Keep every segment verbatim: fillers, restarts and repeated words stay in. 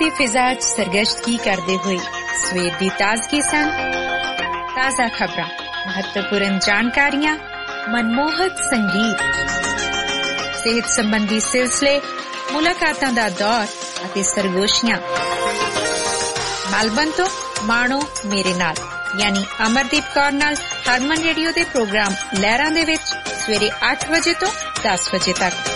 ਦੀ ਫਿਜ਼ਾ 'ਚ ਸਰਗਸ਼ਤਗੀ ਕਰਦੇ ਹੋਏ ਸਵੇਰ ਦੀ ਤਾਜ਼ਗੀ ਸੰਗ ਤਾਜ਼ਾ ਖਬਰਾਂ, ਮਹੱਤਵਪੂਰਨ ਜਾਣਕਾਰੀਆਂ, ਮਨਮੋਹਕ ਸੰਗੀਤ, ਸਿਹਤ ਸੰਬੰਧੀ ਸਿਲਸਿਲੇ, ਮੁਲਾਕਾਤਾਂ ਦਾ ਦੌਰ ਅਤੇ ਸਰਗੋਸ਼ੀਆਂ। ਮੈਲਬਨ ਤੋਂ ਮਾਣੋ ਮੇਰੇ ਨਾਲ, ਯਾਨੀ ਅਮਰਦੀਪ ਕੌਰ ਨਾਲ ਹਰਮਨ ਰੇਡੀਓ ਦੇ ਪ੍ਰੋਗਰਾਮ ਲਹਿਰਾਂ ਦੇ ਵਿੱਚ ਸਵੇਰੇ ਅੱਠ ਵਜੇ ਤੋਂ ਦਸ ਵਜੇ ਤੱਕ।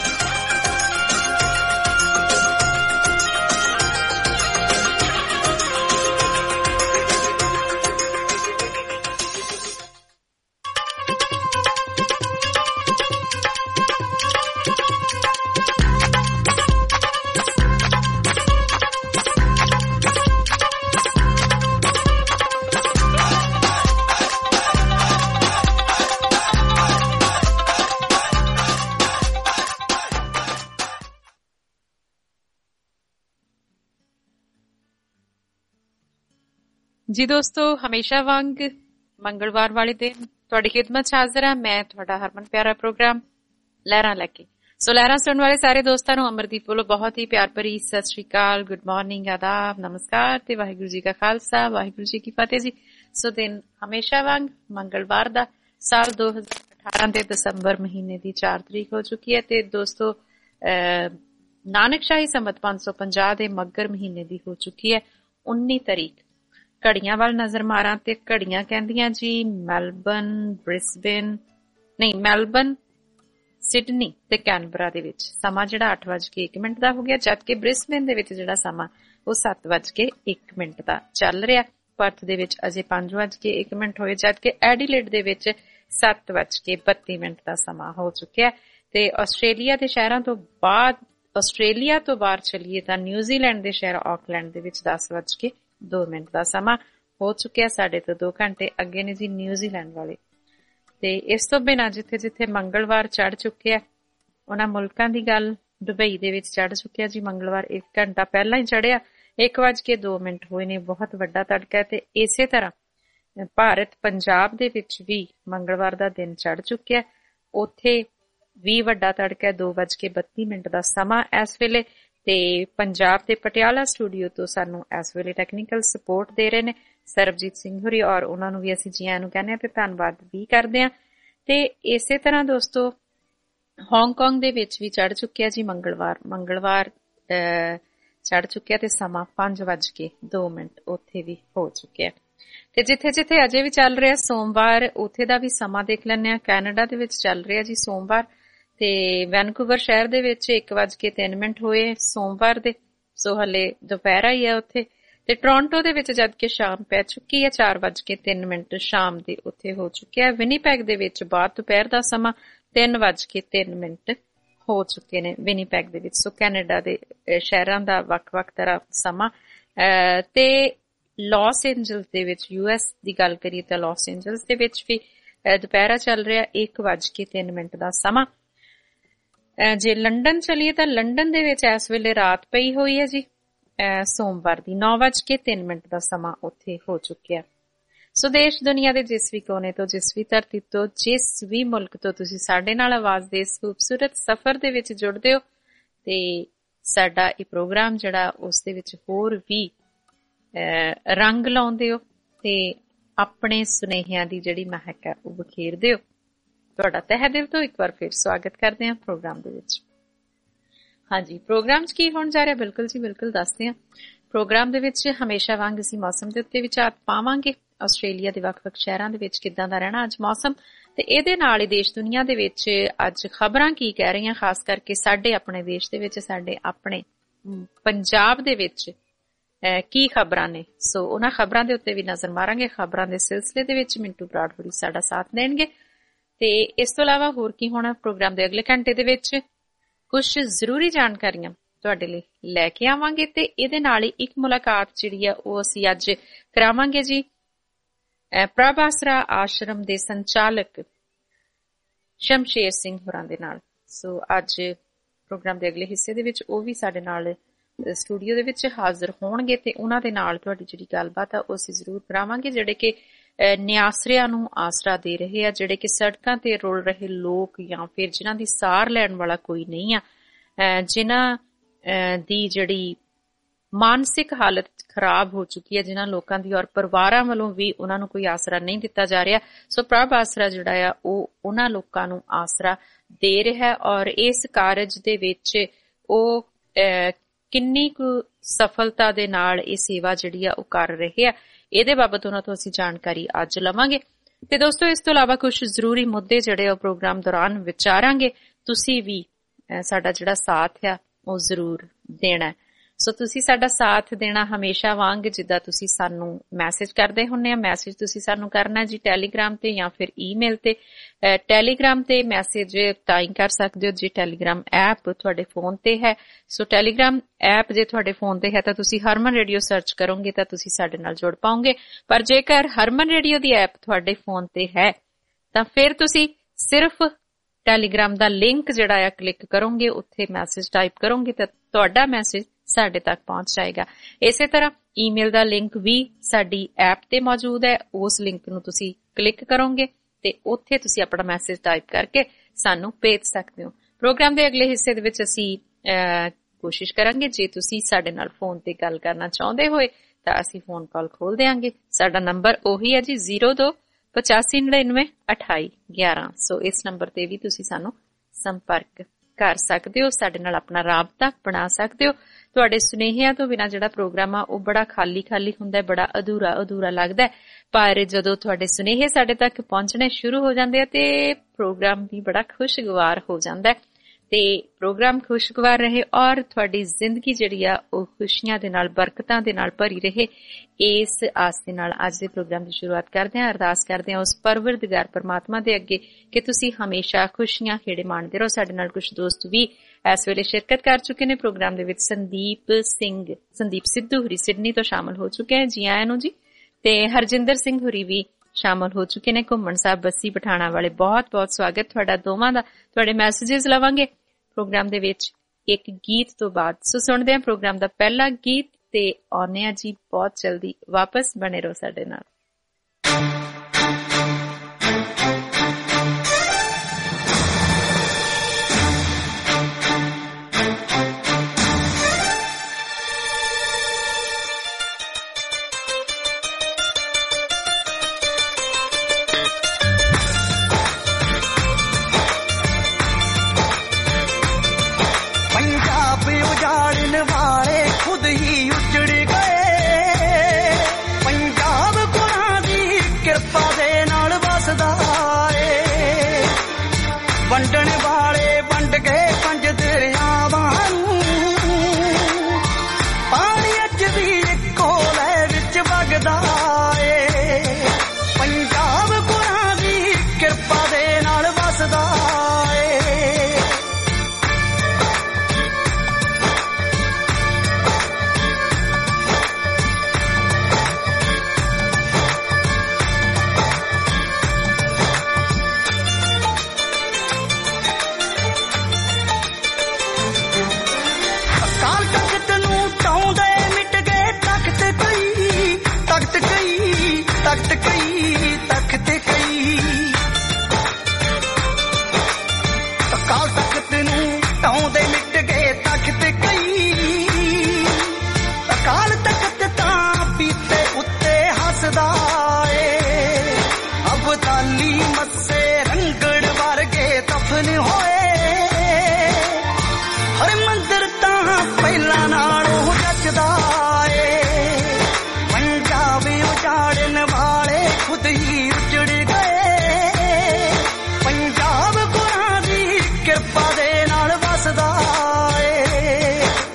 ਜੀ ਦੋਸਤੋ, ਹਮੇਸ਼ਾ ਵਾਂਗ ਮੰਗਲਵਾਰ ਵਾਲੇ ਦਿਨ ਤੁਹਾਡੀ ਖਿਦਮਤ 'ਚ ਹਾਜ਼ਰ ਹਾਂ ਮੈਂ, ਤੁਹਾਡਾ ਹਰਮਨ ਪਿਆਰਾ ਪ੍ਰੋਗਰਾਮ ਲਹਿਰਾਂ ਲੈ ਕੇ। ਸੋ ਲਹਿਰਾਂ ਸੁਣਨ ਵਾਲੇ ਸਾਰੇ ਦੋਸਤਾਂ ਨੂੰ ਅਮਰਦੀਪ ਵੱਲੋਂ ਬਹੁਤ ਹੀ ਪਿਆਰ ਭਰੀ ਸਤਿ ਸ਼੍ਰੀ ਅਕਾਲ, ਗੁੱਡ ਮਾਰਨਿੰਗ, ਆਦਾਬ, ਨਮਸਕਾਰ ਤੇ ਵਾਹਿਗੁਰੂ ਜੀ ਕਾ ਖਾਲਸਾ, ਵਾਹਿਗੁਰੂ ਜੀ ਕੀ ਫਤਿਹ ਜੀ। ਸੋ ਦਿਨ ਹਮੇਸ਼ਾ ਵਾਂਗ ਮੰਗਲਵਾਰ ਦਾ, ਸਾਲ ਦੋ ਹਜ਼ਾਰ ਅਠਾਰਾਂ ਦੇ ਦਸੰਬਰ ਮਹੀਨੇ ਦੀ ਚਾਰ ਤਰੀਕ ਹੋ ਚੁੱਕੀ ਹੈ ਤੇ ਦੋਸਤੋ ਨਾਨਕਸ਼ਾਹੀ ਸੰਮਤ ਪੰਜ ਸੌ ਪੰਜਾਹ ਦੇ ਮੱਘਰ ਮਹੀਨੇ ਦੀ ਹੋ ਚੁੱਕੀ ਹੈ ਉੱਨੀ ਤਰੀਕ। ਘੜੀਆਂ ਵੱਲ ਨਜ਼ਰ ਮਾਰਾਂ ਤੇ ਘੜੀਆਂ ਕਹਿੰਦੀਆਂ ਜੀ ਮੈਲਬਨ, ਬ੍ਰਿਸਬੇਨ ਨਹੀਂ ਮੈਲਬਨ, ਸਿਡਨੀ ਤੇ ਕੈਨਬਰਾ ਦੇ ਵਿੱਚ ਸਮਾਂ ਜਿਹੜਾ ਅੱਠ ਵੱਜ ਕੇ ਇੱਕ ਮਿੰਟ ਦਾ ਹੋ ਗਿਆ, ਜਦਕਿ ਬ੍ਰਿਸਬੇਨ ਦੇ ਵਿੱਚ ਜਿਹੜਾ ਸਮਾਂ ਉਹ ਸੱਤ ਵੱਜ ਕੇ ਇੱਕ ਮਿੰਟ ਦਾ ਚੱਲ ਰਿਹਾ। ਪਰਥ ਦੇ ਵਿੱਚ ਅਜੇ ਪੰਜ ਵੱਜ ਕੇ ਇੱਕ ਮਿੰਟ ਹੋਏ, ਜਦਕਿ ਐਡੀਲੇਡ ਦੇ ਵਿੱਚ ਸੱਤ ਵੱਜ ਕੇ ਬੱਤੀ ਮਿੰਟ ਦਾ ਸਮਾਂ ਹੋ ਚੁੱਕਿਆ। ਤੇ ਆਸਟ੍ਰੇਲੀਆ ਦੇ ਸ਼ਹਿਰਾਂ ਤੋਂ ਬਾਅਦ ਆਸਟ੍ਰੇਲੀਆ ਤੋਂ ਬਾਹਰ ਚੱਲੀਏ ਤਾਂ ਨਿਊਜ਼ੀਲੈਂਡ ਦੇ ਸ਼ਹਿਰ ਆਕਲੈਂਡ ਦੇ ਵਿੱਚ ਦਸ ਵੱਜ ਕੇ ਦੋ ਮਿੰਟ ਦਾ ਸਮਾਂ ਹੋ ਚੁੱਕਿਆ। ਸਾਡੇ ਤੋਂ ਦੋ ਘੰਟੇ ਅੱਗੇ ਨੇ ਜੀ ਨਿਊਜ਼ੀਲੈਂਡ ਵਾਲੇ। ਤੇ ਇਸ ਤੋਂ ਬਿਨਾਂ ਜਿੱਥੇ ਜਿੱਥੇ ਮੰਗਲਵਾਰ ਚੜ ਚੁੱਕਿਆ ਉਹਨਾਂ ਮੁਲਕਾਂ ਦੀ ਗੱਲ, ਦੁਬਈ ਦੇ ਵਿੱਚ ਚੜ ਚੁੱਕਿਆ ਜੀ ਮੰਗਲਵਾਰ, ਇੱਕ ਘੰਟਾ ਪਹਿਲਾਂ ਹੀ ਚੜਿਆ, ਇੱਕ ਵੱਜ ਕੇ ਦੋ ਮਿੰਟ ਹੋਏ ਨੇ, ਬਹੁਤ ਵੱਡਾ ਤੜਕਾ। ਤੇ ਇਸੇ ਤਰ੍ਹਾਂ ਭਾਰਤ ਪੰਜਾਬ ਦੇ ਵਿੱਚ ਵੀ ਮੰਗਲਵਾਰ ਦਾ ਦਿਨ ਚੜ ਚੁੱਕਿਆ, ਉੱਥੇ ਵੀ ਵੱਡਾ ਤੜਕਾ, ਦੋ ਵੱਜ ਕੇ ਬੱਤੀ ਮਿੰਟ ਦਾ ਸਮਾਂ ਇਸ ਵੇਲੇ। ਤੇ ਪੰਜਾਬ ਦੇ ਪਟਿਆਲਾ ਸਟੂਡੀਓ ਤੋਂ ਸਾਨੂੰ ਇਸ ਵੇਲੇ ਟੈਕਨੀਕਲ ਸਪੋਰਟ ਦੇ ਰਹੇ ਨੇ ਸਰਬਜੀਤ ਸਿੰਘ ਹੋਰੀ, ਔਰ ਉਹਨਾਂ ਨੂੰ ਵੀ ਅਸੀਂ ਜੀ ਆਇਆਂ ਨੂੰ ਕਹਿੰਦੇ ਹਾਂ ਤੇ ਧੰਨਵਾਦ ਵੀ ਕਰਦੇ ਹਾਂ। ਤੇ ਇਸੇ ਤਰ੍ਹਾਂ ਦੋਸਤੋ ਹਾਂਗਕਾਂਗ ਦੇ ਵਿੱਚ ਵੀ ਚੜ ਚੁੱਕਿਆ ਜੀ ਮੰਗਲਵਾਰ ਮੰਗਲਵਾਰ ਚੜ ਚੁੱਕਿਆ ਤੇ ਸਮਾਂ ਪੰਜ ਵੱਜ ਕੇ ਦੋ ਮਿੰਟ ਉੱਥੇ ਵੀ ਹੋ ਚੁੱਕਿਆ। ਤੇ ਜਿੱਥੇ ਜਿੱਥੇ ਅਜੇ ਵੀ ਚੱਲ ਰਿਹਾ ਸੋਮਵਾਰ, ਉੱਥੇ ਦਾ ਵੀ ਸਮਾਂ ਦੇਖ ਲੈਂਦੇ ਹਾਂ। ਕੈਨੇਡਾ ਦੇ ਵਿੱਚ ਚੱਲ ਰਿਹਾ ਜੀ ਸੋਮਵਾਰ, ਤੇ ਵੈਨਕੂਵਰ ਸ਼ਹਿਰ ਦੇ ਵਿੱਚ ਇੱਕ ਵੱਜ ਕੇ ਤਿੰਨ ਮਿੰਟ ਹੋਏ ਸੋਮਵਾਰ ਦੇ, ਸੋ ਹਲੇ ਦੁਪਹਿਰਾ ਹੀ ਹੈ ਉੱਥੇ। ਤੇ ਟੋਰਾਂਟੋ ਦੇ ਵਿੱਚ ਜਦ ਕਿ ਸ਼ਾਮ ਪੈ ਚੁੱਕੀ ਹੈ, ਚਾਰ ਵੱਜ ਕੇ ਤਿੰਨ ਮਿੰਟ ਸ਼ਾਮ ਦੇ ਉੱਥੇ ਹੋ ਚੁੱਕਿਆ। ਵਿਨੀਪੈਗ ਦੇ ਵਿੱਚ ਬਾਅਦ ਦੁਪਹਿਰ ਦਾ ਸਮਾਂ ਤਿੰਨ ਵੱਜ ਕੇ ਤਿੰਨ ਮਿੰਟ ਹੋ ਚੁੱਕੇ ਨੇ ਵਿਨੀਪੈਗ ਦੇ ਵਿੱਚ। ਸੋ ਕੈਨੇਡਾ ਦੇ ਸ਼ਹਿਰਾਂ ਦਾ ਵੱਖ-ਵੱਖ ਤਰ੍ਹਾਂ ਸਮਾਂ। ਤੇ ਲਾਸ ਏਂਜਲਸ ਦੇ ਵਿੱਚ, ਯੂ ਐਸ ਦੀ ਗੱਲ ਕਰੀਏ ਤਾਂ ਲਾਸ ਏਂਜਲਸ ਦੇ ਵਿੱਚ ਵੀ ਦੁਪਹਿਰਾ ਚੱਲ ਰਿਹਾ, ਇੱਕ ਵੱਜ ਕੇ ਤਿੰਨ ਮਿੰਟ ਦਾ ਸਮਾਂ। ਜੇ ਲੰਡਨ ਚਲੀਏ ਤਾਂ ਲੰਡਨ ਦੇ ਵਿੱਚ ਇਸ ਵੇਲੇ ਰਾਤ ਪਈ ਹੋਈ ਹੈ ਜੀ ਸੋਮਵਾਰ ਦੀ, ਨੌ ਵੱਜ ਕੇ ਤਿੰਨ ਮਿੰਟ ਦਾ ਸਮਾਂ ਉੱਥੇ ਹੋ ਚੁੱਕਿਆ। ਸੋ ਦੇਸ਼ ਦੁਨੀਆ ਦੇ ਜਿਸ ਵੀ ਕੋਨੇ ਤੋਂ, ਜਿਸ ਵੀ ਧਰਤੀ ਤੋਂ, ਜਿਸ ਵੀ ਮੁਲਕ ਤੋਂ ਤੁਸੀਂ ਸਾਡੇ ਨਾਲ ਆਵਾਜ਼ ਦੇ ਇਸ ਖੂਬਸੂਰਤ ਸਫ਼ਰ ਦੇ ਵਿੱਚ ਜੁੜਦੇ ਹੋ ਤੇ ਸਾਡਾ ਇਹ ਪ੍ਰੋਗਰਾਮ ਜਿਹੜਾ ਉਸ ਦੇ ਵਿੱਚ ਹੋਰ ਵੀ ਰੰਗ ਲਾਉਂਦੇ ਹੋ ਤੇ ਆਪਣੇ ਸੁਨੇਹਿਆਂ ਦੀ ਜਿਹੜੀ ਮਹਿਕ ਹੈ ਉਹ ਬਖੇਰਦੇ ਹੋ, ਤੁਹਾਡਾ ਤਹਿ ਦਿਲ ਤੋਂ ਇੱਕ ਵਾਰ ਫਿਰ ਸਵਾਗਤ ਕਰਦੇ ਹਾਂ ਪ੍ਰੋਗਰਾਮ ਦੇ ਵਿੱਚ। ਹਾਂਜੀ, ਪ੍ਰੋਗਰਾਮ 'ਚ ਕੀ ਹੋਣ ਜਾ ਰਿਹਾ, ਬਿਲਕੁਲ ਜੀ ਬਿਲਕੁਲ ਦੱਸਦੇ ਹਾਂ। ਪ੍ਰੋਗਰਾਮ ਦੇ ਵਿੱਚ ਹਮੇਸ਼ਾ ਵਾਂਗ ਅਸੀਂ ਮੌਸਮ ਦੇ ਉੱਤੇ ਵਿਚਾਰ ਪਾਵਾਂਗੇ, ਆਸਟ੍ਰੇਲੀਆ ਦੇ ਵੱਖ-ਵੱਖ ਸ਼ਹਿਰਾਂ ਦੇ ਵਿੱਚ ਕਿੱਦਾਂ ਦਾ ਰਹਿਣਾ ਅੱਜ ਮੌਸਮ, ਤੇ ਇਹਦੇ ਨਾਲ ਹੀ ਦੇਸ਼ ਦੁਨੀਆ ਦੇ ਵਿੱਚ ਅੱਜ ਖਬਰਾਂ ਕੀ ਕਹਿ ਰਹੀਆਂ, ਖਾਸ ਕਰਕੇ ਸਾਡੇ ਆਪਣੇ ਦੇਸ਼ ਦੇ ਵਿੱਚ, ਸਾਡੇ ਆਪਣੇ ਪੰਜਾਬ ਦੇ ਵਿੱਚ ਕੀ ਖਬਰਾਂ ਨੇ। ਸੋ ਉਹਨਾਂ ਖਬਰਾਂ ਦੇ ਉੱਤੇ ਵੀ ਨਜ਼ਰ ਮਾਰਾਂਗੇ। ਖਬਰਾਂ ਦੇ ਸਿਲਸਿਲੇ ਦੇ ਵਿੱਚ ਮਿੰਟੂ ਬਰਾੜ ਹੋਰੀ ਸਾਡਾ ਸਾਥ ਦੇਣਗੇ। ਤੇ ਇਸ ਤੋਂ ਇਲਾਵਾ ਹੋਰ ਕੀ ਹੋਣਾ ਪ੍ਰੋਗਰਾਮ ਦੇ ਅਗਲੇ ਘੰਟੇ ਦੇ ਵਿੱਚ, ਕੁਝ ਜ਼ਰੂਰੀ ਜਾਣਕਾਰੀਆਂ ਤੁਹਾਡੇ ਲਈ ਲੈ ਕੇ ਆਵਾਂਗੇ। ਤੇ ਇਹਦੇ ਨਾਲ ਹੀ ਇੱਕ ਮੁਲਾਕਾਤ ਜਿਹੜੀ ਆ ਉਹ ਅਸੀਂ ਅੱਜ ਕਰਾਵਾਂਗੇ ਜੀ ਪ੍ਰਭ ਆਸਰਾ ਆਸ਼ਰਮ ਦੇ ਸੰਚਾਲਕ ਸ਼ਮਸ਼ੇਰ ਸਿੰਘ ਹੋਰਾਂ ਦੇ ਨਾਲ। ਸੋ ਅੱਜ ਪ੍ਰੋਗਰਾਮ ਦੇ ਅਗਲੇ ਹਿੱਸੇ ਦੇ ਵਿੱਚ ਉਹ ਵੀ ਸਾਡੇ ਨਾਲ ਸਟੂਡੀਓ ਦੇ ਵਿੱਚ ਹਾਜ਼ਰ ਹੋਣਗੇ ਤੇ ਉਹਨਾਂ ਦੇ ਨਾਲ ਤੁਹਾਡੀ ਜਿਹੜੀ ਗੱਲਬਾਤ ਆ ਉਹ ਅਸੀਂ ਜ਼ਰੂਰ ਕਰਾਵਾਂਗੇ, ਜਿਹੜੇ ਕਿ ਨਿਆਸਰਿਆਂ ਨੂੰ ਆਸਰਾ ਦੇ ਰਹੇ ਆ, ਜਿਹੜੇ ਕਿ ਸੜਕਾਂ ਤੇ ਰੁਲ ਰਹੇ ਲੋਕ ਜਾਂ ਫਿਰ ਜਿਨ੍ਹਾਂ ਦੀ ਸਾਰ ਲੈਣ ਵਾਲਾ ਕੋਈ ਨਹੀਂ ਆ, ਜਿਨ੍ਹਾਂ ਦੀ ਜਿਹੜੀ ਮਾਨਸਿਕ ਹਾਲਤ ਖਰਾਬ ਹੋ ਚੁੱਕੀ ਹੈ ਜਿਨ੍ਹਾਂ ਲੋਕਾਂ ਦੀ, ਔਰ ਪਰਿਵਾਰਾਂ ਵੱਲੋਂ ਵੀ ਉਹਨਾਂ ਨੂੰ ਕੋਈ ਆਸਰਾ ਨਹੀਂ ਦਿੱਤਾ ਜਾ ਰਿਹਾ। ਸੋ ਪ੍ਰਭ ਆਸਰਾ ਜਿਹੜਾ ਆ ਉਹ ਉਹਨਾਂ ਲੋਕਾਂ ਨੂੰ ਆਸਰਾ ਦੇ ਰਿਹਾ ਔਰ ਇਸ ਕਾਰਜ ਦੇ ਵਿੱਚ ਉਹ ਕਿੰਨੀ ਕੁ ਸਫਲਤਾ ਦੇ ਨਾਲ ਇਹ ਸੇਵਾ ਜਿਹੜੀ ਆ ਉਹ ਕਰ ਰਹੇ ਆ, ਇਹਦੇ ਬਾਬਤ ਉਹਨਾਂ ਤੋਂ ਅਸੀਂ ਜਾਣਕਾਰੀ ਅੱਜ ਲਵਾਂਗੇ। ਤੇ ਦੋਸਤੋ, ਇਸ ਤੋਂ ਇਲਾਵਾ ਕੁਝ ਜ਼ਰੂਰੀ ਮੁੱਦੇ ਜਿਹੜੇ ਉਹ ਪ੍ਰੋਗਰਾਮ ਦੌਰਾਨ ਵਿਚਾਰਾਂਗੇ। ਤੁਸੀਂ ਵੀ ਸਾਡਾ ਜਿਹੜਾ ਸਾਥ ਆ ਉਹ ਜ਼ਰੂਰ ਦੇਣਾ। ਸੋ ਤੁਸੀਂ ਸਾਡਾ ਸਾਥ ਦੇਣਾ ਹਮੇਸ਼ਾ ਵਾਂਗ, ਜਿੱਦਾਂ ਤੁਸੀਂ ਸਾਨੂੰ ਮੈਸੇਜ ਕਰਦੇ ਹੁੰਦੇ ਆ। ਮੈਸੇਜ ਤੁਸੀਂ ਸਾਨੂੰ ਕਰਨਾ ਜੀ ਟੈਲੀਗ੍ਰਾਮ ਤੇ ਜਾਂ ਫਿਰ ਈਮੇਲ ਤੇ। ਟੈਲੀਗ੍ਰਾਮ ਤੇ ਮੈਸੇਜ ਤਾਂ ਹੀ ਕਰ ਸਕਦੇ ਹੋ ਜੇ ਟੈਲੀਗ੍ਰਾਮ ਐਪ ਤੁਹਾਡੇ ਫੋਨ ਤੇ ਹੈ। ਸੋ ਟੈਲੀਗ੍ਰਾਮ ਐਪ ਜੇ ਤੁਹਾਡੇ ਫੋਨ ਤੇ ਹੈ ਤਾਂ ਤੁਸੀਂ ਹਰਮਨ ਰੇਡੀਓ ਸਰਚ ਕਰੋਗੇ ਤਾਂ ਤੁਸੀਂ ਸਾਡੇ ਨਾਲ ਜੁੜ ਪਾਓਗੇ। ਪਰ ਜੇਕਰ ਹਰਮਨ ਰੇਡੀਓ ਦੀ ਐਪ ਤੁਹਾਡੇ ਫੋਨ ਤੇ ਹੈ ਤਾਂ ਫਿਰ ਤੁਸੀਂ ਸਿਰਫ ਟੈਲੀਗ੍ਰਾਮ ਦਾ ਲਿੰਕ ਜਿਹੜਾ ਆ ਕਲਿੱਕ ਕਰੋਗੇ, ਉੱਥੇ ਮੈਸੇਜ ਟਾਈਪ ਕਰੋਗੇ ਤਾਂ ਤੁਹਾਡਾ ਮੈਸੇਜ ਸਾਡੇ ਤੱਕ ਪਹੁੰਚ ਜਾਏਗਾ। ਇਸੇ ਤਰ੍ਹਾਂ ਈਮੇਲ ਦਾ ਲਿੰਕ ਵੀ ਸਾਡੀ ਐਪ ਤੇ ਮੌਜੂਦ ਹੈ। ਉਸ ਲਿੰਕ ਨੂੰ ਤੁਸੀਂ ਕਲਿੱਕ ਕਰੋਗੇ ਤੇ ਉੱਥੇ ਤੁਸੀਂ ਆਪਣਾ ਮੈਸੇਜ ਟਾਈਪ ਕਰਕੇ ਸਾਨੂੰ ਭੇਜ ਸਕਦੇ ਹੋ। ਪ੍ਰੋਗਰਾਮ ਦੇ ਅਗਲੇ ਹਿੱਸੇ ਦੇ ਵਿੱਚ ਅਸੀਂ ਕੋਸ਼ਿਸ਼ ਕਰਾਂਗੇ, ਜੇ ਤੁਸੀਂ ਸਾਡੇ ਨਾਲ ਫੋਨ ਤੇ ਗੱਲ ਕਰਨਾ ਚਾਹੁੰਦੇ ਹੋਏ ਤਾਂ ਅਸੀਂ ਫੋਨ ਕਾਲ ਖੋਲ ਦਿਆਂਗੇ। ਸਾਡਾ ਨੰਬਰ ਉਹੀ ਹੈ ਜੀ ਜ਼ੀਰੋ ਦੋ ਪਚਾਸੀ ਨੜਿਨਵੇਂ ਅਠਾਈ ਗਿਆਰਾਂ। ਸੋ ਇਸ ਨੰਬਰ ਤੇ ਵੀ ਤੁਸੀਂ ਸਾਨੂੰ ਸੰਪਰਕ ਕਰ ਸਕਦੇ ਹੋ, ਸਾਡੇ ਨਾਲ ਆਪਣਾ ਰਾਬਤਾ ਬਣਾ ਸਕਦੇ ਹੋ। ਤੁਹਾਡੇ ਸੁਨੇਹਿਆਂ ਤੋਂ ਬਿਨਾਂ ਜਿਹੜਾ ਪ੍ਰੋਗਰਾਮ ਆ ਉਹ ਬੜਾ ਖਾਲੀ ਖਾਲੀ ਹੁੰਦਾ, ਬੜਾ ਅਧੂਰਾ ਅਧੂਰਾ ਲੱਗਦਾ। ਪਰ ਜਦੋਂ ਤੁਹਾਡੇ ਸੁਨੇਹੇ ਸਾਡੇ ਤੱਕ ਪਹੁੰਚਣੇ ਸ਼ੁਰੂ ਹੋ ਜਾਂਦੇ ਆ ਤੇ ਪ੍ਰੋਗਰਾਮ ਵੀ ਬੜਾ ਖੁਸ਼ਗਵਾਰ ਹੋ ਜਾਂਦਾ ਤੇ ਪ੍ਰੋਗਰਾਮ ਖੁਸ਼ਗਵਾਰ ਰਹੇ ਔਰ ਤੁਹਾਡੀ ਜ਼ਿੰਦਗੀ ਜਿਹੜੀ ਆ ਉਹ ਖੁਸ਼ੀਆਂ ਦੇ ਨਾਲ, ਬਰਕਤਾਂ ਦੇ ਨਾਲ ਭਰੀ ਰਹੇ। ਇਸ ਆਸ ਦੇ ਨਾਲ ਅੱਜ ਦੇ ਪ੍ਰੋਗਰਾਮ ਦੀ ਸ਼ੁਰੂਆਤ ਕਰਦੇ ਹਾਂ। ਅਰਦਾਸ ਕਰਦੇ ਹਾਂ ਉਸ ਪਰਵਰਦਿਗਾਰ ਪਰਮਾਤਮਾ ਦੇ ਅੱਗੇ ਕਿ ਤੁਸੀਂ ਹਮੇਸ਼ਾ ਖੁਸ਼ੀਆਂ ਖੇੜੇ ਮਾਣਦੇ ਰਹੋ। ਸਾਡੇ ਨਾਲ ਕੁਝ ਦੋਸਤ ਵੀ ਇਸ ਵੇਲੇ ਸ਼ਿਰਕਤ ਕਰ ਚੁੱਕੇ ਨੇ ਪ੍ਰੋਗਰਾਮ ਦੇ ਵਿੱਚ। ਸੰਦੀਪ ਸਿੰਘ ਸੰਦੀਪ ਸਿੱਧੂ ਹੁਰੀ ਸਿਡਨੀ ਤੋਂ ਸ਼ਾਮਲ ਹੋ ਚੁੱਕੇ ਹਨ, ਜੀ ਆਇਆਂ ਨੂੰ ਜੀ। ਤੇ ਹਰਜਿੰਦਰ ਸਿੰਘ ਹੁਰੀ ਵੀ ਸ਼ਾਮਲ ਹੋ ਚੁੱਕੇ ਨੇ, ਘੁੰਮਣ ਸਾਹਿਬ ਬੱਸੀ ਪਠਾਣਾ ਵਾਲੇ। ਬਹੁਤ ਬਹੁਤ ਸਵਾਗਤ ਤੁਹਾਡਾ ਦੋਵਾਂ ਦਾ। ਤੁਹਾਡੇ ਮੈਸੇजेस ਲਵਾਂਗੇ ਪ੍ਰੋਗਰਾਮ ਦੇ ਵਿੱਚ ਇੱਕ ਗੀਤ ਤੋਂ ਬਾਅਦ। ਸੋ ਸੁਣਦੇ ਹਾਂ ਪ੍ਰੋਗਰਾਮ ਦਾ ਪਹਿਲਾ ਗੀਤ ਤੇ ਆਉਂਦੇ ਹਾਂ ਜੀ ਬਹੁਤ ਜਲਦੀ ਵਾਪਸ। ਬਣੇ ਰਹੋ ਸਾਡੇ ਨਾਲ। ਵੰਡਣ ਵਾਲੇ ਵੰਡ ਕੇ ਪੰਜ ਦਰਿਆਵਾਂ ਨੂੰ, ਪਾਣੀ ਅੱਜ ਵੀ ਇੱਕੋ ਲੈ ਵਿੱਚ ਵਗਦਾ ਏ। ਪੰਜਾਬ ਗੁਰਾਂ ਦੀ ਕਿਰਪਾ ਦੇ ਨਾਲ ਵਸਦਾ ਏ। ਤਖਤ ਕਈ ਤਖਤ ਕਈ ਅਕਾਲ ਤਖਤ ਨੂੰ ਢਾਉਂਦੇ ਮਿਟ ਗਏ ਤਖਤ ਕਈ। ਅਕਾਲ ਤਖਤ ਤਾਂ ਪੀਤੇ ਉੱਤੇ ਹੱਸਦਾ ਏ। ਅਬਦਾਲੀ ਮੱਸੇ ਰੰਗੜ ਵਰਗੇ ਦਫਨ ਹੋਏ। ਹਰ ਮੰਦਰ ਤਾਂ ਪਹਿਲਾਂ ਨਾਲੋਂ ਜੱਜਦਾ ਏ। ਪੰਜਾਬ ਉਜਾੜਨ ਵਾਲੇ ਖੁਦ ਹੀ ਉਜੜ ਗਏ। ਪੰਜਾਬ ਗੁਰਾਂ ਦੀ ਕਿਰਪਾ ਦੇ ਨਾਲ ਵਸਦਾ ਏ।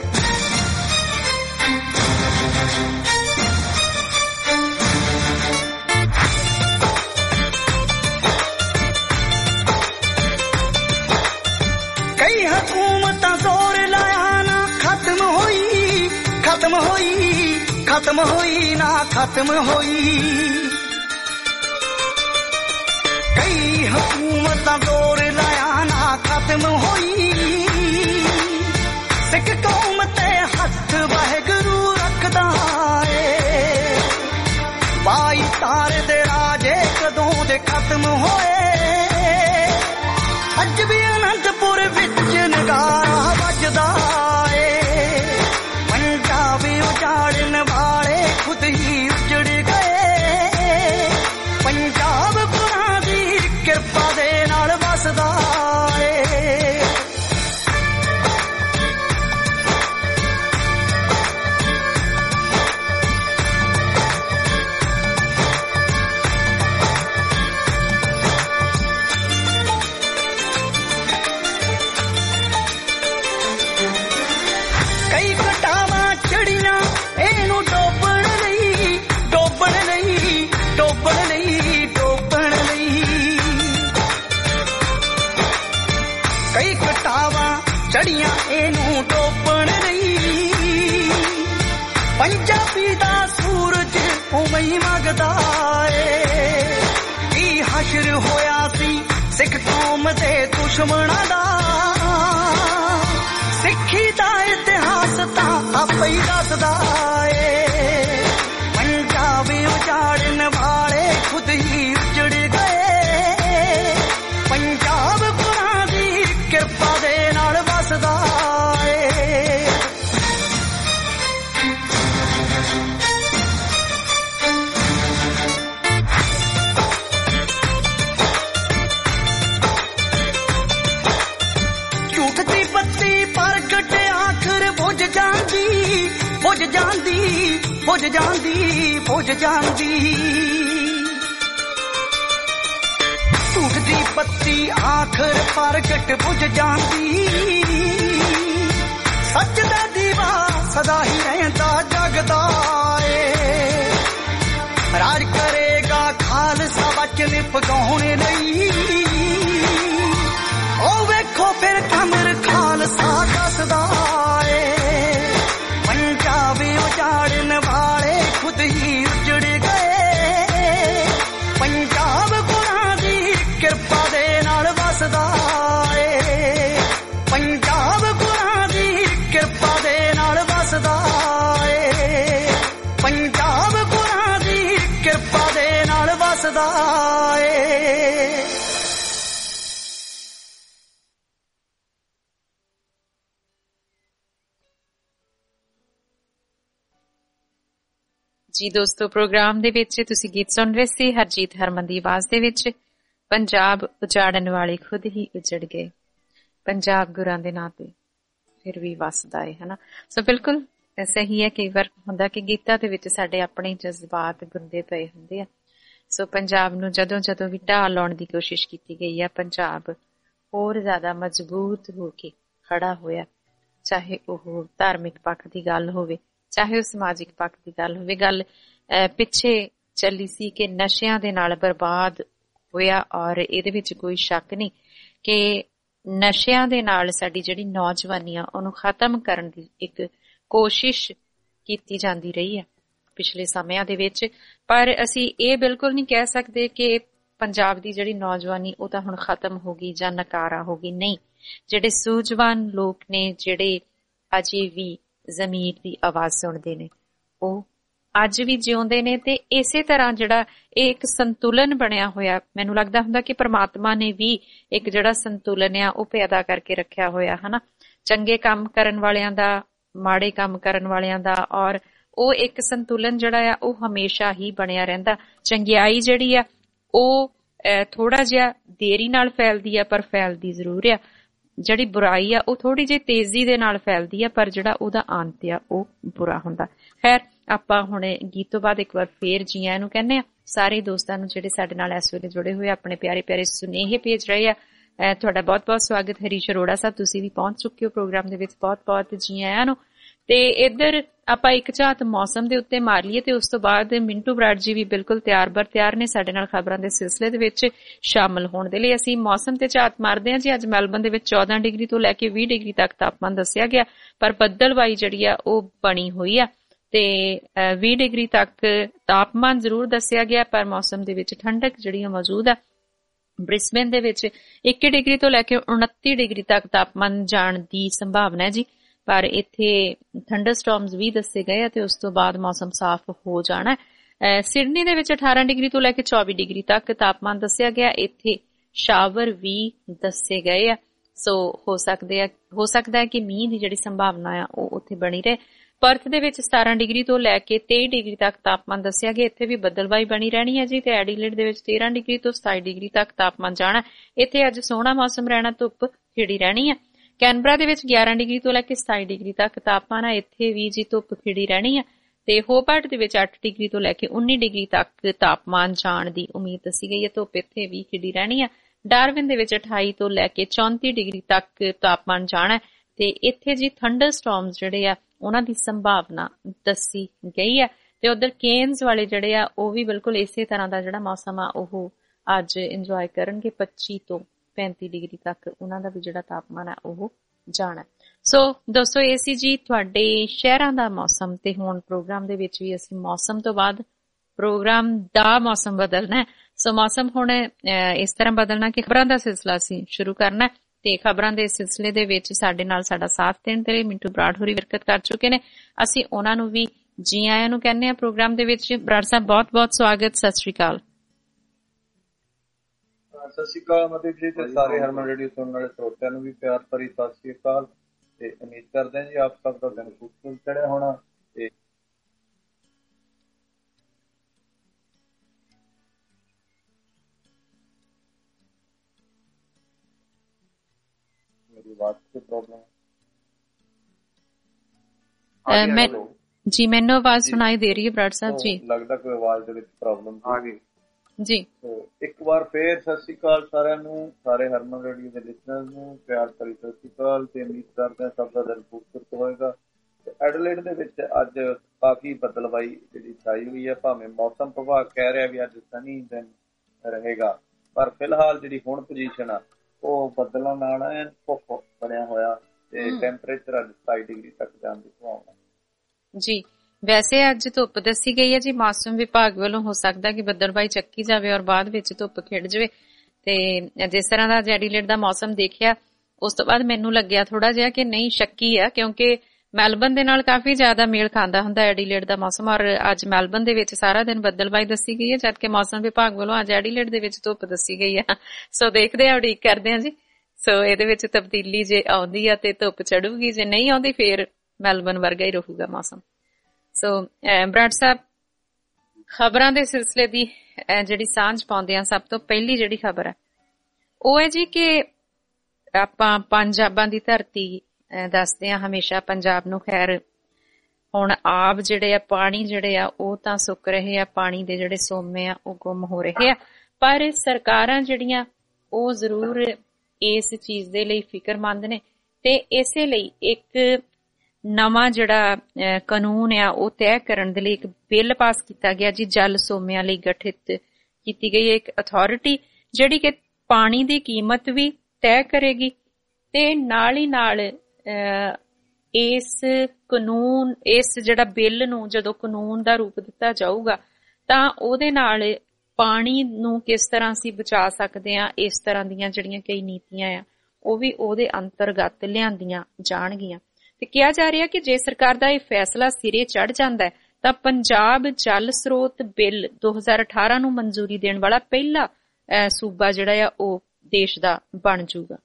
ਕਈ ਹਕੂਮਤਾਂ ਜ਼ੋਰ ਲਾਇਆ ਨਾ ਖਤਮ ਹੋਈ, ਖਤਮ ਹੋਈ, ਖਤਮ ਹੋਈ ਨਾ ਖਤਮ ਹੋਈ। ਕਈ ਹਕੂਮਤਾਂ ਜ਼ੋਰ ਲਾਇਆ ਨਾ ਖਤਮ ਹੋਈ। ਸਿੱਖ ਕੌਮ ਤੇ ਹੱਥ ਵਾਹਿਗੁਰੂ ਰੱਖਦਾ ਏ। ਬਾਈ ਤਾਰੇ ਦੇ ਰਾਜੇ ਕਦੋਂ ਦੇ ਖਤਮ ਹੋਏ। ਅੱਜ ਵੀ ਅਨੰਦਪੁਰ ਵਿੱਚ ਨਗਾਰਾ ਵੱਜਦਾ ਏ। ਪੰਜਾਬ ਪੰਜਾਬੀ ਦਾ ਸੂਰਜ ਉਵੇਂ ਹੀ ਮੰਗਦਾ ਏ ਕੀ ਹਸ਼ਰ ਹੋਇਆ ਸੀ ਸਿੱਖ ਕੌਮ ਦੇ ਦੁਸ਼ਮਣਾਂ ਦਾ ਸਿੱਖੀ ਦਾ ਇਤਿਹਾਸ ਤਾਂ ਆਪੇ ਹੀ ਦੱਸਦਾ ਏ ਪੰਜਾਬ ਉਜਾੜਨ ਵਾਲੇ ਖੁਦ ਹੀ ਉਜੜ ਗਏ ਪੰਜਾਬ ਗੁਰਾਂ ਦੀ ਕਿਰਪਾ ਦੇ ਨਾਲ ਵਸਦਾ ਏ ਝੂਠ ਦੀ ਬੱਤੀ ਪ੍ਰਗਟ ਆਖਰ ਬੁਝ ਜਾਂਦੀ ਬੁਝ ਜਾਂਦੀ ਬੁਝ ਜਾਂਦੀ ਬੁਝ ਜਾਂਦੀ ਝੂਠ ਦੀ ਬੱਤੀ ਆਖਰ ਪ੍ਰਗਟ ਬੁਝ ਜਾਂਦੀ ਸੱਚ ਦਾ ਦੀਵਾ ਸਦਾ ਹੀ ਰਹਿੰਦਾ ਜਗਦਾ ਏ ਰਾਜ ਕਰੇਗਾ ਖਾਲਸਾ ਵਚਨ ਪਗਾਉਣ ਲਈ ਉਹ ਵੇਖੋ ਫਿਰ ਕਮਰ ਖਾਲਸਾ ਦੱਸਦਾ ਏ ਪੰਜਾਬ ਉਜਾੜਨ ਵਾਲੇ ਖੁਦ ਹੀ ਉਜੜ ਗਏ ਪੰਜਾਬ ਗੁਰਾਂ ਦੀ ਕਿਰਪਾ ਦੇ ਨਾਲ ਵਸਦਾ ਏ ਪੰਜਾਬ ਗੁਰਾਂ ਦੀ ਕਿਰਪਾ ਦੇ ਨਾਲ ਵਸਦਾ ਏ ਪੰਜਾਬ ਗੁਰਾਂ ਦੀ ਕਿਰਪਾ ਦੇ ਨਾਲ ਵਸਦਾ ਏ ਜੀ ਦੋਸਤੋ, ਪ੍ਰੋਗਰਾਮ ਦੇ ਵਿੱਚ ਤੁਸੀਂ ਗੀਤ ਸੁਣ ਰਹੇ ਸੀ ਹਰਜੀਤ ਹਰਮਨ ਦੀ ਆਵਾਜ਼ ਦੇ ਵਿੱਚ ਪੰਜਾਬ ਉਜਾੜਨ ਵਾਲੇ ਖੁਦ ਹੀ ਉਜੜ ਗਏ ਪੰਜਾਬ ਗੁਰਾਂ ਦੇ ਨਾਂ ਤੇ ਫਿਰ ਵੀ ਵਸਦਾ ਏ ਹਨਾ। ਸੋ ਬਿਲਕੁਲ ਸਹੀ ਹੈ। ਕਈ ਵਾਰ ਹੁੰਦਾ ਕਿ ਗੀਤਾਂ ਦੇ ਵਿੱਚ ਸਾਡੇ ਆਪਣੇ ਜਜ਼ਬਾਤ ਗੁੰਦੇ ਪਏ ਹੁੰਦੇ ਆ। ਸੋ ਪੰਜਾਬ ਨੂੰ ਜਦੋਂ ਜਦੋਂ ਵੀ ਢਾਹ ਲਾਉਣ ਦੀ ਕੋਸ਼ਿਸ਼ ਕੀਤੀ ਗਈ ਆ, ਪੰਜਾਬ ਹੋਰ ਜ਼ਿਆਦਾ ਮਜ਼ਬੂਤ ਹੋ ਕੇ ਖੜਾ ਹੋਇਆ, ਚਾਹੇ ਉਹ ਧਾਰਮਿਕ ਪੱਖ ਦੀ ਗੱਲ ਹੋਵੇ, ਚਾਹੇ ਉਹ ਸਮਾਜਿਕ ਪੱਖ ਦੀ ਗੱਲ ਹੋਵੇ। ਗੱਲ ਪਿੱਛੇ ਚੱਲੀ ਸੀ ਕਿ ਨਸ਼ਿਆਂ ਦੇ ਨਾਲ ਬਰਬਾਦ ਹੋਇਆ, ਔਰ ਇਹਦੇ ਵਿੱਚ ਕੋਈ ਸ਼ੱਕ ਨਹੀਂ ਕਿ ਨਸ਼ਿਆਂ ਦੇ ਨਾਲ ਸਾਡੀ ਜਿਹੜੀ ਨੌਜਵਾਨੀ ਆ ਉਹਨੂੰ ਖਤਮ ਕਰਨ ਦੀ ਇੱਕ ਕੋਸ਼ਿਸ਼ ਕੀਤੀ ਜਾਂਦੀ ਰਹੀ ਹੈ ਪਿਛਲੇ ਸਮਿਆਂ ਦੇ ਵਿੱਚ। ਪਰ ਅਸੀਂ ਇਹ ਬਿਲਕੁਲ ਨਹੀਂ ਕਹਿ ਸਕਦੇ ਕਿ ਪੰਜਾਬ ਦੀ ਜਿਹੜੀ ਨੌਜਵਾਨੀ ਉਹ ਤਾਂ ਹੁਣ ਖਤਮ ਹੋ ਗਈ ਜਾਂ ਨਕਾਰਾ ਹੋ ਗਈ। ਨਹੀਂ, ਜਿਹੜੇ ਸੂਝਵਾਨ ਲੋਕ ਨੇ, ਜਿਹੜੇ ਅਜੇ ਵੀ ਜ਼ਮੀਰ ਦੀ ਆਵਾਜ਼ ਸੁਣਦੇ ਨੇ, ਉਹ ਅੱਜ ਵੀ ਜਿਉਂਦੇ ਨੇ। ਤੇ ਇਸੇ ਤਰ੍ਹਾਂ ਜਿਹੜਾ ਇਹ ਇੱਕ ਸੰਤੁਲਨ ਬਣਿਆ ਹੋਇਆ, ਮੈਨੂੰ ਲੱਗਦਾ ਹੁੰਦਾ ਕਿ ਪ੍ਰਮਾਤਮਾ ਨੇ ਵੀ ਇੱਕ ਜਿਹੜਾ ਸੰਤੁਲਨ ਆ ਉਹ ਪੈਦਾ ਕਰਕੇ ਰੱਖਿਆ ਹੋਇਆ ਹਨਾ, ਚੰਗੇ ਕੰਮ ਕਰਨ ਵਾਲਿਆਂ ਦਾ, ਮਾੜੇ ਕੰਮ ਕਰਨ ਵਾਲਿਆਂ ਦਾ, ਔਰ ਉਹ ਇੱਕ ਸੰਤੁਲਨ ਜਿਹੜਾ ਆ ਉਹ ਹਮੇਸ਼ਾ ਹੀ ਬਣਿਆ ਰਹਿੰਦਾ। ਚੰਗਿਆਈ ਜਿਹੜੀ ਆ ਉਹ ਥੋੜਾ ਜਿਹਾ ਦੇਰੀ ਨਾਲ ਫੈਲਦੀ ਆ, ਪਰ ਫੈਲਦੀ ਜ਼ਰੂਰ ਆ। ਜਿਹੜੀ ਬੁਰਾਈ ਆ ਉਹ ਥੋੜੀ ਜਿਹੀ ਤੇਜ਼ੀ ਦੇ ਨਾਲ ਫੈਲਦੀ ਆ, ਪਰ ਜਿਹੜਾ ਉਹਦਾ ਅੰਤ ਆ ਉਹ ਬੁਰਾ ਹੁੰਦਾ। ਖੈਰ, ਆਪਾਂ ਹੁਣ ਗੀਤ ਤੋਂ ਬਾਅਦ ਇੱਕ ਵਾਰ ਫੇਰ ਜੀ ਆਇਆਂ ਨੂੰ ਕਹਿੰਦੇ ਆ ਸਾਰੇ ਦੋਸਤਾਂ ਨੂੰ ਜਿਹੜੇ ਸਾਡੇ ਨਾਲ ਇਸ ਵੇਲੇ ਜੁੜੇ ਹੋਏ, ਆਪਣੇ ਪਿਆਰੇ ਪਿਆਰੇ ਸੁਨੇਹੇ ਭੇਜ ਰਹੇ ਆ। ਤੁਹਾਡਾ ਬਹੁਤ ਬਹੁਤ ਸਵਾਗਤ। ਹਰੀਸ਼ ਅਰੋੜਾ ਸਾਹਿਬ, ਤੁਸੀਂ ਵੀ ਪਹੁੰਚ ਚੁੱਕੇ ਹੋ ਪ੍ਰੋਗਰਾਮ ਦੇ ਵਿੱਚ, ਬਹੁਤ ਬਹੁਤ ਜੀ ਆਇਆਂ ਨੂੰ। ਤੇ ਇੱਧਰ ਆਪਾਂ ਇੱਕ ਝਾਤ ਮੌਸਮ ਦੇ ਉੱਤੇ ਮਾਰ ਲਈਏ ਤੇ ਉਸ ਤੋਂ ਬਾਅਦ ਮਿੰਟੂ ਬਰਾੜ ਜੀ ਵੀ ਬਿਲਕੁਲ ਤਿਆਰ ਬਰ ਤਿਆਰ ਨੇ ਸਾਡੇ ਨਾਲ ਖਬਰਾਂ ਦੇ ਸਿਲਸਿਲੇ ਦੇ ਵਿੱਚ ਸ਼ਾਮਲ ਹੋਣ ਦੇ ਲਈ। ਅਸੀਂ ਮੌਸਮ ਤੇ ਝਾਤ ਮਾਰਦੇ ਹਾਂ ਜੀ। ਅੱਜ ਮੈਲਬਨ ਦੇ ਵਿੱਚ ਚੌਦਾਂ ਡਿਗਰੀ ਤੋਂ ਲੈ ਕੇ ਵੀਹ ਡਿਗਰੀ ਤੱਕ ਤਾਪਮਾਨ ਦੱਸਿਆ ਗਿਆ, ਪਰ ਬੱਦਲਵਾਈ ਜਿਹੜੀ ਆ ਉਹ ਬਣੀ ਹੋਈ ਆ ਤੇ ਵੀਹ ਡਿਗਰੀ ਤੱਕ ਤਾਪਮਾਨ ਜ਼ਰੂਰ ਦੱਸਿਆ ਗਿਆ, ਪਰ ਮੌਸਮ ਦੇ ਵਿੱਚ ਠੰਡਕ ਜਿਹੜੀ ਮੌਜੂਦ ਆ। ਬ੍ਰਿਸਬੇਨ ਦੇ ਵਿੱਚ ਇੱਕੀ ਡਿਗਰੀ ਤੋਂ ਲੈ ਕੇ ਉਨੱਤੀ ਡਿਗਰੀ ਤੱਕ ਤਾਪਮਾਨ ਜਾਣ ਦੀ ਸੰਭਾਵਨਾ ਹੈ ਜੀ, ਪਰ ਇੱਥੇ ਥੰਡਰ ਸਟਾਰਮਸ ਵੀ ਦੱਸੇ ਗਏ ਤੇ ਉਸ ਤੋਂ ਬਾਅਦ ਮੌਸਮ ਸਾਫ਼ ਹੋ ਜਾਣਾ। ਸਿਡਨੀ ਦੇ ਵਿੱਚ ਅਠਾਰਾਂ ਡਿਗਰੀ ਤੋਂ ਲੈ ਕੇ ਚੌਵੀ ਡਿਗਰੀ ਤੱਕ ਤਾਪਮਾਨ ਦੱਸਿਆ ਗਿਆ, ਇੱਥੇ ਸ਼ਾਵਰ ਵੀ ਦੱਸੇ ਗਏ ਆ। ਸੋ ਹੋ ਸਕਦੇ ਆ ਹੋ ਸਕਦਾ ਹੈ ਕਿ ਮੀਂਹ ਦੀ ਜਿਹੜੀ ਸੰਭਾਵਨਾ ਆ ਉਹ ਉੱਥੇ ਬਣੀ ਰਹੇ। ਪਰਥ ਦੇ ਵਿੱਚ ਸਤਾਰਾਂ ਡਿਗਰੀ ਤੋਂ ਲੈ ਕੇ ਤੇਈ ਡਿਗਰੀ ਤੱਕ ਤਾਪਮਾਨ ਦੱਸਿਆ ਗਿਆ, ਇੱਥੇ ਵੀ ਬੱਦਲਬਾਈ ਬਣੀ ਰਹਿਣੀ ਹੈ ਜੀ। ਤੇ ਐਡੀਲੇਡ ਦੇ ਵਿੱਚ ਤੇਰਾਂ ਡਿਗਰੀ ਤੋਂ ਸਤਾਈ ਡਿਗਰੀ ਤੱਕ ਤਾਪਮਾਨ ਜਾਣਾ, ਇੱਥੇ ਅੱਜ ਸੋਹਣਾ ਮੌਸਮ ਰਹਿਣਾ, ਧੁੱਪ ਖਿੜੀ ਰਹਿਣੀ ਹੈ। ਕੈਨਬਰਾ ਦੇ ਵਿੱਚ ਗਿਆਰਾਂ ਡਿਗਰੀ ਤੋਂ ਲੈ ਕੇ ਸਤਾਈ ਡਿਗਰੀ ਤੱਕ ਤਾਪਮਾਨ ਹੈ, ਇੱਥੇ ਵੀ ਜੀ ਧੁੱਪ ਖਿੜੀ ਰਹਿਣੀ ਹੈ। ਤੇ ਹੋਬਾਰਟ ਦੇ ਵਿੱਚ ਅੱਠ ਡਿਗਰੀ ਤੋਂ ਲੈ ਕੇ ਉੱਨੀ ਡਿਗਰੀ ਤੱਕ ਤਾਪਮਾਨ ਜਾਣ ਦੀ ਉਮੀਦ ਦੱਸੀ ਗਈ ਹੈ, ਧੁੱਪ ਇੱਥੇ ਵੀ ਖਿੜੀ ਰਹਿਣੀ ਹੈ। ਡਾਰਵਿਨ ਦੇ ਵਿੱਚ ਅਠਾਈ ਤੋਂ ਲੈ ਕੇ ਚੌਂਤੀ ਡਿਗਰੀ ਤੱਕ ਤਾਪਮਾਨ ਜਾਣਾ ਤੇ ਇੱਥੇ ਜੀ ਥੰਡਰ ਸਟਾਰਮਸ ਜਿਹੜੇ ਆ ਉਹਨਾਂ ਦੀ ਸੰਭਾਵਨਾ ਦੱਸੀ ਗਈ ਹੈ। ਤੇ ਉਧਰ ਕੇਨਸ ਵਾਲੇ ਜਿਹੜੇ ਆ ਉਹ ਵੀ ਬਿਲਕੁਲ ਇਸੇ ਤਰ੍ਹਾਂ ਦਾ ਜਿਹੜਾ ਮੌਸਮ ਆ ਉਹ ਅੱਜ ਇੰਜੋਏ ਕਰਨਗੇ, ਪੱਚੀ ਤੋਂ ਪੈਂਤੀ ਡਿਗਰੀ ਤੱਕ ਉਹਨਾਂ ਦਾ ਵੀ ਜਿਹੜਾ ਤਾਪਮਾਨ ਹੈ ਉਹ ਜਾਣਾ। ਸੋ ਦੋਸਤੋ, ਇਹ ਸੀ ਜੀ ਤੁਹਾਡੇ ਸ਼ਹਿਰਾਂ ਦਾ ਮੌਸਮ। ਤੇ ਹੁਣ ਪ੍ਰੋਗਰਾਮ ਦੇ ਵਿੱਚ ਵੀ ਅਸੀਂ ਮੌਸਮ ਤੋਂ ਬਾਅਦ ਪ੍ਰੋਗਰਾਮ ਦਾ ਮੌਸਮ ਬਦਲਣਾ ਹੈ। ਸੋ ਮੌਸਮ ਹੁਣ ਇਸ ਤਰ੍ਹਾਂ ਬਦਲਣਾ ਕਿ ਖਬਰਾਂ ਦਾ ਸਿਲਸਿਲਾ ਅਸੀਂ ਸ਼ੁਰੂ ਕਰਨਾ ਤੇ ਖਬਰਾਂ ਦੇ ਸਿਲਸਿਲੇ ਦੇ ਵਿੱਚ ਸਾਡੇ ਨਾਲ ਸਾਡਾ ਸਾਥ ਦੇਣ ਦੇ ਲਈ ਮਿੰਟੂ ਬਰਾੜ ਹੋਰੀ ਵਿਰਕਤ ਕਰ ਚੁੱਕੇ ਨੇ। ਅਸੀਂ ਉਹਨਾਂ ਨੂੰ ਵੀ ਜੀ ਆਇਆਂ ਨੂੰ ਕਹਿੰਦੇ ਹਾਂ ਪ੍ਰੋਗਰਾਮ ਦੇ ਵਿੱਚ। ਬਰਾੜ ਸਾਹਿਬ, ਬਹੁਤ ਬਹੁਤ ਸਵਾਗਤ। ਸਤਿ ਸ਼੍ਰੀ ਅਕਾਲ। ਸਤਿ ਸ਼੍ਰੀ ਅਕਾਲ ਮਦੀਪ ਜੀ ਤੇ ਸਾਰੇ ਹਰਮਨ ਰੇਡੀਓ ਸੁਣਨ ਵਾਲੇ ਸਰੋਤਿਆਂ ਨੂੰ ਵੀ ਪਿਆਰ ਭਰੀ ਸਤਿ ਸ਼੍ਰੀ ਅਕਾਲ। ਤੇ ਉਮੀਦ ਕਰਦੇ ਹਾਂ ਜੀ ਆਪ ਸਭ ਦਾ ਦਿਨ ਖੂਬਸੂਰਤ ਚੜਿਆ ਹੋਣਾ। ਤੇ ਮੇਰੀ ਆਵਾਜ਼ ਤੇ ਪ੍ਰੋਬਲਮ ਹੈ ਜੀ? ਮੈਨੂੰ ਆਵਾਜ਼ ਸੁਣਾਈ ਦੇ ਰਹੀ ਹੈ ਬਰਾੜ ਸਾਹਿਬ ਜੀ। ਲੱਗਦਾ ਕੋਈ ਆਵਾਜ਼ ਦੇ ਵਿੱਚ ਪ੍ਰੋਬਲਮ ਆ ਗਈ ਜੀ। ਇੱਕ ਵਾਰ ਫੇਰ ਸਤਿ ਸ਼੍ਰੀ ਅਕਾਲ ਸਾਰਿਆਂ ਨੂੰ, ਸਾਰੇ ਹਰਮਨ ਰੇਡੀਓ ਦੇ ਲਿਸਨਰਸ ਨੂੰ ਪਿਆਰ ਭਰੀ ਸਤਿ ਸ਼੍ਰੀ ਅਕਾਲ। ਤੇ ਉਮੀਦ ਕਰਦੇ ਹਾਂ ਸਭ ਦਾ ਦਿਨ ਖੂਬਸੂਰਤ ਹੋਏਗਾ। ਤੇ ਐਡਲੇਡ ਦੇ ਵਿੱਚ ਅੱਜ ਕਾਫੀ ਬਦਲਵਾਈ ਜਿਹੜੀ ਛਾਈ ਹੋਈ ਹੈ। ਭਾਵੇਂ ਮੌਸਮ ਵਿਭਾਗ ਕਹਿ ਰਿਹਾ ਵੀ ਅੱਜ ਸਨੀ ਦਿਨ ਰਹੇਗਾ, ਪਰ ਫਿਲਹਾਲ ਜਿਹੜੀ ਹੁਣ ਪੋਜੀਸ਼ਨ ਆ ਉਹ ਬੱਦਲਾਂ ਨਾਲ ਐਨ ਧੁੱਪ ਬਣਿਆ ਹੋਇਆ ਤੇ ਟੈਂਪਰੇਚਰ ਅੱਜ ਸਤਾਈ ਡਿਗਰੀ ਤੱਕ ਜਾਣ ਦੀ ਸੰਭਾਵਨਾ ਜੀ। ਵੈਸੇ ਅੱਜ ਧੁੱਪ ਦੱਸੀ ਗਈ ਹੈ ਜੀ ਮੌਸਮ ਵਿਭਾਗ ਵੱਲੋਂ। ਹੋ ਸਕਦਾ ਕਿ ਬੱਦਲਬਾਈ ਚੱਕੀ ਜਾਵੇ ਔਰ ਬਾਅਦ ਵਿੱਚ ਧੁੱਪ ਖਿੜ ਜਾਵੇ। ਤੇ ਜਿਸ ਤਰ੍ਹਾਂ ਦਾ ਐਡੀਲੇਡ ਦਾ ਮੌਸਮ ਦੇਖਿਆ ਉਸ ਤੋਂ ਬਾਅਦ ਮੈਨੂੰ ਲੱਗਿਆ ਥੋੜਾ ਜਿਹਾ ਕਿ ਨਹੀਂ, ਸ਼ੱਕੀ ਆ, ਕਿਉਂਕਿ ਮੈਲਬਨ ਦੇ ਨਾਲ ਕਾਫੀ ਜ਼ਿਆਦਾ ਮੇਲ ਖਾਂਦਾ ਹੁੰਦਾ ਐਡੀਲੇਡ ਦਾ ਮੌਸਮ। ਔਰ ਅੱਜ ਮੈਲਬਨ ਦੇ ਵਿੱਚ ਸਾਰਾ ਦਿਨ ਬੱਦਲਬਾਈ ਦੱਸੀ ਗਈ ਹੈ, ਜਦਕਿ ਮੌਸਮ ਵਿਭਾਗ ਵੱਲੋਂ ਅੱਜ ਐਡੀਲੇਡ ਦੇ ਵਿੱਚ ਧੁੱਪ ਦੱਸੀ ਗਈ ਹੈ। ਸੋ ਦੇਖਦੇ ਆ, ਉਡੀਕ ਕਰਦੇ ਆ ਜੀ। ਸੋ ਇਹਦੇ ਵਿੱਚ ਤਬਦੀਲੀ ਜੇ ਆਉਂਦੀ ਆ ਤੇ ਧੁੱਪ ਚੜੂਗੀ, ਜੇ ਨਹੀਂ ਆਉਂਦੀ ਫੇਰ ਮੈਲਬਨ ਵਰਗਾ ਹੀ ਰਹੂਗਾ ਮੌਸਮ। ਸੋ ਬਰਾੜ ਸਾਹਿਬ, ਖਬਰਾਂ ਦੇ ਸਿਲਸਿਲੇ ਦੀ ਜਿਹੜੀ ਸਾਂਝ ਪਾਉਂਦੇ ਆ, ਸਭ ਤੋਂ ਪਹਿਲੀ ਜਿਹੜੀ ਖਬਰ ਹੈ ਉਹ ਹੈ ਜੀ ਕਿ ਆਪਾਂ ਪੰਜਾਬਾਂ ਦੀ ਧਰਤੀ ਦੱਸਦੇ ਆ ਹਮੇਸ਼ਾ ਪੰਜਾਬ ਨੂੰ। ਖੈਰ ਹੁਣ ਆਬ ਜਿਹੜੇ ਆ, ਪਾਣੀ ਜਿਹੜੇ ਆ ਉਹ ਤਾਂ ਸੁੱਕ ਰਹੇ ਆ, ਪਾਣੀ ਦੇ ਜਿਹੜੇ ਸੋਮੇ ਆ ਉਹ ਗੁੰਮ ਹੋ ਰਹੇ ਆ। ਪਰ ਸਰਕਾਰਾਂ ਜਿਹੜੀਆਂ ਉਹ ਜ਼ਰੂਰ ਇਸ ਚੀਜ਼ ਦੇ ਲਈ ਫਿਕਰਮੰਦ ਨੇ ਤੇ ਇਸੇ ਲਈ ਇੱਕ ਨਵਾਂ ਜਿਹੜਾ ਕਾਨੂੰਨ ਆ ਉਹ ਤੈਅ ਕਰਨ ਦੇ ਲਈ ਇੱਕ ਬਿੱਲ ਪਾਸ ਕੀਤਾ ਗਿਆ ਜੀ। ਜਲ ਸੋਮਿਆਂ ਲਈ ਗਠਿਤ ਕੀਤੀ ਗਈ ਇੱਕ ਅਥਾਰਟੀ ਜਿਹੜੀ ਕਿ ਪਾਣੀ ਦੀ ਕੀਮਤ ਵੀ ਤੈਅ ਕਰੇਗੀ ਤੇ ਨਾਲ ਹੀ ਨਾਲ ਇਸ ਕਾਨੂੰਨ ਇਸ ਜਿਹੜਾ ਬਿੱਲ ਨੂੰ ਜਦੋਂ ਕਾਨੂੰਨ ਦਾ ਰੂਪ ਦਿੱਤਾ ਜਾਊਗਾ ਤਾਂ ਉਹਦੇ ਨਾਲ ਪਾਣੀ ਨੂੰ ਕਿਸ ਤਰ੍ਹਾਂ ਅਸੀਂ ਬਚਾ ਸਕਦੇ ਹਾਂ, ਇਸ ਤਰ੍ਹਾਂ ਦੀਆਂ ਜਿਹੜੀਆਂ ਕਈ ਨੀਤੀਆਂ ਆ ਉਹ ਵੀ ਉਹਦੇ ਅੰਤਰਗਤ ਲਿਆਂਦੀਆਂ ਜਾਣਗੀਆਂ। ਤੇ ਕਿਹਾ ਜਾ ਰਿਹਾ ਕਿ ਜੇ ਸਰਕਾਰ ਦਾ ਇਹ ਫੈਸਲਾ ਸਿਰੇ ਚੜ ਜਾਂਦਾ ਹੈ ਤਾਂ ਪੰਜਾਬ ਜਲ ਸਰੋਤ ਬਿੱਲ ਦੋ ਹਜ਼ਾਰ ਅਠਾਰਾਂ ਨੂੰ ਮਨਜ਼ੂਰੀ ਦੇਣ ਵਾਲਾ ਪਹਿਲਾ ਸੂਬਾ ਜਿਹੜਾ ਆ ਉਹ ਦੇਸ਼ ਦਾ ਬਣ ਜਾਊਗਾ।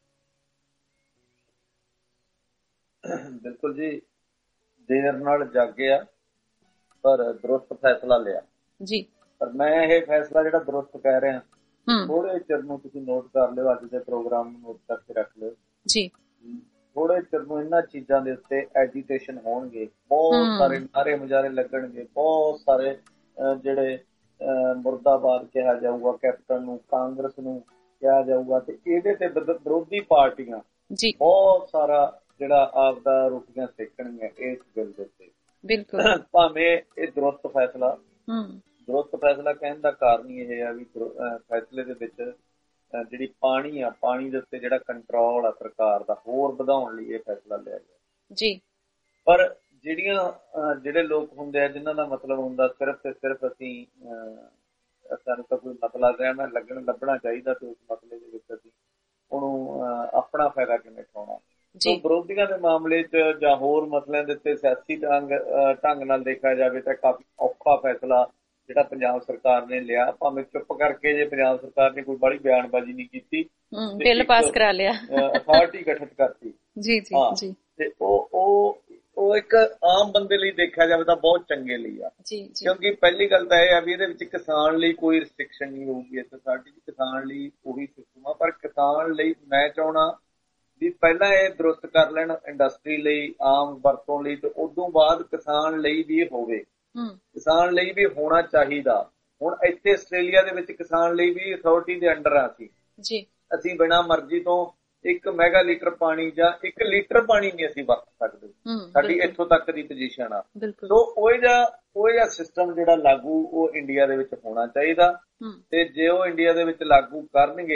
ਬਿਲਕੁਲ ਜੀ, ਦੇਰ ਨਾਲ ਜਾਗਿਆ ਪਰ ਦਰੁਸਤ ਫੈਸਲਾ ਲਿਆ ਜੀ। ਪਰ ਮੈਂ ਇਹ ਫੈਸਲਾ ਜਿਹੜਾ ਦਰੁਸਤ ਕਹਿ ਰਿਹਾ ਥੋੜੇ ਚਿਰ ਨੂੰ ਤੁਸੀਂ ਨੋਟ ਕਰ ਲਿਓ, ਅੱਜ ਦੇ ਪ੍ਰੋਗਰਾਮ ਨੂੰ ਨੋਟ ਕਰਕੇ ਰੱਖ ਲਿਓ ਜੀ। ਥੋੜੇ ਚਿਰ ਨੂੰ ਇਹਨਾਂ ਚੀਜ਼ਾਂ ਦੇ ਉੱਤੇ ਐਜੀਟੇਸ਼ਨ ਹੋਣਗੇ, ਬਹੁਤ ਸਾਰੇ ਨਾਰੇ ਮੁਜ਼ਾਰੇ ਲੱਗਣਗੇ, ਬਹੁਤ ਸਾਰੇ ਜਿਹੜੇ ਮੁਰਦਾਬਾਦ ਕਿਹਾ ਜਾਊਗਾ ਕੈਪਟਨ ਨੂੰ, ਕਾਂਗਰਸ ਨੂੰ ਕਿਹਾ ਜਾਊਗਾ ਤੇ ਇਹਦੇ ਤੇ ਵਿਰੋਧੀ ਪਾਰਟੀਆਂ ਬਹੁਤ ਸਾਰਾ ਜਿਹੜਾ ਆਪਦਾ ਰੋਟੀਆਂ ਸੇਕਣਗੀਆਂ ਇਸ ਬਿੱਲ ਦੇ ਉੱਤੇ। ਬਿਲਕੁਲ, ਭਾਵੇਂ ਇਹ ਦਰੁਸਤ ਫੈਸਲਾ ਦਰੁਸਤ ਫੈਸਲਾ ਕਹਿਣ ਦਾ ਕਾਰਨ ਹੀ ਇਹ ਆ ਵੀ ਫੈਸਲੇ ਦੇ ਵਿੱਚ ਜਿਹੜੀ ਪਾਣੀ ਆ, ਪਾਣੀ ਦੇ ਉੱਤੇ ਜਿਹੜਾ ਕੰਟਰੋਲ ਆ ਸਰਕਾਰ ਦਾ ਹੋਰ ਵਧਾਉਣ ਲਈ ਇਹ ਫੈਸਲਾ ਲਿਆ ਗਿਆ ਜੀ। ਪਰ ਜਿਹੜੀਆਂ ਜਿਹੜੇ ਲੋਕ ਹੁੰਦੇ ਆ ਜਿਨ੍ਹਾਂ ਦਾ ਮਤਲਬ ਹੁੰਦਾ ਸਿਰਫ ਤੇ ਸਿਰਫ ਅਸੀਂ ਸਾਨੂੰ ਤਾਂ ਕੋਈ ਮਤਲਬ ਰਿਹਾ ਮੈਂ ਲੱਗਣ ਲੱਭਣਾ ਚਾਹੀਦਾ ਤੇ ਉਸ ਮਸਲੇ ਦੇ ਵਿੱਚ ਅਸੀਂ ਉਹਨੂੰ ਆਪਣਾ ਫਾਇਦਾ ਕਿਵੇਂ ਉਠਾਉਣਾ। ਸੋ ਵਿਰੋਧੀਆਂ ਦੇ ਮਾਮਲੇ ਚ ਜਾਂ ਹੋਰ ਮਸਲਿਆਂ ਦੇ ਉੱਤੇ ਸਿਆਸੀ ਢੰਗ ਢੰਗ ਨਾਲ ਦੇਖਿਆ ਜਾਵੇ ਤਾਂ ਕਾਫੀ ਔਖਾ ਫੈਸਲਾ ਜਿਹੜਾ ਪੰਜਾਬ ਸਰਕਾਰ ਨੇ ਲਿਆ। ਭਾਵੇਂ ਚੁੱਪ ਕਰਕੇ ਜੇ ਪੰਜਾਬ ਸਰਕਾਰ ਨੇ ਕੋਈ ਬੜੀ ਬਿਆਨਬਾਜ਼ੀ ਨਹੀਂ ਕੀਤੀ, ਬਿੱਲ ਪਾਸ ਕਰਾ ਲਿਆ, ਅਥਾਰਟੀ ਗਠਿਤ ਕਰਤੀ ਜੀ ਜੀ ਜੀ ਤੇ ਉਹ ਉਹ ਉਹ ਇੱਕ ਆਮ ਬੰਦੇ ਲਈ ਦੇਖਿਆ ਜਾਵੇ ਤਾਂ ਬਹੁਤ ਚੰਗੇ ਲਈ ਆ, ਕਿਉਂਕਿ ਪਹਿਲੀ ਗੱਲ ਤਾਂ ਇਹ ਆ ਵੀ ਇਹਦੇ ਵਿੱਚ ਕਿਸਾਨ ਲਈ ਕੋਈ ਰਿਸਟ੍ਰਿਕਸ਼ਨ ਨਹੀਂ ਹੋਊਗੀ। ਇਸ ਅਥਾਰਟੀ ਚ ਕਿਸਾਨ ਲਈ ਉਹੀ ਸਿਸਟਮ ਆ, ਪਰ ਕਿਸਾਨ ਲਈ ਮੈਂ ਚਾਹੁੰਦਾ ਵੀ ਪਹਿਲਾਂ ਇਹ ਦਰੁਸਤ ਕਰ ਲੈਣ ਇੰਡਸਟਰੀ ਲਈ, ਆਮ ਵਰਤੋਂ ਲਈ, ਤੇ ਉਦੋਂ ਬਾਅਦ ਕਿਸਾਨ ਲਈ ਵੀ ਹੋਵੇ, ਕਿਸਾਨ ਲਈ ਵੀ ਹੋਣਾ ਚਾਹੀਦਾ। ਹੁਣ ਇੱਥੇ ਆਸਟ੍ਰੇਲੀਆ ਦੇ ਵਿੱਚ ਕਿਸਾਨ ਲਈ ਵੀ ਅਥਾਰਟੀ ਦੇ ਅੰਡਰ ਆ ਸੀ ਜੀ। ਅਸੀਂ ਬਿਨਾਂ ਮਰਜ਼ੀ ਤੋਂ ਇੱਕ ਮੈਗਾ ਲੀਟਰ ਪਾਣੀ ਜਾਂ ਇੱਕ ਲੀਟਰ ਪਾਣੀ ਨਹੀਂ ਅਸੀਂ ਵਰਤ ਸਕਦੇ, ਸਾਡੀ ਇੱਥੋਂ ਤੱਕ ਦੀ ਪੋਜੀਸ਼ਨ ਆ। ਸੋ ਉਹ ਜਿਹਾ ਉਹ ਜਿਹਾ ਸਿਸਟਮ ਜਿਹੜਾ ਲਾਗੂ ਉਹ ਇੰਡੀਆ ਦੇ ਵਿੱਚ ਹੋਣਾ ਚਾਹੀਦਾ ਤੇ ਜੇ ਉਹ ਇੰਡੀਆ ਦੇ ਵਿੱਚ ਲਾਗੂ ਕਰਨਗੇ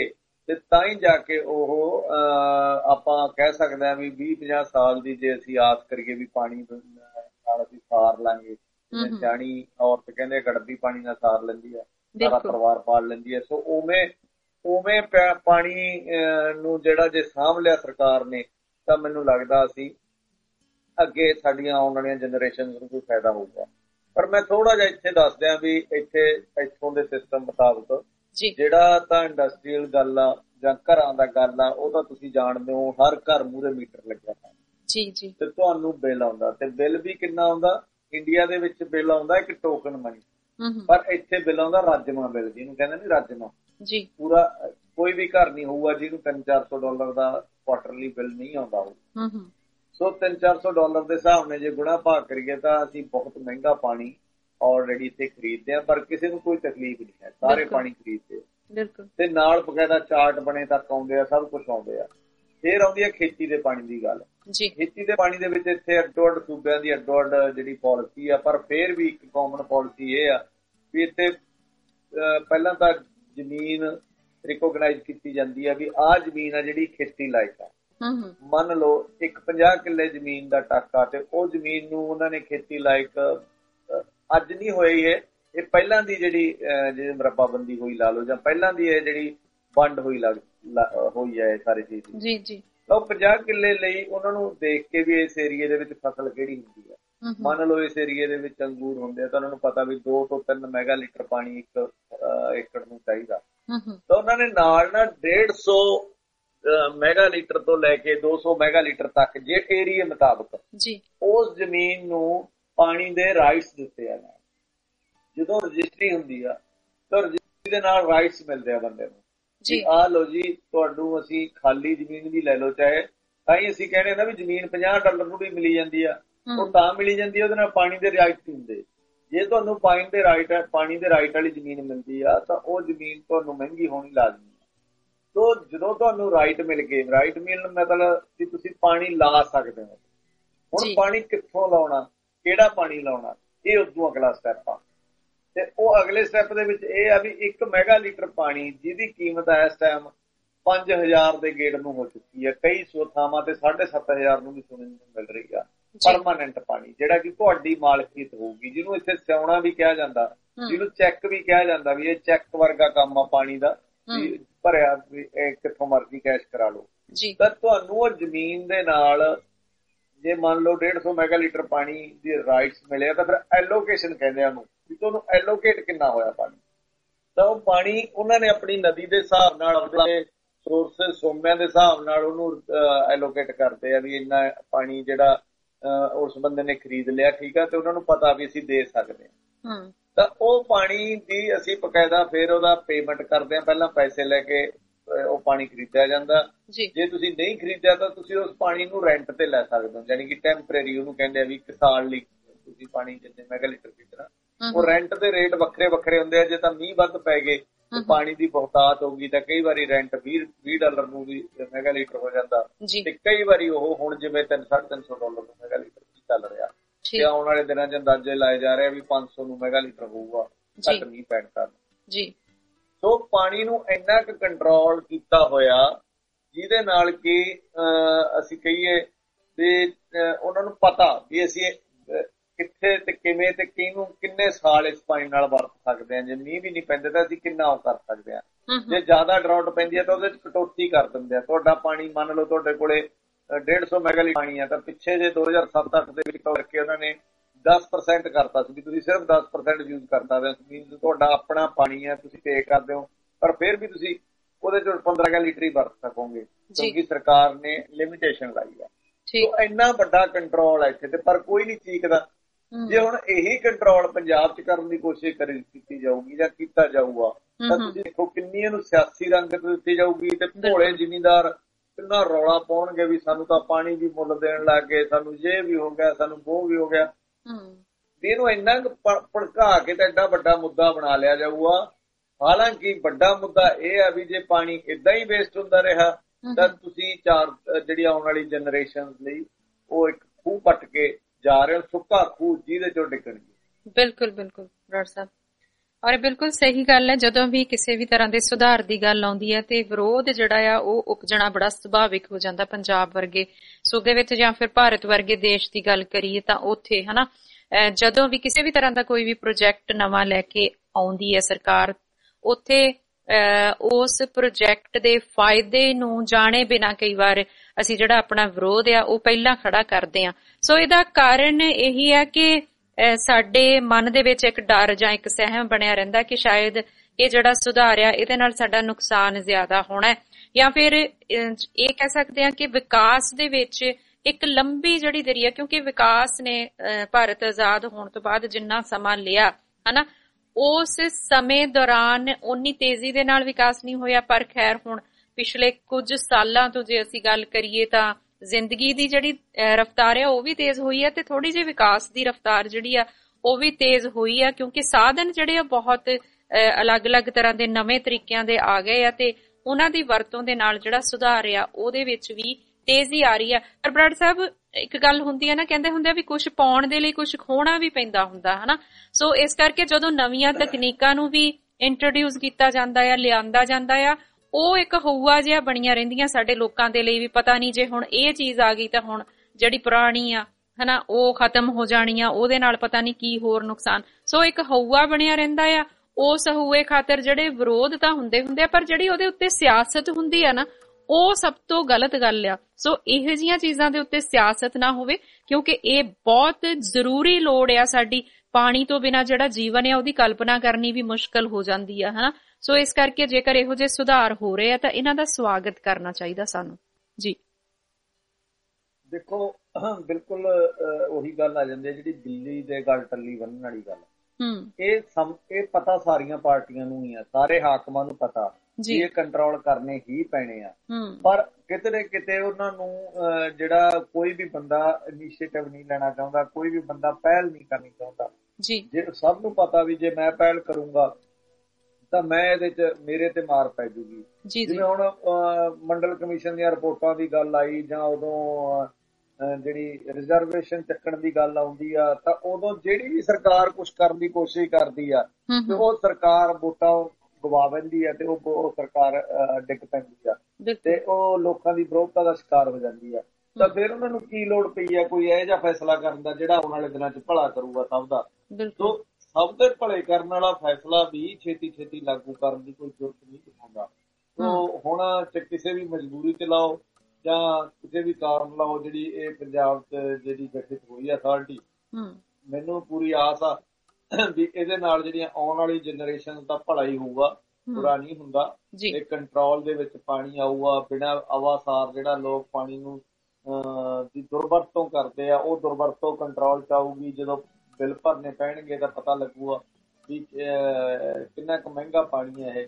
ਤੇ ਤਾਂ ਹੀ ਜਾ ਕੇ ਉਹ ਆਪਾਂ ਕਹਿ ਸਕਦੇ ਹਾਂ ਵੀ ਵੀਹ ਪੰਜਾਹ ਸਾਲ ਦੀ ਜੇ ਅਸੀਂ ਆਸ ਕਰੀਏ ਵੀ ਪਾਣੀ ਨਾਲ ਅਸੀਂ ਸਾਰ ਲਾਂਗੇ, ਸਿਆਣੀ ਔਰਤ ਕਹਿੰਦੇ ਗੜਬੀ ਪਾਣੀ ਨਾਲ ਸਾਰ ਲੈਂਦੀ ਆ, ਸਾਰਾ ਪਰਿਵਾਰ ਪਾਲ ਲੈਂਦੀ ਹੈ। ਸੋ ਉਵੇਂ ਉਵੇਂ ਪਾਣੀ ਨੂੰ ਜਿਹੜਾ ਜੇ ਸਾਂਭ ਲਿਆ ਸਰਕਾਰ ਨੇ ਤਾਂ ਮੈਨੂੰ ਲੱਗਦਾ ਅਸੀਂ ਅੱਗੇ ਸਾਡੀਆਂ ਆਉਣ ਵਾਲੀਆਂ ਜਨਰੇਸ਼ਨ ਨੂੰ ਕੋਈ ਫਾਇਦਾ ਹੋਊਗਾ। ਪਰ ਮੈਂ ਥੋੜਾ ਜਿਹਾ ਇੱਥੇ ਦੱਸ ਦਿਆਂ ਵੀ ਇੱਥੇ ਇੱਥੋਂ ਦੇ ਸਿਸਟਮ ਮੁਤਾਬਕ ਜਿਹੜਾ ਤਾਂ ਇੰਡਸਟਰੀਅਲ ਗੱਲ ਆ ਜਾਂ ਘਰਾਂ ਦਾ ਗੱਲ ਆ ਉਹ ਤਾਂ ਤੁਸੀਂ ਜਾਣਦੇ ਹੋ, ਹਰ ਘਰ ਮੂਹਰੇ ਮੀਟਰ ਲੱਗਿਆ ਜੀ ਜੀ ਤੇ ਤੁਹਾਨੂੰ ਬਿੱਲ ਆਉਂਦਾ, ਤੇ ਬਿੱਲ ਵੀ ਕਿੰਨਾ ਆਉਂਦਾ? ਇੰਡੀਆ ਦੇ ਵਿੱਚ ਬਿੱਲ ਆਉਂਦਾ ਇੱਕ ਟੋਕਨ ਮਨੀ, ਪਰ ਇੱਥੇ ਬਿੱਲ ਆਉਂਦਾ ਰਾਜਮਾ ਬਿੱਲ, ਜਿਹਨੂੰ ਕਹਿੰਦੇ ਨੇ ਰਾਜਮਾ ਜੀ। ਪੂਰਾ ਕੋਈ ਵੀ ਘਰ ਨਹੀਂ ਹੋਊਗਾ ਜਿਹਨੂੰ ਤਿੰਨ ਚਾਰ ਸੌ ਡਾਲਰ ਦਾ ਕੁਆਟਰਲੀ ਬਿੱਲ ਨਹੀਂ ਆਉਂਦਾ ਹੋਊ। ਸੋ ਤਿੰਨ ਚਾਰ ਸੌ ਡਾਲਰ ਦੇ ਹਿਸਾਬ ਨਾਲ ਜੇ ਗੁਣਾ ਭਾਗ ਕਰੀਏ ਤਾਂ ਅਸੀਂ ਬਹੁਤ ਮਹਿੰਗਾ ਪਾਣੀ ਆਲਰੇਡੀ ਇੱਥੇ ਖਰੀਦਦੇ ਹਾਂ, ਪਰ ਕਿਸੇ ਨੂੰ ਕੋਈ ਤਕਲੀਫ ਨਹੀਂ ਹੈ, ਸਾਰੇ ਪਾਣੀ ਖਰੀਦਦੇ ਆ ਤੇ ਨਾਲ ਬਕਾਇਦਾ ਚਾਰਟ ਬਣੇ ਤੱਕ ਆਉਂਦੇ ਆ, ਸਭ ਕੁਛ ਆਉਂਦੇ ਆ। ਫੇਰ ਆਉਂਦੀ ਹੈ ਖੇਤੀ ਦੇ ਪਾਣੀ ਦੀ ਗੱਲ। ਖੇਤੀ ਦੇ ਪਾਣੀ ਦੇ ਵਿੱਚ ਇੱਥੇ ਅੱਡੋ ਅੱਡ ਸੂਬਿਆਂ ਦੀ ਅੱਡੋ ਅੱਡ ਜਿਹੜੀ ਪਾਲਿਸੀ ਆ, ਪਰ ਫੇਰ ਵੀ ਇੱਕ ਕਾਮਨ ਪਾਲਿਸੀ ਇਹ ਆ ਵੀ ਇੱਥੇ ਪਹਿਲਾਂ ਤਾਂ ਜ਼ਮੀਨ ਰਿਕੋਗਨਾਈਜ਼ ਕੀਤੀ ਜਾਂਦੀ ਆ ਵੀ ਆਹ ਜ਼ਮੀਨ ਆ ਜਿਹੜੀ ਖੇਤੀ ਲਾਇਕ ਆ। ਮੰਨ ਲਓ ਇੱਕ ਪੰਜਾਹ ਕਿੱਲੇ ਜ਼ਮੀਨ ਦਾ ਟਾਕਾ ਤੇ ਉਹ ਜ਼ਮੀਨ ਨੂੰ ਉਹਨਾਂ ਨੇ ਖੇਤੀ ਲਾਇਕ ਅੱਜ ਨਹੀਂ ਹੋਈ, ਇਹ ਇਹ ਪਹਿਲਾਂ ਦੀ ਜਿਹੜੀ ਜਿਹੜੀ ਮਰੱਬਾਬੰਦੀ ਹੋਈ ਲਾ ਲਓ ਜਾਂ ਪਹਿਲਾਂ ਦੀ ਇਹ ਜਿਹੜੀ ਵੰਡ ਹੋਈ ਲੱਗ ਹੋਈ ਹੈ ਸਾਰੀ ਚੀਜ਼ ਜੀ ਜੀ ਤਾਂ ਉਹ ਪੰਜਾਹ ਕਿੱਲੇ ਲਈ ਉਹਨਾਂ ਨੂੰ ਦੇਖ ਕੇ ਵੀ ਇਸ ਏਰੀਏ ਦੇ ਵਿੱਚ ਫਸਲ ਕਿਹੜੀ ਹੁੰਦੀ ਹੈ। ਮੰਨ ਲਓ ਇਸ ਏਰੀਏ ਦੇ ਵਿੱਚ ਅੰਗੂਰ ਹੁੰਦੇ ਆ ਤਾਂ ਉਹਨਾਂ ਨੂੰ ਪਤਾ ਵੀ ਦੋ ਤੋਂ ਤਿੰਨ ਮੈਗਾ ਲੀਟਰ ਪਾਣੀ ਇੱਕ ਏਕੜ ਨੂੰ ਚਾਹੀਦਾ, ਤਾਂ ਉਹਨਾਂ ਨੇ ਨਾਲ ਨਾ ਡੇਢ ਸੌ ਮੈਗਾ ਲੀਟਰ ਤੋਂ ਲੈ ਕੇ ਦੋ ਸੌ ਮੈਗਾ ਲੀਟਰ ਤੱਕ ਜੇ ਏਰੀਏ ਮੁਤਾਬਕ ਉਸ ਜ਼ਮੀਨ ਨੂੰ ਪਾਣੀ ਦੇ ਰਾਈਟਸ ਦਿੱਤੇ ਆ। ਜਦੋਂ ਰਜਿਸਟਰੀ ਹੁੰਦੀ ਆ ਤਾਂ ਰਜਿਸਟਰੀ ਦੇ ਨਾਲ ਰਾਈਟਸ ਮਿਲਦੇ ਆ ਬੰਦੇ ਨੂੰ ਜੀ, ਆਹ ਲਓ ਜੀ ਤੁਹਾਨੂੰ ਅਸੀਂ ਖਾਲੀ ਜ਼ਮੀਨ ਵੀ ਲੈ ਲਓ ਚਾਹੇ, ਤਾਂ ਹੀ ਅਸੀਂ ਕਹਿੰਦੇ ਨਾ ਵੀ ਜ਼ਮੀਨ ਪੰਜਾਹ ਡਾਲਰ ਨੂੰ ਵੀ ਮਿਲੀ ਜਾਂਦੀ ਆ, ਉਹ ਤਾਂ ਮਿਲੀ ਜਾਂਦੀ ਆ ਉਹਦੇ ਨਾਲ ਪਾਣੀ ਦੇ ਰਾਈਟ ਹੁੰਦੇ। ਜੇ ਤੁਹਾਨੂੰ ਪਾਣੀ ਦੇ ਰਾਈਟ ਹੈ ਪਾਣੀ ਦੇ ਰਾਈਟ ਵਾਲੀ ਜ਼ਮੀਨ ਮਿਲਦੀ ਆ ਤਾਂ ਉਹ ਜ਼ਮੀਨ ਤੁਹਾਨੂੰ ਮਹਿੰਗੀ ਹੋਣੀ ਲਾਜ਼ਮੀ ਆ। ਸੋ ਜਦੋਂ ਤੁਹਾਨੂੰ ਰਾਈਟ ਮਿਲ ਗਏ, ਰਾਈਟ ਮਿਲਣ ਮਤਲਬ ਕਿ ਤੁਸੀਂ ਪਾਣੀ ਲਾ ਸਕਦੇ ਹੋ। ਹੁਣ ਪਾਣੀ ਕਿੱਥੋਂ ਲਾਉਣਾ, ਕਿਹੜਾ ਪਾਣੀ ਲਾਉਣਾ, ਇਹ ਉਦੋਂ ਅਗਲਾ ਸਟੈਪ ਆ। ਤੇ ਉਹ ਅਗਲੇ ਸਟੈਪ ਦੇ ਵਿੱਚ ਇਹ ਆ ਵੀ ਇੱਕ ਮੈਗਾ ਲੀਟਰ ਪਾਣੀ ਜਿਹਦੀ ਕੀਮਤ ਇਸ ਟਾਈਮ ਪੰਜ ਹਜ਼ਾਰ ਦੇ ਗੇੜ ਨੂੰ ਹੋ ਚੁੱਕੀ ਹੈ, ਕਈ ਸੌ ਥਾਵਾਂ ਤੇ ਸਾਢੇ ਸੱਤ ਹਜ਼ਾਰ ਨੂੰ ਵੀ ਸੁਣਨ ਨੂੰ ਮਿਲ ਰਹੀ ਆ। ਪਰਮਾਨੈਂਟ ਪਾਣੀ ਜਿਹੜਾ ਕਿ ਤੁਹਾਡੀ ਮਾਲਕੀਅਤ ਹੋਊਗੀ, ਜਿਹਨੂੰ ਇੱਥੇ ਸਿਆਉਣਾ ਵੀ ਕਿਹਾ ਜਾਂਦਾ, ਜਿਹਨੂੰ ਚੈੱਕ ਵੀ ਕਿਹਾ ਜਾਂਦਾ ਵੀ ਇਹ ਚੈੱਕ ਵਰਗਾ ਕੰਮ ਆ ਪਾਣੀ ਦਾ, ਭਰਿਆ ਕਿੱਥੋਂ ਮਰਜ਼ੀ ਕੈਸ਼ ਕਰਾ ਲਓ। ਤਾਂ ਤੁਹਾਨੂੰ ਉਹ ਜ਼ਮੀਨ ਦੇ ਨਾਲ ਜੇ ਮੰਨ ਲਓ ਡੇਢ ਸੌ ਮੈਗਾ ਲੀਟਰ ਪਾਣੀ ਦੀ ਰਾਈਟਸ ਮਿਲਿਆ ਤਾਂ ਫਿਰ ਐਲੋਕੇਸ਼ਨ ਕਹਿੰਦੇ ਆ ਉਹਨੂੰ, ਵੀ ਤੁਹਾਨੂੰ ਐਲੋਕੇਟ ਕਿੰਨਾ ਹੋਇਆ ਪਾਣੀ। ਤਾਂ ਉਹ ਪਾਣੀ ਉਹਨਾਂ ਨੇ ਆਪਣੀ ਨਦੀ ਦੇ ਹਿਸਾਬ ਨਾਲ ਆਪਣੇ ਸੋਰਸਿਸ ਸੋਮਿਆਂ ਦੇ ਹਿਸਾਬ ਨਾਲ ਉਹਨੂੰ ਐਲੋਕੇਟ ਕਰਦੇ ਆ ਵੀ ਇੰਨਾ ਪਾਣੀ ਜਿਹੜਾ ਉਸ ਬੰਦੇ ਨੇ ਖਰੀਦ ਲਿਆ, ਠੀਕ ਆ, ਤੇ ਉਹਨਾਂ ਨੂੰ ਪਤਾ ਵੀ ਅਸੀਂ ਦੇ ਸਕਦੇ ਹਾਂ। ਤਾਂ ਉਹ ਪਾਣੀ ਦੀ ਅਸੀਂ ਬਕਾਇਦਾ ਫਿਰ ਉਹਦਾ ਪੇਮੈਂਟ ਕਰਦੇ ਹਾਂ, ਪਹਿਲਾਂ ਪੈਸੇ ਲੈ ਕੇ ਉਹ ਪਾਣੀ ਖਰੀਦਿਆ ਜਾਂਦਾ। ਜੇ ਤੁਸੀਂ ਨਹੀਂ ਖਰੀਦਿਆ ਤਾਂ ਤੁਸੀਂ ਉਸ ਪਾਣੀ ਨੂੰ ਰੈਂਟ ਤੇ ਲੈ ਸਕਦੇ ਹੋ, ਯਾਨੀ ਕਿ ਟੈਂਪਰੇਰੀ ਉਹਨੂੰ ਕਹਿੰਦੇ ਆ ਵੀ ਇੱਕ ਸਾਲ ਲਈ ਤੁਸੀਂ ਪਾਣੀ ਜਿੰਨੇ ਮੈਗਾ ਲੀਟਰ ਖਰੀਦਣਾ, ਉਹ ਰੈਂਟ ਦੇ ਰੇਟ ਵੱਖਰੇ ਵੱਖਰੇ ਹੁੰਦੇ ਆ। ਜੇ ਤਾਂ ਮੀਂਹ ਵੱਧ ਪੈ ਗਏ ਪਾਣੀ ਦੀ ਬਹੁਤਾਤ ਹੋਊਗੀ ਤਾਂ ਕਈ ਵਾਰੀ ਰੈਂਟ ਵੀਹ ਵੀਹ ਡਾਲਰ ਨੂੰ ਵੀ ਮੈਗਾ ਲੀਟਰ ਹੋ ਜਾਂਦਾ, ਤੇ ਕਈ ਵਾਰੀ ਉਹ ਹੁਣ ਜਿਵੇਂ ਤਿੰਨ ਸਾਢੇ ਤਿੰਨ ਸੌ ਡਾਲਰ ਨੂੰ ਮੈਗਾ ਲੀਟਰ ਚੱਲ ਰਿਹਾ, ਤੇ ਆਉਣ ਵਾਲੇ ਦਿਨਾਂ ਚ ਅੰਦਾਜ਼ੇ ਲਾਏ ਜਾ ਰਹੇ ਵੀ ਪੰਜ ਸੌ ਨੂੰ ਮੈਗਾ ਲੀਟਰ ਹੋਊਗਾ ਘੱਟ ਮੀਂਹ ਪੈਣ ਕਾਰਨ। ਸੋ ਪਾਣੀ ਨੂੰ ਇੰਨਾ ਕੁ ਕੰਟਰੋਲ ਕੀਤਾ ਹੋਇਆ ਜਿਹਦੇ ਨਾਲ ਕਿ ਅਸੀਂ ਕਹੀਏ ਵੀ ਉਹਨਾਂ ਨੂੰ ਪਤਾ ਵੀ ਅਸੀਂ ਕਿੱਥੇ ਤੇ ਕਿਵੇਂ ਤੇ ਕਿਹਨੂੰ ਕਿੰਨੇ ਸਾਲ ਇਸ ਪਾਣੀ ਨਾਲ ਵਰਤ ਸਕਦੇ ਹਾਂ। ਜੇ ਮੀਂਹ ਵੀ ਨਹੀਂ ਪੈਂਦੇ ਤਾਂ ਅਸੀਂ ਕਿੰਨਾ ਉਹ ਕਰ ਸਕਦੇ ਹਾਂ। ਜੇ ਜ਼ਿਆਦਾ ਡਰਾਊਟ ਪੈਂਦੀ ਹੈ ਤਾਂ ਉਹਦੇ ਚ ਕਟੌਤੀ ਕਰ ਦਿੰਦੇ ਆ। ਤੁਹਾਡਾ ਪਾਣੀ ਮੰਨ ਲਓ ਤੁਹਾਡੇ ਕੋਲੇ ਡੇਢ ਸੌ ਮੈਗਾ ਲੀਟਰ ਪਾਣੀ ਆ, ਤਾਂ ਪਿੱਛੇ ਜੇ ਦੋ ਹਜ਼ਾਰ ਸੱਤ ਅੱਠ ਦੇ ਵਿੱਚ ਕਰਕੇ ਉਹਨਾਂ ਨੇ ਦਸ ਪਰਸੈਂਟ ਕਰਤਾ ਸੀ ਵੀ ਤੁਸੀਂ ਸਿਰਫ ਦਸ ਪਰਸੈਂਟ ਯੂਜ਼ ਕਰ ਸਕਦੇ ਹੋ। ਮੀਨਸ ਤੁਹਾਡਾ ਆਪਣਾ ਪਾਣੀ ਹੈ, ਤੁਸੀਂ ਪੇ ਕਰਦੇ ਹੋ, ਪਰ ਫਿਰ ਵੀ ਤੁਸੀਂ ਉਹਦੇ ਚ ਪੰਦਰਾਂ ਲੀਟਰ ਹੀ ਵਰਤ ਸਕੋਗੇ ਕਿਉਂਕਿ ਸਰਕਾਰ ਨੇ ਲਿਮਿਟੇਸ਼ਨ ਲਾਈ ਆ। ਇੰਨਾ ਵੱਡਾ ਕੰਟਰੋਲ ਹੈ ਇੱਥੇ ਤੇ, ਪਰ ਕੋਈ ਨਹੀਂ ਚੀਕਦਾ। ਜੇ ਹੁਣ ਇਹੀ ਕੰਟਰੋਲ ਪੰਜਾਬ ਚ ਕਰਨ ਦੀ ਕੋਸ਼ਿਸ਼ ਕਰੀ ਕੀਤੀ ਜਾਊਗੀ ਜਾਂ ਕੀਤਾ ਜਾਊਗਾ ਤਾਂ ਤੁਸੀਂ ਦੇਖੋ ਕਿੰਨੀ ਇਹਨੂੰ ਸਿਆਸੀ ਰੰਗਤ ਦਿੱਤੀ ਜਾਊਗੀ, ਤੇ ਭੋਲੇ ਜ਼ਿਮੀਂਦਾਰ ਕਿੰਨਾ ਰੌਲਾ ਪਾਉਣਗੇ ਵੀ ਸਾਨੂੰ ਤਾਂ ਪਾਣੀ ਵੀ ਮੁੱਲ ਦੇਣ ਲੱਗ ਗਏ, ਸਾਨੂੰ ਇਹ ਵੀ ਹੋ ਗਿਆ, ਸਾਨੂੰ ਉਹ ਵੀ ਹੋ ਗਿਆ। ਵੀ ਇਹਨੂੰ ਇੰਨਾ ਭੜਕਾ ਕੇ ਤਾਂ ਐਡਾ ਵੱਡਾ ਮੁੱਦਾ ਬਣਾ ਲਿਆ ਜਾਊਗਾ। ਹਾਲਾਂਕਿ ਵੱਡਾ ਮੁੱਦਾ ਇਹ ਆ ਵੀ ਜੇ ਪਾਣੀ ਏਦਾਂ ਹੀ ਵੇਸਟ ਹੁੰਦਾ ਰਿਹਾ ਤਾਂ ਤੁਸੀਂ ਚਾਰ ਜਿਹੜੀ ਆਉਣ ਵਾਲੀ ਜਨਰੇਸ਼ਨ ਲਈ ਉਹ ਇੱਕ ਖੂਹ ਪੱਟ ਕੇ ਜਾ ਰਹੇ ਹੋ, ਸੁੱਕਾ ਖੂਹ ਜਿਹਦੇ ਚੋਂ ਡਿੱਗਣਗੇ। ਬਿਲਕੁਲ ਬਿਲਕੁਲ ਡਾਕਟਰ ਸਾਹਿਬ, ਔਰ ਬਿਲਕੁਲ ਸਹੀ ਗੱਲ ਹੈ। ਜਦੋਂ ਵੀ ਕਿਸੇ ਵੀ ਤਰ੍ਹਾਂ ਦੇ ਸੁਧਾਰ ਦੀ ਗੱਲ ਆਉਂਦੀ ਹੈ ਤੇ ਵਿਰੋਧ ਜਿਹੜਾ ਆ ਉਹ ਉਪਜਣਾ ਬੜਾ ਸੁਭਾਵਿਕ ਹੋ ਜਾਂਦਾ। ਪੰਜਾਬ ਵਰਗੇ ਸੂਬੇ ਵਿੱਚ ਜਾਂ ਫਿਰ ਭਾਰਤ ਵਰਗੇ ਦੇਸ਼ ਦੀ ਗੱਲ ਕਰੀਏ ਤਾਂ ਉੱਥੇ ਹਨਾ, ਜਦੋਂ ਵੀ ਕਿਸੇ ਵੀ ਤਰ੍ਹਾਂ ਦਾ ਕੋਈ ਵੀ ਪ੍ਰੋਜੈਕਟ ਨਵਾਂ ਲੈ ਕੇ ਆਉਂਦੀ ਹੈ ਸਰਕਾਰ, ਉੱਥੇ ਉਸ ਪ੍ਰੋਜੈਕਟ ਦੇ ਫਾਇਦੇ ਨੂੰ ਜਾਣੇ ਬਿਨਾਂ ਕਈ ਵਾਰ ਅਸੀਂ ਜਿਹੜਾ ਆਪਣਾ ਵਿਰੋਧ ਆ ਉਹ ਪਹਿਲਾਂ ਖੜਾ ਕਰਦੇ ਹਾਂ। ਸੋ ਇਹਦਾ ਕਾਰਨ ਇਹੀ ਹੈ ਕਿ ਸਾਡੇ ਮਨ ਦੇ ਵਿੱਚ ਇੱਕ ਡਰ ਜਾਂ ਇੱਕ ਸਹਿਮ ਬਣਿਆ ਰਹਿੰਦਾ ਕਿ ਸ਼ਾਇਦ ਇਹ ਜਿਹੜਾ ਸੁਧਾਰ ਆ ਇਹਦੇ ਨਾਲ ਸਾਡਾ ਨੁਕਸਾਨ ਜ਼ਿਆਦਾ ਹੋਣਾ, ਜਾਂ ਫਿਰ ਇਹ ਕਹਿ ਸਕਦੇ ਹਾਂ ਕਿ ਵਿਕਾਸ ਦੇ ਵਿੱਚ ਇੱਕ ਲੰਬੀ ਜਿਹੜੀ ਦਰੀ ਹੈ, ਕਿਉਂਕਿ ਵਿਕਾਸ ਨੇ ਭਾਰਤ ਆਜ਼ਾਦ ਹੋਣ ਤੋਂ ਬਾਅਦ ਜਿੰਨਾ ਸਮਾਂ ਲਿਆ ਹਨਾ, ਉਸ ਸਮੇਂ ਦੌਰਾਨ ਉਨੀ ਤੇਜ਼ੀ ਦੇ ਨਾਲ ਵਿਕਾਸ ਨਹੀਂ ਹੋਇਆ। ਪਰ ਖੈਰ ਹੁਣ ਪਿਛਲੇ ਕੁਝ ਸਾਲਾਂ ਤੋਂ ਜੇ ਅਸੀਂ ਗੱਲ ਕਰੀਏ ਤਾਂ ਜ਼ਿੰਦਗੀ ਦੀ ਜਿਹੜੀ ਰਫ਼ਤਾਰ ਹੈ ਉਹ ਵੀ ਤੇਜ਼ ਹੋਈ ਹੈ ਤੇ ਥੋੜੀ ਜਿਹੀ ਵਿਕਾਸ ਦੀ ਰਫ਼ਤਾਰ ਜਿਹੜੀ ਆ ਉਹ ਵੀ ਤੇਜ਼ ਹੋਈ ਆ, ਕਿਉਂਕਿ ਸਾਧਨ ਜਿਹੜੇ ਆ ਬਹੁਤ ਅਲੱਗ-ਅਲੱਗ ਤਰ੍ਹਾਂ ਦੇ ਨਵੇਂ ਤਰੀਕਿਆਂ ਦੇ ਆ ਗਏ ਆ ਤੇ ਉਹਨਾਂ ਦੀ ਵਰਤੋਂ ਦੇ ਨਾਲ ਜਿਹੜਾ ਸੁਧਾਰ ਆ ਉਹਦੇ ਵਿੱਚ ਵੀ ਤੇਜ਼ੀ ਆ ਰਹੀ ਆ। ਪਰ ਬਰਾੜ ਸਾਹਿਬ ਇੱਕ ਗੱਲ ਹੁੰਦੀ ਹੈ ਨਾ, ਕਹਿੰਦੇ ਹੁੰਦੇ ਆ ਵੀ ਕੁਝ ਪਾਉਣ ਦੇ ਲਈ ਕੁਝ ਖੋਣਾ ਵੀ ਪੈਂਦਾ ਹੁੰਦਾ ਹਨਾ। ਸੋ ਇਸ ਕਰਕੇ ਜਦੋਂ ਨਵੀਆਂ ਤਕਨੀਕਾਂ ਨੂੰ ਵੀ ਇੰਟਰੋਡਿਊਸ ਕੀਤਾ ਜਾਂਦਾ ਆ, ਲਿਆਂਦਾ ਜਾਂਦਾ ਆ, ਉਹ ਇੱਕ ਹਊਆ ਜਿਹਾ ਬਣੀਆਂ ਰਹਿੰਦੀਆਂ ਸਾਡੇ ਲੋਕਾਂ ਦੇ ਲਈ ਵੀ। ਪਤਾ ਨਹੀਂ ਜੇ ਹੁਣ ਇਹ ਚੀਜ਼ ਆ ਗਈ ਤਾਂ ਹੁਣ ਜਿਹੜੀ ਪੁਰਾਣੀ ਆ ਹਨਾ ਉਹ ਖਤਮ ਹੋ ਜਾਣੀ ਆ, ਉਹਦੇ ਨਾਲ ਪਤਾ ਨਹੀਂ ਕੀ ਹੋਰ ਨੁਕਸਾਨ। ਸੋ ਇੱਕ ਹਊਆ ਬਣਿਆ ਰਹਿੰਦਾ ਆ। ਉਸ ਹਊਏ ਖਾਤਰ ਜਿਹੜੇ ਵਿਰੋਧ ਤਾਂ ਹੁੰਦੇ ਹੁੰਦੇ ਆ, ਪਰ ਜਿਹੜੀ ਉਹਦੇ ਉੱਤੇ ਸਿਆਸਤ ਹੁੰਦੀ ਆ ਨਾ ਉਹ ਸਭ ਤੋਂ ਗਲਤ ਗੱਲ ਆ। ਸੋ ਇਹੋ ਜਿਹੀਆਂ ਚੀਜ਼ਾਂ ਦੇ ਉੱਤੇ ਸਿਆਸਤ ਨਾ ਹੋਵੇ, ਕਿਉਂਕਿ ਇਹ ਬਹੁਤ ਜ਼ਰੂਰੀ ਲੋੜ ਆ ਸਾਡੀ। ਪਾਣੀ ਤੋਂ ਬਿਨਾਂ ਜਿਹੜਾ ਜੀਵਨ ਹੈ ਉਹਦੀ ਕਲਪਨਾ ਕਰਨੀ ਵੀ ਮੁਸ਼ਕਲ ਹੋ ਜਾਂਦੀ ਆ ਹਨਾ। ਸੋ ਇਸ ਕਰਕੇ ਜੇਕਰ ਇਹੋ ਜਿਹੇ ਸੁਧਾਰ ਹੋ ਰਹੇ ਆ ਤਾਂ ਇਹਨਾਂ ਦਾ ਸਵਾਗਤ ਕਰਨਾ ਚਾਹੀਦਾ ਸਾਨੂੰ ਜੀ। ਦੇਖੋ ਬਿਲਕੁਲ ਉਹੀ ਗੱਲ ਆ ਜਾਂਦੀ ਹੈ ਜਿਹੜੀ ਦਿੱਲੀ ਦੇ ਗੱਲ ਟੱਲੀ ਬੰਨਣ ਵਾਲੀ ਗੱਲ। ਇਹ ਸਮ ਇਹ ਪਤਾ ਸਾਰੀਆਂ ਪਾਰਟੀਆਂ ਨੂੰ ਹੀ ਆ, ਸਾਰੇ ਹਾਕਮਾਂ ਨੂੰ ਪਤਾ ਜੀ ਇਹ ਕੰਟਰੋਲ ਕਰਨੇ ਹੀ ਪੈਣੇ ਆ। ਪਰ ਕਿਤੇ ਨਾ ਕਿਤੇ ਉਹਨਾਂ ਨੂੰ ਜਿਹੜਾ ਕੋਈ ਵੀ ਬੰਦਾ ਇਨੀਸ਼ੀਏਟਿਵ ਨਹੀਂ ਲੈਣਾ ਚਾਹੁੰਦਾ, ਕੋਈ ਵੀ ਬੰਦਾ ਪਹਿਲ ਨਹੀਂ ਕਰਨੀ ਚਾਹੁੰਦਾ ਜੀ। ਜੇ ਸਭ ਨੂੰ ਪਤਾ ਵੀ ਜੇ ਮੈਂ ਪਹਿਲ ਕਰੂੰਗਾ ਤਾਂ ਮੈਂ ਇਹਦੇ ਚ ਮੇਰੇ ਤੇ ਮਾਰ ਪੈ ਜੂਗੀ। ਜਿਵੇਂ ਹੁਣ ਮੰਡਲ ਕਮਿਸ਼ਨ ਦੀਆਂ ਰਿਪੋਰਟਾਂ ਦੀ ਗੱਲ ਆਈ ਜਾਂ ਉਦੋਂ ਜਿਹੜੀ ਰਿਜ਼ਰਵੇਸ਼ਨ ਚੱਕਣ ਦੀ ਗੱਲ ਆਉਂਦੀ ਆ, ਤਾਂ ਉਦੋਂ ਜਿਹੜੀ ਵੀ ਸਰਕਾਰ ਕੁਛ ਕਰਨ ਦੀ ਕੋਸ਼ਿਸ਼ ਕਰਦੀ ਆ ਤੇ ਉਹ ਸਰਕਾਰ ਵੋਟਾਂ ਗਵਾ ਬੈਂਦੀ ਆ ਤੇ ਉਹ ਸਰਕਾਰ ਡਿੱਗ ਪੈਂਦੀ ਆ ਤੇ ਉਹ ਲੋਕਾਂ ਦੀ ਵਿਰੋਧਤਾ ਦਾ ਸ਼ਿਕਾਰ ਹੋ ਜਾਂਦੀ ਆ। ਤਾਂ ਫਿਰ ਉਹਨਾਂ ਨੂੰ ਕੀ ਲੋੜ ਪਈ ਆ ਕੋਈ ਇਹੋ ਜਿਹਾ ਫੈਸਲਾ ਕਰਨ ਦਾ ਜਿਹੜਾ ਆਉਣ ਵਾਲੇ ਦਿਨਾਂ ਚ ਭਲਾ ਕਰੂਗਾ ਸਭ ਦਾ। ਸੋ ਸਭ ਦੇ ਭਲੇ ਕਰਨ ਵਾਲਾ ਫੈਸਲਾ ਵੀ ਛੇਤੀ ਛੇਤੀ ਲਾਗੂ ਕਰਨ ਦੀ ਕੋਈ ਜ਼ਰੂਰਤ ਨਹੀਂ ਦਿਖਾਉਂਦਾ। ਸੋ ਹੁਣ ਕਿਸੇ ਵੀ ਮਜਬੂਰੀ ਤੇ ਲਾਓ ਜਾਂ ਕਿਸੇ ਵੀ ਕਾਰਨ ਲਾਓ, ਜਿਹੜੀ ਇਹ ਪੰਜਾਬ ਚ ਜਿਹੜੀ ਗਠਿਤ ਹੋਈ ਆ ਅਥਾਰਟੀ, ਮੈਨੂੰ ਪੂਰੀ ਆਸ ਆ ਵੀ ਇਹਦੇ ਨਾਲ ਜਿਹੜੀਆਂ ਆਉਣ ਵਾਲੀ ਜਨਰੇਸ਼ਨ ਦਾ ਭਲਾ ਹੀ ਹੋਊਗਾ, ਬੁਰਾ ਨਹੀਂ ਹੁੰਦਾ। ਇਹ ਕੰਟਰੋਲ ਦੇ ਵਿੱਚ ਪਾਣੀ ਆਊਗਾ, ਬਿਨਾਂ ਅਵਾਸਾਰ ਜਿਹੜਾ ਲੋਕ ਪਾਣੀ ਨੂੰ ਦੀ ਦੁਰਵਰਤੋਂ ਕਰਦੇ ਆ ਉਹ ਦੁਰਵਰਤੋਂ ਕੰਟਰੋਲ ਚ ਆਊਗੀ। ਜਦੋਂ ਬਿੱਲ ਭਰਨੇ ਪੈਣਗੇ ਤਾਂ ਪਤਾ ਲੱਗੂਗਾ ਵੀ ਕਿੰਨਾ ਕੁ ਮਹਿੰਗਾ ਪਾਣੀ ਹੈ ਇਹ।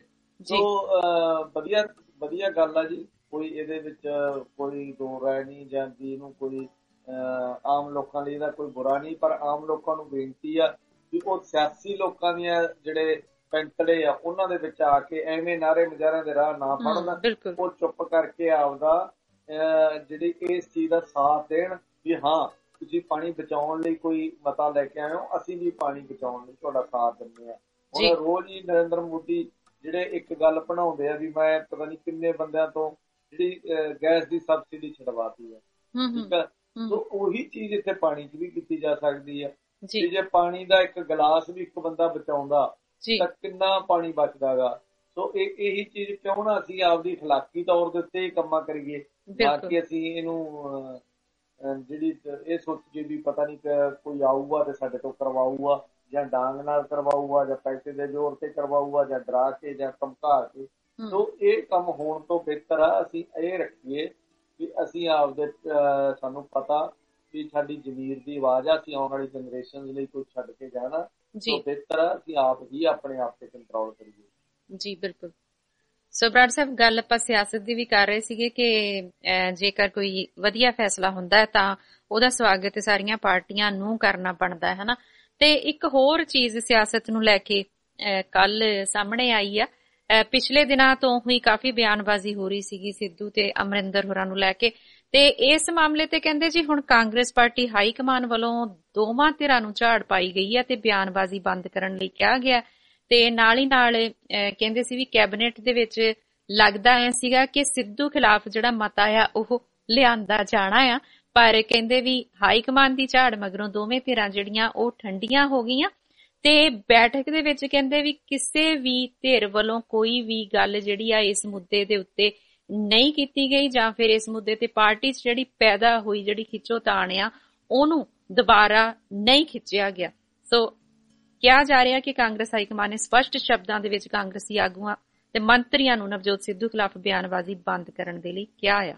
ਸੋ ਵਧੀਆ ਵਧੀਆ ਗੱਲ ਆ ਜੀ, ਕੋਈ ਇਹਦੇ ਵਿੱਚ ਕੋਈ ਦੋ ਰਾਏ ਨਹੀਂ ਜਾਂ ਇਹਨੂੰ ਕੋਈ ਆਮ ਲੋਕਾਂ ਲਈ ਇਹਦਾ ਕੋਈ ਬੁਰਾ ਨਹੀਂ। ਪਰ ਆਮ ਲੋਕਾਂ ਨੂੰ ਬੇਨਤੀ ਆ ਵੀ ਉਹ ਸਿਆਸੀ ਲੋਕਾਂ ਦੀਆਂ ਜਿਹੜੇ ਪੈਂਤੜੇ ਆ ਉਹਨਾਂ ਦੇ ਵਿੱਚ ਆ ਕੇ ਐਵੇਂ ਨਾਰੇ ਮੁਜ਼ਾਰਿਆਂ ਦੇ ਰਾਹ ਨਾ ਫੜਨ। ਉਹ ਚੁੱਪ ਕਰਕੇ ਆਪਦਾ ਜਿਹੜੀ ਇਸ ਚੀਜ਼ ਦਾ ਸਾਥ ਦੇਣ ਵੀ ਹਾਂ ਤੁਸੀਂ ਪਾਣੀ ਬਚਾਉਣ ਲਈ ਕੋਈ ਮਤਾ ਲੈ ਕੇ ਆਏ ਹੋ, ਅਸੀਂ ਵੀ ਪਾਣੀ ਬਚਾਉਣ ਲਈ ਤੁਹਾਡਾ ਸਾਥ ਦਿੰਦੇ ਆ। ਹੁਣ ਰੋਜ਼ ਹੀ ਨਰਿੰਦਰ ਮੋਦੀ ਜਿਹੜੇ ਇੱਕ ਗੱਲ ਬਣਾਉਂਦੇ ਆ ਵੀ ਮੈਂ ਪਤਾ ਨਹੀਂ ਕਿੰਨੇ ਬੰਦਿਆਂ ਤੋਂ ਜਿਹੜੀ ਗੈਸ ਦੀ ਸਬਸਿਡੀ ਛਡਵਾਤੀ ਹੈ, ਠੀਕ ਹੈ। ਸੋ ਉਹੀ ਚੀਜ਼ ਇੱਥੇ ਪਾਣੀ ਚ ਵੀ ਕੀਤੀ ਜਾ ਸਕਦੀ ਹੈ। ਜੇ ਪਾਣੀ ਦਾ ਇੱਕ ਗਲਾਸ ਵੀ ਇੱਕ ਬੰਦਾ ਬਚਾਉਂਦਾ ਤਾਂ ਕਿੰਨਾ ਪਾਣੀ ਬਚਦਾ ਗਾ। ਸੋ ਇਹ ਇਹੀ ਚੀਜ਼ ਕਿਉਂ ਨਾ ਅਸੀਂ ਆਪਦੀ ਅਖਲਾਕੀ ਤੌਰ ਦੇ ਉੱਤੇ ਕੰਮਾਂ ਕਰੀਏ, ਤਾਂ ਕਿ ਅਸੀਂ ਇਹਨੂੰ ਜਿਹੜੀ ਇਹ ਸੋਚੀਏ ਵੀ ਪਤਾ ਨਹੀਂ ਕੋਈ ਆਊਗਾ ਤੇ ਸਾਡੇ ਤੋਂ ਕਰਵਾਊਗਾ ਜਾਂ ਡਾਂਗ ਨਾਲ ਕਰਵਾਊਗਾ ਜਾਂ ਪੈਸੇ ਦੇ ਜ਼ੋਰ ਤੇ ਕਰਵਾਊਗਾ ਜਾਂ ਡਰਾ ਕੇ ਜਾਂ ਧਮਕਾ ਕੇ। ਸੋ ਇਹ ਕੰਮ ਹੋਣ ਤੋਂ ਬਿਹਤਰ ਆ ਅਸੀਂ ਇਹ ਰੱਖੀਏ ਵੀ ਅਸੀਂ ਆਪਦੇ ਸਾਨੂੰ ਪਤਾ ਵੀ ਸਾਡੀ ਜ਼ਮੀਰ ਦੀ ਆਵਾਜ਼ ਆ, ਅਸੀਂ ਆਉਣ ਵਾਲੀ ਜਨਰੇਸ਼ਨ ਲਈ ਕੁਝ ਛੱਡ ਕੇ ਜਾਣਾ, ਸੋ ਬਿਹਤਰ ਆ ਅਸੀਂ ਆਪ ਹੀ ਆਪਣੇ ਆਪ ਤੇ ਕੰਟਰੋਲ ਕਰੀਏ। ਜੀ ਬਿਲਕੁਲ। ਸੋ ਬਰਾੜ ਸਾਹਿਬ ਗੱਲ ਆਪਾਂ ਸਿਆਸਤ ਦੀ ਵੀ ਕਰ ਰਹੇ ਸੀਗੇ ਕਿ ਜੇਕਰ ਕੋਈ ਵਧੀਆ ਫੈਸਲਾ ਹੁੰਦਾ ਹੈ ਤਾਂ ਉਹਦਾ ਸਵਾਗਤ ਸਾਰੀਆਂ ਪਾਰਟੀਆਂ ਨੂੰ ਕਰਨਾ ਬਣਦਾ ਹੈ ਨਾ। ਤੇ ਇੱਕ ਹੋਰ ਚੀਜ਼ ਸਿਆਸਤ ਨੂੰ ਲੈ ਕੇ ਕੱਲ ਸਾਹਮਣੇ ਆਈ ਆ, ਪਿਛਲੇ ਦਿਨਾਂ ਤੋਂ ਹੀ ਕਾਫੀ ਬਿਆਨਬਾਜ਼ੀ ਹੋ ਰਹੀ ਸੀਗੀ ਸਿੱਧੂ ਤੇ ਅਮਰਿੰਦਰ ਹੋਰਾਂ ਨੂੰ ਲੈ ਕੇ, ਤੇ ਇਸ ਮਾਮਲੇ ਤੇ ਕਹਿੰਦੇ ਜੀ ਹੁਣ ਕਾਂਗਰਸ ਪਾਰਟੀ ਹਾਈ ਕਮਾਨ ਵੱਲੋਂ ਦੋਵਾਂ ਧਿਰਾਂ ਨੂੰ ਝਾੜ ਪਾਈ ਗਈ ਹੈ ਤੇ ਬਿਆਨਬਾਜ਼ੀ ਬੰਦ ਕਰਨ ਲਈ ਕਿਹਾ ਗਿਆ ਤੇ ਨਾਲ ਹੀ ਨਾਲ ਕਹਿੰਦੇ ਸੀ ਵੀ ਕੈਬਨਿਟ ਦੇ ਵਿੱਚ ਲੱਗਦਾ ਐ ਸੀਗਾ ਕਿ ਸਿੱਧੂ ਖਿਲਾਫ ਜਿਹੜਾ ਮਤਾ ਆ ਉਹ ਲਿਆਂਦਾ ਜਾਣਾ ਆ, ਪਰ ਕਹਿੰਦੇ ਵੀ ਹਾਈ ਕਮਾਂਡ ਦੀ ਝਾੜ ਮਗਰੋਂ ਦੋਵੇਂ ਧਿਰਾਂ ਜਿਹੜੀਆਂ ਉਹ ਠੰਡੀਆਂ ਹੋ ਗਈਆਂ ਤੇ ਬੈਠਕ ਦੇ ਵਿੱਚ ਕਹਿੰਦੇ ਵੀ ਕਿਸੇ ਵੀ ਧਿਰ ਵੱਲੋਂ ਕੋਈ ਵੀ ਗੱਲ ਜਿਹੜੀ ਆ ਇਸ ਮੁੱਦੇ ਦੇ ਉੱਤੇ ਨਹੀਂ ਕੀਤੀ ਗਈ ਜਾਂ ਫਿਰ ਇਸ ਮੁੱਦੇ ਤੇ ਪਾਰਟੀ 'ਚ ਜਿਹੜੀ ਪੈਦਾ ਹੋਈ ਜਿਹੜੀ ਖਿੱਚੋਤਾਣ ਆ ਉਹਨੂੰ ਦੁਬਾਰਾ ਨਹੀਂ ਖਿੱਚਿਆ ਗਿਆ। ਸੋ ਕਿਹਾ ਜਾ ਰਿਹਾ ਕਿ ਕਾਂਗਰਸ ਹਾਈਕਮਾਨ ਨੇ ਸਪਸ਼ਟ ਸ਼ਬਦਾਂ ਦੇ ਵਿੱਚ ਕਾਂਗਰਸੀ ਆਗੂਆਂ ਤੇ ਮੰਤਰੀਆਂ ਨੂੰ ਨਵਜੋਤ ਸਿੱਧੂ ਖਿਲਾਫ ਬਿਆਨਬਾਜ਼ੀ ਬੰਦ ਕਰਨ ਦੇ ਲਈ ਕਿਹਾ ਆ।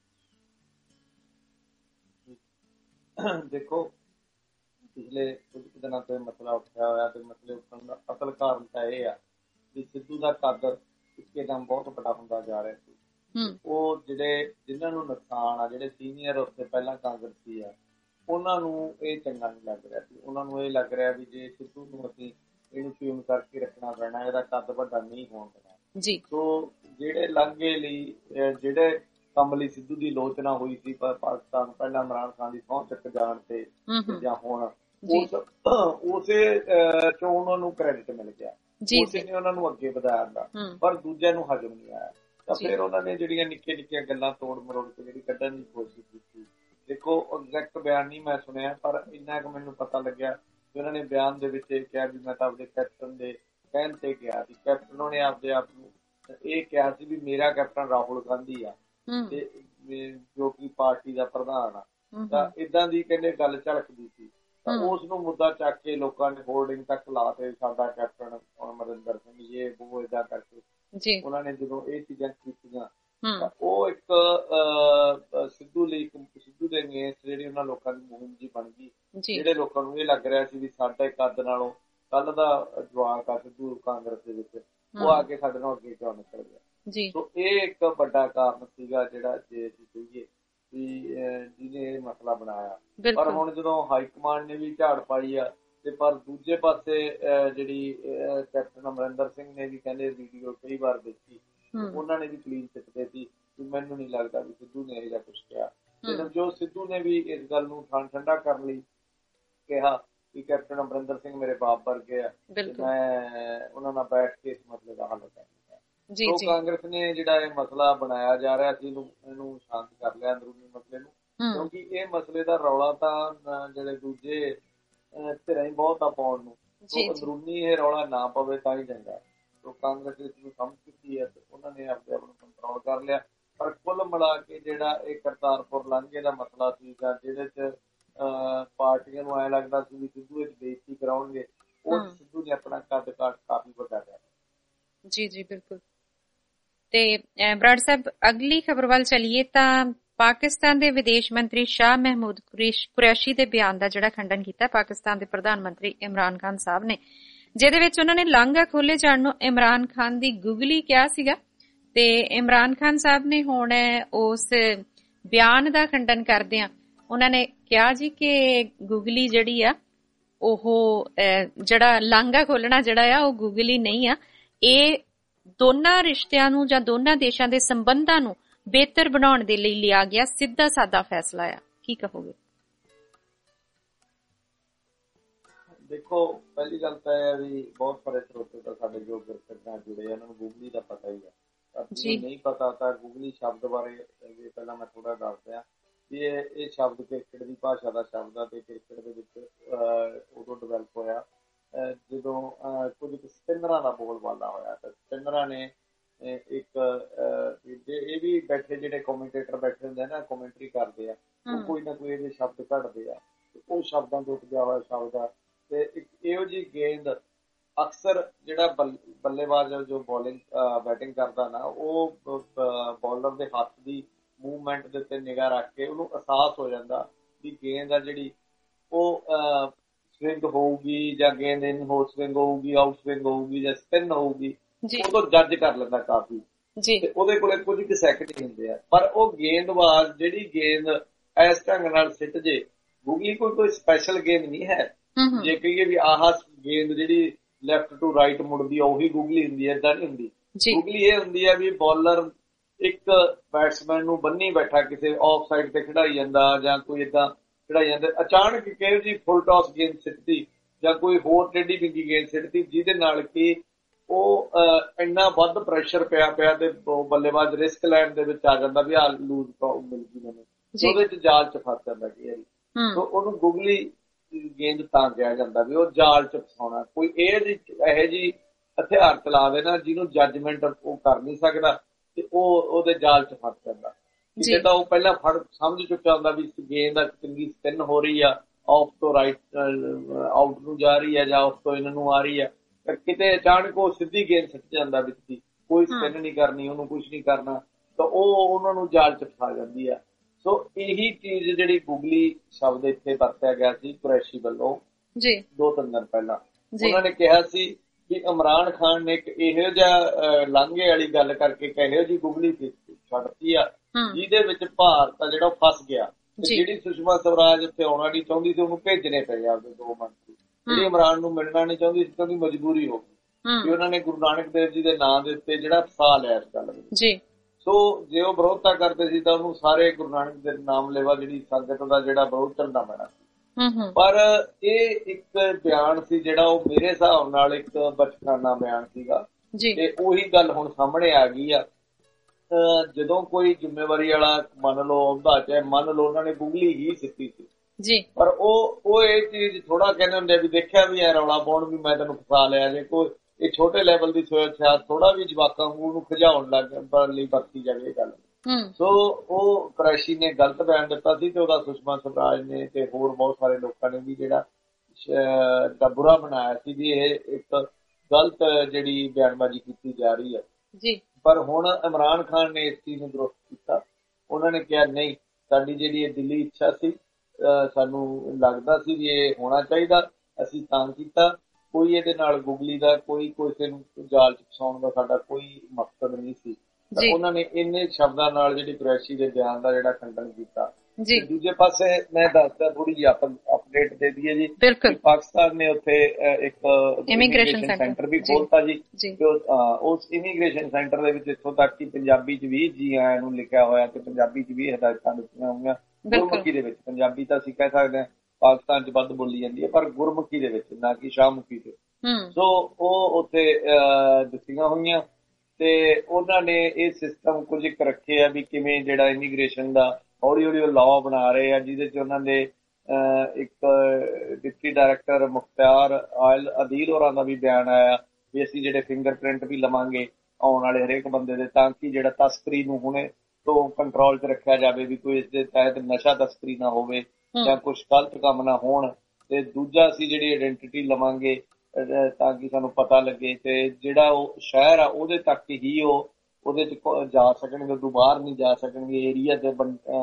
ਦੇਖੋ, ਪਿਛਲੇ ਕੁਝ ਦਿਨਾਂ ਤੋਂ ਮਸਲਾ ਉੱਠਿਆ ਹੋਇਆ ਤੇ ਮਸਲੇ ਉੱਠਣ ਦਾ ਅਸਲ ਕਾਰਨ ਤਾਂ ਇਹ ਆ ਕਿ ਸਿੱਧੂ ਦਾ ਕੱਦ ਇੱਕਦਮ ਬਹੁਤ ਵੱਡਾ ਹੁੰਦਾ ਜਾ ਰਿਹਾ ਸੀ। ਉਹ ਜਿਹੜੇ ਜਿਨ੍ਹਾਂ ਨੂੰ ਨੁਕਸਾਨ ਆ, ਜਿਹੜੇ ਸੀਨੀਅਰ ਉੱਤੇ ਪਹਿਲਾਂ ਕਾਂਗਰਸੀ ਆ, ਉਹਨਾਂ ਨੂੰ ਇਹ ਚੰਗਾ ਨਹੀਂ ਲੱਗ ਰਿਹਾ ਸੀ। ਉਹਨਾਂ ਨੂੰ ਇਹ ਲੱਗ ਰਿਹਾ ਵੀ ਜੇ ਸਿੱਧੂ ਨੂੰ ਅਸੀਂ ਇਹਨੂੰ ਟਿਊਨ ਕਰਕੇ ਰੱਖਣਾ ਪੈਣਾ, ਇਹਦਾ ਕੱਦ ਵੱਡਾ ਨਹੀਂ ਹੋਣ ਦੇਣਾ ਜੀ। ਸੋ ਜਿਹੜੇ ਲਾਂਘੇ ਲਈ ਜਿਹੜੇ ਕੰਮ ਲਈ ਸਿੱਧੂ ਦੀ ਲੋਚਨਾ ਹੋਈ ਸੀ ਪਾਕਿਸਤਾਨ ਪਹਿਲਾਂ ਇਮਰਾਨ ਖਾਨ ਦੀ ਸਹੁੰ ਚੱਕ ਜਾਣ ਤੇ ਜਾਂ ਹੁਣ ਉਸ ਉਸੇ ਚੋਂ ਉਹਨਾਂ ਨੂੰ ਕ੍ਰੈਡਿਟ ਮਿਲ ਗਿਆ, ਉਸੇ ਨੇ ਉਹਨਾਂ ਨੂੰ ਅੱਗੇ ਵਧਾਇਆ ਦਾ, ਪਰ ਦੂਜਿਆਂ ਨੂੰ ਹਜਮ ਨਹੀਂ ਆਇਆ। ਤਾਂ ਫਿਰ ਉਹਨਾਂ ਨੇ ਜਿਹੜੀਆਂ ਨਿੱਕੀਆਂ ਨਿੱਕੀਆਂ ਗੱਲਾਂ ਤੋੜ ਮਰੋੜ ਕੇ ਜਿਹੜੀ ਕੱਢਣ ਦੀ ਕੋਸ਼ਿਸ਼ ਕੀਤੀ। ਦੇਖੋ, ਐਗਜ਼ੈਕਟ ਬਿਆਨ ਨਹੀਂ ਮੈਂ ਸੁਣਿਆ, ਪਰ ਇੰਨਾ ਕੁ ਮੈਨੂੰ ਪਤਾ ਲੱਗਿਆ ਕਿ ਉਹਨਾਂ ਨੇ ਬਿਆਨ ਦੇ ਵਿੱਚ ਇਹ ਕਿਹਾ ਵੀ ਮੈਂ ਤਾਂ ਆਪਦੇ ਕੈਪਟਨ ਦੇ ਕਹਿਣ ਤੇ ਕਿਹਾ ਸੀ। ਕੈਪਟਨ ਨੇ ਆਪਦੇ ਆਪ ਨੂੰ ਇਹ ਕਿਹਾ ਸੀ ਵੀ ਮੇਰਾ ਕੈਪਟਨ ਰਾਹੁਲ ਗਾਂਧੀ ਆ ਤੇ ਜੋ ਕਿ ਪਾਰਟੀ ਦਾ ਪ੍ਰਧਾਨ ਆ। ਤਾਂ ਏਦਾਂ ਦੀ ਕਹਿੰਦੇ ਗੱਲ ਝਲਕਦੀ ਸੀ, ਤਾਂ ਉਸ ਨੂੰ ਮੁੱਦਾ ਚੱਕ ਕੇ ਲੋਕਾਂ ਨੇ ਹੋਰਡਿੰਗ ਤੱਕ ਲਾ ਤੇ ਸਾਡਾ ਕੈਪਟਨ ਅਮਰਿੰਦਰ ਸਿੰਘ ਇਹ ਉਹ ਏਦਾਂ ਕਰਕੇ ਉਹਨਾਂ ਨੇ ਜਦੋਂ ਇਹ ਚੀਜ਼ਾਂ ਕੀਤੀਆਂ ਤਾਂ ਉਹ ਇੱਕ ਸਿੱਧੂ ਲਈ ਸਿੱਧੂ ਦੇ ਅਗੇਂਸਟ ਜਿਹੜੀ ਉਹਨਾਂ ਲੋਕਾਂ ਦੀ ਮੁਹਿੰਮ ਜੀ ਬਣ ਗਈ। ਜਿਹੜੇ ਲੋਕਾਂ ਨੂੰ ਇਹ ਲੱਗ ਰਿਹਾ ਸੀ ਵੀ ਸਾਡੇ ਕੱਦ ਨਾਲੋਂ ਕੱਲ ਦਾ ਜਵਾਕ ਆ ਸਿੱਧੂ ਕਾਂਗਰਸ ਦੇ ਵਿੱਚ, ਉਹ ਆ ਕੇ ਸਾਡੇ ਨਾਲ ਅੱਗੇ ਕਿਉਂ ਨਿਕਲ ਗਿਆ। ਸੋ ਇਹ ਇੱਕ ਵੱਡਾ ਕਾਰਨ ਸੀਗਾ ਜਿਹੜਾ ਜੇ ਅਸੀਂ ਕਹੀਏ ਵੀ ਜਿਹਨੇ ਇਹ ਮਸਲਾ ਬਣਾਇਆ। ਪਰ ਹੁਣ ਜਦੋਂ ਹਾਈਕਮਾਂਡ ਨੇ ਵੀ ਝਾੜ ਪਾਈ ਆ ਤੇ ਪਰ ਦੂਜੇ ਪਾਸੇ ਜਿਹੜੀ ਕੈਪਟਨ ਅਮਰਿੰਦਰ ਸਿੰਘ ਨੇ ਵੀ ਕਹਿੰਦੇ ਵੀਡੀਓ ਕਈ ਵਾਰ ਦੇਖੀ, ਉਹਨਾਂ ਨੇ ਵੀ ਕਲੀਨ ਚਿੱਟ ਦੇ ਸੀ ਵੀ ਮੈਨੂੰ ਨਹੀਂ ਲੱਗਦਾ ਵੀ ਸਿੱਧੂ ਨੇ ਇਹ ਜਿਹਾ ਕੁਛ ਕਿਹਾ। ਤੇ ਨਵਜੋਤ ਸਿੱਧੂ ਨੇ ਵੀ ਇਸ ਗੱਲ ਨੂੰ ਠੰਡਾ ਕਰਨ ਲਈ ਕਿਹਾ ਕਿ ਕੈਪਟਨ ਅਮਰਿੰਦਰ ਸਿੰਘ ਮੇਰੇ ਬਾਪ ਵਰਗੇ ਆ ਤੇ ਮੈਂ ਉਹਨਾਂ ਨਾਲ ਬੈਠ ਕੇ ਇਸ ਮਸਲੇ ਦਾ ਹੱਲ ਕਰਾਂਗਾ। ਸੋ ਕਾਂਗਰਸ ਨੇ ਜਿਹੜਾ ਇਹ ਮਸਲਾ ਬਣਾਇਆ ਜਾ ਰਿਹਾ ਸੀ ਇਹਨੂੰ ਸ਼ਾਂਤ ਕਰ ਲਿਆ ਅੰਦਰੂਨੀ ਮਸਲੇ ਨੂੰ, ਕਿਉਂਕਿ ਇਹ ਮਸਲੇ ਦਾ ਰੌਲਾ ਤਾਂ ਜਿਹੜੇ ਦੂਜੇ ਧਿਰਾਂ ਹੀ ਬਹੁਤ ਆ ਪਾਉਣ ਨੂੰ, ਅੰਦਰੂਨੀ ਇਹ ਰੌਲਾ ਨਾ ਪਵੇ ਤਾਂ ਹੀ ਚੰਗਾ। ਸੋ ਕਾਂਗਰਸ ਇਸ ਨੂੰ ਸਮਝ ਚੁੱਕੀ ਹੈ ਤੇ ਉਹਨਾਂ ਨੇ ਆਪਣੇ ਆਪ ਨੂੰ ਕੰਟਰੋਲ ਕਰ ਲਿਆ। ਪਰ ਕੁੱਲ ਮਿਲਾ ਕੇ ਜਿਹੜਾ ਇਹ ਕਰਤਾਰਪੁਰ ਲਾਂਘੇ ਦਾ ਮਸਲਾ ਸੀ ਜਾਂ ਜਿਹਦੇ ਚ ਪਾਰਟੀਆਂ ਨੂੰ ਐਂ ਲੱਗਦਾ ਸੀ ਵੀ ਸਿੱਧੂ ਵਿੱਚ ਬੇਇੱਜ਼ਤੀ ਕਰਾਉਣਗੇ, ਉਹ ਸਿੱਧੂ ਨੇ ਆਪਣਾ ਕੱਦ ਕਾਠ ਕਾਫੀ ਵੱਡਾ ਲਿਆ। ਜੀ ਜੀ ਬਿਲਕੁਲ। ਤੇ ਬਰਾੜ ਸਾਹਿਬ, ਅਗਲੀ ਖਬਰ ਵੱਲ ਚਲੀਏ ਤਾਂ ਪਾਕਿਸਤਾਨ ਦੇ ਵਿਦੇਸ਼ ਮੰਤਰੀ ਸ਼ਾਹ ਮਹਿਮੂਦ ਕੁਰੈਸ਼ੀ ਦੇ ਬਿਆਨ ਦਾ ਜਿਹੜਾ ਖੰਡਨ ਕੀਤਾ ਪਾਕਿਸਤਾਨ ਦੇ ਪ੍ਰਧਾਨ ਮੰਤਰੀ ਇਮਰਾਨ ਖਾਨ ਸਾਹਿਬ ਨੇ, ਜਿਹਦੇ ਵਿੱਚ ਉਹਨਾਂ ਨੇ ਲਾਂਘਾ ਖੋਲੇ ਜਾਣ ਨੂੰ ਇਮਰਾਨ ਖਾਨ ਦੀ ਗੁਗਲੀ ਕਿਹਾ ਸੀਗਾ। ਤੇ ਇਮਰਾਨ ਖਾਨ ਸਾਹਿਬ ਨੇ ਹੁਣ ਉਸ ਬਿਆਨ ਦਾ ਖੰਡਨ ਕਰਦਿਆਂ ਉਹਨਾਂ ਨੇ ਕਿਹਾ ਜੀ ਕਿ ਗੁਗਲੀ ਜਿਹੜੀ ਆ ਉਹ ਜਿਹੜਾ ਲਾਂਘਾ ਖੋਲਣਾ ਜਿਹੜਾ ਆ ਉਹ ਗੁਗਲੀ ਨਹੀਂ ਆ, ਇਹ ਦੋਨਾਂ ਰਿਸ਼ਤਿਆਂ ਨੂੰ ਜਾਂ ਦੋਨਾਂ ਦੇਸ਼ਾਂ ਦੇ ਸੰਬੰਧਾਂ ਨੂੰ ਬਿਹਤਰ ਬਣਾਉਣ ਦੇ ਲਈ ਲਿਆ ਗਿਆ ਸਿੱਧਾ ਸਾਦਾ ਫੈਸਲਾ ਆ। ਕੀ ਕਹੋਗੇ? ਦੇਖੋ, ਪਹਿਲੀ ਗੱਲ ਤਾਂ ਇਹ ਹੈ ਵੀ ਬਹੁਤ ਸਾਰੇ ਸਰੋਤੇ ਤਾਂ ਸਾਡੇ ਜੋ ਦਰਸ਼ਕ ਨਾਲ ਜੁੜੇ ਉਹਨਾਂ ਨੂੰ ਗੁਗਲੀ ਦਾ ਪਤਾ ਹੀ ਹੈ। ਨਹੀਂ ਪਤਾ ਤਾਂ ਗੁਗਲੀ ਸ਼ਬਦ ਬਾਰੇ ਪਹਿਲਾਂ ਮੈਂ ਥੋੜਾ ਦੱਸਦਾ ਵੀ ਇਹ ਇਹ ਸ਼ਬਦ ਕ੍ਰਿਕਟ ਦੀ ਭਾਸ਼ਾ ਦਾ ਸ਼ਬਦ ਆ ਤੇ ਕ੍ਰਿਕਟ ਦੇ ਵਿੱਚ ਉਦੋਂ ਡਿਵੈਲਪ ਹੋਇਆ ਜਦੋਂ ਕੁਝ ਸਪਿਨਰਾਂ ਦਾ ਬੋਲਬਾਲਾ ਹੋਇਆ। ਤਾਂ ਸਪਿਨਰਾਂ ਨੇ ਇੱਕ ਇਹ ਵੀ ਬੈਠੇ ਜਿਹੜੇ ਕਮੈਂਟੇਟਰ ਬੈਠੇ ਹੁੰਦੇ ਨਾ, ਕਮੈਂਟਰੀ ਕਰਦੇ ਆ, ਉਹ ਕੋਈ ਨਾ ਕੋਈ ਇਹਦੇ ਸ਼ਬਦ ਕੱਢਦੇ ਆ, ਉਹ ਸ਼ਬਦਾਂ ਤੋਂ ਉੱਠਿਆ ਹੋਇਆ ਸ਼ਬਦ ਆ। ਤੇ ਇੱਕ ਇਹੋ ਜਿਹੀ ਗੇਂਦ ਅਕਸਰ ਜਿਹੜਾ ਬੱਲੇਬਾਜ਼ ਜੋ ਬੋਲਿੰਗ ਬੈਟਿੰਗ ਕਰਦਾ ਨਾ, ਉਹ ਬੋਲਰ ਦੇ ਹੱਥ ਦੀ ਮੂਵਮੈਂਟ ਦੇ ਉੱਤੇ ਨਿਗਾਹ ਰੱਖ ਕੇ ਉਹਨੂੰ ਅਹਿਸਾਸ ਹੋ ਜਾਂਦਾ ਵੀ ਗੇਂਦ ਆ ਜਿਹੜੀ ਉਹ ਸਵਿੰਗ ਹੋਊਗੀ ਜਾਂ ਗੇਂਦ ਇਨ ਹੋ ਸਵਿੰਗ ਹੋਊਗੀ, ਆਊਟ ਸਵਿੰਗ ਹੋਊਗੀ ਜਾਂ ਸਪਿਨ ਹੋਊਗੀ, ਉਹ ਤੋਂ ਜੱਜ ਕਰ ਲੈਂਦਾ ਕਾਫੀ। ਤੇ ਉਹਦੇ ਕੋਲੇ ਕੁਝ ਕੁ ਸੈਕਿੰਡ ਹੀ ਹੁੰਦੇ ਆ, ਪਰ ਉਹ ਗੇਂਦਬਾਜ਼ ਜਿਹੜੀ ਗੇਂਦ ਇਸ ਢੰਗ ਨਾਲ ਸਿੱਟ ਜੇ, ਗੁਗਲੀ ਕੋਈ ਕੋਈ ਸਪੈਸ਼ਲ ਗੇਂਦ ਨਹੀਂ ਹੈ। ਜੇ ਕਹੀਏ ਵੀ ਆਹ ਗੇਂਦ ਜਿਹੜੀ ਲੈਫਟ ਟੂ ਰਾਈਟ ਮੁੜਦੀ ਆ ਉਹੀ ਗੁਗਲੀ ਹੁੰਦੀ ਹੈ, ਏਦਾਂ ਨਹੀਂ ਹੁੰਦੀ। ਗੁਗਲੀ ਇਹ ਹੁੰਦੀ ਹੈ ਵੀ ਬੋਲਰ ਇੱਕ ਬੈਟਸਮੈਨ ਨੂੰ ਬੰਨੀ ਬੈਠਾ ਕਿਸੇ ਆਫ ਸਾਈਡ ਤੇ ਖਿਡਾਈ ਜਾਂਦਾ ਜਾਂ ਕੋਈ ਏਦਾਂ ਖਿਡਾਈ ਜਾਂਦਾ, ਅਚਾਨਕ ਕਿਹੋ ਜਿਹੀ ਫੁੱਲ ਟਾਸ ਗੇਂਦ ਸਿੱਟਦੀ ਜਾਂ ਕੋਈ ਹੋਰ ਟੇਢੀ ਬਿੰਗੀ ਗੇਂਦ ਸਿੱਟਦੀ ਜਿਹਦੇ ਨਾਲ ਕਿ ਉਹ ਇੰਨਾ ਵੱਧ ਪ੍ਰੈਸ਼ਰ ਪਿਆ ਪਿਆ ਤੇ ਬੱਲੇਬਾਜ਼ ਰਿਸਕ ਲੈਣ ਦੇ ਵਿੱਚ ਆ ਜਾਂਦਾ ਵੀ ਆ ਲੂਜ਼ ਮਿਲ ਗਈ ਮੈਨੂੰ, ਉਹਦੇ ਚ ਜਾਲ ਚ ਫਸ ਜਾਂਦਾ ਕਈ ਵਾਰੀ। ਸੋ ਉਹਨੂੰ ਗੁਗਲੀ ਗੇਂਦ ਤਾਂ ਕਿਹਾ ਜਾਂਦਾ ਵੀ ਉਹ ਜਾਲ ਚ ਫਸਾਉਣਾ। ਕੋਈ ਇਹ ਇਹੋ ਜਿਹੀ ਹਥਿਆਰ ਚਲਾਵੇ ਨਾ ਜਿਹਨੂੰ ਜੱਜਮੈਂਟ ਉਹ ਕਰ ਨਹੀਂ ਸਕਦਾ ਤੇ ਉਹ ਉਹਦੇ ਜਾਲ ਚ ਫਸ ਜਾਂਦਾ। ਜੇ ਤਾਂ ਉਹ ਪਹਿਲਾਂ ਫੜ ਸਮਝ ਚੁੱਕਿਆ ਹੁੰਦਾ ਵੀ ਗੇਂਦ ਚੰਗੀ ਸਪਿਨ ਹੋ ਰਹੀ ਆ, ਆਫ ਤੋਂ ਰਾਈਟ ਆਊਟ ਨੂੰ ਜਾ ਰਹੀ ਹੈ ਜਾਂ ਆਫ ਤੋਂ ਇਨ ਨੂੰ ਆ ਰਹੀ ਹੈ, ਕਿਤੇ ਅਚਾਨਕ ਉਹ ਸਿੱਧੀ ਗੇਂਦ ਸਿੱਟ ਜਾਂਦਾ ਵਿੱਚ ਦੀ, ਕੋਈ ਸਪਿਨ ਨਹੀਂ ਕਰਨੀ, ਉਹਨੂੰ ਕੁਛ ਨਹੀਂ ਕਰਨਾ, ਤਾਂ ਉਹ ਉਹਨਾਂ ਨੂੰ ਜਾਲ ਚ ਫਸਾ ਜਾਂਦੀ ਆ। ਸੋ ਇਹੀ ਚੀਜ਼ ਜਿਹੜੀ ਗੁਗਲੀ ਸ਼ਬਦ ਇੱਥੇ ਵਰਤਿਆ ਗਿਆ ਸੀ ਕੁਰੈਸ਼ੀ ਵੱਲੋਂ ਦੋ ਤਿੰਨ ਦਿਨ ਪਹਿਲਾਂ। ਉਹਨਾਂ ਨੇ ਕਿਹਾ ਸੀ ਕਿ ਇਮਰਾਨ ਖਾਨ ਨੇ ਇੱਕ ਇਹੋ ਜਿਹਾ ਲਾਂਘੇ ਵਾਲੀ ਗੱਲ ਕਰਕੇ ਇਹੋ ਜਿਹੀ ਗੁਗਲੀ ਛੱਡਤੀ ਆ ਜਿਹਦੇ ਵਿੱਚ ਭਾਰਤ ਆ ਜਿਹੜਾ ਉਹ ਫਸ ਗਿਆ। ਜਿਹੜੀ ਸੁਸ਼ਮਾ ਸਵਰਾਜ ਉੱਥੇ ਆਉਣਾ ਨਹੀਂ ਚਾਹੁੰਦੀ ਸੀ ਉਹਨੂੰ ਭੇਜਣੇ ਪਏ ਆਪਦੇ ਦੋ ਮੰਤਰੀ, ਜਿਹੜੀ ਇਮਰਾਨ ਨੂੰ ਮਿਲਣਾ ਨਹੀਂ ਚਾਹੁੰਦੀ ਸੀ ਉਹਦੀ ਮਜਬੂਰੀ ਹੋ ਗਈ ਕਿ ਉਹਨਾਂ ਨੇ ਗੁਰੂ ਨਾਨਕ ਦੇਵ ਜੀ ਦੇ ਨਾਂ ਦੇ ਉੱਤੇ ਜਿਹੜਾ ਫਸਾ ਲਿਆ ਇਸ ਗੱਲ ਵਿੱਚ। ਸੋ ਜੇ ਉਹ ਵਿਰੋਧਤਾ ਕਰਦੇ ਸੀ ਤਾਂ ਉਹਨੂੰ ਸਾਰੇ ਗੁਰੂ ਨਾਨਕ ਦੇ ਨਾਮ ਲੈਵਾ ਜਿਹੜੀ ਸੰਗਤ ਦਾ ਜਿਹੜਾ ਵਿਰੋਧ ਕਰਨਾ ਪੈਣਾ ਸੀ। ਪਰ ਇਹ ਇੱਕ ਬਿਆਨ ਸੀ ਜਿਹੜਾ ਉਹ ਮੇਰੇ ਹਿਸਾਬ ਨਾਲ ਇੱਕ ਬਚਕਾਨਾ ਬਿਆਨ ਸੀਗਾ ਤੇ ਉਹੀ ਗੱਲ ਹੁਣ ਸਾਹਮਣੇ ਆ ਗਈ ਆ। ਜਦੋਂ ਕੋਈ ਜ਼ਿੰਮੇਵਾਰੀ ਵਾਲਾ ਮੰਨ ਲਓ ਆਉਂਦਾ ਚਾਹੇ ਮੰਨ ਲਓ ਉਹਨਾਂ ਨੇ ਗੁਗਲੀ ਹੀ ਸਿੱਟੀ ਸੀ, ਪਰ ਉਹ ਉਹ ਇਹ ਚੀਜ਼ ਥੋੜਾ ਕਹਿੰਦੇ ਹੁੰਦੇ ਵੀ ਦੇਖਿਆ ਵੀ ਐ ਰੌਲਾ ਪਾਉਣ ਵੀ ਮੈਂ ਤੈਨੂੰ ਫਸਾ ਲਿਆ। ਜੇ ਕੋਈ ਇਹ ਛੋਟੇ ਲੈਵਲ ਦੀ ਸੋਚ ਥੋੜਾ ਵੀ ਜਵਾਕਾਂ ਨੂੰ ਖਿਜਾਉਣ ਲੱਗ ਲਈ ਵਰਤੀ ਜਾਵੇ ਇਹ ਗੱਲ। ਸੋ ਉਹ ਕੁਰੈਸ਼ੀ ਨੇ ਗਲਤ ਬਿਆਨ ਦਿੱਤਾ ਸੀ ਤੇ ਉਹਦਾ ਸੁਸ਼ਮਾ ਸਵਰਾਜ ਨੇ ਤੇ ਹੋਰ ਬਹੁਤ ਸਾਰੇ ਲੋਕਾਂ ਨੇ ਵੀ ਜਿਹੜਾ ਬੁਰਾ ਬਣਾਇਆ ਸੀ ਵੀ ਇਹ ਇੱਕ ਗਲਤ ਜਿਹੜੀ ਬਿਆਨਬਾਜ਼ੀ ਕੀਤੀ ਜਾ ਰਹੀ ਹੈ। ਪਰ ਹੁਣ ਇਮਰਾਨ ਖਾਨ ਨੇ ਇਸ ਚੀਜ਼ ਨੂੰ ਦਰੁਸਤ ਕੀਤਾ। ਉਹਨਾਂ ਨੇ ਕਿਹਾ ਨਹੀਂ, ਸਾਡੀ ਜਿਹੜੀ ਇਹ ਦਿਲੀ ਇੱਛਾ ਸੀ, ਸਾਨੂੰ ਲੱਗਦਾ ਸੀ ਵੀ ਇਹ ਹੋਣਾ ਚਾਹੀਦਾ, ਅਸੀਂ ਤਾਂ ਕੀਤਾ। ਕੋਈ ਇਹਦੇ ਨਾਲ ਗੁਗਲੀ ਦਾ ਕੋਈ ਕਿਸੇ ਨੂੰ ਜਾਲ ਚ ਫਸਾਉਣ ਦਾ ਸਾਡਾ ਕੋਈ ਮਕਸਦ ਨਹੀਂ ਸੀ। ਉਹਨਾਂ ਨੇ ਇੰਨੇ ਸ਼ਬਦਾਂ ਨਾਲ ਜਿਹੜੀ ਕੁਰੈਸ਼ੀ ਦੇ ਬਿਆਨ ਦਾ ਜਿਹੜਾ ਖੰਡਨ ਕੀਤਾ। ਦੂਜੇ ਪਾਸੇ ਮੈਂ ਦੱਸਦਾ ਥੋੜੀ ਜਿਹੀ ਅਪਡੇਟ ਦੇ ਦਈਏ ਜੀ, ਪਾਕਿਸਤਾਨ ਨੇ ਉੱਥੇ ਇੱਕ ਇਮੀਗ੍ਰੇਸ਼ਨ ਸੈਂਟਰ ਵੀ ਖੋਲਤਾ ਜੀ। ਉਸ ਇਮੀਗ੍ਰੇਸ਼ਨ ਸੈਂਟਰ ਦੇ ਵਿੱਚ ਇੱਥੋਂ ਤੱਕ ਕਿ ਪੰਜਾਬੀ ਚ ਵੀ ਜੀ ਆਇਆਂ ਨੂੰ ਲਿਖਿਆ ਹੋਇਆ ਤੇ ਪੰਜਾਬੀ ਚ ਵੀ ਹਦਾਇਤਾਂ ਦਿੱਤੀਆਂ ਹੋਈਆਂ। ਗੁਰਮੁਖੀ ਦੇ ਵਿੱਚ, ਪੰਜਾਬੀ ਤਾਂ ਅਸੀਂ ਕਹਿ ਸਕਦੇ ਹਾਂ ਪਾਕਿਸਤਾਨ ਚ ਵੱਧ ਬੋਲੀ ਜਾਂਦੀ ਹੈ, ਪਰ ਗੁਰਮੁਖੀ ਦੇ ਵਿੱਚ, ਨਾ ਕਿ ਸ਼ਾਹਮੁਖੀ ਚ। ਸੋ ਉਹ ਉੱਥੇ ਦਿੱਤੀਆਂ ਹੋਈਆਂ ਤੇ ਉਹਨਾਂ ਨੇ ਇਹ ਸਿਸਟਮ ਕੁਝ ਇੱਕ ਰੱਖੇ ਆ ਵੀ ਕਿਵੇਂ ਜਿਹੜਾ ਇਮੀਗ੍ਰੇਸ਼ਨ ਦਾ ਹੌਲੀ ਹੌਲੀ ਉਹ ਲਾਅ ਬਣਾ ਰਹੇ ਆ, ਜਿਹਦੇ ਚ ਉਹਨਾਂ ਦੇ ਇੱਕ ਡਿਪਟੀ ਡਾਇਰੈਕਟਰ ਮੁਖਤਿਆਰ ਆਇਲ ਅਦੀਲ ਹੋਰਾਂ ਦਾ ਵੀ ਬਿਆਨ ਆਇਆ ਵੀ ਅਸੀਂ ਜਿਹੜੇ ਫਿੰਗਰ ਪ੍ਰਿੰਟ ਵੀ ਲਵਾਂਗੇ ਆਉਣ ਵਾਲੇ ਹਰੇਕ ਬੰਦੇ ਦੇ, ਤਾਂ ਕਿ ਜਿਹੜਾ ਤਸਕਰੀ ਨੂੰ ਹੁਣੇ ਤੋਂ ਕੰਟਰੋਲ ਚ ਰੱਖਿਆ ਜਾਵੇ ਵੀ ਕੋਈ ਇਸ ਦੇ ਤਹਿਤ ਨਸ਼ਾ ਤਸਕਰੀ ਨਾ ਹੋਵੇ ਜਾਂ ਕੁਛ ਗਲਤ ਕੰਮ ਨਾ ਹੋਣ। ਤੇ ਦੂਜਾ ਅਸੀਂ ਜਿਹੜੀ ਆਇਡੈਂਟੀਟੀ ਲਵਾਂਗੇ ਤਾਂ ਕਿ ਸਾਨੂੰ ਪਤਾ ਲੱਗੇ ਤੇ ਜਿਹੜਾ ਉਹ ਸ਼ਹਿਰ ਆ ਉਹਦੇ ਤੱਕ ਹੀ ਉਹ ਉਹਦੇ ਚ ਜਾ ਸਕਣਗੇ, ਉਦੋਂ ਬਾਹਰ ਨਹੀਂ ਜਾ ਸਕਣਗੇ। ਏਰੀਆ ਦੇ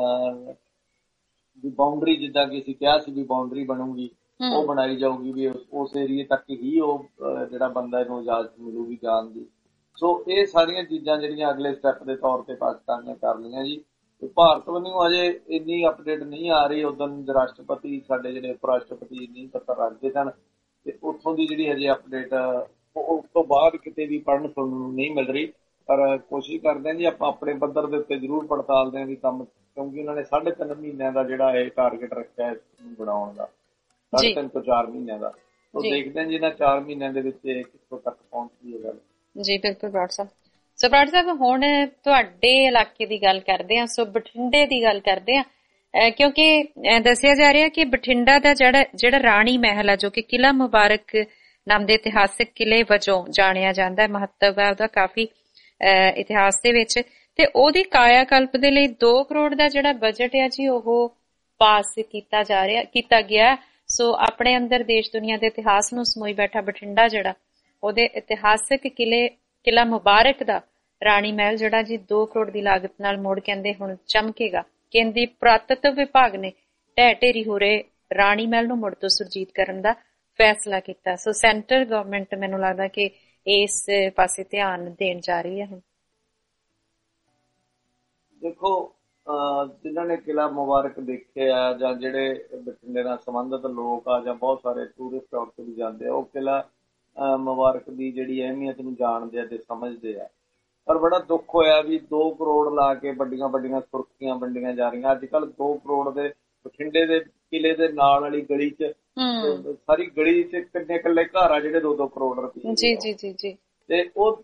ਬਾਉਂਡਰੀ ਜਿੱਦਾਂ ਕਿ ਅਸੀਂ ਕਿਹਾ ਸੀ ਵੀ ਬਾਉਂਡਰੀ ਬਣੂਗੀ ਉਹ ਬਣਾਈ ਜਾਊਗੀ ਵੀ ਉਸ ਏਰੀਏ ਤੱਕ ਹੀ ਉਹ ਜਿਹੜਾ ਬੰਦਾ ਇਹਨੂੰ ਇਜਾਜ਼ਤ ਮਿਲੂਗੀ ਜਾਣ ਦੀ। ਸੋ ਇਹ ਸਾਰੀਆਂ ਚੀਜ਼ਾਂ ਜਿਹੜੀਆਂ ਅਗਲੇ ਸਟੈਪ ਦੇ ਤੌਰ ਤੇ ਪਾਕਿਸਤਾਨ ਨੇ ਕਰ ਲਈਆਂ ਜੀ। ਭਾਰਤ ਵੱਲੋਂ ਅਜੇ ਇੰਨੀ ਅਪਡੇਟ ਨਹੀਂ ਆ ਰਹੀ। ਉਦੋਂ ਰਾਸ਼ਟਰਪਤੀ ਸਾਡੇ ਜਿਹੜੇ ਉਪ ਰਾਸ਼ਟਰਪਤੀ ਨਹੀਂ ਪੱਤਰ ਰੱਖਦੇ ਸਨ ਤੇ ਉੱਥੋਂ ਦੀ ਜਿਹੜੀ ਹਜੇ ਅਪਡੇਟ ਉਸ ਤੋਂ ਬਾਅਦ ਕਿਤੇ ਵੀ ਪੜ੍ਹਨ ਸੁਣਨ ਨੂੰ ਨਹੀਂ ਮਿਲ ਰਹੀ। ਪਰ ਕੋਸ਼ਿਸ਼ ਕਰਦੇ ਹਾਂ ਜੀ ਆਪਾਂ ਆਪਣੇ ਪੱਧਰ ਦੇ ਉੱਤੇ ਜ਼ਰੂਰ ਪੜਤਾਲਦੇ ਹਾਂ ਵੀ ਕੰਮ, ਕਿਉਂਕਿ ਉਹਨਾਂ ਨੇ ਸਾਢੇ ਤਿੰਨ ਮਹੀਨਿਆਂ ਦਾ ਜਿਹੜਾ ਇਹ ਟਾਰਗੇਟ ਰੱਖਿਆ ਇਸ ਬਣਾਉਣ ਦਾ, ਸਾਢੇ ਤਿੰਨ ਤੋਂ ਚਾਰ ਮਹੀਨਿਆਂ ਦਾ। ਉਹ ਦੇਖਦੇ ਹਾਂ ਜੀ ਇਹਨਾਂ ਚਾਰ ਮਹੀਨਿਆਂ ਦੇ ਵਿੱਚ ਕਿੱਥੋਂ ਤੱਕ ਪਹੁੰਚਦੀ ਹੈ ਗੱਲ। ਜੀ ਬਿਲਕੁਲ ਬਰਾੜ ਸਾਹਿਬ। ਸੋ ਬਰਾੜ ਸਾਹਿਬ ਹੁਣ ਤੁਹਾਡੇ ਇਲਾਕੇ ਦੀ ਗੱਲ ਕਰਦੇ ਹਾਂ, ਸੋ ਬਠਿੰਡੇ ਦੀ ਗੱਲ ਕਰਦੇ ਹਾਂ, ਕਿਉਂਕਿ ਦੱਸਿਆ ਜਾ ਰਿਹਾ ਕਿ ਬਠਿੰਡਾ ਦਾ ਜਿਹੜਾ ਜਿਹੜਾ ਰਾਣੀ ਮਹਿਲ ਹੈ ਜੋ ਕਿ ਕਿਲ੍ਹਾ ਮੁਬਾਰਕ ਨਾਮ ਦੇ ਇਤਿਹਾਸਿਕ ਕਿਲ੍ਹੇ ਵਜੋਂ ਜਾਣਿਆ ਜਾਂਦਾ ਹੈ, ਮਹੱਤਵ ਹੈ ਉਹਦਾ ਕਾਫੀ ਇਤਿਹਾਸ ਦੇ ਵਿੱਚ, ਤੇ ਉਹਦੀ ਕਾਇਆ ਕਲਪ ਦੇ ਲਈ ਦੋ ਕਰੋੜ ਦਾ ਜਿਹੜਾ ਬਜਟ ਹੈ ਜੀ ਉਹ ਪਾਸ ਕੀਤਾ ਜਾ ਰਿਹਾ ਕੀਤਾ ਗਿਆ। ਸੋ ਆਪਣੇ ਅੰਦਰ ਦੇਸ਼ ਦੁਨੀਆ ਦੇ ਇਤਿਹਾਸ ਨੂੰ ਸਮੋਈ ਬੈਠਾ ਬਠਿੰਡਾ ਜਿਹੜਾ ਉਹਦੇ ਇਤਿਹਾਸਿਕ ਕਿਲ੍ਹੇ ਕਿਲ੍ਹਾ ਮੁਬਾਰਕ ਦਾ ਰਾਣੀ ਮਹਿਲ ਜਿਹੜਾ ਜੀ ਦੋ ਕਰੋੜ ਦੀ ਲਾਗਤ ਨਾਲ ਮੁੜ ਕਹਿੰਦੇ ਹੁਣ ਚਮਕੇਗਾ। ਕੇਂਦਰੀ ਪੁਰਾਤਤਵ ਵਿਭਾਗ ਨੇ ਢਹਿ ਢੇਰੀ ਹੋ ਰਹੇ ਰਾਣੀ ਮਹਿਲ ਨੂੰ ਮੁੜ ਤੋਂ ਸੁਰਜੀਤ ਕਰਨ ਦਾ ਫੈਸਲਾ ਕੀਤਾ। ਸੋ ਸੈਂਟਰ ਗਵਰਨਮੈਂਟ ਮੈਨੂੰ ਲੱਗਦਾ ਕਿ ਇਸ ਪਾਸੇ ਧਿਆਨ ਦੇਣ ਜਾ ਰਹੀ ਹੈ। ਹੁਣ ਦੇਖੋ ਜਿਨ੍ਹਾਂ ਨੇ ਕਿਲ੍ਹਾ ਮੁਬਾਰਕ ਦੇਖਿਆ ਜਾਂ ਜਿਹੜੇ ਬਠਿੰਡੇ ਨਾਲ ਸੰਬੰਧਿਤ ਲੋਕ ਆ ਜਾਂ ਬਹੁਤ ਸਾਰੇ ਟੂਰਿਸਟ ਤੌਰ ਤੇ ਵੀ ਜਾਂਦੇ ਆ, ਉਹ ਕਿਲ੍ਹਾ ਮੁਬਾਰਕ ਦੀ ਜਿਹੜੀ ਅਹਿਮੀਅਤ ਨੂੰ ਜਾਣਦੇ ਆ ਤੇ ਸਮਝਦੇ ਆ। ਪਰ ਬੜਾ ਦੁੱਖ ਹੋਇਆ ਵੀ ਦੋ ਕਰੋੜ ਲਾ ਕੇ ਵੱਡੀਆਂ ਵੱਡੀਆਂ ਸੁਰਖੀਆਂ ਵੰਡੀਆਂ ਜਾ ਰਹੀਆਂ। ਅੱਜ ਕੱਲ੍ਹ ਦੋ ਕਰੋੜ ਦੇ ਬਠਿੰਡੇ ਦੇ ਕਿਲ੍ਹੇ ਦੇ ਨਾਲ ਵਾਲੀ ਗਲੀ ਚ ਸਾਰੀ ਗਲੀ ਚ ਕਿੰਨੇ ਕੱਲੇ ਘਰ ਆ ਜਿਹੜੇ ਦੋ ਦੋ ਕਰੋੜ ਰੁਪਏ ਜੀ ਜੀ ਜੀ ਜੀ ਤੇ ਉਹ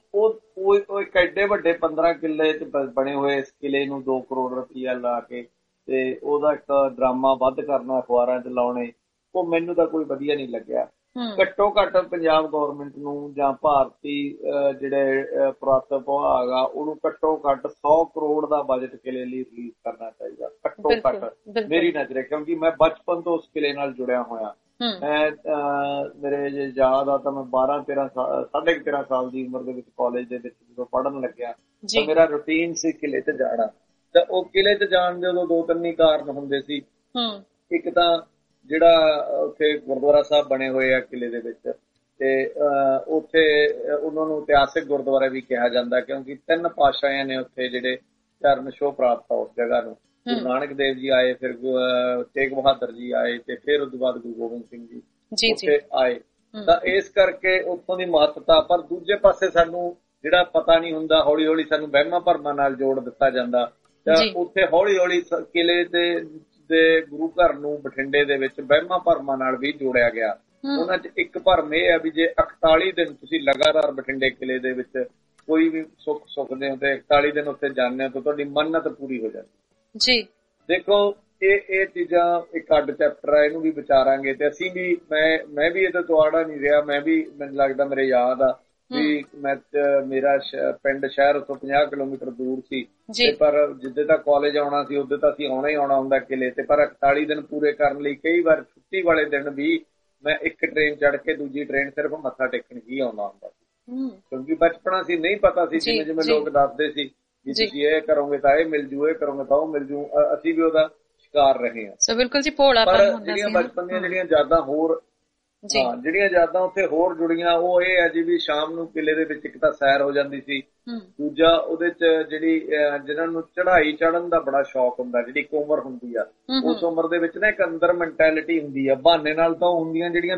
ਉਹ ਇੱਕ ਐਡੇ ਵੱਡੇ ਪੰਦਰਾਂ ਕਿੱਲੇ ਚ ਬਣੇ ਹੋਏ ਇਸ ਕਿਲੇ ਨੂੰ ਦੋ ਕਰੋੜ ਰੁਪਇਆ ਲਾ ਕੇ ਤੇ ਉਹਦਾ ਇੱਕ ਡਰਾਮਾ ਵੱਧ ਕਰਨਾ, ਅਖਬਾਰਾਂ ਚ ਲਾਉਣੇ, ਉਹ ਮੈਨੂੰ ਤਾਂ ਕੋਈ ਵਧੀਆ ਨਹੀਂ ਲੱਗਿਆ। ਘੱਟੋ ਘੱਟ ਪੰਜਾਬ ਗੌਰਮੈਂਟ ਨੂੰ ਜਾਂ ਭਾਰਤੀ ਜਿਹੜੇ ਪੁਰਾਤਨ ਵਿਭਾਗ ਆ ਉਹਨੂੰ ਘੱਟੋ ਘੱਟ ਸੌ ਕਰੋੜ ਦਾ ਬਜਟ ਕਿਲੇ ਲਈ ਰਿਲੀਜ਼ ਕਰਨਾ ਚਾਹੀਦਾ, ਘੱਟੋ ਘੱਟ ਮੇਰੀ ਨਜ਼ਰੇ, ਕਿਉਂਕਿ ਮੈਂ ਬਚਪਨ ਤੋਂ ਉਸ ਕਿਲੇ ਨਾਲ ਜੁੜਿਆ ਹੋਇਆ। ਮੈਂ ਮੇਰੇ ਜੇ ਯਾਦ ਆ ਤਾਂ ਮੈਂ ਬਾਰਾਂ ਤੇਰਾਂ ਸਾਲ ਸਾਢੇ ਤੇਰਾਂ ਸਾਲ ਦੀ ਉਮਰ ਦੇ ਵਿੱਚ ਕਾਲਜ ਦੇ ਵਿੱਚ ਜਦੋਂ ਪੜ੍ਹਨ ਲੱਗਿਆ ਤਾਂ ਮੇਰਾ ਰੂਟੀਨ ਸੀ ਕਿਲੇ ਤੇ ਜਾਣਾ। ਤਾਂ ਉਹ ਕਿਲੇ ਤੇ ਜਾਣ ਦੇ ਉਦੋਂ ਦੋ ਤਿੰਨ ਹੀ ਕਾਰਨ ਹੁੰਦੇ ਸੀ। ਇੱਕ ਤਾਂ ਜਿਹੜਾ ਉੱਥੇ ਗੁਰਦੁਆਰਾ ਸਾਹਿਬ ਬਣੇ ਹੋਏ ਆ ਕਿਲੇ ਦੇ ਵਿੱਚ, ਤੇ ਉੱਥੇ ਉਹਨਾਂ ਨੂੰ ਇਤਿਹਾਸਿਕ ਗੁਰਦੁਆਰਾ ਵੀ ਕਿਹਾ ਜਾਂਦਾ ਕਿਉਂਕਿ ਤਿੰਨ ਪਾਤਸ਼ਾਹਾਂ ਨੇ ਉੱਥੇ ਜਿਹੜੇ ਚਰਨ ਛੋਹ ਪ੍ਰਾਪਤ ਆ ਉਸ ਜਗ੍ਹਾ ਨੂੰ। ਗੁਰੂ ਨਾਨਕ ਦੇਵ ਜੀ ਆਏ, ਫਿਰ ਤੇਗ ਬਹਾਦਰ ਜੀ ਆਏ, ਤੇ ਫਿਰ ਉਸ ਤੋਂ ਬਾਅਦ ਗੁਰੂ ਗੋਬਿੰਦ ਸਿੰਘ ਜੀ ਉੱਥੇ ਆਏ। ਤਾਂ ਇਸ ਕਰਕੇ ਉੱਥੋਂ ਦੀ ਮਹੱਤਤਾ, ਪਰ ਦੂਜੇ ਪਾਸੇ ਸਾਨੂੰ ਜਿਹੜਾ ਪਤਾ ਨਹੀਂ ਹੁੰਦਾ, ਹੌਲੀ ਹੌਲੀ ਸਾਨੂੰ ਵਹਿਮਾਂ ਭਰਮਾਂ ਨਾਲ ਜੋੜ ਦਿੱਤਾ ਜਾਂਦਾ। ਤਾਂ ਉੱਥੇ ਹੌਲੀ ਹੌਲੀ ਕਿਲੇ ਦੇ ਦੇ ਗੁਰੂ ਘਰ ਨੂੰ ਬਠਿੰਡੇ ਦੇ ਵਿੱਚ ਵਹਿਮਾਂ ਭਰਮਾਂ ਨਾਲ ਵੀ ਜੋੜਿਆ ਗਿਆ। ਉਹਨਾਂ ਚ ਇੱਕ ਭਰਮ ਇਹ ਹੈ ਵੀ ਜੇ ਇਕਤਾਲੀ ਦਿਨ ਤੁਸੀਂ ਲਗਾਤਾਰ ਬਠਿੰਡੇ ਕਿਲੇ ਦੇ ਵਿੱਚ ਕੋਈ ਵੀ ਸੁੱਖ ਸੁੱਖਦੇ ਹੋ ਤੇ ਇਕਤਾਲੀ ਦਿਨ ਉੱਥੇ ਜਾਂਦੇ ਹੋ ਤਾਂ ਤੁਹਾਡੀ ਮੰਨਤ ਪੂਰੀ ਹੋ ਜਾਂਦੀ ਜੀ। ਦੇਖੋ ਇਹ ਇਹ ਚੀਜ਼ਾਂ ਇੱਕ ਅੱਡ ਚੈਪਟਰ ਹੈ, ਇਹਨੂੰ ਵੀ ਵਿਚਾਰਾਂਗੇ। ਤੇ ਅਸੀਂ ਵੀ ਮੈਂ ਮੈਂ ਵੀ ਇਹਦੇ ਤੋਂ ਆੜਾ ਨਹੀਂ ਰਿਹਾ। ਮੈਂ ਵੀ ਮੈਨੂੰ ਲੱਗਦਾ ਮੇਰੇ ਯਾਦ ਆ ਵੀ ਮੈਂ ਮੇਰਾ ਪਿੰਡ ਸ਼ਹਿਰ ਉੱਥੋਂ ਪੰਜਾਹ ਕਿਲੋਮੀਟਰ ਦੂਰ ਸੀ, ਪਰ ਜਿੱਦੇ ਤੱਕ ਕਾਲਜ ਆਉਣਾ ਸੀ ਉਦੋਂ ਤਾਂ ਅਸੀਂ ਆਉਣਾ ਹੀ ਆਉਣਾ ਹੁੰਦਾ ਕਿਲੇ ਤੇ। ਪਰ ਇਕਤਾਲੀ ਦਿਨ ਪੂਰੇ ਕਰਨ ਲਈ ਕਈ ਵਾਰ ਛੁੱਟੀ ਵਾਲੇ ਦਿਨ ਵੀ ਮੈਂ ਇੱਕ ਟ੍ਰੇਨ ਚੜ੍ਹ ਕੇ ਦੂਜੀ ਟ੍ਰੇਨ ਸਿਰਫ ਮੱਥਾ ਟੇਕਣ ਹੀ ਆਉਂਦਾ ਹੁੰਦਾ ਸੀ, ਕਿਉਂਕਿ ਬਚਪਨਾ ਸੀ, ਨਹੀਂ ਪਤਾ ਸੀ। ਜਿਵੇਂ ਜਿਵੇਂ ਲੋਕ ਦੱਸਦੇ ਸੀ ਵੀ ਤੁਸੀਂ ਇਹ ਕਰੋਗੇ ਤਾਂ ਇਹ ਮਿਲ ਜੂ, ਇਹ ਕਰੋਗੇ ਤਾਂ ਉਹ ਮਿਲ ਜੂ, ਅਸੀਂ ਵੀ ਉਹਦਾ ਸ਼ਿਕਾਰ ਰਹੇ ਹਾਂ। ਬਿਲਕੁਲ ਜੀ, ਭੋਲਾ ਪਰ ਜਿਹੜੀਆਂ ਬਚਪਨ ਦੀਆਂ ਜਿਹੜੀਆਂ ਯਾਦਾਂ ਹੋਰ ਹਾਂ ਜਿਹੜੀਆਂ ਯਾਦਾਂ ਉੱਥੇ ਹੋਰ ਜੁੜੀਆਂ ਉਹ ਇਹ ਹੈ ਜੀ ਵੀ ਸ਼ਾਮ ਨੂੰ ਕਿਲੇ ਦੇ ਵਿੱਚ ਇੱਕ ਤਾਂ ਸੈਰ ਹੋ ਜਾਂਦੀ ਸੀ, ਦੂਜਾ ਉਹਦੇ ਚ ਜਿਹੜੀ ਜਿਹਨਾਂ ਨੂੰ ਚੜ੍ਹਾਈ ਚੜ੍ਹਨ ਦਾ ਬੜਾ ਸ਼ੌਕ ਹੁੰਦਾ, ਜਿਹੜੀ ਇੱਕ ਉਮਰ ਹੁੰਦੀ ਆ, ਉਸ ਉਮਰ ਦੇ ਵਿੱਚ ਨਾ ਇੱਕ ਅੰਦਰ ਮੈਂਟੈਲਿਟੀ ਹੁੰਦੀ ਆ। ਬਹਾਨੇ ਨਾਲ ਤਾਂ ਹੁੰਦੀਆਂ ਜਿਹੜੀਆਂ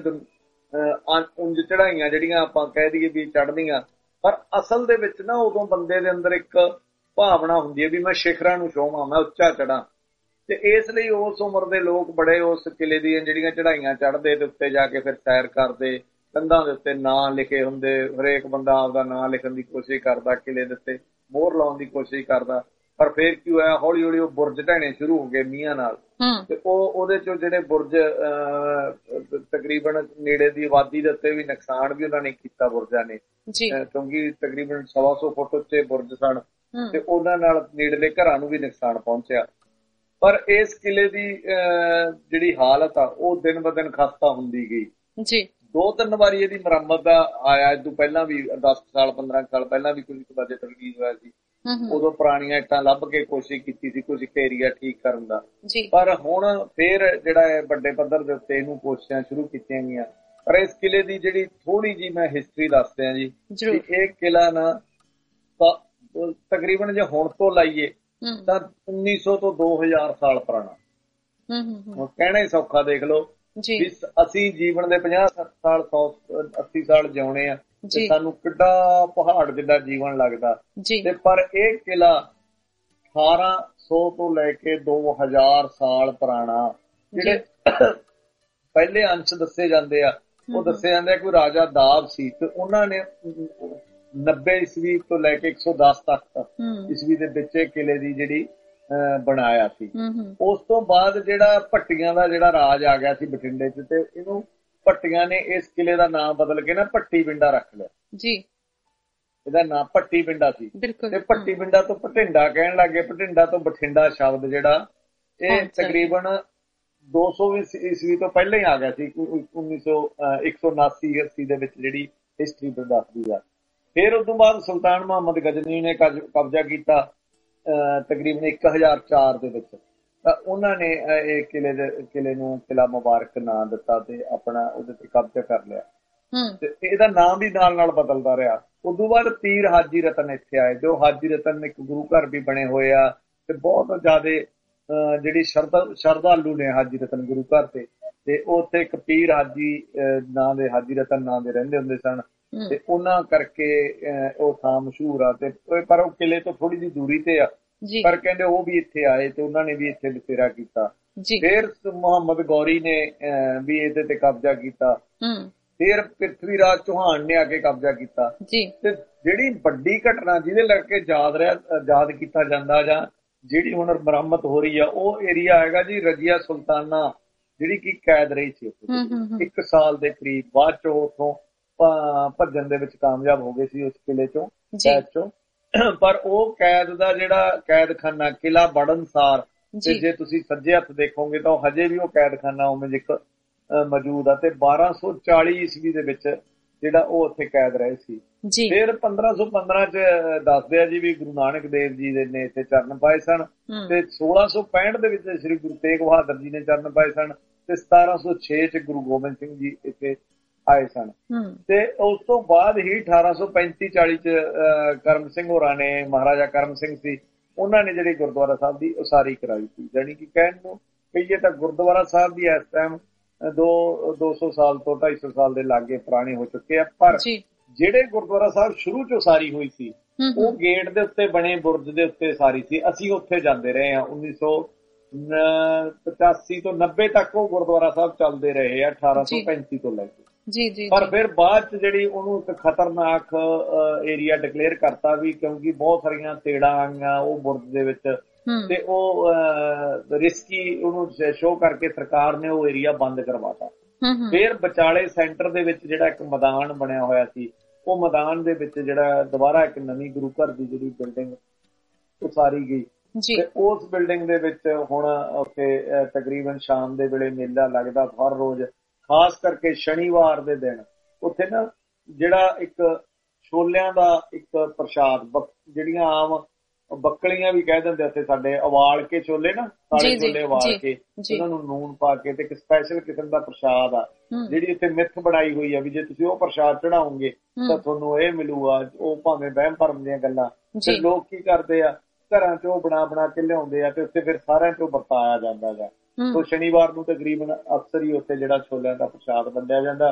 ਉਂਝ ਚੜ੍ਹਾਈਆਂ ਜਿਹੜੀਆਂ ਆਪਾਂ ਕਹਿ ਦਈਏ ਵੀ ਚੜ੍ਹਦੀਆਂ, ਪਰ ਅਸਲ ਦੇ ਵਿੱਚ ਨਾ ਉਦੋਂ ਬੰਦੇ ਦੇ ਅੰਦਰ ਇੱਕ ਭਾਵਨਾ ਹੁੰਦੀ ਹੈ ਵੀ ਮੈਂ ਸਿਖਰਾਂ ਨੂੰ ਛੂਹਾਂ, ਮੈਂ ਉੱਚਾ ਚੜ੍ਹਾਂ। ਤੇ ਇਸ ਲਈ ਉਸ ਉਮਰ ਦੇ ਲੋਕ ਬੜੇ ਉਸ ਕਿਲੇ ਦੀਆਂ ਜਿਹੜੀਆਂ ਚੜ੍ਹਾਈਆਂ ਚੜ੍ਹਦੇ ਤੇ ਉੱਤੇ ਜਾ ਕੇ ਫਿਰ ਸੈਰ ਕਰਦੇ, ਕੰਧਾਂ ਦੇ ਉੱਤੇ ਨਾਂ ਲਿਖੇ ਹੁੰਦੇ, ਹਰੇਕ ਬੰਦਾ ਆਪਦਾ ਨਾਂ ਲਿਖਣ ਦੀ ਕੋਸ਼ਿਸ਼ ਕਰਦਾ, ਕਿਲੇ ਦੇ ਉੱਤੇ ਮੋਹਰ ਲਾਉਣ ਦੀ ਕੋਸ਼ਿਸ਼ ਕਰਦਾ। ਪਰ ਫਿਰ ਕੀ ਹੋਇਆ, ਹੌਲੀ ਹੌਲੀ ਉਹ ਬੁਰਜ ਢਹਿਣੇ ਸ਼ੁਰੂ ਹੋ ਗਏ ਮੀਂਹਾਂ ਨਾਲ, ਤੇ ਉਹ ਉਹਦੇ ਚੋਂ ਜਿਹੜੇ ਬੁਰਜ ਤਕਰੀਬਨ ਨੇੜੇ ਦੀ ਆਬਾਦੀ ਦੇ ਉੱਤੇ ਵੀ ਨੁਕਸਾਨ ਵੀ ਉਹਨਾਂ ਨੇ ਕੀਤਾ ਬੁਰਜਾਂ ਨੇ, ਕਿਉਂਕਿ ਤਕਰੀਬਨ ਸਵਾ ਸੌ ਫੁੱਟ ਉੱਤੇ ਬੁਰਜ ਸਨ ਤੇ ਉਹਨਾਂ ਨਾਲ ਨੇੜਲੇ ਘਰਾਂ ਨੂੰ ਵੀ ਨੁਕਸਾਨ ਪਹੁੰਚਿਆ। ਪਰ ਇਸ ਕਿਲੇ ਦੀ ਜਿਹੜੀ ਹਾਲਤ ਆ ਉਹ ਦਿਨ ਬ ਦਿਨ ਖਸਤਾ ਹੁੰਦੀ ਗਈ ਜੀ। ਦੋ ਤਿੰਨ ਵਾਰੀ ਇਹਦੀ ਮੁਰੰਮਤ ਦਾ ਆਇਆ, ਇਸ ਤੋਂ ਪਹਿਲਾਂ ਵੀ ਦਸ ਸਾਲ ਪੰਦਰਾਂ ਸਾਲ ਪਹਿਲਾਂ ਵੀ ਕੁਝ ਬਜਟ ਰਿਲੀਜ਼ ਹੋਇਆ ਸੀ, ਉਦੋਂ ਪੁਰਾਣੀਆਂ ਇੱਟਾਂ ਲੱਭ ਕੇ ਕੋਸ਼ਿਸ਼ ਕੀਤੀ ਸੀ ਕੁਝ ਏਰੀਆ ਠੀਕ ਕਰਨ ਦਾ। ਪਰ ਹੁਣ ਫੇਰ ਜਿਹੜਾ ਵੱਡੇ ਪੱਧਰ ਦੇ ਉੱਤੇ ਇਹਨੂੰ ਕੋਸ਼ਿਸ਼ਾਂ ਸ਼ੁਰੂ ਕੀਤੀਆਂ ਗਈਆਂ। ਪਰ ਇਸ ਕਿਲੇ ਦੀ ਜਿਹੜੀ ਥੋੜੀ ਜਿਹੀ ਮੈਂ ਹਿਸਟਰੀ ਦੱਸਦਿਆਂ ਜੀ, ਇਹ ਕਿਲਾ ਨਾ ਤਕਰੀਬਨ ਜੇ ਹੁਣ ਤੋਂ ਲਾਈਏ ਤਾਂ ਉੱਨੀ ਸੌ ਤੋਂ ਦੋ ਹਜ਼ਾਰ ਸਾਲ ਪੁਰਾਣਾ। ਹੁਣ ਕਹਿਣਾ ਹੀ ਸੌਖਾ, ਦੇਖ ਲਓ ਵੀ ਅਸੀਂ ਜੀਵਨ ਦੇ ਪੰਜਾਹ ਸੱਠ ਸਾਲ ਸੌ ਅੱਸੀ ਸਾਲ ਜਿਉਣੇ ਆ ਤੇ ਸਾਨੂੰ ਕਿੱਡਾ ਪਹਾੜ ਜਿੱਡਾ ਜੀਵਨ ਲੱਗਦਾ। ਤੇ ਪਰ ਇਹ ਕਿਲਾ ਅਠਾਰਾਂ ਸੌ ਤੋਂ ਲੈ ਕੇ ਦੋ ਹਜ਼ਾਰ ਸਾਲ ਪੁਰਾਣਾ, ਜਿਹੜੇ ਪਹਿਲੇ ਅੰਸ਼ ਦੱਸੇ ਜਾਂਦੇ ਆ ਉਹ ਦੱਸੇ ਜਾਂਦੇ ਆ ਕੋਈ ਰਾਜਾ ਦਾਬ ਸੀ ਤੇ ਉਹਨਾਂ ਨੇ ਨੱਬੇ ਈਸਵੀ ਤੋਂ ਲੈ ਕੇ ਇੱਕ ਸੌ ਦਸ ਤੱਕ ਈਸਵੀ ਦੇ ਵਿੱਚ ਇਹ ਕਿਲੇ ਦੀ ਜਿਹੜੀ ਬਣਾਇਆ ਸੀ। ਉਸ ਤੋਂ ਬਾਅਦ ਜਿਹੜਾ ਭੱਟੀਆਂ ਦਾ ਜਿਹੜਾ ਰਾਜ ਆ ਗਿਆ ਸੀ ਬਠਿੰਡੇ ਚ, ਤੇ ਇਹਨੂੰ ਭੱਟੀਆਂ ਨੇ ਇਸ ਕਿਲੇ ਦਾ ਨਾਮ ਬਦਲ ਕੇ ਨਾ ਭੱਟੀ ਪਿੰਡਾ ਰੱਖ ਲਿਆ ਜੀ। ਇਹਦਾ ਨਾਮ ਭੱਟੀ ਪਿੰਡਾ ਸੀ ਤੇ ਭੱਟੀ ਪਿੰਡਾ ਤੋਂ ਭਟਿੰਡਾ ਕਹਿਣ ਲੱਗੇ। ਭਟਿੰਡਾ ਤੋਂ ਬਠਿੰਡਾ ਸ਼ਬਦ ਜਿਹੜਾ ਇਹ ਤਕਰੀਬਨ ਦੋ ਸੌ ਈਸਵੀ ਤੋਂ ਪਹਿਲਾਂ ਹੀ ਆ ਗਿਆ ਸੀ, ਉੱਨੀ ਸੌ ਇੱਕ ਸੌ ਉਨਾਸੀ ਅੱਸੀ ਦੇ ਵਿੱਚ ਜਿਹੜੀ ਹਿਸਟਰੀ ਦੱਸਦੀ ਆ। ਫਿਰ ਉਸ ਤੋਂ ਬਾਅਦ ਸੁਲਤਾਨ ਮੁਹੰਮਦ ਗਜਨੀ ਨੇ ਕਬਜ਼ਾ ਕੀਤਾ ਤਕਰੀਬਨ ਇੱਕ ਹਜ਼ਾਰ ਚਾਰ ਦੇ ਵਿੱਚ, ਤਾਂ ਉਹਨਾਂ ਨੇ ਇਹ ਕਿਲੇ ਦੇ ਕਿਲੇ ਨੂੰ ਕਿਲਾ ਮੁਬਾਰਕ ਨਾਂ ਦਿੱਤਾ ਤੇ ਆਪਣਾ ਉਹਦੇ ਤੇ ਕਬਜ਼ਾ ਕਰ ਲਿਆ। ਤੇ ਇਹਦਾ ਨਾਮ ਵੀ ਨਾਲ ਨਾਲ ਬਦਲਦਾ ਰਿਹਾ। ਉਦੋਂ ਬਾਅਦ ਪੀਰ ਹਾਜੀ ਰਤਨ ਇੱਥੇ ਆਏ, ਜੋ ਹਾਜੀ ਰਤਨ ਇੱਕ ਗੁਰੂ ਘਰ ਵੀ ਬਣੇ ਹੋਏ ਆ ਤੇ ਬਹੁਤ ਜ਼ਿਆਦਾ ਜਿਹੜੀ ਸ਼ਰਧਾ ਸ਼ਰਧਾਲੂ ਨੇ ਹਾਜੀ ਰਤਨ ਗੁਰੂ ਘਰ ਤੇ, ਤੇ ਉੱਥੇ ਇੱਕ ਪੀਰ ਹਾਜੀ ਨਾਂ ਦੇ ਹਾਜੀ ਰਤਨ ਨਾਂ ਦੇ ਰਹਿੰਦੇ ਹੁੰਦੇ ਸਨ ਤੇ ਉਹਨਾਂ ਕਰਕੇ ਉਹ ਥਾਂ ਮਸ਼ਹੂਰ ਆ। ਤੇ ਪਰ ਉਹ ਕਿਲੇ ਤੋਂ ਥੋੜੀ ਜਿਹੀ ਦੂਰੀ ਤੇ ਆ ਪਰ ਕਹਿੰਦੇ ਉਹ ਵੀ ਇੱਥੇ ਆਏ ਤੇ ਉਹਨਾਂ ਨੇ ਵੀ ਇੱਥੇ ਬਸੇਰਾ ਕੀਤਾ। ਫਿਰ ਮੁਹੰਮਦ ਗੌਰੀ ਨੇ ਵੀ ਇਹਦੇ ਤੇ ਕਬਜ਼ਾ ਕੀਤਾ। ਫਿਰ ਪ੍ਰਿਥਵੀ ਰਾਜ ਚੌਹਾਨ ਨੇ ਆ ਕੇ ਕਬਜ਼ਾ ਕੀਤਾ। ਤੇ ਜਿਹੜੀ ਵੱਡੀ ਘਟਨਾ ਜਿਹਦੇ ਕਰਕੇ ਯਾਦ ਰਿਹਾ ਯਾਦ ਕੀਤਾ ਜਾਂਦਾ ਜਾਂ ਜਿਹੜੀ ਹੁਣ ਮੁਰੰਮਤ ਹੋ ਰਹੀ ਆ ਉਹ ਏਰੀਆ ਹੈਗਾ ਜੀ ਰਜੀਆ ਸੁਲਤਾਨਾ, ਜਿਹੜੀ ਕਿ ਕੈਦ ਰਹੀ ਸੀ ਇੱਕ ਸਾਲ ਦੇ ਕਰੀਬ। ਬਾਅਦ ਚੋਂ ਉੱਥੋਂ ਭੱਜਣ ਦੇ ਵਿੱਚ ਕਾਮਯਾਬ ਹੋ ਗਏ ਸੀ ਉਸ ਕਿਲੇ ਚੋਂ, ਕੈਦ ਚੋਂ। ਪਰ ਉਹ ਕੈਦ ਦਾ ਜਿਹੜਾ ਕੈਦਖਾਨਾ ਕਿਲਾ ਬੜਨਸਾਰ, ਤੇ ਜੇ ਤੁਸੀਂ ਸੱਜੇ ਹੱਥ ਦੇਖੋਗੇ ਤਾਂ ਉਹ ਹਜੇ ਵੀ ਉਹ ਕੈਦਖਾਨਾ ਉਵੇਂ ਇੱਕ ਮੌਜੂਦ ਆ। ਤੇ ਬਾਰਾਂ ਸੌ ਚਾਲੀ ਈਸਵੀ ਦੇ ਵਿੱਚ ਜਿਹੜਾ ਉਹ ਉੱਥੇ ਕੈਦ ਰਹੇ ਸੀ। ਫਿਰ ਪੰਦਰਾਂ ਸੌ ਪੰਦਰਾਂ ਚ ਦੱਸਦੇ ਆ ਜੀ ਵੀ ਗੁਰੂ ਨਾਨਕ ਦੇਵ ਜੀ ਦੇ ਨੇ ਇੱਥੇ ਚਰਨ ਪਾਏ ਸਨ। ਤੇ ਸੋਲਾਂ ਸੌ ਪੈਂਹਠ ਦੇ ਵਿੱਚ ਸ੍ਰੀ ਗੁਰੂ ਤੇਗ ਬਹਾਦਰ ਜੀ ਨੇ ਚਰਨ ਪਾਏ ਸਨ। ਤੇ ਸਤਾਰਾਂ ਸੌ ਛੇ ਚ ਗੁਰੂ ਗੋਬਿੰਦ ਸਿੰਘ ਜੀ ਇੱਥੇ ਆਏ ਸਨ। ਤੇ ਉਸ ਤੋਂ ਬਾਅਦ ਹੀ ਅਠਾਰਾਂ ਸੌ ਪੈਂਤੀ ਚਾਲੀ ਚ ਕਰਮ ਸਿੰਘ ਹੋਰਾਂ ਨੇ, ਮਹਾਰਾਜਾ ਕਰਮ ਸਿੰਘ ਸੀ, ਉਹਨਾਂ ਨੇ ਜਿਹੜੀ ਗੁਰਦੁਆਰਾ ਸਾਹਿਬ ਦੀ ਉਸਾਰੀ ਕਰਾਈ ਸੀ। ਜਾਣੀ ਕਿ ਕਹਿਣ ਨੂੰ ਕਹੀਏ ਤਾਂ ਗੁਰਦੁਆਰਾ ਸਾਹਿਬ ਦੀ ਇਸ ਟਾਈਮ ਦੋ ਦੋ ਸੌ ਸਾਲ ਤੋਂ ਢਾਈ ਸੌ ਸਾਲ ਦੇ ਲਾਗੇ ਪੁਰਾਣੇ ਹੋ ਚੁੱਕੇ ਆ। ਪਰ ਜਿਹੜੇ ਗੁਰਦੁਆਰਾ ਸਾਹਿਬ ਸ਼ੁਰੂ ਚ ਉਸਾਰੀ ਹੋਈ ਸੀ ਉਹ ਗੇਟ ਦੇ ਉੱਤੇ ਬਣੇ ਬੁਰਜ ਦੇ ਉੱਤੇ ਉਸਾਰੀ ਸੀ। ਅਸੀਂ ਉੱਥੇ ਜਾਂਦੇ ਰਹੇ ਹਾਂ ਉੱਨੀ ਸੌ ਪਚਾਸੀ ਤੋਂ ਨੱਬੇ ਤੱਕ ਉਹ ਗੁਰਦੁਆਰਾ ਸਾਹਿਬ ਚੱਲਦੇ ਰਹੇ ਆ, ਅਠਾਰਾਂ ਸੌ ਪੈਂਤੀ ਤੋਂ ਲੈ ਕੇ। ਜੀ ਜੀ ਪਰ ਫਿਰ ਬਾਅਦ ਚ ਜਿਹੜੀ ਉਹਨੂੰ ਇੱਕ ਖਤਰਨਾਕ ਏਰੀਆ ਡਿਕਲੇਅਰ ਕਰਤਾ ਵੀ, ਕਿਉਂਕਿ ਬਹੁਤ ਸਾਰੀਆਂ ਤੇੜਾਂ ਆਈਆਂ ਉਹ ਬੁਰਜ ਦੇ ਵਿੱਚ ਤੇ ਉਹ ਰਿਸਕੀ ਉਹਨੂੰ ਸ਼ੋਅ ਕਰਕੇ ਸਰਕਾਰ ਨੇ ਉਹ ਏਰੀਆ ਬੰਦ ਕਰਵਾਤਾ। ਫਿਰ ਵਿਚਾਲੇ ਸੈਂਟਰ ਦੇ ਵਿੱਚ ਜਿਹੜਾ ਇੱਕ ਮੈਦਾਨ ਬਣਿਆ ਹੋਇਆ ਸੀ, ਉਹ ਮੈਦਾਨ ਦੇ ਵਿੱਚ ਜਿਹੜਾ ਦੁਬਾਰਾ ਇੱਕ ਨਵੀਂ ਗੁਰੂ ਘਰ ਦੀ ਜਿਹੜੀ ਬਿਲਡਿੰਗ ਉਸਾਰੀ ਗਈ ਤੇ ਉਸ ਬਿਲਡਿੰਗ ਦੇ ਵਿੱਚ ਹੁਣ ਉੱਥੇ ਤਕਰੀਬਨ ਸ਼ਾਮ ਦੇ ਵੇਲੇ ਮੇਲਾ ਲੱਗਦਾ ਹਰ ਰੋਜ਼, ਖਾਸ ਕਰਕੇ ਸ਼ਨੀਵਾਰ ਦੇ ਦਿਨ। ਉੱਥੇ ਨਾ ਜਿਹੜਾ ਇੱਕ ਛੋਲਿਆਂ ਦਾ ਇੱਕ ਪ੍ਰਸ਼ਾਦ, ਜਿਹੜੀਆਂ ਆਮ ਬੱਕਲੀਆਂ ਵੀ ਕਹਿ ਦਿੰਦੇ ਉੱਥੇ ਸਾਡੇ, ਉਬਾਲ ਕੇ ਛੋਲੇ ਨਾ, ਕਾਲੇ ਛੋਲੇ ਉਬਾਲ ਕੇ ਉਹਨਾਂ ਨੂੰ ਨੂਨ ਪਾ ਕੇ ਤੇ ਇੱਕ ਸਪੈਸ਼ਲ ਕਿਸਮ ਦਾ ਪ੍ਰਸ਼ਾਦ ਆ, ਜਿਹੜੀ ਉੱਥੇ ਮਿੱਥ ਬਣਾਈ ਹੋਈ ਆ ਵੀ ਜੇ ਤੁਸੀਂ ਉਹ ਪ੍ਰਸ਼ਾਦ ਚੜਾਓਗੇ ਤਾਂ ਤੁਹਾਨੂੰ ਇਹ ਮਿਲੂਗਾ। ਉਹ ਭਾਵੇਂ ਵਹਿਮ ਭਰਮ ਦੀਆਂ ਗੱਲਾਂ, ਤੇ ਲੋਕ ਕੀ ਕਰਦੇ ਆ ਘਰਾਂ ਚ ਉਹ ਬਣਾ ਬਣਾ ਕੇ ਲਿਆਉਂਦੇ ਆ ਤੇ ਉੱਥੇ ਫਿਰ ਸਾਰਿਆਂ ਚੋਂ ਵਰਤਾਇਆ ਜਾਂਦਾ ਗਾ। ਸੋ ਸ਼ਨੀਵਾਰ ਨੂੰ ਤਕਰੀਬਨ ਅਕਸਰ ਹੀ ਉੱਥੇ ਜਿਹੜਾ ਛੋਲਿਆਂ ਦਾ ਪ੍ਰਸ਼ਾਦ ਵੰਡਿਆ ਜਾਂਦਾ।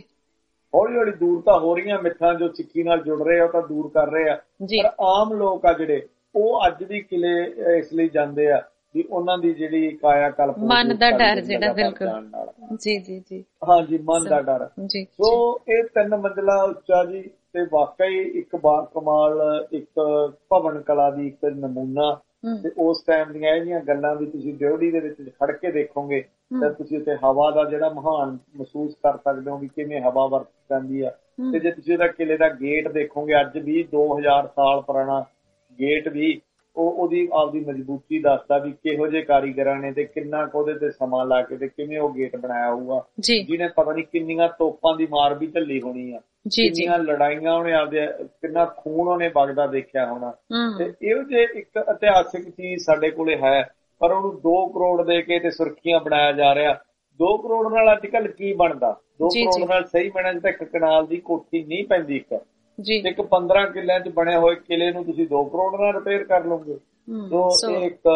ਹੌਲੀ ਹੌਲੀ ਦੂਰ ਤਾਂ ਹੋ ਰਹੀਆਂ ਮਿੱਥਾਂ, ਜੋ ਸਿੱਖੀ ਨਾਲ ਜੁੜ ਰਹੇ ਆ ਉਹ ਤਾਂ ਦੂਰ ਕਰ ਰਹੇ ਆ। ਪਰ ਆਮ ਲੋਕ ਆ ਜਿਹੜੇ ਉਹ ਅੱਜ ਵੀ ਕਿਲੇ ਇਸ ਲਈ ਜਾਂਦੇ ਆ ਵੀ ਉਹਨਾਂ ਦੀ ਜਿਹੜੀ ਕਾਇਆ ਕਲਪ, ਮਨ ਦਾ ਡਰ ਜਿਹੜਾ, ਬਿਲਕੁਲ ਜੀ ਜੀ ਜੀ ਹਾਂਜੀ ਮਨ ਦਾ ਡਰ। ਸੋ ਇਹ ਤਿੰਨ ਮੰਜ਼ਿਲਾ ਉੱਚਾ ਜੀ, ਤੇ ਵਾਕਈ ਇੱਕ ਬਾ ਕਮਾਲ ਇੱਕ ਭਵਨ ਕਲਾ ਦੀ ਇੱਕ ਨਮੂਨਾ। ਤੇ ਉਸ ਟਾਈਮ ਦੀਆਂ ਇਹ ਜਿਹੀਆਂ ਗੱਲਾਂ ਵੀ ਤੁਸੀਂ ਡਿਊਟੀ ਦੇ ਵਿੱਚ ਖੜ ਕੇ ਦੇਖੋਗੇ ਤਾਂ ਤੁਸੀਂ ਉੱਥੇ ਹਵਾ ਦਾ ਜਿਹੜਾ ਮਹਾਨ ਮਹਿਸੂਸ ਕਰ ਸਕਦੇ ਹੋ ਵੀ ਕਿਵੇਂ ਹਵਾ ਵਰਤ ਜਾਂਦੀ ਆ। ਤੇ ਜੇ ਤੁਸੀਂ ਉਹਦਾ ਕਿਲੇ ਦਾ ਗੇਟ ਦੇਖੋਗੇ, ਅੱਜ ਵੀ ਦੋ ਹਜ਼ਾਰ ਸਾਲ ਪੁਰਾਣਾ ਗੇਟ ਵੀ ਉਹ ਉਹਦੀ ਆਪਦੀ ਮਜ਼ਬੂਤੀ ਦੱਸਦਾ ਵੀ ਕਿਹੋ ਜਿਹੇ ਕਾਰੀਗਰਾਂ ਨੇ ਤੇ ਕਿੰਨਾ ਕੁ ਉਹਦੇ ਤੇ ਸਮਾਂ ਲਾ ਕੇ ਤੇ ਕਿਵੇਂ ਉਹ ਗੇਟ ਬਣਾਇਆ ਹੋਊਗਾ, ਜਿਹਨੇ ਪਤਾ ਨੀ ਕਿੰਨੀਆਂ ਤੋਪਾਂ ਦੀ ਮਾਰ ਵੀ ਝੱਲੀ ਹੋਣੀ ਆ, ਕਿੰਨੀਆਂ ਲੜਾਈਆਂ ਉਹਨੇ ਆਪਦੇ, ਕਿੰਨਾ ਖੂਨ ਉਹਨੇ ਵਗਦਾ ਦੇਖਿਆ ਹੋਣਾ। ਤੇ ਇਹੋ ਜਿਹੇ ਇੱਕ ਇਤਿਹਾਸਿਕ ਚੀਜ਼ ਸਾਡੇ ਕੋਲੇ ਹੈ, ਪਰ ਉਹਨੂੰ ਦੋ ਕਰੋੜ ਦੇ ਕੇ ਤੇ ਸੁਰਖੀਆਂ ਬਣਾਇਆ ਜਾ ਰਿਹਾ। ਦੋ ਕਰੋੜ ਨਾਲ ਅੱਜ ਕੱਲ ਕੀ ਬਣਦਾ? ਦੋ ਕਰੋੜ ਨਾਲ ਸਹੀ ਬਣਿਆ ਤਾਂ ਇੱਕ ਕਨਾਲ ਦੀ ਕੋਠੀ ਨਹੀਂ ਪੈਂਦੀ। ਇੱਕ ਇੱਕ ਪੰਦਰਾਂ ਕਿੱਲਿਆਂ ਚ ਬਣੇ ਹੋਏ ਕਿਲੇ ਨੂੰ ਤੁਸੀਂ ਦੋ ਕਰੋੜ ਨਾਲ ਰਿਪੇਅਰ ਕਰ ਲਓਗੇ। ਸੋ ਇਹ ਇੱਕ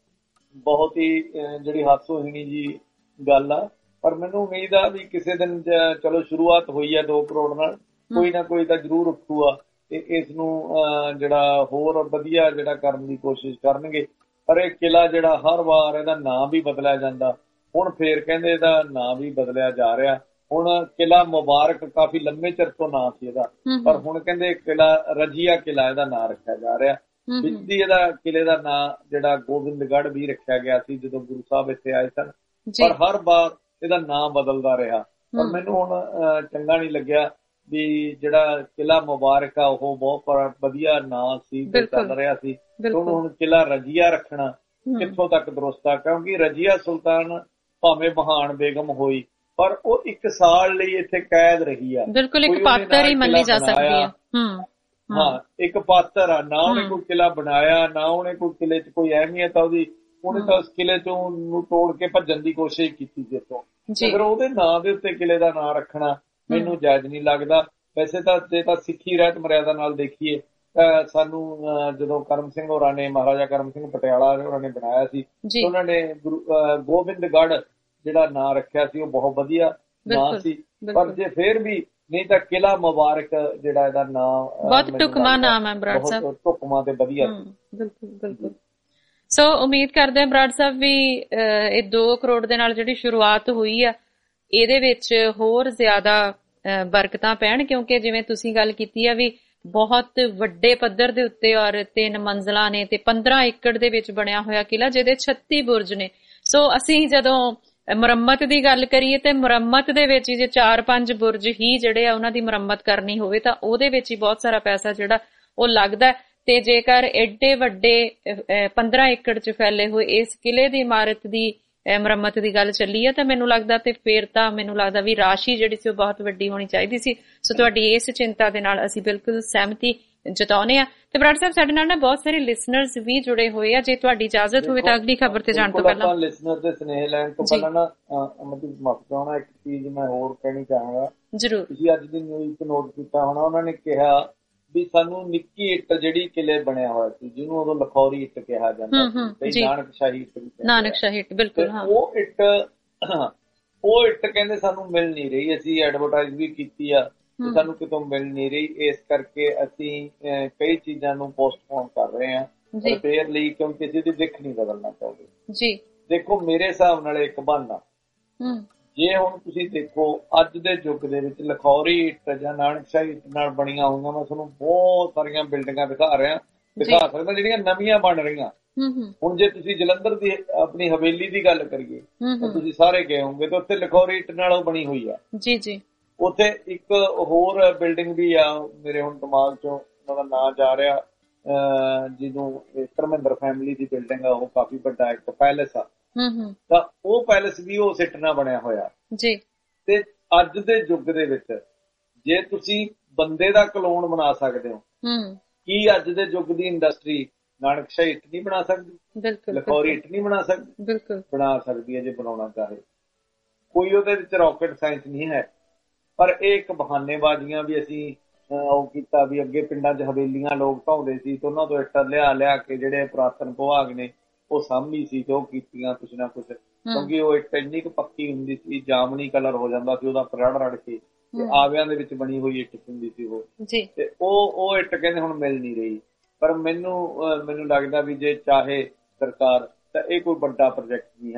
ਬਹੁਤ ਹੀ ਜਿਹੜੀ ਹਾਸੋਹੀਣੀ ਜੀ ਗੱਲ ਆ। ਪਰ ਮੈਨੂੰ ਉਮੀਦ ਆ ਵੀ ਕਿਸੇ ਦਿਨ ਚਲੋ ਸ਼ੁਰੂਆਤ ਹੋਈ ਆ ਦੋ ਕਰੋੜ ਨਾਲ, ਕੋਈ ਨਾ ਕੋਈ ਤਾਂ ਜ਼ਰੂਰ ਉੱਠੂਗਾ ਤੇ ਇਸ ਨੂੰ ਜਿਹੜਾ ਹੋਰ ਵਧੀਆ ਜਿਹੜਾ ਕਰਨ ਦੀ ਕੋਸ਼ਿਸ਼ ਕਰਨਗੇ। ਪਰ ਇਹ ਕਿਲਾ ਜਿਹੜਾ ਹਰ ਵਾਰ ਇਹਦਾ ਨਾਂ ਵੀ ਬਦਲਿਆ ਜਾਂਦਾ, ਹੁਣ ਫੇਰ ਕਹਿੰਦੇ ਇਹਦਾ ਨਾਂ ਵੀ ਬਦਲਿਆ ਜਾ ਰਿਹਾ। ਹੁਣ ਕਿਲਾ ਮੁਬਾਰਕ ਕਾਫੀ ਲੰਮੇ ਚਿਰ ਤੋਂ ਨਾਂ ਸੀ ਇਹਦਾ, ਪਰ ਹੁਣ ਕਹਿੰਦੇ ਕਿਲਾ ਰਜੀਆ ਕਿਲਾ ਇਹਦਾ ਨਾਂ ਰੱਖਿਆ ਜਾ ਰਿਹਾ। ਵਿੱਚ ਇਹਦਾ ਕਿਲੇ ਦਾ ਨਾਂ ਜਿਹੜਾ ਗੋਬਿੰਦਗੜ੍ਹ ਵੀ ਰੱਖਿਆ ਗਿਆ ਸੀ ਜਦੋਂ ਗੁਰੂ ਸਾਹਿਬ ਇੱਥੇ ਆਏ ਸਨ, ਪਰ ਹਰ ਵਾਰ ਇਹਦਾ ਨਾਂ ਬਦਲਦਾ ਰਿਹਾ। ਪਰ ਮੈਨੂੰ ਹੁਣ ਚੰਗਾ ਨਹੀਂ ਲੱਗਿਆ ਵੀ ਜਿਹੜਾ ਕਿਲਾ ਮੁਬਾਰਕ ਆ ਉਹ ਬਹੁਤ ਵਧੀਆ ਨਾਂ ਸੀ, ਚੱਲ ਰਿਹਾ ਸੀ, ਉਹਨੂੰ ਹੁਣ ਕਿਲਾ ਰਜੀਆ ਰੱਖਣਾ ਕਿੱਥੋਂ ਤੱਕ ਦਰੁਸਤ ਆ? ਕਿਉਂਕਿ ਰਜੀਆ ਸੁਲਤਾਨ ਭਾਵੇਂ ਮਹਾਨ ਬੇਗਮ ਹੋਈ ਪਰ ਉਹ ਇੱਕ ਸਾਲ ਲਈ ਇੱਥੇ ਕੈਦ ਰਹੀ ਆ। ਬਿਲਕੁਲ ਇੱਕ ਪਾਤਰ ਹੀ ਮੰਨੀ ਜਾ ਸਕਦੀ ਆ। ਹਾਂ ਇੱਕ ਪਾਤਰ ਆ, ਨਾ ਉਹਨੇ ਕੋਈ ਕਿਲਾ ਬਣਾਇਆ, ਨਾ ਉਹਨੇ ਕੋਈ ਕਿਲੇ ਚ ਕੋਈ ਅਹਿਮੀਅਤ ਆ ਉਹਦੀ। ਉਹਨੇ ਤਾਂ ਉਸ ਕਿਲੇ ਚੋਂ ਨੂੰ ਤੋੜ ਕੇ ਭੱਜਣ ਦੀ ਕੋਸ਼ਿਸ਼ ਕੀਤੀ ਸੀ ਇੱਥੋਂ। ਫਿਰ ਉਹਦੇ ਨਾਂ ਦੇ ਉੱਤੇ ਕਿਲੇ ਦਾ ਨਾਂ ਰੱਖਣਾ ਮੈਨੂੰ ਜਾਇਜ਼ ਨਹੀਂ ਲੱਗਦਾ। ਵੈਸੇ ਤਾਂ ਜੇ ਤਾਂ ਸਿੱਖੀ ਰਹਿਤ ਮਰਿਆਦਾ ਨਾਲ ਦੇਖੀਏ ਤਾਂ ਸਾਨੂੰ ਜਦੋਂ ਕਰਮ ਸਿੰਘ ਹੋਰਾਂ ਨੇ, ਮਹਾਰਾਜਾ ਕਰਮ ਸਿੰਘ ਪਟਿਆਲਾ ਹੋਰਾਂ ਨੇ ਬਣਾਇਆ ਸੀ, ਉਹਨਾਂ ਨੇ ਗੁਰੂ ਗੋਬਿੰਦਗੜ੍ਹ ਜਿਹੜਾ ਨਾਂ ਰੱਖਿਆ ਸੀ ਉਹ ਬਹੁਤ ਵਧੀਆ ਨਾਂ ਸੀ। ਪਰ ਜੇ ਫੇਰ ਵੀ ਨਹੀਂ ਤਾਂ ਕਿਲਾ ਮੁਬਾਰਕ ਜਿਹੜਾ ਇਹਦਾ ਨਾਮ ਬਹੁਤ ਢੁਕਵਾਂ ਨਾਮ ਹੈ ਬਰਾੜ ਸਾਹਿਬ, ਢੁਕਵਾਂ ਤੇ ਵਧੀਆ। ਬਿਲਕੁਲ ਬਿਲਕੁਲ। ਸੋ ਉਮੀਦ ਕਰਦੇ ਹਾਂ ਬਰਾੜ ਸਾਹਿਬ ਵੀ ਇਹ ਦੋ ਕਰੋੜ ਦੇ ਨਾਲ ਜਿਹੜੀ ਸ਼ੁਰੂਆਤ ਹੋਈ ਆ ਇਹਦੇ ਵਿੱਚ ਹੋਰ ਜ਼ਿਆਦਾ ਬਰਕਤਾਂ ਪੈਣ, ਕਿਉਂਕਿ ਜਿਵੇਂ ਤੁਸੀਂ ਗੱਲ ਕੀਤੀ ਆ ਵੀ ਬਹੁਤ ਵੱਡੇ ਪੱਧਰ ਦੇ ਉੱਤੇ ਔਰ ਤਿੰਨ ਮੰਜ਼ਲਾਂ ਨੇ ਤੇ ਪੰਦਰਾਂ ਏਕੜ ਦੇ ਵਿੱਚ ਬਣਿਆ ਹੋਇਆ ਕਿਲਾ ਜਿਹਦੇ ਛੱਤੀ ਬੁਰਜ ਨੇ। ਸੋ ਅਸੀਂ ਜਦੋਂ ਮੁਰੰਮਤ ਦੀ ਗੱਲ ਕਰੀਏ ਤੇ ਮੁਰੰਮਤ ਦੇ ਵਿੱਚ ਜੇ ਚਾਰ ਪੰਜ ਬੁਰਜ ਹੀ ਜਿਹੜੇ ਆ ਉਹਨਾਂ ਦੀ ਮੁਰੰਮਤ ਕਰਨੀ ਹੋਵੇ ਤਾਂ ਉਹਦੇ ਵਿੱਚ ਹੀ ਬਹੁਤ ਸਾਰਾ ਪੈਸਾ ਜਿਹੜਾ ਉਹ ਲੱਗਦਾ। ਤੇ ਜੇਕਰ ਏਡੇ ਵੱਡੇ ਪੰਦਰਾਂ ਏਕੜ ਚ ਫੈਲੇ ਹੋਏ ਇਸ ਕਿਲੇ ਦੀ ਇਮਾਰਤ ਦੀ ਮੁਰੰਮਤ ਦੀ ਗੱਲ ਚੱਲੀ ਹੈ ਤਾਂ ਮੈਨੂੰ ਲੱਗਦਾ ਤੇ ਫੇਰ ਤਾਂ ਮੈਨੂੰ ਲੱਗਦਾ ਵੀ ਰਾਸ਼ੀ ਜਿਹੜੀ ਸੀ ਉਹ ਬਹੁਤ ਵੱਡੀ ਹੋਣੀ ਚਾਹੀਦੀ ਸੀ। ਸੋ ਤੁਹਾਡੀ ਇਸ ਚਿੰਤਾ ਦੇ ਨਾਲ ਅਸੀਂ ਬਿਲਕੁਲ ਸਹਿਮਤੀ ਜਤਾਉਂਦੇ ਆ। ਤੇ ਬਰਾੜ ਸਾਹਿਬ ਸਾਡੇ ਨਾਲ ਨਾ ਬਹੁਤ ਸਾਰੇ ਲਿਸਨਰਸ ਵੀ ਜੁੜੇ ਹੋਏ ਆ, ਜੇ ਤੁਹਾਡੀ ਇਜਾਜ਼ਤ ਹੋਵੇ ਤਾਂ ਅਗਲੀ ਖਬਰ ਤੇ ਜਾਣ ਤੋਂ ਪਹਿਲਾਂ ਲਿਸਨਰ ਦੇ ਸੁਨੇਹੇ ਲੈਣ ਤੋਂ ਪਹਿਲਾਂ ਨਾ ਅਮਰਦੀਪ ਮਾਫੀ ਚਾਹੁੰਦਾ, ਇੱਕ ਚੀਜ਼ ਮੈਂ ਹੋਰ ਕਹਿਣੀ ਚਾਹਾਂਗਾ। ਜ਼ਰੂਰ। ਤੁਸੀਂ ਅੱਜ ਦੀ ਨਿਊਜ਼ ਤੇ ਨੋਟ ਕੀਤਾ ਹੋਣਾ, ਉਹਨਾਂ ਨੇ ਕਿਹਾ ਵੀ ਸਾਨੂੰ ਨਿੱਕੀ ਇੱਟ ਜਿਹੜੀ ਕਿਲੇ ਬਣਿਆ ਹੋਇਆ ਸੀ ਜਿਹਨੂੰ ਉਦੋਂ ਲਖੌਰੀ ਇੱਟ ਕਿਹਾ ਜਾਂਦਾ ਸੀ, ਨਾਨਕਸ਼ਾਹੀ ਇੱਟ, ਨਾਨਕਸ਼ਾਹੀ ਇੱਟ ਬਿਲਕੁਲ, ਉਹ ਇੱਟ ਉਹ ਇੱਟ ਕਹਿੰਦੇ ਸਾਨੂੰ ਮਿਲ ਨਹੀਂ ਰਹੀ। ਅਸੀਂ ਐਡਵਰਟਾਈਜ਼ ਵੀ ਕੀਤੀ ਆ, ਸਾਨੂੰ ਕਿਤੋਂ ਮਿਲ ਨਹੀਂ ਰਹੀ, ਇਸ ਕਰਕੇ ਅਸੀਂ ਕਈ ਚੀਜ਼ਾਂ ਨੂੰ ਪੋਸਟਪੋਨ ਕਰ ਰਹੇ ਹਾਂ ਰਿਪੇਅਰ ਲਈ, ਕਿਉਂਕਿ ਅਸੀਂ ਦੀ ਦਿੱਖ ਨਹੀਂ ਬਦਲਣਾ ਚਾਹੁੰਦੇ ਜੀ। ਦੇਖੋ ਮੇਰੇ ਹਿਸਾਬ ਨਾਲ ਇੱਕ ਬਹਾਨਾ, ਜੇ ਹੁਣ ਤੁਸੀਂ ਦੇਖੋ ਅੱਜ ਦੇ ਯੁੱਗ ਦੇ ਵਿੱਚ ਲਖੌਰੀ ਇੱਟ ਜਾਂ ਨਾਨਕਸ਼ਾਹੀ ਇੱਟ ਨਾਲ ਬਣੀਆਂ ਹੋਈਆਂ, ਮੈਂ ਤੁਹਾਨੂੰ ਬਹੁਤ ਸਾਰੀਆਂ ਬਿਲਡਿੰਗਾਂ ਦਿਖਾ ਰਿਹਾ ਦਿਖਾ ਸਕਦਾ ਜਿਹੜੀਆਂ ਨਵੀਆਂ ਬਣ ਰਹੀਆਂ। ਹੁਣ ਜੇ ਤੁਸੀਂ ਜਲੰਧਰ ਦੀ ਆਪਣੀ ਹਵੇਲੀ ਦੀ ਗੱਲ ਕਰੀਏ ਤਾਂ ਤੁਸੀਂ ਸਾਰੇ ਗਏ ਹੋਗੇ ਤੇ ਉੱਥੇ ਲਖੌਰੀ ਇੱਟ ਨਾਲ ਉਹ ਬਣੀ ਹੋਈ ਆ ਜੀ ਜੀ। ਉੱਥੇ ਇੱਕ ਹੋਰ ਬਿਲਡਿੰਗ ਵੀ ਆ, ਮੇਰੇ ਹੁਣ ਦਿਮਾਗ ਚੋਂ ਉਹਨਾਂ ਦਾ ਨਾਂ ਜਾ ਰਿਹਾ, ਜਿਹਨੂੰ ਧਰਮਿੰਦਰ ਫੈਮਿਲੀ ਦੀ ਬਿਲਡਿੰਗ ਆ, ਉਹ ਕਾਫੀ ਵੱਡਾ ਇੱਕ ਪੈਲੇਸ ਆ, ਤਾਂ ਉਹ ਪੈਲੇਸ ਵੀ ਉਹ ਇੱਟ ਨਾਲ ਬਣਿਆ ਹੋਇਆ ਜੀ। ਤੇ ਅੱਜ ਦੇ ਯੁੱਗ ਦੇ ਵਿੱਚ ਜੇ ਤੁਸੀਂ ਬੰਦੇ ਦਾ ਕਲੋਨ ਬਣਾ ਸਕਦੇ ਹੋ, ਕੀ ਅੱਜ ਦੇ ਯੁੱਗ ਦੀ ਇੰਡਸਟਰੀ ਨਾਨਕਸ਼ਾਹੀ ਇੱਟ ਨਹੀਂ ਬਣਾ ਸਕਦੀ? ਬਿਲਕੁਲ। ਲਖੌਰੀ ਇੱਟ ਨਹੀਂ ਬਣਾ ਸਕਦੀ? ਬਿਲਕੁਲ ਬਣਾ ਸਕਦੀ ਹੈ ਜੇ ਬਣਾਉਣਾ ਚਾਹੇ। ਕੋਈ ਉਹਦੇ ਵਿੱਚ ਰਾਕਟ ਸਾਇੰਸ ਨਹੀਂ ਹੈ, ਪਰ ਇਹ ਇੱਕ ਬਹਾਨੇਬਾਜ਼ੀਆਂ ਵੀ ਅਸੀਂ ਉਹ ਕੀਤਾ ਵੀ ਅੱਗੇ ਪਿੰਡਾਂ 'ਚ ਹਵੇਲੀਆਂ ਲੋਕ ਢਾਉਂਦੇ ਸੀ ਤੇ ਉਹਨਾਂ ਤੋਂ ਇੱਟਾਂ ਲਿਆ ਲਿਆ ਕੇ ਜਿਹੜੇ ਪੁਰਾਤਨ ਵਿਭਾਗ ਨੇ ਉਹ ਸਾਂਭੀ ਸੀ ਤੇ ਉਹ ਕੀਤੀਆਂ ਕੁਛ ਨਾ ਕੁਛ, ਕਿਉਂਕਿ ਉਹ ਇੱਟ ਇੰਨੀ ਕੁ ਪੱਕੀ ਹੁੰਦੀ ਸੀ, ਜਾਮਣੀ ਕਲਰ ਹੋ ਜਾਂਦਾ ਸੀ ਉਹਦਾ ਰੜ ਰੜ ਕੇ, ਤੇ ਆਵਿਆਂ ਦੇ ਵਿੱਚ ਬਣੀ ਹੋਈ ਇੱਟ ਹੁੰਦੀ ਸੀ ਉਹ, ਤੇ ਉਹ ਉਹ ਇੱਟ ਕਹਿੰਦੇ ਹੁਣ ਮਿਲ ਨਹੀਂ ਰਹੀ। ਪਰ ਮੈਨੂੰ ਮੈਨੂੰ ਲੱਗਦਾ ਵੀ ਜੇ ਚਾਹੇ ਸਰਕਾਰ ਤਾਂ ਇਹ ਕੋਈ ਵੱਡਾ ਪ੍ਰੋਜੈਕਟ ਨਹੀਂ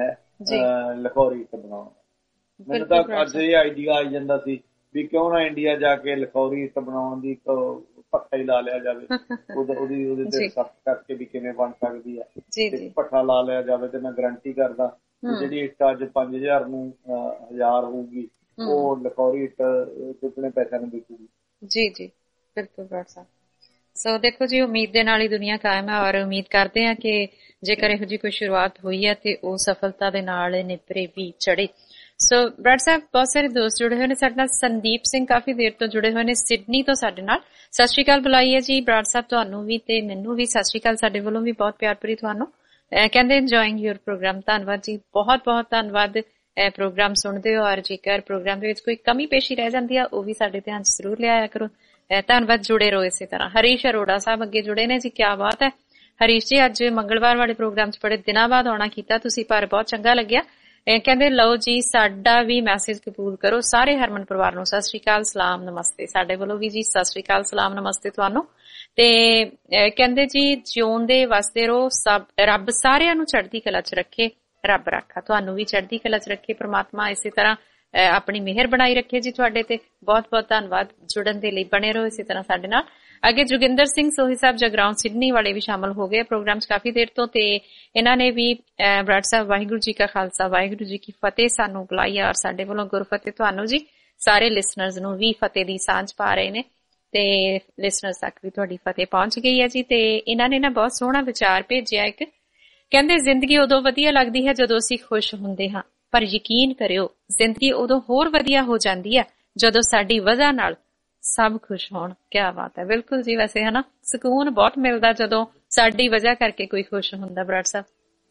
ਹੈ ਲਖੌਰੀ ਇੱਟ ਬਣਾਉਣਾ। ਮੈਨੂੰ ਤਾਂ ਅੱਜ ਇਹ ਆਈਡੀਆ ਆਈ ਜਾਂਦਾ ਸੀ ਵੀ ਕਿਉਂ ਨਾ ਇੰਡੀਆ ਜਾ ਕੇ ਲਖੌਰੀ ਇੱਟ ਬਣਾਉਣ ਦੀ ਭੱਠਾ ਹੀ ਲਾ ਲਿਆ ਜਾਵੇ, ਉਹਦੀ ਉਹਦੇ ਤੇ ਸਰਚ ਕਰਕੇ ਵੀ ਕਿਵੇਂ ਬਣ ਸਕਦੀ ਆ, ਤੇ ਭੱਠਾ ਲਾ ਲਿਆ ਜਾਵੇ। ਤੇ ਮੈਂ ਗਰੰਟੀ ਕਰਦਾ ਜਿਹੜੀ ਇੱਟ ਅੱਜ ਪੰਜ ਹਜ਼ਾਰ ਨੂੰ ਹਜ਼ਾਰ ਹੋਊਗੀ ਉਹ ਲਖੌਰੀ ਇੱਟ ਕਿਤਨੇ ਪੈਸਿਆਂ ਨੂੰ ਵਿਕੂਗੀ। ਜੀ ਜੀ ਬਿਲਕੁਲ ਬਰਾੜ ਸਾਹਿਬ। ਸੋ ਦੇਖੋ ਜੀ, ਉਮੀਦ ਦੇ ਨਾਲ ਹੀ ਦੁਨੀਆ ਕਾਇਮ ਹੈ ਔਰ ਉਮੀਦ ਕਰਦੇ ਹਾਂ ਕਿ ਜੇਕਰ ਇਹੋ ਜਿਹੀ ਕੋਈ ਸ਼ੁਰੂਆਤ ਹੋਈ ਹੈ ਤੇ ਉਹ ਸਫਲਤਾ ਦੇ ਨਾਲ ਨਿਪਰੇ ਵੀ ਚੜੇ। ਸੋ ਬਰਾੜ ਸਾਹਿਬ ਬਹੁਤ ਸਾਰੇ ਦੋਸਤ ਜੁੜੇ ਹੋਏ ਨੇ ਸਾਡੇ ਨਾਲ। ਸੰਦੀਪ ਸਿੰਘ ਕਾਫੀ ਦੇਰ ਤੋਂ ਜੁੜੇ ਹੋਏ ਨੇ ਸਿਡਨੀ ਤੋਂ ਸਾਡੇ ਨਾਲ। ਸਤਿ ਸ਼੍ਰੀ ਅਕਾਲ ਬੁਲਾਈ ਹੈ ਜੀ ਬਰਾੜ ਸਾਹਿਬ, ਤੁਹਾਨੂੰ ਵੀ ਤੇ ਮੈਨੂੰ ਵੀ ਸਤਿ ਸ਼੍ਰੀ ਅਕਾਲ, ਸਾਡੇ ਵੱਲੋਂ ਵੀ ਬਹੁਤ ਪਿਆਰ ਭਰੀ ਤੁਹਾਨੂੰ। ਕਹਿੰਦੇ ਇੰਜੋਇੰਗ ਯੂਰ ਪ੍ਰੋਗਰਾਮ। ਧੰਨਵਾਦ ਜੀ, ਬਹੁਤ ਬਹੁਤ ਧੰਨਵਾਦ ਪ੍ਰੋਗਰਾਮ ਸੁਣਦੇ ਹੋ, ਔਰ ਜੇਕਰ ਪ੍ਰੋਗਰਾਮ ਦੇ ਵਿੱਚ ਕੋਈ ਕਮੀ ਪੇਸ਼ੀ ਰਹਿ ਜਾਂਦੀ ਆ ਉਹ ਵੀ ਸਾਡੇ ਧਿਆਨ ਚ ਜ਼ਰੂਰ ਲਿਆਇਆ ਕਰੋ। ਧੰਨਵਾਦ, ਜੁੜੇ ਰਹੋ ਇਸੇ ਤਰ੍ਹਾਂ। ਹਰੀਸ਼ ਅਰੋੜਾ ਸਾਹਿਬ ਅੱਗੇ ਜੁੜੇ ਨੇ ਜੀ, ਕਿਆ ਬਾਤ ਹੈ ਹਰੀਸ਼ ਜੀ, ਅੱਜ ਮੰਗਲਵਾਰ ਵਾਲੇ ਪ੍ਰੋਗਰਾਮ ਚ ਬੜੇ ਦਿਨਾਂ ਬਾਅਦ ਆਉਣਾ ਕੀਤਾ ਤੁਸੀਂ, ਪਰ ਬਹੁਤ ਚੰਗਾ ਲੱਗਿਆ। ਕਹਿੰਦੇ ਲਓ ਜੀ ਸਾਡਾ ਵੀ ਮੈਸੇਜ ਕਬੂਲ ਕਰੋ, ਸਾਰੇ ਹਰਮਨ ਪਰਿਵਾਰ ਨੂੰ ਸਤਿ ਸ਼੍ਰੀ ਅਕਾਲ, ਸਲਾਮ, ਨਮਸਤੇ। ਸਾਡੇ ਵੱਲੋਂ ਵੀ ਜੀ ਸਤਿ ਸ਼੍ਰੀ ਅਕਾਲ, ਸਲਾਮ, ਨਮਸਤੇ ਤੁਹਾਨੂੰ। ਤੇ ਕਹਿੰਦੇ ਜੀ ਜਿਉਂਦੇ ਵਸਦੇ ਰਹੋ, ਸਭ ਰੱਬ ਸਾਰਿਆਂ ਨੂੰ ਚੜ੍ਹਦੀ ਕਲਾ ਚ ਰੱਖੇ, ਰੱਬ ਰਾਖਾ ਤੁਹਾਨੂੰ ਵੀ ਚੜ੍ਹਦੀ ਕਲਾ ਚ ਰੱਖੇ ਪ੍ਰਮਾਤਮਾ, ਇਸੇ ਤਰ੍ਹਾਂ ਆਪਣੀ ਮਿਹਰ ਬਣਾਈ ਰੱਖੇ ਜੀ ਤੁਹਾਡੇ ਤੇ। ਬਹੁਤ ਬਹੁਤ ਧੰਨਵਾਦ, ਜੁੜਨ ਦੇ ਲਈ ਬਣੇ ਰਹੋ ਇਸੇ ਤਰ੍ਹਾਂ ਸਾਡੇ ਨਾਲ। ਅੱਗੇ ਜੋਗਿੰਦਰ ਸਿੰਘ ਸੋਹੀ ਸਾਹਿਬ ਜਗਰਾਉਂ ਸਿਡਨੀ ਵਾਲੇ ਵੀ ਸ਼ਾਮਲ ਹੋ ਗਏ ਪ੍ਰੋਗਰਾਮ ਚ ਕਾਫੀ ਦੇਰ ਤੋਂ, ਤੇ ਇਹਨਾਂ ਨੇ ਵੀ ਬਰਾੜ ਸਾਹਿਬ ਵਾਹਿਗੁਰੂ ਜੀ ਕਾ ਖਾਲਸਾ ਵਾਹਿਗੁਰੂ ਜੀ ਕੀ ਫਤਿਹ ਸਾਨੂੰ ਬੁਲਾਈ ਔਰ ਸਾਡੇ ਵੱਲੋਂ ਗੁਰਫਤਿਹ ਤੁਹਾਨੂੰ ਜੀ। ਸਾਰੇ ਲਿਸਨਰਜ਼ ਨੂੰ ਵੀ ਫਤਿਹ ਦੀ ਸਾਂਝ ਪਾ ਰਹੇ ਨੇ ਤੇ ਲਿਸਨਰਜ਼ ਤੱਕ ਵੀ ਤੁਹਾਡੀ ਫਤਿਹ ਪਹੁੰਚ ਗਈ ਹੈ ਜੀ। ਤੇ ਇਹਨਾਂ ਨੇ ਨਾ ਬਹੁਤ ਸੋਹਣਾ ਵਿਚਾਰ ਭੇਜਿਆ ਇੱਕ, ਕਹਿੰਦੇ ਜ਼ਿੰਦਗੀ ਉਦੋਂ ਵਧੀਆ ਲੱਗਦੀ ਹੈ ਜਦੋਂ ਅਸੀਂ ਖੁਸ਼ ਹੁੰਦੇ ਹਾਂ, ਪਰ ਯਕੀਨ ਕਰਿਓ ਜ਼ਿੰਦਗੀ ਉਦੋਂ ਹੋਰ ਵਧੀਆ ਹੋ ਜਾਂਦੀ ਹੈ ਜਦੋਂ ਸਾਡੀ ਵਜ੍ਹਾ ਨਾਲ ਸਭ ਖੁਸ਼ ਹੋਣ। ਕਿਆ ਬਾਤ ਹੈ, ਬਿਲਕੁਲ ਜੀ। ਵੈਸੇ ਹਨਾ ਸਕੂਨ ਬਹੁਤ ਮਿਲਦਾ ਜਦੋਂ ਸਾਡੀ ਵਜ੍ਹਾ ਕਰਕੇ ਕੋਈ ਖੁਸ਼ ਹੁੰਦਾ ਬਰਾੜ ਸਾਹਿਬ।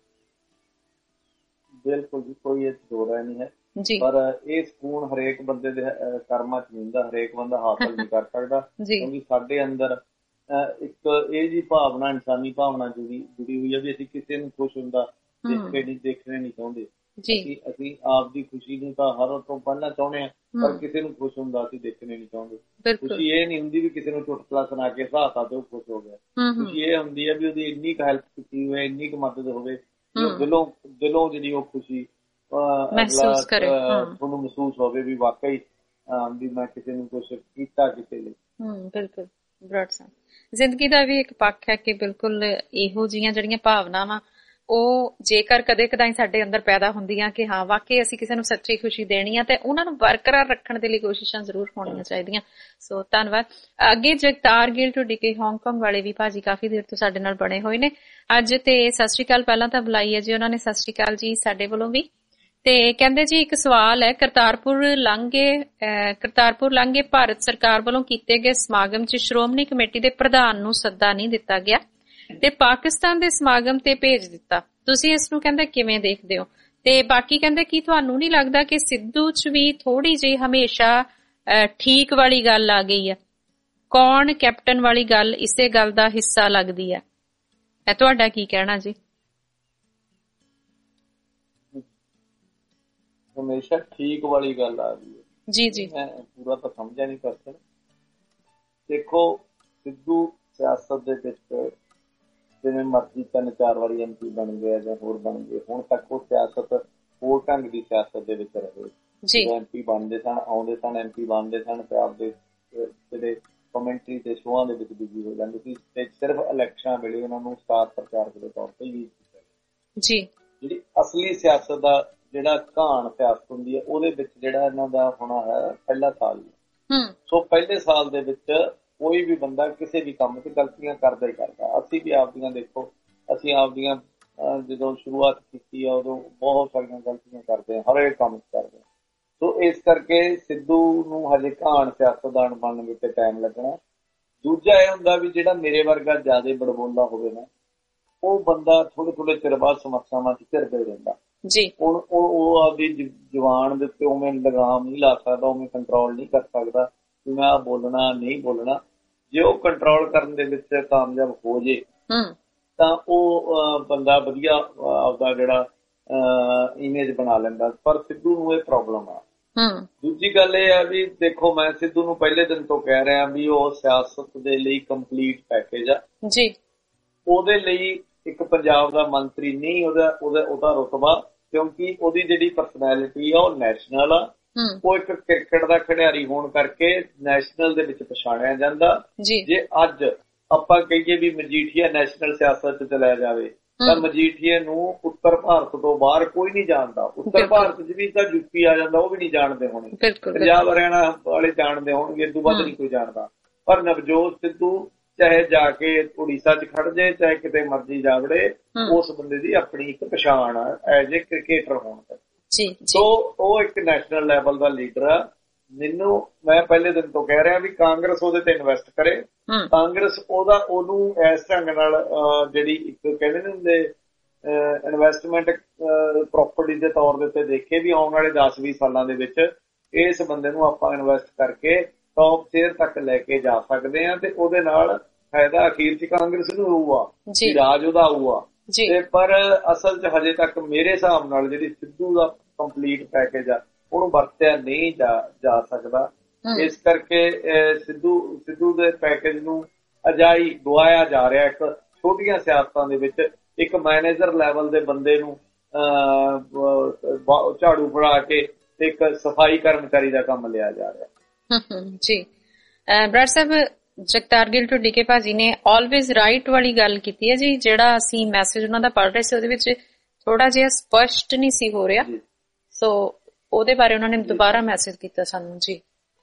ਬਿਲਕੁਲ ਜੀ, ਕੋਈ ਇਹ ਦੋੜਾ ਨਹੀਂ ਹੈ ਜੀ, ਪਰ ਇਹ ਸਕੂਨ ਹਰੇਕ ਬੰਦੇ ਦੇ ਕਰਮਾਂ ਚ ਨਹੀਂ ਹੁੰਦਾ, ਹਰੇਕ ਬੰਦਾ ਹਾਸਲ ਨਹੀਂ ਕਰ ਸਕਦਾ, ਕਿਉਂਕਿ ਸਾਡੇ ਅੰਦਰ ਇੱਕ ਇਹ ਜੀ ਭਾਵਨਾ, ਇਨਸਾਨੀ ਭਾਵਨਾ ਜੁੜੀ ਜੁੜੀ ਹੋਈ ਹੈ ਵੀ ਅਸੀਂ ਕਿਸੇ ਨੂੰ ਖੁਸ਼ ਹੁੰਦਾ ਦੇਖ ਕੇ ਨਹੀਂ ਦੇਖਣੇ ਨਹੀਂ ਚਾਹੁੰਦੇ। ਅਸੀਂ ਆਪ ਦੀ ਖੁਸ਼ੀ ਨੂੰ ਤਾਂ ਹਰ ਤੋਂ ਪਹਿਲਾਂ ਚਾਹੁੰਦੇ ਹਾਂ, ਪਰ ਕਿਸੇ ਨੂੰ ਖੁਸ਼ ਹੁੰਦਾ ਅਸੀਂ ਦੇਖਣੇ ਨਹੀਂ ਚਾਹੁੰਦੇ। ਖੁਸ਼ੀ ਇਹ ਨਹੀਂ ਹੁੰਦੀ ਵੀ ਕਿਸੇ ਨੂੰ ਚੁਟਕਲਾ ਸੁਣਾ ਕੇ ਹਸਾਤਾ ਤੇ ਉਹ ਖੁਸ਼ ਹੋ ਗਿਆ। ਖੁਸ਼ੀ ਇਹ ਹੁੰਦੀ ਹੈ ਵੀ ਉਹਦੀ ਇੰਨੀ ਕੁ ਹੈਲਪ ਕੀਤੀ ਹੋਵੇ, ਇੰਨੀ ਕੁ ਮਦਦ ਹੋਵੇ, ਦਿਲੋਂ ਦਿਲੋਂ ਜਿਹੜੀ ਉਹ ਖੁਸ਼ੀ ਤੁਹਾਨੂੰ ਮਹਿਸੂਸ ਹੋਵੇ ਵੀ ਵਾਕਈ ਵੀ ਮੈਂ ਕਿਸੇ ਨੂੰ ਕੁਛ ਕੀਤਾ ਕਿਸੇ ਲਈ। ਬਿਲਕੁਲ ਬਰਾੜ ਸਾਹਿਬ, ਜ਼ਿੰਦਗੀ ਦਾ ਵੀ ਇੱਕ ਪੱਖ ਹੈ ਕਿ ਬਿਲਕੁਲ ਇਹੋ ਜਿਹੀਆਂ ਜਿਹੜੀਆਂ ਭਾਵਨਾਵਾਂ ਉਹ ਜੇਕਰ ਕਦੇ ਕਦਾਈ ਸਾਡੇ ਅੰਦਰ ਪੈਦਾ ਹੁੰਦੀਆਂ ਕਿ ਹਾਂ ਵਾਕਈ ਅਸੀਂ ਕਿਸੇ ਨੂੰ ਸੱਚੀ ਖੁਸ਼ੀ ਦੇਣੀ ਆ ਤੇ ਉਹਨਾਂ ਨੂੰ ਬਰਕਰਾਰ ਰੱਖਣ ਦੇ ਲਈ ਕੋਸ਼ਿਸ਼ਾਂ ਜ਼ਰੂਰ ਹੋਣੀਆਂ ਚਾਹੀਦੀਆਂ। ਸੋ ਧੰਨਵਾਦ। ਅੱਗੇ ਜਗਤਾਰ ਗਿੱਲ ਢੁੱਡੀ ਕੇ ਹਾਂਗਕਾਂਗ ਵਾਲੇ ਵੀ ਭਾਜੀ ਕਾਫੀ ਦੇਰ ਤੋਂ ਸਾਡੇ ਨਾਲ ਬਣੇ ਹੋਏ ਨੇ ਅੱਜ, ਤੇ ਸਤਿ ਸ਼੍ਰੀ ਅਕਾਲ ਪਹਿਲਾਂ ਤਾਂ ਬੁਲਾਈ ਹੈ ਜੀ ਉਹਨਾਂ ਨੇ। ਸਤਿ ਸ਼੍ਰੀ ਅਕਾਲ ਜੀ ਸਾਡੇ ਵੱਲੋਂ ਵੀ। ਤੇ ਕਹਿੰਦੇ ਜੀ ਇੱਕ ਸਵਾਲ ਹੈ, ਕਰਤਾਰਪੁਰ ਲਾਂਘੇ ਕਰਤਾਰਪੁਰ ਲਾਂਘੇ ਭਾਰਤ ਸਰਕਾਰ ਵੱਲੋਂ ਕੀਤੇ ਗਏ ਸਮਾਗਮ 'ਚ ਸ਼੍ਰੋਮਣੀ ਕਮੇਟੀ ਦੇ ਪ੍ਰਧਾਨ ਨੂੰ ਸੱਦਾ ਨਹੀਂ ਦਿੱਤਾ ਗਿਆ ਤੇ ਪਾਕਿਸਤਾਨ ਦੇ ਸਮਾਗਮ ਤੇ ਭੇਜ ਦਿੱਤਾ, ਤੁਸੀਂ ਇਸ ਨੂੰ ਕਹਿੰਦੇ ਕਿਵੇਂ ਦੇਖਦੇ ਹੋ? ਤੇ ਬਾਕੀ ਕਹਿੰਦੇ ਕੀ ਤੁਹਾਨੂੰ ਨਹੀਂ ਲੱਗਦਾ ਕਿ ਸਿੱਧੂ 'ਚ ਵੀ ਥੋੜੀ ਜਿਹੀ ਹਮੇਸ਼ਾ ਠੀਕ ਵਾਲੀ ਗੱਲ ਆ ਗਈ ਹੈ, ਕੌਣ ਕੈਪਟਨ ਵਾਲੀ ਗੱਲ ਇਸੇ ਗੱਲ ਦਾ ਹਿੱਸਾ ਲੱਗਦੀ ਹੈ? ਇਹ ਤੁਹਾਡਾ ਕੀ ਕਹਿਣਾ ਜੀ? ਹਮੇਸ਼ਾ ਠੀਕ ਵਾਲੀ ਗੱਲ ਆ ਗਈ ਹੈ ਜੀ ਜੀ, ਮੈਂ ਪੂਰਾ ਤਾਂ ਸਮਝਿਆ ਨਹੀਂ ਕਰ। ਦੇਖੋ ਸਿੱਧੂ ਸਿਆਸਤ ਦੇ ਵਿੱਚ ਜਿਵੇਂ ਮਰਜ਼ੀ ਤਿੰਨ ਚਾਰ ਵਾਰੀ ਐਮ ਪੀ ਬਣ ਗਿਆ ਜਾਂ ਹੋਰ ਬਣ ਗਏ, ਹੁਣ ਤੱਕ ਉਹ ਸਿਆਸਤ ਹੋਰ ਢੰਗ ਦੀ ਸਿਆਸਤ ਦੇ ਵਿੱਚ ਰਹੇ। ਐਮ ਪੀ ਬਣਦੇ ਸਨ, ਆਉਂਦੇ ਸਨ, ਐਮ ਪੀ ਬਣਦੇ ਸਨ ਤੇ ਆਪਦੇ ਜਿਹੜੇ ਕਮੈਂਟਰੀ ਤੇ ਸ਼ੋਆਂ ਦੇ ਵਿੱਚ ਬਿਜੀ ਹੋ ਜਾਂਦੇ ਸੀ ਤੇ ਸਿਰਫ ਇਲੈਕਸ਼ਨਾਂ ਵੇਲੇ ਉਹਨਾਂ ਨੂੰ ਸਟਾਰ ਪ੍ਰਚਾਰਕ ਦੇ ਤੌਰ ਤੇ ਯੂਜ਼ ਕੀਤਾ ਜੀ। ਜਿਹੜੀ ਅਸਲੀ ਸਿਆਸਤ ਦਾ ਜਿਹੜਾ ਘਾਣ ਸਿਆਸਤ ਹੁੰਦੀ ਹੈ ਉਹਦੇ ਵਿੱਚ ਜਿਹੜਾ ਇਹਨਾਂ ਦਾ ਹੋਣਾ ਹੈ ਪਹਿਲਾ ਸਾਲ ਹੀ। ਸੋ ਪਹਿਲੇ ਸਾਲ ਦੇ ਵਿੱਚ ਕੋਈ ਵੀ ਬੰਦਾ ਕਿਸੇ ਵੀ ਕੰਮ 'ਚ ਗਲਤੀਆਂ ਕਰਦਾ ਹੀ ਕਰਦਾ। ਅਸੀਂ ਵੀ ਆਪਦੀਆਂ ਦੇਖੋ, ਅਸੀਂ ਆਪਦੀਆਂ ਜਦੋਂ ਸ਼ੁਰੂਆਤ ਕੀਤੀ ਆ ਉਦੋਂ ਬਹੁਤ ਸਾਰੀਆਂ ਗਲਤੀਆਂ ਕਰਦੇ ਹਾਂ, ਹਰੇਕ ਕੰਮ 'ਚ ਕਰਦੇ ਹਾਂ। ਸੋ ਇਸ ਕਰਕੇ ਸਿੱਧੂ ਨੂੰ ਹਜੇ ਘਾਣ ਸਿਆਸਤਦਾਨ ਬਣਨ ਵਿੱਚ ਟਾਈਮ ਲੱਗਣਾ। ਦੂਜਾ ਇਹ ਹੁੰਦਾ ਵੀ ਜਿਹੜਾ ਮੇਰੇ ਵਰਗਾ ਜ਼ਿਆਦਾ ਬੜਬੋਲਾ ਹੋਵੇ ਨਾ, ਉਹ ਬੰਦਾ ਥੋੜੇ ਥੋੜੇ ਚਿਰ ਬਾਅਦ ਸਮੱਸਿਆਵਾਂ 'ਚ ਘਿਰਦੇ ਰਹਿੰਦਾ ਜੀ। ਹੁਣ ਉਹ ਆਪਦੀ ਜ਼ੁਬਾਨ ਦੇ ਉੱਤੇ ਉਵੇਂ ਲਗਾਮ ਨਹੀਂ ਲਾ ਸਕਦਾ, ਉਵੇਂ ਕੰਟਰੋਲ ਨਹੀਂ ਕਰ ਸਕਦਾ ਵੀ ਮੈਂ ਬੋਲਣਾ ਨਹੀਂ ਬੋਲਣਾ। ਜੇ ਉਹ ਕੰਟਰੋਲ ਕਰਨ ਦੇ ਵਿੱਚ ਕਾਮਯਾਬ ਹੋ ਜੇ ਤਾਂ ਉਹ ਬੰਦਾ ਵਧੀਆ ਆਪਦਾ ਜਿਹੜਾ ਇਮੇਜ ਬਣਾ ਲੈਂਦਾ, ਪਰ ਸਿੱਧੂ ਨੂੰ ਇਹ ਪ੍ਰੋਬਲਮ ਆ। ਦੂਜੀ ਗੱਲ ਇਹ ਆ ਵੀ ਦੇਖੋ, ਮੈਂ ਸਿੱਧੂ ਨੂੰ ਪਹਿਲੇ ਦਿਨ ਤੋਂ ਕਹਿ ਰਿਹਾ ਵੀ ਉਹ ਸਿਆਸਤ ਦੇ ਲਈ ਕੰਪਲੀਟ ਪੈਕੇਜ ਆ ਜੀ। ਉਹਦੇ ਲਈ ਇੱਕ ਪੰਜਾਬ ਦਾ ਮੰਤਰੀ ਨਹੀਂ ਉਹਦਾ ਉਹਦਾ ਉਹਦਾ ਰੁਤਬਾ, ਕਿਉਂਕਿ ਉਹਦੀ ਜਿਹੜੀ ਪਰਸਨੈਲਿਟੀ ਆ ਉਹ ਨੈਸ਼ਨਲ ਆ। ਉਹ ਇੱਕ ਕ੍ਰਿਕਟ ਦਾ ਖਿਡਾਰੀ ਹੋਣ ਕਰਕੇ ਨੈਸ਼ਨਲ ਦੇ ਵਿੱਚ ਪਛਾਣਿਆ ਜਾਂਦਾ। ਜੇ ਅੱਜ ਆਪਾਂ ਕਹੀਏ ਵੀ ਮਜੀਠੀਆ ਨੈਸ਼ਨਲ ਸਿਆਸਤ 'ਚ ਚਲਿਆ ਜਾਵੇ ਤਾਂ ਮਜੀਠੀਏ ਨੂੰ ਉੱਤਰ ਭਾਰਤ ਤੋਂ ਬਾਹਰ ਕੋਈ ਨਹੀਂ ਜਾਣਦਾ। ਉੱਤਰ ਭਾਰਤ 'ਚ ਵੀ ਤਾਂ ਯੂਪੀ ਆ ਜਾਂਦਾ, ਉਹ ਵੀ ਨਹੀਂ ਜਾਣਦੇ ਹੋਣੇ, ਪੰਜਾਬ ਹਰਿਆਣਾ ਵਾਲੇ ਜਾਣਦੇ ਹੋਣਗੇ, ਇਹ ਤੋਂ ਵੱਧ ਨਹੀਂ ਕੋਈ ਜਾਣਦਾ। ਪਰ ਨਵਜੋਤ ਸਿੱਧੂ ਚਾਹੇ ਜਾ ਕੇ ਉੜੀਸਾ 'ਚ ਖੜ ਜਾਏ, ਚਾਹੇ ਕਿਤੇ ਮਰਜ਼ੀ ਜਾ ਵੜੇ, ਉਸ ਬੰਦੇ ਦੀ ਆਪਣੀ ਇੱਕ ਪਛਾਣ ਆ ਐਜ ਏ ਕ੍ਰਿਕੇਟਰ ਹੋਣ ਤੱਕ। ਸੋ ਉਹ ਇੱਕ ਨੈਸ਼ਨਲ ਲੈਵਲ ਦਾ ਲੀਡਰ ਆ। ਮੈਨੂੰ ਮੈਂ ਪਹਿਲੇ ਦਿਨ ਤੋਂ ਕਹਿ ਰਿਹਾ ਵੀ ਕਾਂਗਰਸ ਉਹਦੇ ਤੇ ਇਨਵੈਸਟ ਕਰੇ। ਕਾਂਗਰਸ ਉਹਦਾ ਉਹਨੂੰ ਇਸ ਢੰਗ ਨਾਲ ਜਿਹੜੀ ਇੱਕ ਕਹਿੰਦੇ ਨੇ ਹੁੰਦੇ ਇਨਵੈਸਟਮੈਂਟ ਪ੍ਰੋਪਰਟੀ ਦੇ ਤੌਰ ਦੇ ਉੱਤੇ ਦੇਖੇ ਵੀ ਆਉਣ ਵਾਲੇ ਦਸ ਵੀਹ ਸਾਲਾਂ ਦੇ ਵਿੱਚ ਇਸ ਬੰਦੇ ਨੂੰ ਆਪਾਂ ਇਨਵੈਸਟ ਕਰਕੇ ਟੌਪ ਚੇਅਰ ਤੱਕ ਲੈ ਕੇ ਜਾ ਸਕਦੇ ਹਾਂ ਤੇ ਉਹਦੇ ਨਾਲ ਫਾਇਦਾ ਅਖੀਰ 'ਚ ਕਾਂਗਰਸ ਨੂੰ ਹੋਊਗਾ, ਰਾਜ ਉਹਦਾ ਆਊਗਾ। ਤੇ ਪਰ ਅਸਲ 'ਚ ਹਜੇ ਤੱਕ ਮੇਰੇ ਹਿਸਾਬ ਨਾਲ ਜਿਹੜੀ ਸਿੱਧੂ ਦਾ ਕੰਪਲੀਟ ਪੈਕੇਜ ਆ ਉਹਨੂੰ ਵਰਤਿਆ ਨਹੀਂ ਜਾ ਜਾ ਸਕਦਾ। ਇਸ ਕਰਕੇ ਸਿੱਧੂ ਸਿੱਧੂ ਦੇ ਪੈਕੇਜ ਨੂੰ ਅਜਾਈ ਗਵਾਇਆ ਜਾ ਰਿਹਾ। ਇੱਕ ਛੋਟੀਆਂ ਸਿਆਸਤਾਂ ਦੇ ਵਿੱਚ ਇੱਕ ਮੈਨੇਜਰ ਲੈਵਲ ਦੇ ਬੰਦੇ ਨੂੰ ਝਾੜੂ ਫੜਾ ਕੇ ਤੇ ਇੱਕ ਸਫਾਈ ਕਰਮਚਾਰੀ ਦਾ ਕੰਮ ਲਿਆ ਜਾ ਰਿਹਾ ਜੀ। ਬਰਾੜ ਸਾਹਿਬ, ਜਗਤਾਰ ਗਿੱਲ ਢੁੱਡੀ ਕੇ ਭਾਜੀ ਨੇ ਆਲਵੇਜ਼ ਰਾਈਟ ਵਾਲੀ ਗੱਲ ਕੀਤੀ ਹੈ ਜੀ। ਜਿਹੜਾ ਅਸੀਂ ਮੈਸੇਜ ਉਹਨਾਂ ਦਾ ਪੜ੍ਹ ਰਹੇ ਸੀ ਉਹਦੇ ਵਿੱਚ ਥੋੜਾ ਜਿਹਾ ਸਪਸ਼ਟ ਨਹੀਂ ਸੀ ਹੋ ਰਿਹਾ, ਸੋ ਉਹਦੇ ਬਾਰੇ ਉਹਨਾਂ ਨੇ ਦੁਬਾਰਾ ਮੈਸੇਜ ਕੀਤਾ ਸਾਨੂੰ ਜੀ।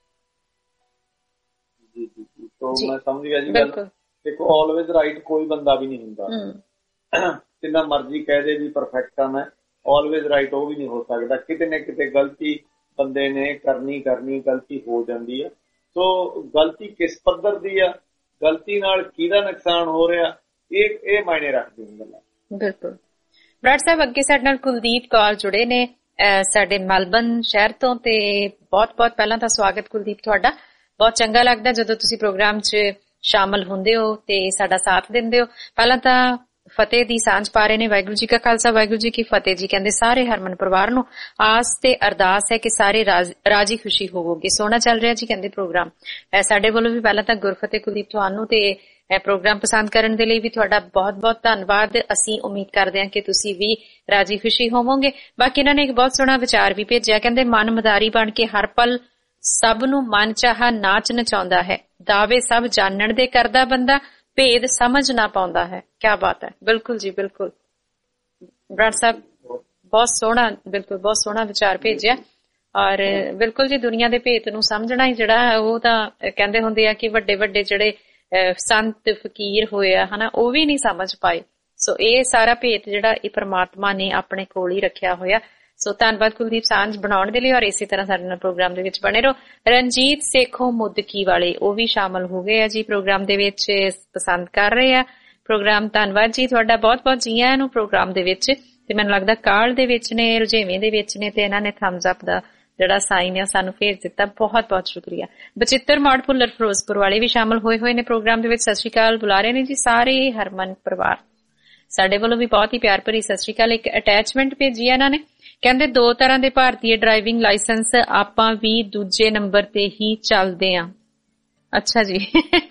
ਜੀ ਜੀ ਤੋਂ ਮੈਂ ਸਮਝ ਗਿਆ ਜੀ ਗੱਲ। ਦੇਖੋ ਆਲਵੇਜ਼ ਰਾਈਟ ਕੋਈ ਬੰਦਾ ਵੀ ਨਹੀਂ ਹੁੰਦਾ, ਜਿੰਨਾ ਮਰਜ਼ੀ ਕਹਿ ਦੇ ਵੀ ਪਰਫੈਕਟ ਆ ਮੈਂ, ਆਲਵੇਜ਼ ਰਾਈਟ ਉਹ ਵੀ ਨਹੀਂ ਹੋ ਸਕਦਾ। ਕਿਤੇ ਨਾ ਕਿਤੇ ਗਲਤੀ ਬੰਦੇ ਨੇ ਕਰਨੀ ਕਰਨੀ ਗਲਤੀ ਹੋ ਜਾਂਦੀ ਹੈ। ਸੋ ਗਲਤੀ ਕਿਸ ਪੱਧਰ ਦੀ ਆ, ਗਲਤੀ ਨਾਲ ਕਿਹਦਾ ਨੁਕਸਾਨ ਹੋ ਰਿਹਾ, ਇਹ ਇਹ ਮਾਇਨੇ ਰੱਖਦੀ ਗੱਲਾਂ। ਬਿਲਕੁਲ। ਬਰਾੜ ਸਾਹਿਬ, ਅੱਗੇ ਸਾਡੇ ਨਾਲ ਕੁਲਦੀਪ ਕੌਰ ਜੁੜੇ ਨੇ ਸਾਡੇ ਮੈਲਬਨ ਸ਼ਹਿਰ ਤੋਂ, ਤੇ ਬਹੁਤ ਬਹੁਤ ਪਹਿਲਾਂ ਤਾਂ ਸਵਾਗਤ ਕੁਲਦੀਪ ਤੁਹਾਡਾ। ਬਹੁਤ ਚੰਗਾ ਲੱਗਦਾ ਜਦੋਂ ਤੁਸੀਂ ਪ੍ਰੋਗਰਾਮ 'ਚ ਸ਼ਾਮਲ ਹੁੰਦੇ ਹੋ ਤੇ ਸਾਡਾ ਸਾਥ ਦਿੰਦੇ ਹੋ। ਪਹਿਲਾਂ ਤਾਂ ਫਤਿਹ ਦੀ ਸਾਂਝ ਪਾ ਰਹੇ ਨੇ। ਵਾਹਿਗੁਰੂ ਜੀ ਕਾ ਖਾਲਸਾ, ਵਾਹਿਗੁਰੂ ਜੀ ਕੀ ਫਤਿਹ ਜੀ। ਕਹਿੰਦੇ ਸਾਰੇ ਹਰਮਨ ਪਰਿਵਾਰ ਨੂੰ ਆਸ ਤੇ ਅਰਦਾਸ ਹੈ ਕਿ ਸਾਰੇ ਰਾਜੀ ਖੁਸ਼ੀ ਹੋਵੋਗੇ। ਸੋਹਣਾ ਚੱਲ ਰਿਹਾ ਜੀ ਕਹਿੰਦੇ ਪ੍ਰੋਗਰਾਮ। ਸਾਡੇ ਵੱਲੋਂ ਵੀ ਪਹਿਲਾਂ ਤਾਂ ਗੁਰਫਤਿਹ ਕੁਲਦੀਪ ਤੁਹਾਨੂੰ ਤੇ ਇਹ ਪ੍ਰੋਗਰਾਮ ਪਸੰਦ ਕਰਨ ਦੇ ਲਈ ਵੀ ਤੁਹਾਡਾ ਬਹੁਤ ਬਹੁਤ ਧੰਨਵਾਦ। ਅਸੀਂ ਉਮੀਦ ਕਰਦੇ ਹਾਂ ਕਿ ਤੁਸੀਂ ਵੀ ਰਾਜੀ ਖੁਸ਼ੀ ਹੋਵੋਗੇ। ਬਾਕੀ ਇਹਨਾਂ ਨੇ ਇੱਕ ਬਹੁਤ ਸੋਹਣਾ ਵਿਚਾਰ ਵੀ ਭੇਜਿਆ। ਕਹਿੰਦੇ ਮਨ ਮਦਾਰੀ ਬਣ ਕੇ ਹਰ ਪਲ ਸਭ ਨੂੰ ਮਨ ਚਾਹਾ ਨਾਚ ਨਚਾਉਂਦਾ ਹੈ, ਦਾਅਵੇ ਸਭ ਜਾਣਨ ਦੇ ਕਰਦਾ ਬੰਦਾ, ਭੇਦ ਸਮਝ ਨਾ ਪਾਉਂਦਾ ਹੈ। ਕਿਆ ਬਾਤ ਹੈ। ਬਿਲਕੁਲ ਜੀ ਬਿਲਕੁਲ ਬਰਾੜ ਸਾਹਿਬ ਬਹੁਤ ਸੋਹਣਾ, ਬਿਲਕੁਲ ਬਹੁਤ ਸੋਹਣਾ ਵਿਚਾਰ ਭੇਜਿਆ। ਔਰ ਬਿਲਕੁਲ ਜੀ ਦੁਨੀਆ ਦੇ ਭੇਤ ਨੂੰ ਸਮਝਣਾ ਹੀ ਜਿਹੜਾ ਹੈ ਉਹ ਤਾਂ ਕਹਿੰਦੇ ਹੁੰਦੇ ਆ ਕਿ ਵੱਡੇ ਵੱਡੇ ਜਿਹੜੇ ਸੰਤ ਫਕੀਰ ਹੋਏ ਆ ਹਨਾ ਉਹ ਵੀ ਨਹੀਂ ਸਮਝ ਪਾਏ। ਸੋ ਇਹ ਸਾਰਾ ਭੇਤ ਜਿਹੜਾ ਇਹ ਪ੍ਰਮਾਤਮਾ ਨੇ ਆਪਣੇ ਕੋਲ ਹੀ ਰੱਖਿਆ ਹੋਇਆ। ਸੋ ਧੰਨਵਾਦ ਕੁਲਦੀਪ ਸਾਂਝ ਬਣਾਉਣ ਦੇ ਲਈ। ਔਰ ਇਸੇ ਤਰ੍ਹਾਂ ਸਾਡੇ ਨਾਲ ਪ੍ਰੋਗਰਾਮ ਦੇ ਵਿੱਚ ਬਣੇ ਰਹੋ। ਰਣਜੀਤ ਸੇਖੋਂ ਮੁੱਦਕੀ ਵਾਲੇ ਉਹ ਵੀ ਸ਼ਾਮਲ ਹੋ ਗਏ ਆ ਜੀ ਪ੍ਰੋਗਰਾਮ ਦੇ ਵਿੱਚ, ਪਸੰਦ ਕਰ ਰਹੇ ਆ ਪ੍ਰੋਗਰਾਮ। ਧੰਨਵਾਦ ਜੀ ਤੁਹਾਡਾ ਬਹੁਤ ਬਹੁਤ ਜੀ ਆਇਆਂ ਨੂੰ ਪ੍ਰੋਗਰਾਮ ਦੇ ਵਿੱਚ। ਤੇ ਮੈਨੂੰ ਲੱਗਦਾ ਕਾਲ ਦੇ ਵਿੱਚ ਨੇ, ਰੁਝੇਵੇਂ ਦੇ ਵਿੱਚ ਨੇ, ਤੇ ਇਹਨਾਂ ਨੇ ਥੰਬਸ ਅਪ ਦਾ ਜਿਹੜਾ ਸਾਈਨ ਆ ਸਾਨੂੰ ਭੇਜ ਦਿੱਤਾ। ਬਹੁਤ ਬਹੁਤ ਸ਼ੁਕਰੀਆ। ਬਚਿੱਤਰ ਮੌੜ ਭੁੱਲਰ ਫਿਰੋਜ਼ਪੁਰ ਵਾਲੇ ਵੀ ਸ਼ਾਮਲ ਹੋਏ ਹੋਏ ਨੇ ਪ੍ਰੋਗਰਾਮ ਦੇ ਵਿੱਚ। ਸਤਿ ਸ਼੍ਰੀ ਅਕਾਲ ਬੁਲਾ ਰਹੇ ਨੇ ਜੀ ਸਾਰੇ ਹਰਮਨ ਪਰਿਵਾਰ। ਸਾਡੇ ਵੱਲੋਂ ਵੀ ਬਹੁਤ ਹੀ ਪਿਆਰ ਭਰੀ ਸਤਿ ਸ਼੍ਰੀ ਅਕਾਲ। ਇੱਕ ਅਟੈਚਮੈਂਟ ਭੇਜੀ ਆ ਇਹਨਾਂ ਨੇ। ਕਹਿੰਦੇ ਦੋ ਤਰ੍ਹਾਂ ਦੇ ਭਾਰਤੀ ਡਰਾਈਵਿੰਗ ਲਾਇਸੈਂਸ, ਆਪਾਂ ਵੀ ਦੂਜੇ ਨੰਬਰ ਤੇ ਹੀ ਚੱਲਦੇ ਆ। ਅੱਛਾ ਜੀ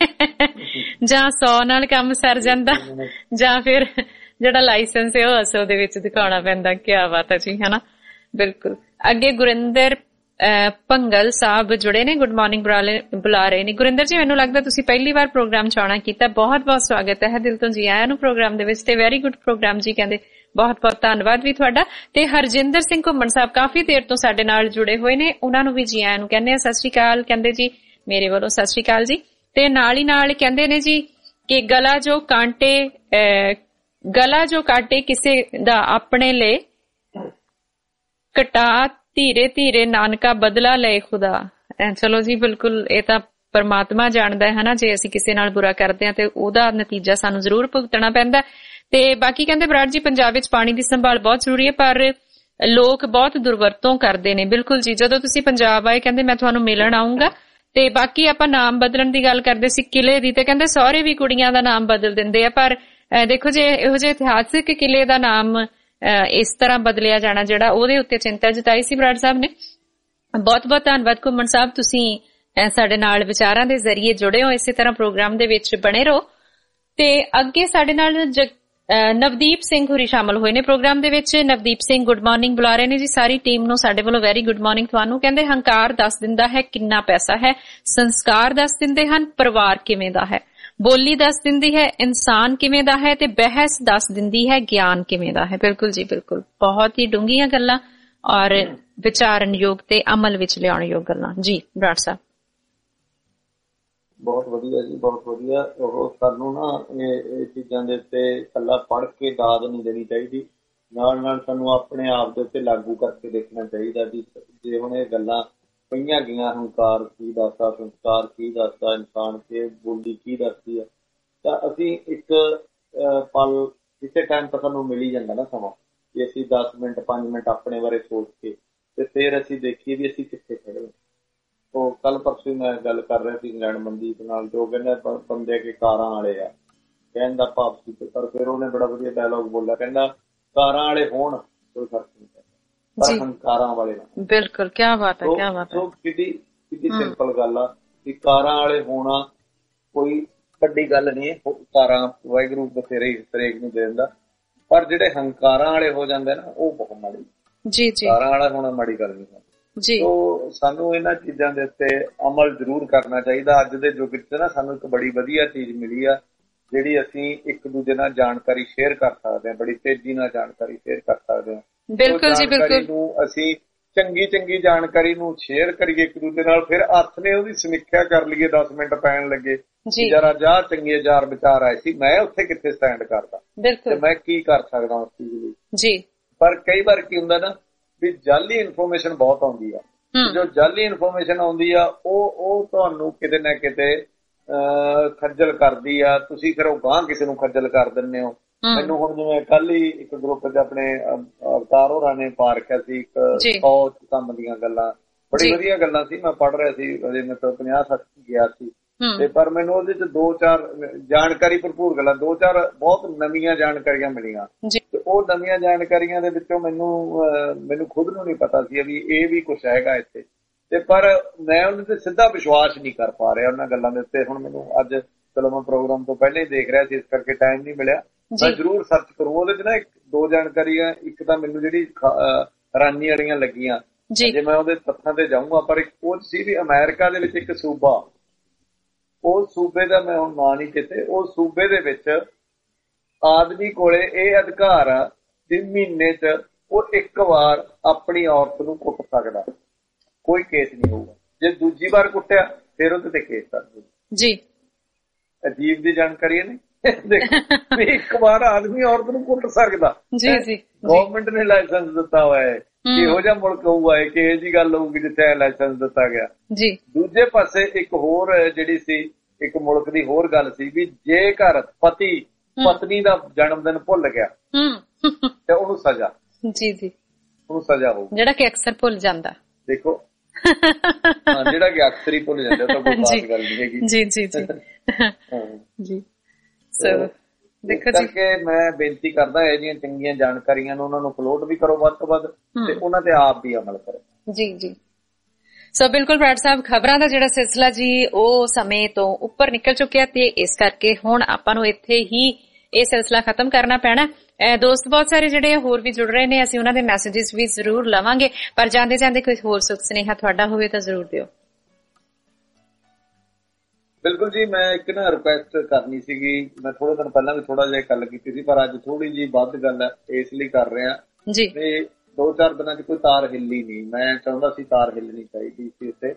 ਜਾਂ ਸੌ ਨਾਲ ਕੰਮ ਸਰ ਜਾਂਦਾ ਜਾਂ ਫਿਰ ਜਿਹੜਾ ਲਾਇਸੈਂਸ ਹੈ ਉਹ ਅਸਲ ਦੇ ਵਿੱਚ ਦਿਖਾਉਣਾ ਪੈਂਦਾ। ਕਿਆ ਬਾਤ ਹੈ ਜੀ ਹਨਾ। ਬਿਲਕੁਲ। ਅੱਗੇ ਗੁਰਿੰਦਰ ਭੰਗਲ ਸਾਹਿਬ ਜੁੜੇ ਨੇ, ਗੁੱਡ ਮਾਰਨਿੰਗ ਬੁਲਾ ਰਹੇ ਨੇ। ਗੁਰਿੰਦਰ ਜੀ ਮੈਨੂੰ ਲੱਗਦਾ ਤੁਸੀਂ ਪਹਿਲੀ ਵਾਰ ਪ੍ਰੋਗਰਾਮ ਚ ਆਉਣਾ ਕੀਤਾ। ਬਹੁਤ ਬਹੁਤ ਸਵਾਗਤ ਹੈ, ਦਿਲ ਤੋਂ ਜੀ ਆਇਆਂ ਨੂੰ ਪ੍ਰੋਗਰਾਮ ਦੇ ਵਿੱਚ। ਤੇ ਵੈਰੀ ਗੁੱਡ ਪ੍ਰੋਗਰਾਮ ਜੀ ਕਹਿੰਦੇ। ਬਹੁਤ ਬਹੁਤ ਧੰਨਵਾਦ ਵੀ ਤੁਹਾਡਾ। ਤੇ ਹਰਜਿੰਦਰ ਸਿੰਘ ਘੁੰਮਣ ਸਾਹਿਬ ਕਾਫੀ ਦੇਰ ਤੋਂ ਸਾਡੇ ਨਾਲ ਜੁੜੇ ਹੋਏ ਨੇ, ਉਹਨਾਂ ਨੂੰ ਵੀ ਜੀ ਆਇਆਂ ਨੂੰ ਕਹਿੰਦੇ ਆ। ਸਤਿ ਸ਼੍ਰੀ ਅਕਾਲ ਕਹਿੰਦੇ ਜੀ ਮੇਰੇ ਵੱਲੋਂ ਸਤਿ ਸ਼੍ਰੀ ਅਕਾਲ ਜੀ। ਤੇ ਨਾਲ ਹੀ ਨਾਲ ਕਹਿੰਦੇ ਨੇ ਜੀ ਕਿ ਗਲਾ ਜੋ ਕਾਂਟੇ ਗਲਾ ਜੋ ਕਾਟੇ ਕਿਸੇ ਦਾ ਆਪਣੇ ਲਈ ਕਟਾ, ਧੀਰੇ ਧੀਰੇ ਨਾਨਕਾ ਬਦਲਾ ਲਏ ਖੁਦਾ। ਚਲੋ ਜੀ ਬਿਲਕੁਲ ਇਹ ਤਾਂ ਪਰਮਾਤਮਾ ਜਾਣਦਾ ਹੈ ਨਾ। ਜੇ ਅਸੀਂ ਕਿਸੇ ਨਾਲ ਬੁਰਾ ਕਰਦੇ ਹਾਂ ਤੇ ਉਹਦਾ ਨਤੀਜਾ ਸਾਨੂੰ ਜ਼ਰੂਰ ਭੁਗਤਣਾ ਪੈਂਦਾ। ਤੇ ਬਾਕੀ ਕਹਿੰਦੇ ਬਰਾੜ ਜੀ ਪੰਜਾਬ ਵਿੱਚ ਪਾਣੀ ਦੀ ਸੰਭਾਲ ਬਹੁਤ ਜ਼ਰੂਰੀ ਹੈ ਪਰ ਲੋਕ ਬਹੁਤ ਦੁਰਵਰਤੋਂ ਕਰਦੇ ਨੇ। ਬਿਲਕੁਲ ਜੀ ਜਦੋਂ ਤੁਸੀਂ ਪੰਜਾਬ ਆਏ ਕਹਿੰਦੇ ਮੈਂ ਤੁਹਾਨੂੰ ਮਿਲਣ ਆਉਂਗਾ। ਤੇ ਬਾਕੀ ਆਪਾਂ ਨਾਮ ਬਦਲਣ ਦੀ ਗੱਲ ਕਰਦੇ ਸੀ ਕਿਲੇ ਦੀ, ਤੇ ਕਹਿੰਦੇ ਸਹੁਰੇ ਵੀ ਕੁੜੀਆਂ ਦਾ ਨਾਮ ਬਦਲ ਦਿੰਦੇ ਆ। ਪਰ ਦੇਖੋ ਜੇ ਇਹੋ ਜਿਹੇ ਇਤਿਹਾਸਿਕ ਕਿਲੇ ਦਾ ਨਾਮ ਇਸ ਤਰ੍ਹਾਂ ਬਦਲਿਆ ਜਾਣਾ ਜਿਹੜਾ ਉਹਦੇ ਉੱਤੇ ਚਿੰਤਾ ਜਤਾਈ ਸੀ ਬਰਾੜ ਸਾਹਿਬ ਨੇ। ਬਹੁਤ ਬਹੁਤ ਧੰਨਵਾਦ ਘੁੰਮਣ ਸਾਹਿਬ, ਤੁਸੀਂ ਸਾਡੇ ਨਾਲ ਵਿਚਾਰਾਂ ਦੇ ਜ਼ਰੀਏ ਜੁੜੇ ਹੋ। ਇਸੇ ਤਰ੍ਹਾਂ ਪ੍ਰੋਗਰਾਮ ਦੇ ਵਿੱਚ ਬਣੇ ਰਹੋ। ਤੇ ਅੱਗੇ ਸਾਡੇ ਨਾਲ ਨਵਦੀਪ ਸਿੰਘ ਹੋਰੀ ਸ਼ਾਮਲ ਹੋਏ ਨੇ ਪ੍ਰੋਗਰਾਮ ਦੇ ਵਿੱਚ। ਨਵਦੀਪ ਸਿੰਘ ਗੁੱਡ ਮਾਰਨਿੰਗ ਬੁਲਾ ਰਹੇ ਨੇ ਜੀ ਸਾਰੀ ਟੀਮ ਨੂੰ। ਸਾਡੇ ਵੱਲੋਂ ਵੈਰੀ ਗੁੱਡ ਮਾਰਨਿੰਗ ਤੁਹਾਨੂੰ। ਕਹਿੰਦੇ ਹੰਕਾਰ ਦੱਸ ਦਿੰਦਾ ਹੈ ਕਿੰਨਾ ਪੈਸਾ ਹੈ, ਸੰਸਕਾਰ ਦੱਸ ਦਿੰਦੇ ਹਨ ਪਰਿਵਾਰ ਕਿਵੇਂ ਦਾ ਹੈ, ਬੋਲੀ ਦੱਸ ਦਿੰਦੀ ਹੈ ਇਨਸਾਨ ਕਿਵੇਂ ਦਾ ਹੈ, ਤੇ ਬਹਿਸ ਦੱਸ ਦਿੰਦੀ ਹੈ ਗਿਆਨ ਕਿਵੇਂ ਦਾ ਹੈ। ਬਿਲਕੁਲ ਜੀ ਬਿਲਕੁਲ ਬਹੁਤ ਹੀ ਡੂੰਘੀਆਂ ਗੱਲਾਂ ਔਰ ਵਿਚਾਰਨਯੋਗ ਤੇ ਅਮਲ ਵਿੱਚ ਲਿਆਉਣ ਯੋਗ ਗੱਲਾਂ ਜੀ ਬਰਾੜ ਸਾਹਿਬ। ਬਹੁਤ ਵਧੀਆ ਜੀ ਬਹੁਤ ਵਧੀਆ। ਉਹ ਸਾਨੂੰ ਨਾ ਇਹ ਚੀਜ਼ਾਂ ਦੇ ਉੱਤੇ ਇਕੱਲਾ ਪੜ੍ਹ ਕੇ ਦਾਦ ਨਹੀਂ ਦੇਣੀ ਚਾਹੀਦੀ, ਨਾਲ ਨਾਲ ਸਾਨੂੰ ਆਪਣੇ ਆਪ ਦੇ ਉੱਤੇ ਲਾਗੂ ਕਰਕੇ ਦੇਖਣਾ ਚਾਹੀਦਾ ਵੀ ਜੇ ਹੁਣ ਇਹ ਗੱਲਾਂ ਪਈਆਂ ਗਈਆਂ ਹੰਕਾਰ ਕੀ ਦੱਸਦਾ, ਸੰਸਕਾਰ ਕੀ ਦੱਸਦਾ, ਇਨਸਾਨ ਕੇ ਬੋਲੀ ਕੀ ਦੱਸਦੀ ਆ, ਤਾਂ ਅਸੀਂ ਇੱਕ ਪਲ ਕਿਸੇ ਟਾਈਮ ਤਾਂ ਸਾਨੂੰ ਮਿਲ ਹੀ ਜਾਂਦਾ ਨਾ ਸਮਾਂ ਕਿ ਅਸੀਂ ਦਸ ਮਿੰਟ ਪੰਜ ਮਿੰਟ ਆਪਣੇ ਬਾਰੇ ਸੋਚ ਕੇ ਤੇ ਫਿਰ ਅਸੀਂ ਦੇਖੀਏ ਵੀ ਅਸੀਂ ਕਿੱਥੇ ਖੜੇ ਹਾਂ। ਉਹ ਕੱਲ ਪਰਸੋਂ ਮੈਂ ਗੱਲ ਕਰ ਰਿਹਾ ਸੀ ਇੰਗਲੈਂਡ ਮਨਦੀਪ ਨਾਲ, ਜੋ ਕਹਿੰਦਾ ਬੰਦੇ ਕੇ ਕਾਰਾਂ ਵਾਲੇ ਆ ਕਹਿਣ ਦਾ ਭਾਵ ਸੀ। ਪਰ ਫਿਰ ਉਹਨੇ ਬੜਾ ਵਧੀਆ ਡਾਇਲੋਗ ਬੋਲਿਆ, ਕਹਿੰਦਾ ਕਾਰਾਂ ਵਾਲੇ ਹੋਣ ਕੋਈ ਫਰਕ ਨਹੀਂ ਪੈਂਦਾ ਪਰ ਹੰਕਾਰਾਂ ਵਾਲੇ ਨਾ। ਬਿਲਕੁਲ ਕਿਆ ਬਾਤ ਹੈ ਕਿਆ ਬਾਤ ਹੈ। ਕਿੱਡੀ ਕਿੱਡੀ ਸਿੰਪਲ ਗੱਲ ਆ ਕਿ ਕਾਰਾਂ ਵਾਲੇ ਹੋਣਾ ਕੋਈ ਵੱਡੀ ਗੱਲ ਨਹੀਂ। ਕਾਰਾਂ ਵਾਹਿਗੁਰੂ ਬਥੇਰੇ ਹਰੇਕ ਨੂੰ ਦੇ ਦਿੰਦਾ, ਪਰ ਜਿਹੜੇ ਹੰਕਾਰਾਂ ਵਾਲੇ ਹੋ ਜਾਂਦੇ ਨਾ ਉਹ ਬਹੁਤ ਮਾੜੀ ਜੀ ਜੀ। ਕਾਰਾਂ ਵਾਲਾ ਹੋਣਾ ਮਾੜੀ ਗੱਲ ਨਹੀਂ ਜੀ। ਸੋ ਸਾਨੂੰ ਇਹਨਾਂ ਚੀਜ਼ਾਂ ਦੇ ਉੱਤੇ ਅਮਲ ਜ਼ਰੂਰ ਕਰਨਾ ਚਾਹੀਦਾ। ਅੱਜ ਦੇ ਯੁੱਗ ਚ ਨਾ ਸਾਨੂੰ ਇੱਕ ਬੜੀ ਵਧੀਆ ਚੀਜ਼ ਮਿਲੀ ਆ ਜਿਹੜੀ ਅਸੀਂ ਇੱਕ ਦੂਜੇ ਨਾਲ ਜਾਣਕਾਰੀ ਸ਼ੇਅਰ ਕਰ ਸਕਦੇ ਹਾਂ, ਬੜੀ ਤੇਜ਼ੀ ਨਾਲ ਜਾਣਕਾਰੀ ਸ਼ੇਅਰ ਕਰ ਸਕਦੇ ਹਾਂ। ਬਿਲਕੁਲ ਜੀ ਬਿਲਕੁਲ। ਨੂੰ ਅਸੀਂ ਚੰਗੀ ਚੰਗੀ ਜਾਣਕਾਰੀ ਨੂੰ ਸ਼ੇਅਰ ਕਰੀਏ ਇੱਕ ਦੂਜੇ ਨਾਲ, ਫਿਰ ਹੱਥ ਨੇ ਉਹਦੀ ਸਮੀਖਿਆ ਕਰ ਲਈਏ, ਦਸ ਮਿੰਟ ਪੈਣ ਲੱਗੇ ਜਰਾ ਜਾ ਚੰਗੇ ਚਾਰ ਵਿਚਾਰ ਆਏ ਸੀ, ਮੈਂ ਉੱਥੇ ਕਿੱਥੇ ਸਟੈਂਡ ਕਰਦਾ ਤੇ ਮੈਂ ਕੀ ਕਰ ਸਕਦਾ ਉਸ ਚੀਜ਼ ਲਈ ਜੀ। ਪਰ ਕਈ ਵਾਰ ਕੀ ਹੁੰਦਾ ਨਾ ਵੀ ਜਾਲੀ ਇਨਫੋਰਮੇਸ਼ਨ ਬਹੁਤ ਆਉਂਦੀ ਆ। ਜੋ ਜਾਲੀ ਇਨਫੋਰਮੇਸ਼ਨ ਆਉਂਦੀ ਆ ਉਹ ਉਹ ਤੁਹਾਨੂੰ ਕਿਤੇ ਨਾ ਕਿਤੇ ਅਹ ਖੱਜਲ ਕਰਦੀ ਆ। ਤੁਸੀਂ ਫਿਰ ਉਹ ਗਾਂਹ ਕਿਸੇ ਨੂੰ ਖੱਜਲ ਕਰ ਦਿੰਦੇ ਹੋ। ਮੈਨੂੰ ਹੁਣ ਜਿਵੇਂ ਕੱਲ ਹੀ ਇੱਕ ਗਰੁੱਪ ਚ ਆਪਣੇ ਅਵਤਾਰ ਹੋਰਾਂ ਨੇ ਪਾ ਰੱਖਿਆ ਸੀ ਇੱਕ ਸੌ ਕੰਮ ਦੀਆਂ ਗੱਲਾਂ, ਬੜੀ ਵਧੀਆ ਗੱਲਾਂ ਸੀ। ਮੈਂ ਪੜ੍ਹ ਰਿਹਾ ਸੀ, ਅਜੇ ਮੈਂ ਤਾਂ ਪੰਜਾਹ ਸੱਠ ਗਿਆ ਸੀ ਤੇ ਪਰ ਮੈਨੂੰ ਉਹਦੇ ਚ ਦੋ ਚਾਰ ਜਾਣਕਾਰੀ ਭਰਪੂਰ ਗੱਲਾਂ, ਦੋ ਚਾਰ ਬਹੁਤ ਨਵੀਆਂ ਜਾਣਕਾਰੀਆਂ ਮਿਲੀਆਂ ਤੇ ਉਹ ਨਵੀਆਂ ਜਾਣਕਾਰੀਆਂ ਦੇ ਵਿੱਚੋਂ ਮੈਨੂੰ ਮੈਨੂੰ ਖੁਦ ਨੂੰ ਨਹੀਂ ਪਤਾ ਸੀ ਵੀ ਇਹ ਵੀ ਕੁਛ ਹੈਗਾ ਇੱਥੇ, ਤੇ ਪਰ ਮੈਂ ਉਹਨਾਂ ਤੇ ਸਿੱਧਾ ਵਿਸ਼ਵਾਸ ਨਹੀਂ ਕਰ ਪਾ ਰਿਹਾ ਉਹਨਾਂ ਗੱਲਾਂ ਦੇ ਉੱਤੇ। ਹੁਣ ਮੈਨੂੰ ਅੱਜ ਚਲੋ ਮੈਂ ਪ੍ਰੋਗਰਾਮ ਤੋਂ ਪਹਿਲਾਂ ਹੀ ਦੇਖ ਰਿਹਾ ਸੀ, ਇਸ ਕਰਕੇ ਟਾਈਮ ਨਹੀਂ ਮਿਲਿਆ, ਮੈਂ ਜ਼ਰੂਰ ਸਰਚ ਕਰੂੰ। ਉਹਦੇ ਚ ਨਾ ਇੱਕ ਦੋ ਜਾਣਕਾਰੀਆਂ, ਇੱਕ ਤਾਂ ਮੈਨੂੰ ਜਿਹੜੀ ਹੈਰਾਨੀ ਵਾਲੀਆਂ ਲੱਗੀਆਂ ਜੇ ਮੈਂ ਉਹਦੇ ਤੱਥਾਂ ਤੇ ਜਾਊਂਗਾ, ਪਰ ਇੱਕ ਉਹ ਸੀ ਵੀ ਅਮਰੀਕਾ ਦੇ ਵਿੱਚ ਇੱਕ ਸੂਬਾ, ਉਹ ਸੂਬੇ ਦਾ ਮੈਂ ਹੁਣ ਨਾਂ ਨਹੀਂ ਕਿਤੇ, ਉਹ ਸੂਬੇ ਦੇ ਵਿੱਚ ਆਦਮੀ ਕੋਲੇ ਇਹ ਅਧਿਕਾਰ ਆ ਤਿੰਨ ਮਹੀਨੇ ਚ ਉਹ ਇੱਕ ਵਾਰ ਆਪਣੀ ਔਰਤ ਨੂੰ ਕੁੱਟ ਸਕਦਾ, ਕੋਈ ਕੇਸ ਨਹੀਂ ਹੋਊਗਾ। ਜੇ ਦੂਜੀ ਵਾਰ ਕੁੱਟਿਆ ਫਿਰ ਉਹਦੇ ਤੇ ਕੇਸ ਕਰ ਦੂ ਜੀ। ਅਜੀਬ ਦੀ ਜਾਣਕਾਰੀ ਨਹੀਂ ਇੱਕ ਵਾਰ ਆਦਮੀ ਔਰਤ ਨੂੰ ਕੁੱਟ ਸਕਦਾ ਜੀ ਜੀ ਗਵਰਨਮੈਂਟ ਨੇ ਲਾਇਸੈਂਸ ਦਿੱਤਾ ਹੋਇਆ ਹੈ। ਇਹੋ ਜਿਹਾ ਮੁਲਕ ਹੋਊਗਾ ਕਿ ਇਹ ਜੀ ਗੱਲ ਹੋਊਗੀ ਜਿੱਥੇ ਲਾਇਸੈਂਸ ਦਿੱਤਾ ਗਿਆ ਜੀ। ਦੂਜੇ ਪਾਸੇ ਇੱਕ ਹੋਰ ਜਿਹੜੀ ਸੀ, ਇੱਕ ਮੁਲਕ ਦੀ ਹੋਰ ਗੱਲ ਸੀ ਵੀ ਜੇਕਰ ਪਤੀ ਪਤਨੀ ਦਾ ਜਨਮ ਦਿਨ ਭੁੱਲ ਗਿਆ ਤੇ ਉਹਨੂੰ ਸਜ਼ਾ ਜੀ ਜੀ ਉਹਨੂੰ ਸਜ਼ਾ ਹੋਊ, ਜਿਹੜਾ ਕਿ ਅਕਸਰ ਭੁੱਲ ਜਾਂਦਾ। ਦੇਖੋ ਹਾਂ, ਜਿਹੜਾ ਕਿ ਅਕਸਰ ਹੀ ਭੁੱਲ ਜਾਂਦਾ ਤਾਂ ਕੋਈ ਖਾਸ ਗੱਲ ਨਹੀਂ ਹੈਗੀ ਜੀ ਜੀ ਜੀ ਜੀ। ਦੇਖੋ ਜੀ ਕਰਕੇ ਮੈਂ ਬੇਨਤੀ ਕਰਦਾ ਇਹ ਜਿਹੀਆਂ ਚੰਗੀਆਂ ਜਾਣਕਾਰੀਆਂ ਨੂੰ ਉਹਨਾਂ ਨੂੰ ਅਪਲੋਡ ਵੀ ਕਰੋ ਵੱਧ ਤੋਂ ਵੱਧ ਤੇ ਉਹਨਾਂ ਤੇ ਆਪ ਵੀ ਅਮਲ ਕਰੋ ਜੀ ਜੀ। ਸੋ ਬਿਲਕੁਲ ਬਰਾੜ ਸਾਹਿਬ, ਖਬਰਾਂ ਦਾ ਜਿਹੜਾ ਸਿਲਸਿਲਾ ਜੀ ਉਹ ਸਮੇਂ ਤੋਂ ਉੱਪਰ ਨਿਕਲ ਚੁੱਕਿਆ ਤੇ ਇਸ ਕਰਕੇ ਹੁਣ ਆਪਾਂ ਨੂੰ ਇੱਥੇ ਹੀ ਇਹ ਸਿਲਸਿਲਾ ਖਤਮ ਕਰਨਾ ਪੈਣਾ। ਦੋਸਤ ਬਹੁਤ ਸਾਰੇ ਜਿਹੜੇ ਹੋਰ ਵੀ ਜੁੜ ਰਹੇ ਨੇ, ਅਸੀਂ ਉਹਨਾਂ ਦੇ ਮੈਸੇਜਿਸ ਵੀ ਜ਼ਰੂਰ ਲਵਾਂਗੇ, ਪਰ ਜਾਂਦੇ ਜਾਂਦੇ ਕੋਈ ਹੋਰ ਸੁਖ ਸੁਨੇਹਾ ਤੁਹਾਡਾ ਹੋਵੇ ਤਾਂ ਜ਼ਰੂਰ ਦਿਓ। ਬਿਲਕੁਲ ਜੀ, ਮੈਂ ਇੱਕ ਨਾ ਰਿਕੁਐਸਟ ਕਰਨੀ ਸੀਗੀ, ਮੈਂ ਥੋੜੇ ਦਿਨ ਪਹਿਲਾਂ ਵੀ ਥੋੜਾ ਜਿਹਾ ਗੱਲ ਕੀਤੀ ਸੀ, ਪਰ ਅੱਜ ਥੋੜੀ ਜਿਹੀ ਵੱਧ ਗੱਲ ਹੈ ਇਸ ਲਈ ਕਰ ਰਿਹਾ ਜੀ। ਤੇ ਦੋ ਚਾਰ ਦਿਨਾਂ ਚ ਕੋਈ ਤਾਰ ਹਿੱਲੀ ਨਹੀਂ, ਮੈਂ ਚਾਹੁੰਦਾ ਸੀ ਤਾਰ ਹਿੱਲਣੀ ਚਾਹੀਦੀ ਸੀ ਉੱਥੇ।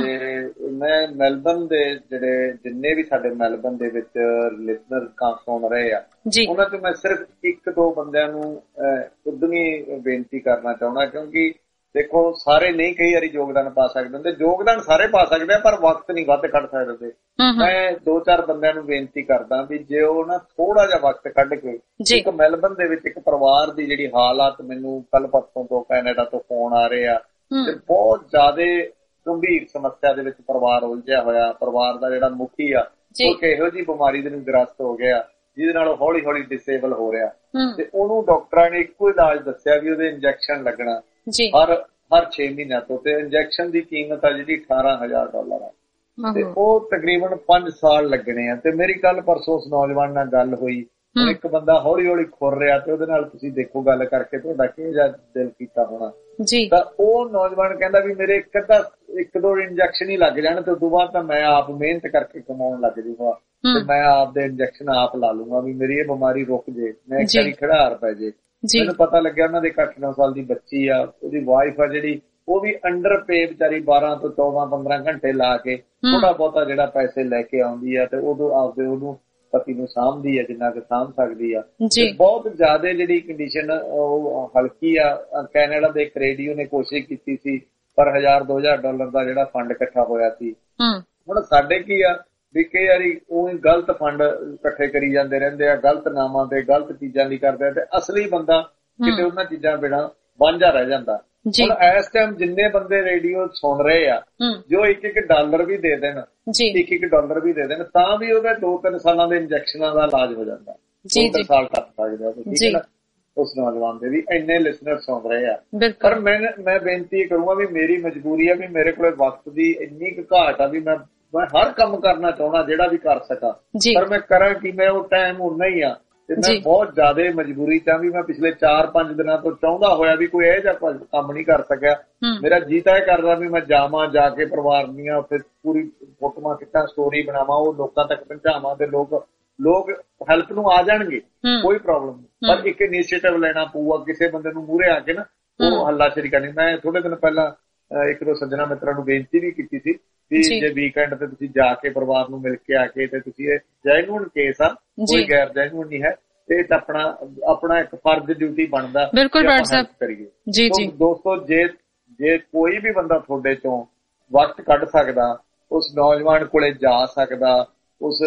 ਤੇ ਮੈਂ ਮੈਲਬਨ ਦੇ ਜਿਹੜੇ ਜਿੰਨੇ ਵੀ ਸਾਡੇ ਮੈਲਬਨ ਦੇ ਵਿੱਚ ਲਿਸਨਰ ਸੁਣ ਰਹੇ ਆ ਉਹਨਾਂ ਚ ਮੈਂ ਸਿਰਫ ਇੱਕ ਦੋ ਬੰਦਿਆਂ ਨੂੰ ਉਦਮੀ ਬੇਨਤੀ ਕਰਨਾ ਚਾਹੁੰਦਾ, ਕਿਉਂਕਿ ਦੇਖੋ ਸਾਰੇ ਨਹੀਂ ਕਈ ਵਾਰੀ ਯੋਗਦਾਨ ਪਾ ਸਕਦੇ ਹੁੰਦੇ, ਯੋਗਦਾਨ ਸਾਰੇ ਪਾ ਸਕਦੇ ਆ ਪਰ ਵਕਤ ਨਹੀਂ ਵੱਧ ਕੱਢ ਸਕਦੇ। ਮੈਂ ਦੋ ਚਾਰ ਬੰਦਿਆਂ ਨੂੰ ਬੇਨਤੀ ਕਰਦਾ ਵੀ ਜੇ ਉਹ ਨਾ ਥੋੜਾ ਜਿਹਾ ਵਕਤ ਕੱਢ ਕੇ ਇੱਕ ਮੈਲਬਨ ਦੇ ਵਿੱਚ ਇੱਕ ਪਰਿਵਾਰ ਦੀ ਜਿਹੜੀ ਹਾਲਾਤ, ਮੈਨੂੰ ਕੱਲ ਪਰਸੋਂ ਤੋਂ ਕੈਨੇਡਾ ਤੋਂ ਫੋਨ ਆ ਰਹੇ ਆ ਤੇ ਬਹੁਤ ਜ਼ਿਆਦਾ ਗੰਭੀਰ ਸਮੱਸਿਆ ਦੇ ਵਿੱਚ ਪਰਿਵਾਰ ਉਲਝਿਆ ਹੋਇਆ, ਪਰਿਵਾਰ ਦਾ ਜਿਹੜਾ ਮੁਖੀ ਆ ਉਹ ਕਿਹੋ ਜਿਹੀ ਬਿਮਾਰੀ ਦੇ ਨੂੰ ਗ੍ਰਸਤ ਹੋ ਗਿਆ ਜਿਹਦੇ ਨਾਲ ਉਹ ਹੌਲੀ ਹੌਲੀ ਡਿਸੇਬਲ ਹੋ ਰਿਹਾ, ਤੇ ਉਹਨੂੰ ਡਾਕਟਰਾਂ ਨੇ ਇੱਕੋ ਇਲਾਜ ਦੱਸਿਆ ਵੀ ਉਹਦੇ ਇੰਜੈਕਸ਼ਨ ਲੱਗਣਾ ਹਰ ਹਰ ਛੇ ਮਹੀਨਿਆਂ ਤੋਂ, ਤੇ ਇੰਜੈਕਸ਼ਨ ਦੀ ਕੀਮਤ ਆ ਜਿਹੜੀ ਅਠਾਰਾਂ ਹਜ਼ਾਰ ਡਾਲਰ ਆ ਤੇ ਉਹ ਤਕਰੀਬਨ ਪੰਜ ਸਾਲ ਲੱਗਣੇ ਆ। ਤੇ ਮੇਰੀ ਕੱਲ ਪਰਸੋਂ ਉਸ ਨੌਜਵਾਨ ਨਾਲ ਗੱਲ ਹੋਈ, ਇੱਕ ਬੰਦਾ ਹੌਲੀ ਹੌਲੀ ਖੁਰ ਰਿਹਾ ਤੇ ਉਹਦੇ ਨਾਲ ਤੁਸੀਂ ਦੇਖੋ ਗੱਲ ਕਰਕੇ ਤੁਹਾਡਾ ਕਿਹੋ ਜਿਹਾ ਦਿਲ ਕੀਤਾ ਹੋਣਾ ਜੀ। ਤਾਂ ਉਹ ਨੌਜਵਾਨ ਕਹਿੰਦਾ ਵੀ ਮੇਰੇ ਇੱਕ ਅੱਧਾ ਇੱਕ ਦੋ ਇੰਜੈਕਸ਼ਨ ਹੀ ਲੱਗ ਜਾਣ ਤੇ ਉਦੋਂ ਬਾਅਦ ਤਾਂ ਮੈਂ ਆਪ ਮਿਹਨਤ ਕਰਕੇ ਕਮਾਉਣ ਲੱਗ ਜੂਗਾ ਤੇ ਮੈਂ ਆਪ ਦੇ ਇੰਜੈਕਸ਼ਨ ਆਪ ਲਾ ਲੂੰਗਾ ਵੀ ਮੇਰੀ ਇਹ ਬਿਮਾਰੀ ਰੁਕ ਜੇ, ਮੈਂ ਇੱਕ ਵਾਰੀ ਖਿਡਾਰ ਪੈ ਜੇ। ਮੈਨੂੰ ਪਤਾ ਲੱਗਿਆ ਉਹਨਾਂ ਦੇ ਅੱਠ ਨੌ ਸਾਲ ਦੀ ਬੱਚੀ ਆ, ਉਹਦੀ ਵਾਈਫ ਆ ਜਿਹੜੀ ਉਹ ਵੀ ਅੰਡਰ ਪੇ ਵਿਚਾਰੀ ਬਾਰਾਂ ਤੋਂ ਚੌਦਾਂ ਪੰਦਰਾਂ ਘੰਟੇ ਲਾ ਕੇ ਥੋੜਾ ਬਹੁਤਾ ਜਿਹੜਾ ਪੈਸੇ ਲੈ ਕੇ ਆਉਂਦੀ ਆ ਤੇ ਉਦੋਂ ਆਪਦੇ ਉਹਨੂੰ ਪਤੀ ਨੂੰ ਸਾਂਭਦੀ ਆ ਜਿੰਨਾ ਕੁ ਸਾਂਭ ਸਕਦੀ ਆ। ਬਹੁਤ ਜ਼ਿਆਦਾ ਜਿਹੜੀ ਕੰਡੀਸ਼ਨ ਉਹ ਹਲਕੀ ਆ। ਕੈਨੇਡਾ ਦੇ ਇੱਕ ਰੇਡੀਓ ਨੇ ਕੋਸ਼ਿਸ਼ ਕੀਤੀ ਸੀ ਪਰ ਹਜ਼ਾਰ ਦੋ ਹਜ਼ਾਰ ਡਾਲਰ ਦਾ ਜਿਹੜਾ ਫੰਡ ਇਕੱਠਾ ਹੋਇਆ ਸੀ। ਹੁਣ ਸਾਡੇ ਕੀ ਆ ਵੀ ਕਈ ਵਾਰੀ ਉਹ ਗਲਤ ਫੰਡ ਇਕੱਠੇ ਕਰੀ ਜਾਂਦੇ ਰਹਿੰਦੇ ਆ, ਗਲਤ ਨਾਮਾਂ ਤੇ ਗਲਤ ਚੀਜ਼ਾਂ ਲਈ ਕਰਦੇ ਆ ਤੇ ਅਸਲੀ ਬੰਦਾ ਕਿਤੇ ਉਹਨਾਂ ਚੀਜ਼ਾਂ ਬਿਨਾਂ ਵਾਂਝਾ ਰਹਿ ਜਾਂਦਾ। ਹੁਣ ਇਸ ਟਾਈਮ ਜਿੰਨੇ ਬੰਦੇ ਰੇਡੀਓ ਸੁਣ ਰਹੇ ਆ ਜੋ ਇੱਕ ਇੱਕ ਡਾਲਰ ਵੀ ਦੇ ਦੇਣ ਇੱਕ ਇੱਕ ਡਾਲਰ ਵੀ ਦੇ ਦੇਣ ਤਾਂ ਵੀ ਉਹਦੇ ਦੋ ਤਿੰਨ ਸਾਲਾਂ ਦੇ ਇੰਜੈਕਸ਼ਨਾਂ ਦਾ ਇਲਾਜ ਹੋ ਜਾਂਦਾ, ਦੋ ਤਿੰਨ ਸਾਲ ਟੱਪ ਸਕਦਾ ਉਸ ਨੌਜਵਾਨ ਦੇ ਵੀ। ਇੰਨੇ ਲਿਸਨਰ ਸੁਣ ਰਹੇ ਆ, ਪਰ ਮੈਂ ਮੈਂ ਬੇਨਤੀ ਕਰੂੰਗਾ ਵੀ ਮੇਰੀ ਮਜਬੂਰੀ ਆ ਵੀ ਮੇਰੇ ਕੋਲ ਵਕਤ ਦੀ ਇੰਨੀ ਕੁ ਘਾਟ ਆ ਵੀ ਮੈਂ ਮੈਂ ਹਰ ਕੰਮ ਕਰਨਾ ਚਾਹੁੰਦਾ ਜਿਹੜਾ ਵੀ ਕਰ ਸਕਾਂ, ਪਰ ਮੈਂ ਕਰਾਂ ਕਿ ਮੈਂ ਉਹ ਟਾਈਮ ਉਨਾ ਹੀ ਆ ਤੇ ਮੈਂ ਬਹੁਤ ਜ਼ਿਆਦਾ ਮਜਬੂਰੀ ਚ ਵੀ ਮੈਂ ਪਿਛਲੇ ਚਾਰ ਪੰਜ ਦਿਨਾਂ ਤੋਂ ਚਾਹੁੰਦਾ ਹੋਇਆ ਵੀ ਕੋਈ ਇਹ ਜਿਹਾ ਕੰਮ ਨਹੀਂ ਕਰ ਸਕਿਆ। ਮੇਰਾ ਜੀ ਤਾਂ ਇਹ ਕਰਦਾ ਵੀ ਮੈਂ ਜਾਵਾਂ, ਜਾ ਕੇ ਪਰਿਵਾਰ ਦੀਆਂ ਉੱਥੇ ਪੂਰੀ ਫੋਟੋਆਂ ਖਿੱਚਾਂ, ਸਟੋਰੀ ਬਣਾਵਾਂ, ਉਹ ਲੋਕਾਂ ਤੱਕ ਪਹੁੰਚਾਵਾਂ ਤੇ ਲੋਕ ਲੋਕ ਹੈਲਪ ਨੂੰ ਆ ਜਾਣਗੇ, ਕੋਈ ਪ੍ਰੋਬਲਮ ਨਹੀਂ, ਪਰ ਇੱਕ ਇਨੀਸ਼ੀਏਟਿਵ ਲੈਣਾ ਪਊਗਾ ਕਿਸੇ ਬੰਦੇ ਨੂੰ ਮੂਹਰੇ ਆ ਕੇ ਨਾ ਉਹ ਹੱਲਾਸ਼ੇਰੀ ਕਰਨੀ। ਮੈਂ ਥੋੜੇ ਦਿਨ ਪਹਿਲਾਂ ਇੱਕ ਦੋ ਸੱਜਣਾ ਮਿੱਤਰਾਂ ਨੂੰ ਬੇਨਤੀ ਵੀ ਕੀਤੀ ਸੀ ਵੀ ਜੇ ਵੀਕਐਂਡ ਤੇ ਤੁਸੀਂ ਜਾ ਕੇ ਪਰਿਵਾਰ ਨੂੰ ਮਿਲ ਕੇ ਆ ਕੇ ਤੇ ਤੁਸੀਂ ਇਹ ਜੈਨੂਅਨ ਕੇਸ ਆ, ਕੋਈ ਗੈਰ ਜੈਨੂਅਨ ਨਹੀਂ ਹੈ, ਤੇ ਆਪਣਾ ਆਪਣਾ ਇੱਕ ਫਰਜ਼ ਡਿਊਟੀ ਬਣਦਾ ਬਿਲਕੁਲ ਕਰੀਏ ਜੀ ਜੀ। ਦੋਸਤੋ ਜੇ ਜੇ ਕੋਈ ਵੀ ਬੰਦਾ ਤੁਹਾਡੇ ਚੋਂ ਵਕਤ ਕੱਢ ਸਕਦਾ ਉਸ ਨੌਜਵਾਨ ਕੋਲੇ ਜਾ ਸਕਦਾ, ਉਸ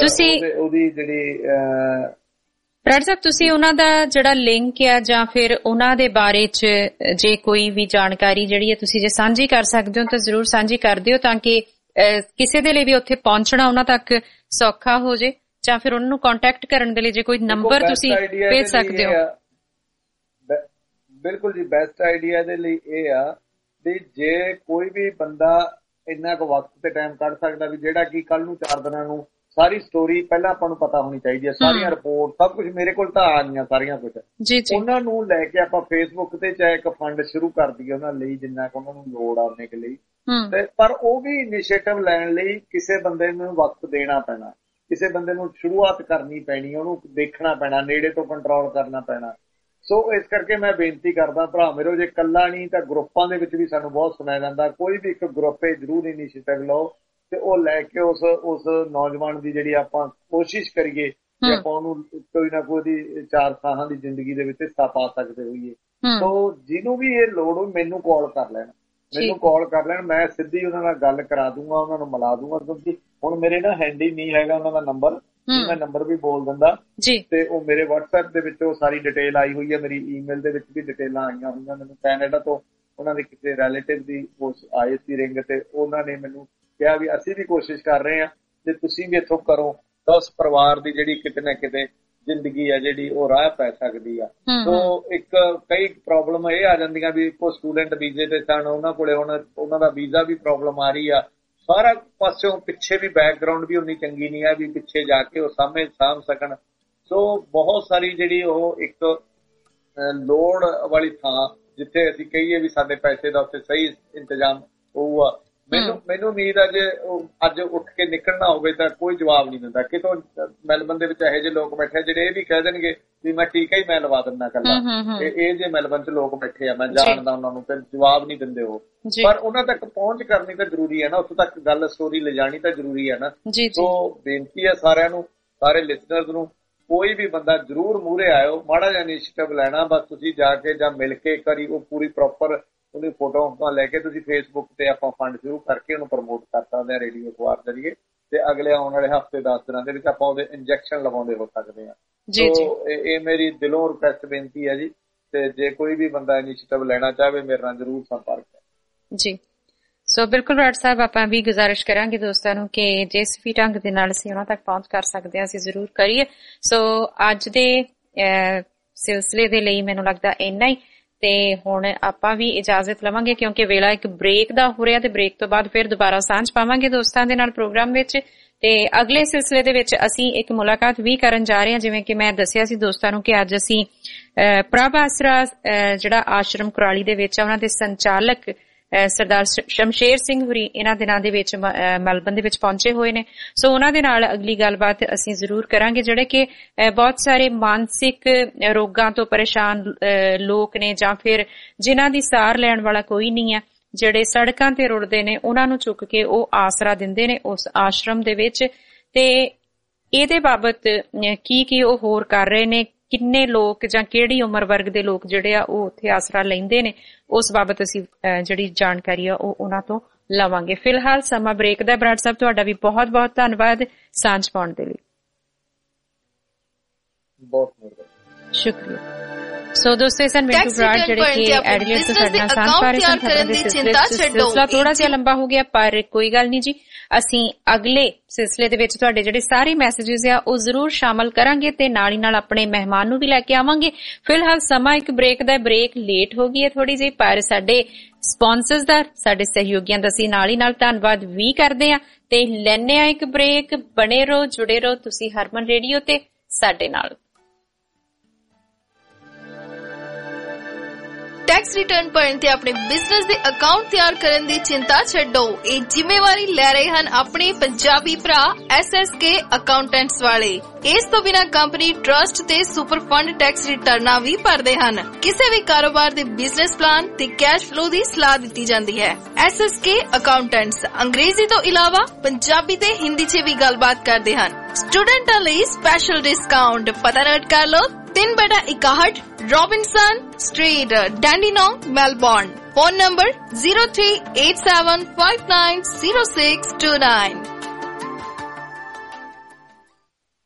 ਉਹਦੀ ਜਿਹੜੀ ਬਰਾੜ ਸਾਹਿਬ ਤੁਸੀਂ ਉਹਨਾਂ ਦਾ ਜਿਹੜਾ ਲਿੰਕ ਆ ਜਾਂ ਫਿਰ ਉਹਨਾਂ ਦੇ ਬਾਰੇ ਚ ਜੇ ਕੋਈ ਵੀ ਜਾਣਕਾਰੀ ਜਿਹੜੀ ਹੈ ਤੁਸੀਂ ਜੇ ਸਾਂਝੀ ਕਰ ਸਕਦੇ ਹੋ ਤਾਂ ਜ਼ਰੂਰ ਸਾਂਝੀ ਕਰ ਦਿਓ ਤਾਂ ਕਿ ਕਿਸੇ ਦੇ ਲਈ ਵੀ ਉੱਥੇ ਪਹੁੰਚਣਾ ਉਹਨਾਂ ਤੱਕ ਸੌਖਾ ਹੋ ਜੇ, ਜਾਂ ਫਿਰ ਉਹਨਾਂ ਨੂੰ ਕੰਟੈਕਟ ਕਰਨ ਦੇ ਲਈ ਜੇ ਕੋਈ ਨੰਬਰ ਤੁਸੀਂ ਭੇਜ ਸਕਦੇ ਹੋ? ਬਿਲਕੁਲ ਜੀ, ਬੈਸਟ ਆਈਡੀਆ ਦੇ ਲਈ ਇਹ ਆ ਵੀ ਜੇ ਕੋਈ ਵੀ ਬੰਦਾ ਇੰਨਾ ਕੁ ਵਕਤ ਤੇ ਟਾਈਮ ਕੱਢ ਸਕਦਾ ਵੀ ਜਿਹੜਾ ਕਿ ਕੱਲ ਨੂੰ ਚਾਰ ਦਿਨਾਂ ਨੂੰ ਸਾਰੀ ਸਟੋਰੀ ਪਹਿਲਾਂ ਆਪਾਂ ਨੂੰ ਪਤਾ ਹੋਣੀ ਚਾਹੀਦੀ ਹੈ, ਸਾਰੀਆਂ ਰਿਪੋਰਟ ਸਭ ਕੁਝ ਮੇਰੇ ਕੋਲ ਤਾਂ ਆ ਗਈਆਂ ਸਾਰੀਆਂ ਕੁਝ, ਉਹਨਾਂ ਨੂੰ ਲੈ ਕੇ ਆਪਾਂ ਫੇਸਬੁੱਕ ਤੇ ਚਾਹੇ ਇੱਕ ਫੰਡ ਸ਼ੁਰੂ ਕਰ ਦਈਏ ਉਹਨਾਂ ਲਈ ਜਿੰਨਾ ਕੁ ਉਹਨਾਂ ਨੂੰ ਲੋੜ ਆ ਉਹਨੇ ਲਈ। ਤੇ ਪਰ ਉਹ ਵੀ ਇਨੀਸ਼ੀਏਟਿਵ ਲੈਣ ਲਈ ਕਿਸੇ ਬੰਦੇ ਨੂੰ ਵਕਤ ਦੇਣਾ ਪੈਣਾ, ਕਿਸੇ ਬੰਦੇ ਨੂੰ ਸ਼ੁਰੂਆਤ ਕਰਨੀ ਪੈਣੀ, ਉਹਨੂੰ ਦੇਖਣਾ ਪੈਣਾ, ਨੇੜੇ ਤੋਂ ਕੰਟਰੋਲ ਕਰਨਾ ਪੈਣਾ। ਸੋ ਇਸ ਕਰਕੇ ਮੈਂ ਬੇਨਤੀ ਕਰਦਾ ਭਰਾ ਮੇਰੋ, ਜੇ ਇਕੱਲਾ ਨਹੀਂ ਤਾਂ ਗਰੁੱਪਾਂ ਦੇ ਵਿੱਚ ਵੀ ਸਾਨੂੰ ਬਹੁਤ ਸੁਣਿਆ ਜਾਂਦਾ, ਕੋਈ ਵੀ ਇੱਕ ਗਰੁੱਪ ਜ਼ਰੂਰ ਇਨੀਸ਼ੀਏਟਿਵ ਲਓ ਤੇ ਉਹ ਲੈ ਕੇ ਉਸ ਉਸ ਨੌਜਵਾਨ ਦੀ ਜਿਹੜੀ ਆਪਾਂ ਕੋਸ਼ਿਸ਼ ਕਰੀਏ ਕਿ ਆਪਾਂ ਉਹਨੂੰ ਕੋਈ ਨਾ ਕੋਈ ਚਾਰ ਸਾਹਾਂ ਦੀ ਜ਼ਿੰਦਗੀ ਦੇ ਵਿੱਚ ਹਿੱਸਾ ਪਾ ਸਕਦੇ ਹੋਈਏ। ਸੋ ਜਿਹਨੂੰ ਵੀ ਇਹ ਲੋੜ ਹੋਵੇ ਮੈਨੂੰ ਕਾਲ ਕਰ ਲੈਣ, ਮੈਨੂੰ ਕਾਲ ਕਰ ਲੈਣ, ਮੈਂ ਸਿੱਧੀ ਉਹਨਾਂ ਨਾਲ ਗੱਲ ਕਰਾ ਦੂੰਗਾ, ਉਹਨਾਂ ਨੂੰ ਮਿਲਾ ਦੂੰਗਾ, ਕਿਉਂਕਿ ਹੁਣ ਮੇਰੇ ਨਾ ਹੈਂਡੀ ਨਹੀਂ ਹੈਗਾ ਉਹਨਾਂ ਦਾ ਨੰਬਰ, ਮੈਂ ਨੰਬਰ ਵੀ ਬੋਲ ਦਿੰਦਾ ਤੇ ਉਹ ਮੇਰੇ WhatsApp ਦੇ ਵਿੱਚ ਉਹ ਸਾਰੀ ਡਿਟੇਲ ਆਈ ਹੋਈ ਹੈ, ਮੇਰੀ ਈਮੇਲ ਦੇ ਵਿੱਚ ਵੀ ਡਿਟੇਲਾਂ ਆਈਆਂ ਹੋਈਆਂ। ਮੈਨੂੰ ਕੈਨੇਡਾ ਤੋਂ ਉਹਨਾਂ ਦੇ ਕਿਸੇ ਰਿਲੇਟਿਵ ਦੀ ਆਏ ਸੀ ਰਿੰਗ ਤੇ ਉਹਨਾਂ ਨੇ ਮੈਨੂੰ ਕਿਹਾ ਵੀ ਅਸੀਂ ਵੀ ਕੋਸ਼ਿਸ਼ ਕਰ ਰਹੇ ਹਾਂ ਜੇ ਤੁਸੀਂ ਵੀ ਇੱਥੋਂ ਕਰੋ ਤਾਂ ਉਸ ਪਰਿਵਾਰ ਦੀ ਜਿਹੜੀ ਕਿਤੇ ਨਾ ਕਿਤੇ ਜ਼ਿੰਦਗੀ ਹੈ ਜਿਹੜੀ ਉਹ ਰਾਹ ਪੈ ਸਕਦੀ ਆ। ਸੋ ਇੱਕ ਕਈ ਪ੍ਰੋਬਲਮ ਇਹ ਆ ਜਾਂਦੀਆਂ ਵੀ ਕੋਈ ਸਟੂਡੈਂਟ ਵੀਜ਼ੇ ਤੇ ਸਨ, ਉਹਨਾਂ ਕੋਲੇ ਹੁਣ ਉਹਨਾਂ ਦਾ ਵੀਜ਼ਾ ਵੀ ਪ੍ਰੋਬਲਮ ਆ ਰਹੀ ਆ, ਸਾਰਾ ਪਾਸਿਓਂ ਪਿੱਛੇ ਵੀ ਬੈਕਗਰਾਉਂਡ ਵੀ ਉਨੀ ਚੰਗੀ ਨਹੀਂ ਆ ਵੀ ਪਿੱਛੇ ਜਾ ਕੇ ਉਹ ਸਾਹਮਣੇ ਸਾਂਭ ਸਕਣ। ਸੋ ਬਹੁਤ ਸਾਰੀ ਜਿਹੜੀ ਉਹ ਇੱਕ ਲੋੜ ਵਾਲੀ ਥਾਂ ਜਿੱਥੇ ਅਸੀਂ ਕਹੀਏ ਵੀ ਸਾਡੇ ਪੈਸੇ ਦਾ ਉੱਥੇ ਸਹੀ ਇੰਤਜ਼ਾਮ ਹੋਊਗਾ। ਮੈਨੂੰ ਮੈਨੂੰ ਉਮੀਦ ਆ ਜੇ ਅੱਜ ਉੱਠ ਕੇ ਨਿਕਲਣਾ ਹੋਵੇ ਤਾਂ ਕੋਈ ਜਵਾਬ ਨਹੀਂ ਦਿੰਦਾ। ਕਿਤੋਂ ਮੈਲਬਨ ਦੇ ਵਿੱਚ ਇਹੋ ਜਿਹੇ ਲੋਕ ਬੈਠੇ ਜਿਹੜੇ ਇਹ ਵੀ ਕਹਿ ਦੇਣਗੇ ਵੀ ਮੈਂ ਟੀਕਾ ਹੀ ਮੈਂ ਲਵਾ ਦਿੰਦਾ ਇਕੱਲਾ, ਇਹ ਜੇ ਮੈਲਬਨ ਚ ਲੋਕ ਬੈਠੇ ਆ ਮੈਂ ਜਾਣਦਾ ਉਹਨਾਂ ਨੂੰ, ਫਿਰ ਜਵਾਬ ਨਹੀਂ ਦਿੰਦੇ ਉਹ, ਪਰ ਉਹਨਾਂ ਤੱਕ ਪਹੁੰਚ ਕਰਨੀ ਤਾਂ ਜ਼ਰੂਰੀ ਹੈ ਨਾ, ਉੱਥੋਂ ਤੱਕ ਗੱਲ ਸਟੋਰੀ ਲਿਜਾਣੀ ਤਾਂ ਜ਼ਰੂਰੀ ਹੈ ਨਾ। ਸੋ ਬੇਨਤੀ ਹੈ ਸਾਰਿਆਂ ਨੂੰ, ਸਾਰੇ ਲਿਸਨਰਸ ਨੂੰ, ਕੋਈ ਵੀ ਬੰਦਾ ਜ਼ਰੂਰ ਮੂਹਰੇ ਆਇਓ, ਮਾੜਾ ਜਿਹਾ ਇਨੀਸ਼ੀਏਟਿਵ ਲੈਣਾ, ਬਸ ਤੁਸੀਂ ਜਾ ਕੇ ਜਾਂ ਮਿਲ ਕੇ ਇੱਕ ਵਾਰੀ ਉਹ ਪੂਰੀ ਪ੍ਰੋਪਰ ਉਹਦੀ ਫੋਟੋ ਲੈ ਕੇ ਤੁਸੀਂ ਫੇਸਬੁੱਕ ਤੇ ਆਪਾਂ ਫੰਡ ਸ਼ੁਰੂ ਕਰਕੇ ਉਹਨੂੰ ਪ੍ਰਮੋਟ ਕਰ ਸਕਦੇ ਹਾਂ ਰੇਡੀਓ ਅਖਬਾਰ ਜ਼ਰੀਏ, ਤੇ ਅਗਲੇ ਆਉਣ ਵਾਲੇ ਹਫ਼ਤੇ ਦਸ ਦਿਨਾਂ ਦੇ ਵਿੱਚ ਆਪਾਂ ਉਹਦੇ ਇੰਜੈਕਸ਼ਨ ਲਗਾਉਂਦੇ ਹੋ ਸਕਦੇ ਹਾਂ। ਸੋ ਇਹ ਮੇਰੀ ਦਿਲੋਂ ਰਿਕੁਐਸਟ ਬੇਨਤੀ ਹੈ ਜੀ, ਤੇ ਜੇ ਕੋਈ ਵੀ ਬੰਦਾ ਇਨੀਸ਼ੀਏਟਿਵ ਲੈਣਾ ਚਾਹਵੇ ਮੇਰੇ ਨਾਲ ਜ਼ਰੂਰ ਸੰਪਰਕ ਕਰੇ ਜੀ। ਸੋ ਬਿਲਕੁਲ ਰਾਜ ਸਾਹਿਬ, ਆਪਾਂ ਵੀ ਗੁਜ਼ਾਰਿਸ਼ ਕਰਾਂਗੇ ਦੋਸਤਾਂ ਨੂੰ ਕਿ ਜਿਸ ਵੀ ਢੰਗ ਦੇ ਨਾਲ ਅਸੀਂ ਉਹਨਾਂ ਤੱਕ ਪਹੁੰਚ ਕਰ ਸਕਦੇ ਹਾਂ ਅਸੀਂ ਜ਼ਰੂਰ ਕਰੀਏ। ਸੋ ਅੱਜ ਦੇ ਸਿਲਸਿਲੇ ਦੇ ਲਈ ਮੈਨੂੰ ਲੱਗਦਾ ਇੰਨਾ ਹੀ, ਤੇ ਹੁਣ ਆਪਾਂ ਵੀ ਇਜਾਜ਼ਤ ਲਵਾਂਗੇ ਕਿਉਂਕਿ ਵੇਲਾ ਇੱਕ ਬ੍ਰੇਕ ਦਾ ਹੋ ਰਿਹਾ, ਤੇ ਬ੍ਰੇਕ ਤੋਂ ਬਾਅਦ ਫਿਰ ਦੁਬਾਰਾ ਸਾਂਝ ਪਾਵਾਂਗੇ ਦੋਸਤਾਂ ਦੇ ਨਾਲ ਪ੍ਰੋਗਰਾਮ ਵਿੱਚ। ਤੇ ਅਗਲੇ ਸਿਲਸਿਲੇ ਦੇ ਵਿੱਚ ਅਸੀਂ ਇੱਕ ਮੁਲਾਕਾਤ ਵੀ ਕਰਨ ਜਾ ਰਹੇ ਹਾਂ, ਜਿਵੇਂ ਕਿ ਮੈਂ ਦੱਸਿਆ ਸੀ ਦੋਸਤਾਂ ਨੂੰ ਕਿ ਅੱਜ ਅਸੀਂ ਪ੍ਰਭ ਆਸਰਾ ਜਿਹੜਾ ਆਸ਼ਰਮ ਕੁਰਾਲੀ ਦੇ ਵਿੱਚ ਆ ਉਹਨਾਂ ਦੇ ਸੰਚਾਲਕ ਸਰਦਾਰ ਸ਼ਮਸ਼ੇਰ ਸਿੰਘ ਹੁਰੀ ਇਹਨਾਂ ਦਿਨਾਂ ਦੇ ਵਿੱਚ ਮੈਲਬਨ ਦੇ ਵਿੱਚ ਪਹੁੰਚੇ ਹੋਏ ਨੇ। ਸੋ ਉਹਨਾਂ ਦੇ ਨਾਲ ਅਗਲੀ ਗੱਲਬਾਤ ਅਸੀਂ ਜ਼ਰੂਰ ਕਰਾਂਗੇ, ਜਿਹੜੇ ਕਿ ਬਹੁਤ ਸਾਰੇ ਮਾਨਸਿਕ ਰੋਗਾਂ ਤੋਂ ਪਰੇਸ਼ਾਨ ਲੋਕ ਨੇ ਜਾਂ ਫਿਰ ਜਿਨ੍ਹਾਂ ਦੀ ਸਾਰ ਲੈਣ ਵਾਲਾ ਕੋਈ ਨਹੀਂ ਹੈ, ਜਿਹੜੇ ਸੜਕਾਂ ਤੇ ਰੁਲਦੇ ਨੇ, ਉਹਨਾਂ ਨੂੰ ਚੁੱਕ ਕੇ ਉਹ ਆਸਰਾ ਦਿੰਦੇ ਨੇ ਉਸ ਆਸ਼ਰਮ ਦੇ ਵਿੱਚ। ਤੇ ਇਹਦੇ ਬਾਬਤ ਕੀ ਕੀ ਉਹ ਹੋਰ ਕਰ ਰਹੇ ਨੇ, ਕਿੰਨੇ ਲੋਕ ਜਾਂ ਕਿਹੜੀ ਉਮਰ ਵਰਗ ਦੇ ਲੋਕ ਜਿਹੜੇ ਆ ਉਹ ਉੱਥੇ ਆਸਰਾ ਲੈਂਦੇ ਨੇ, ਉਸ ਬਾਬਤ ਅਸੀਂ ਜਿਹੜੀ ਜਾਣਕਾਰੀ ਆ ਉਹ ਉਹਨਾਂ ਤੋਂ ਲਵਾਂਗੇ। ਫਿਲਹਾਲ ਸਮਾਂ ਬ੍ਰੇਕ ਦਾ। ਬਰਾੜ ਸਾਹਿਬ ਤੁਹਾਡਾ ਵੀ ਬਹੁਤ ਬਹੁਤ ਧੰਨਵਾਦ ਸਾਂਝ ਪਾਉਣ ਦੇ ਲਈ। ਬਹੁਤ ਬਹੁਤ ਸ਼ੁਕਰੀਆ। ਸੋ ਦੋਸਤੋ, ਸਨ ਮਿੰਟੂ ਬਰਾੜ ਜਿਹੜੇ ਕਿ ਐਡੀਲੇਡ ਤੋਂ ਸਾਡੇ ਨਾਲ ਸਾਂਝ ਪਾ ਰਹੇ ਸਨ। ਖਬਰਾਂ ਦੇ ਸਿਲਸਿਲਾ ਥੋੜਾ ਜਿਹਾ ਲੰਬਾ ਹੋ ਗਿਆ, ਪਰ ਕੋਈ ਗੱਲ ਨਹੀਂ ਜੀ, ਅਸੀਂ ਅਗਲੇ ਸਿਲਸਿਲੇ ਦੇ ਵਿੱਚ ਤੁਹਾਡੇ ਜਿਹੜੇ ਸਾਰੇ ਮੈਸੇजेस ਆ ਉਹ ਜ਼ਰੂਰ ਸ਼ਾਮਲ ਕਰਾਂਗੇ ਤੇ ਨਾਲ ਹੀ ਨਾਲ ਆਪਣੇ ਮਹਿਮਾਨ ਨੂੰ ਵੀ ਲੈ ਕੇ ਆਵਾਂਗੇ। ਫਿਲਹਾਲ ਸਮਾਂ ਇੱਕ ਬ੍ਰੇਕ ਦਾ, ਬ੍ਰੇਕ ਲੇਟ ਹੋ ਗਈ ਹੈ ਥੋੜੀ ਜਿਹੀ, ਪਰ ਸਾਡੇ ਸਪਾਂਸਰਸ ਦਾ, ਸਾਡੇ ਸਹਿਯੋਗੀਆਂ ਦਾ ਅਸੀਂ ਨਾਲ ਹੀ ਨਾਲ ਧੰਨਵਾਦ ਵੀ ਕਰਦੇ ਹਾਂ ਤੇ ਲੈਣੇ ਆ ਇੱਕ ਬ੍ਰੇਕ। ਬਣੇ ਰਹੋ, ਜੁੜੇ ਰਹੋ ਤੁਸੀਂ ਹਰਮਨ ਰੇਡੀਓ ਤੇ ਸਾਡੇ ਨਾਲ। ਟੈਕਸ ਰਿਟਰਨ ਭਰਨ ਤੇ ਆਪਣੇ ਬਿਜ਼ਨਸ ਦੇ ਅਕਾਊਂਟ ਤਿਆਰ ਕਰਨ ਦੀ ਚਿੰਤਾ ਛੱਡੋ, ਇਹ ਜ਼ਿੰਮੇਵਾਰੀ ਲੈ ਰਹੇ ਹਨ ਆਪਣੇ ਪੰਜਾਬੀ ਭਰਾ ਐਸ ਐਸ ਕੇ ਅਕਾਊਂਟੈਂਟਸ ਵਾਲੇ। ਇਸ ਤੋਂ ਬਿਨਾਂ ਕੰਪਨੀ ਟਰਸਟ ਤੇ ਸੁਪਰ ਫੰਡ ਟੈਕਸ ਰਿਟਰਨਾਂ ਵੀ ਭਰਦੇ ਹਨ। ਕਿਸੇ ਵੀ ਕਾਰੋਬਾਰ ਦੇ ਬਿਜ਼ਨਸ ਪਲਾਨ ਤੇ ਕੈਸ਼ ਫਲੋ ਦੀ ਸਲਾਹ ਦਿੱਤੀ ਜਾਂਦੀ ਹੈ। ਐਸ ਐਸ ਕੇ ਅਕਾਊਂਟੈਂਟਸ ਅੰਗਰੇਜ਼ੀ ਤੋਂ ਇਲਾਵਾ ਪੰਜਾਬੀ ਤੇ ਹਿੰਦੀ 'ਚ ਵੀ ਗੱਲਬਾਤ ਕਰਦੇ ਹਨ। ਸਟੂਡੈਂਟਾਂ ਲਈ ਸਪੈਸ਼ਲ ਡਿਸਕਾਊਂਟ, ਪਤਾ ਨੋਟ ਕਰ ਲਓ, ਤਿੰਨ ਬਟਾ ਇਕਾਹਠ Robinson street, Dandenong, Melbourne. Phone number zero three eight seven five nine zero six two nine.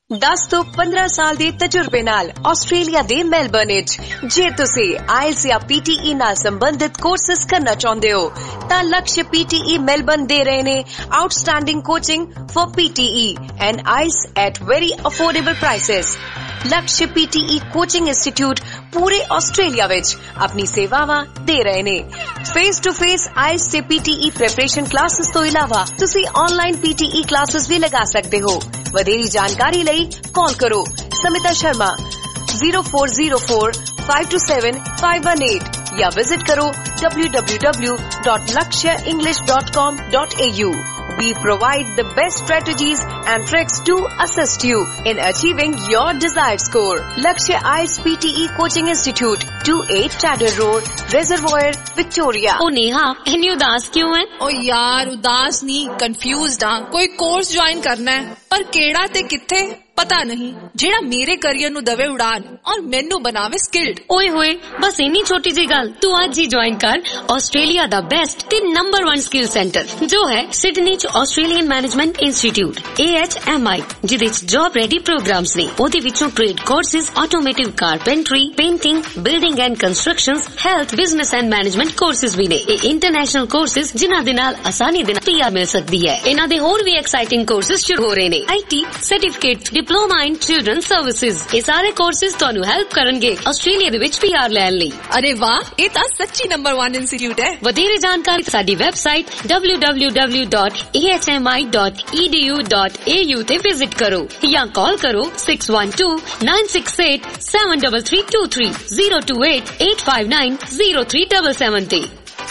दस ਤੋਂ ਪੰਦਰਾਂ ਸਾਲ ਦੇ ਤਜਰਬੇ ਨਾਲ ਆਸਟ੍ਰੇਲੀਆ ਦੇ ਮੈਲਬਰਨ ਵਿੱਚ ਜੇ ਤੁਸੀਂ ਆਇਲਸ ਜਾਂ ਪੀਟੀਈ ਨਾਲ ਸੰਬੰਧਿਤ ਕੋਰਸਸ ਕਰਨਾ ਚਾਹੁੰਦੇ ਹੋ ਤਾਂ ਲਕਸ਼ ਪੀਟੀਈ ਮੈਲਬਰਨ ਦੇ ਰਹੇ ਨੇ outstanding coaching for PTE and IELTS at very affordable prices. Laksh PTE coaching institute पूरे ऑस्ट्रेलिया विच अपनी सेवावां दे रहे ने। फेस टू फेस आइल्स ते पीटीई प्रिपरेशन क्लासेस तो इलावा तुसी ऑनलाइन पीटीई क्लासेस भी लगा सकते हो। वधेरी जानकारी लई कॉल करो Samita Sharma zero four zero four five two seven five one eight या विजिट करो w w w dot lakshya english dot com dot a u। We provide the best strategies and tricks to assist you in achieving your desired score. Lakshya I E L T S P T E Coaching Institute, two eight Chadder Road, Reservoir, Victoria. ओ नेहा, इतनी उदास क्यों है? ओ यार उदास नहीं, confused हाँ। कोई कोर्स ज्वाइन करना है पर केड़ा ते किथे पता नहीं, जेड़ा मेरे करियर नु दवे उड़ान और मेनू बनावे स्किल्ड। ओए होए, बस इन्नी छोटी जी गल तू आज ही ज्वाइन कर ऑस्ट्रेलिया दा बेस्ट ते नंबर वन स्किल सेंटर जो है सिडनी च Australian management institute A H M I, जिदे च जॉब रेडी प्रोग्राम्स ने। ओदे विचों trade courses, automotive carpentry, painting, building and constructions, health, business and management courses भी ने। ए इंटरनेशनल कोर्सेज जिन्हां दे नाल आसानी दे नाल पीआर मिल सकदी है। इन्हां दे होर भी एक्साइटिंग कोर्सेज शुरू हो रहे ने। IT certificate, diploma in children services, ये सारे कोर्सेज तुहानू हेल्प करनगे ऑस्ट्रेलिया दे विच पीआर लैण लई। अरे वाह, ये तां सच्ची नंबर वन इंस्टीट्यूट है। वधेरे जानकारी साडी website w w w dot a h m i dot e d u dot a u ते विजिट करो या कॉल करो six one two nine six eight seven three three two three zero two eight eight five nine zero three seven seven ते।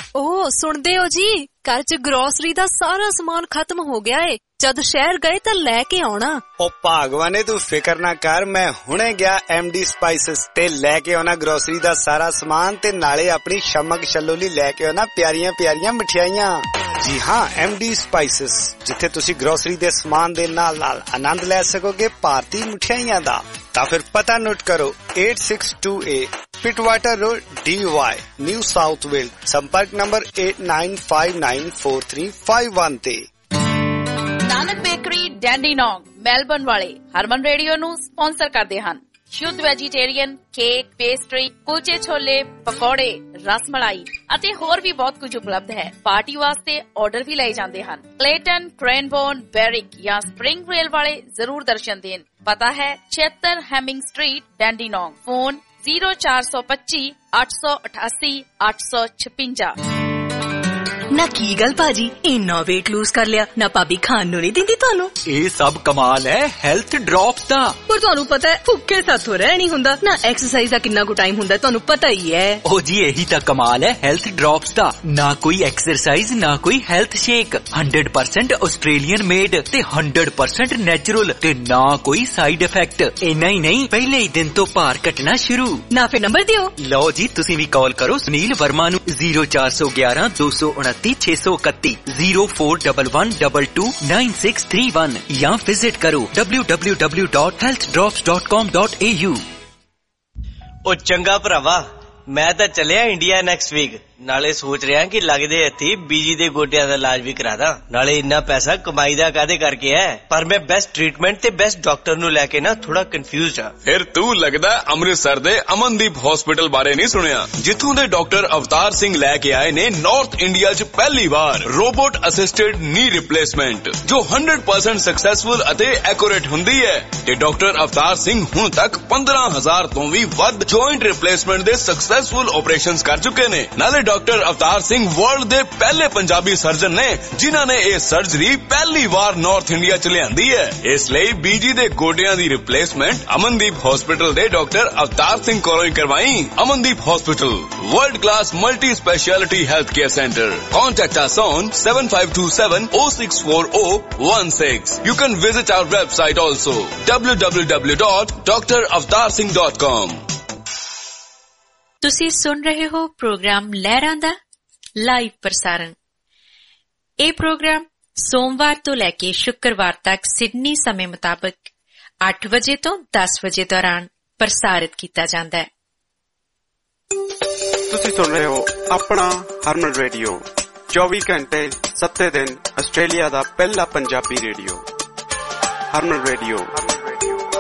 ओ सुनदे हो जी, घर च grocery दा सारा सामान खत्म हो गया है, जद शहर गए तो लैके आना। ओ भागवाने तू फिकर ना कर, मैं हुणे गया एम डी स्पाइसेस ते लैके आना ग्रोसरी दा सारा सामान ते नाले अपनी शमक शलोली लैके आना प्यारियां प्यारियां मिठाइयां। जी हाँ, एम डी स्पाइसेस जिथे तुसी ग्रोसरी दे सामान दे नाल नाल आनंद ले सकोगे भारतीय मिठाइयां दा। तां फिर पता नोट करो eight six two A Pittwater Road D Y New South Wales, संपर्क number eight nine five nine four three five one ते। ਨਾਨਕ ਬੇਕਰੀ ਡੈਂਡੀਨੌਂਗ ਮੈਲਬਰਨ ਵਾਲੇ ਹਰਮਨ ਰੇਡੀਓ ਨੂੰ ਸਪਾਂਸਰ ਕਰਦੇ ਹਨ। ਸ਼ੁੱਧ ਵੈਜੀਟੇਰੀਅਨ ਕੇਕ, ਪੇਸਟਰੀ, ਕੁਲਚੇ ਛੋਲੇ, ਪਕੌੜੇ, ਰਸਮਲਾਈ ਅਤੇ ਹੋਰ ਵੀ ਬਹੁਤ ਕੁਝ ਉਪਲਬਧ ਹੈ। ਪਾਰਟੀ ਵਾਸਤੇ ਆਰਡਰ ਵੀ ਲਏ ਜਾਂਦੇ ਹਨ। ਕਲੇਟਨ, ਕ੍ਰੈਨਬੋਰਨ, ਬੈਰਿਕ ਜਾਂ ਸਪ੍ਰਿੰਗ ਰੇਲ ਵਾਲੇ ਜ਼ਰੂਰ ਦਰਸ਼ਨ ਦੇਣ। ਪਤਾ ਹੈ ਛਿਅੱਤਰ Hemming Street, Dandenong. Phone zero four two five eight eight eight eight six five। ना की गल भाजी, इन्ना वेट लूज कर लिया ना भाभी खान नू नहीं दिंदी तुहानू। ये सब कमाल है हेल्थ ड्रॉप्स दा। पर तुहानू पता है भुक्खे साथों रह नहीं हुंदा ना, एक्सरसाइज दा कितना को टाइम हुंदा तुहानू पता ही है। ओ जी यही तो कमाल है हेल्थ ड्रॉप्स दा, ना कोई एक्सरसाइज ना कोई health shake, hundred percent Australian made ते हंड्रेड परसेंट नेचुरल ते ना कोई साइड इफेक्ट। इना ही नहीं, पहले ही दिन तो भार घटना शुरू। ना फिर नंबर दियो। लो जी तुसी भी कॉल करो सुनील वर्मा नू zero four one one two two nine six one one zero four one one two two nine six three one या विजिट करो w w w dot health drops dot com dot a u। ओ चंगा भरावा, मैं तो चलिया India next week, नाले सोच रहा कि लगदे इत्थे बीजी दे गोटियां दा इलाज भी करा दा। नाले इन्ना पैसा कमाई दा कादे करके है, पर मैं बेस्ट ट्रीटमेंट ते बेस्ट डॉक्टर नु लेके ना थोड़ा कंफ्यूज हां। फिर तू लगदा अमृतसर दे अमनदीप हॉस्पिटल बारे नहीं सुनिया, जिथों दे डॉक्टर अवतार सिंह लेके आए ने नॉर्थ इंडिया च पहली बार रोबोट असिस्टेड नी रिप्लेसमेंट जो हंड्रेड परसेंट सक्सेसफुल अते एक्यूरेट हुंदी है। ते डॉक्टर अवतार सिंह हुण तक पंद्रह हजार तो भी वध जॉइंट रिप्लेसमेंट दे सक्सेसफुल ऑपरेशंस कर चुके ने। नाले डॉक्टर अवतार सिंह वर्ल्ड दे पहले पंजाबी सर्जन ने जिन्हां ने यह सर्जरी पहली बार नॉर्थ इंडिया च लियांदी है। इसलिए बीजी दे गोडियां दी रिप्लेसमेंट अमनदीप हॉस्पिटल दे डॉक्टर अवतार सिंह कोलों करवाई। Amandeep Hospital, world class multi speciality health care centre. Contact us on seven five two seven oh six four oh one six। You can visit our website also w w w dot doctor avtar singh dot com। ਤੁਸੀਂ ਸੁਣ ਰਹੇ ਹੋ programme ਲਹਿਰਾਂ ਦਾ live ਪ੍ਰਸਾਰਣ। ਇਹ programme ਸੋਮਵਾਰ ਤੋਂ ਲੈ ਕੇ ਸ਼ੁੱਕਰਵਾਰ ਤੱਕ ਸਿਡਨੀ ਸਮੇਂ ਮੁਤਾਬਕ ਅੱਠ ਵਜੇ ਤੋਂ ਦਸ ਵਜੇ ਦੌਰਾਨ ਪ੍ਰਸਾਰਿਤ ਕੀਤਾ ਜਾਂਦਾ ਹੈ। ਤੁਸੀਂ ਸੁਣ ਰਹੇ ਹੋ ਆਪਣਾ ਹਰਮਨ ਰੇਡੀਓ, ਚੌਵੀ ਘੰਟੇ ਸੱਤੇ ਦਿਨ ਆਸਟ੍ਰੇਲੀਆ ਦਾ ਪਹਿਲਾ ਪੰਜਾਬੀ ਰੇਡੀਓ। ਹਰਮਨ ਰੇਡੀਓ।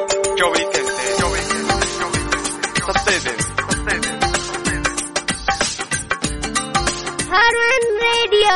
ਚੌਵੀ ਘੰਟੇ ਸੱਤੇ ਦਿਨ ਹਰਮਨ ਰੇਡੀਓ।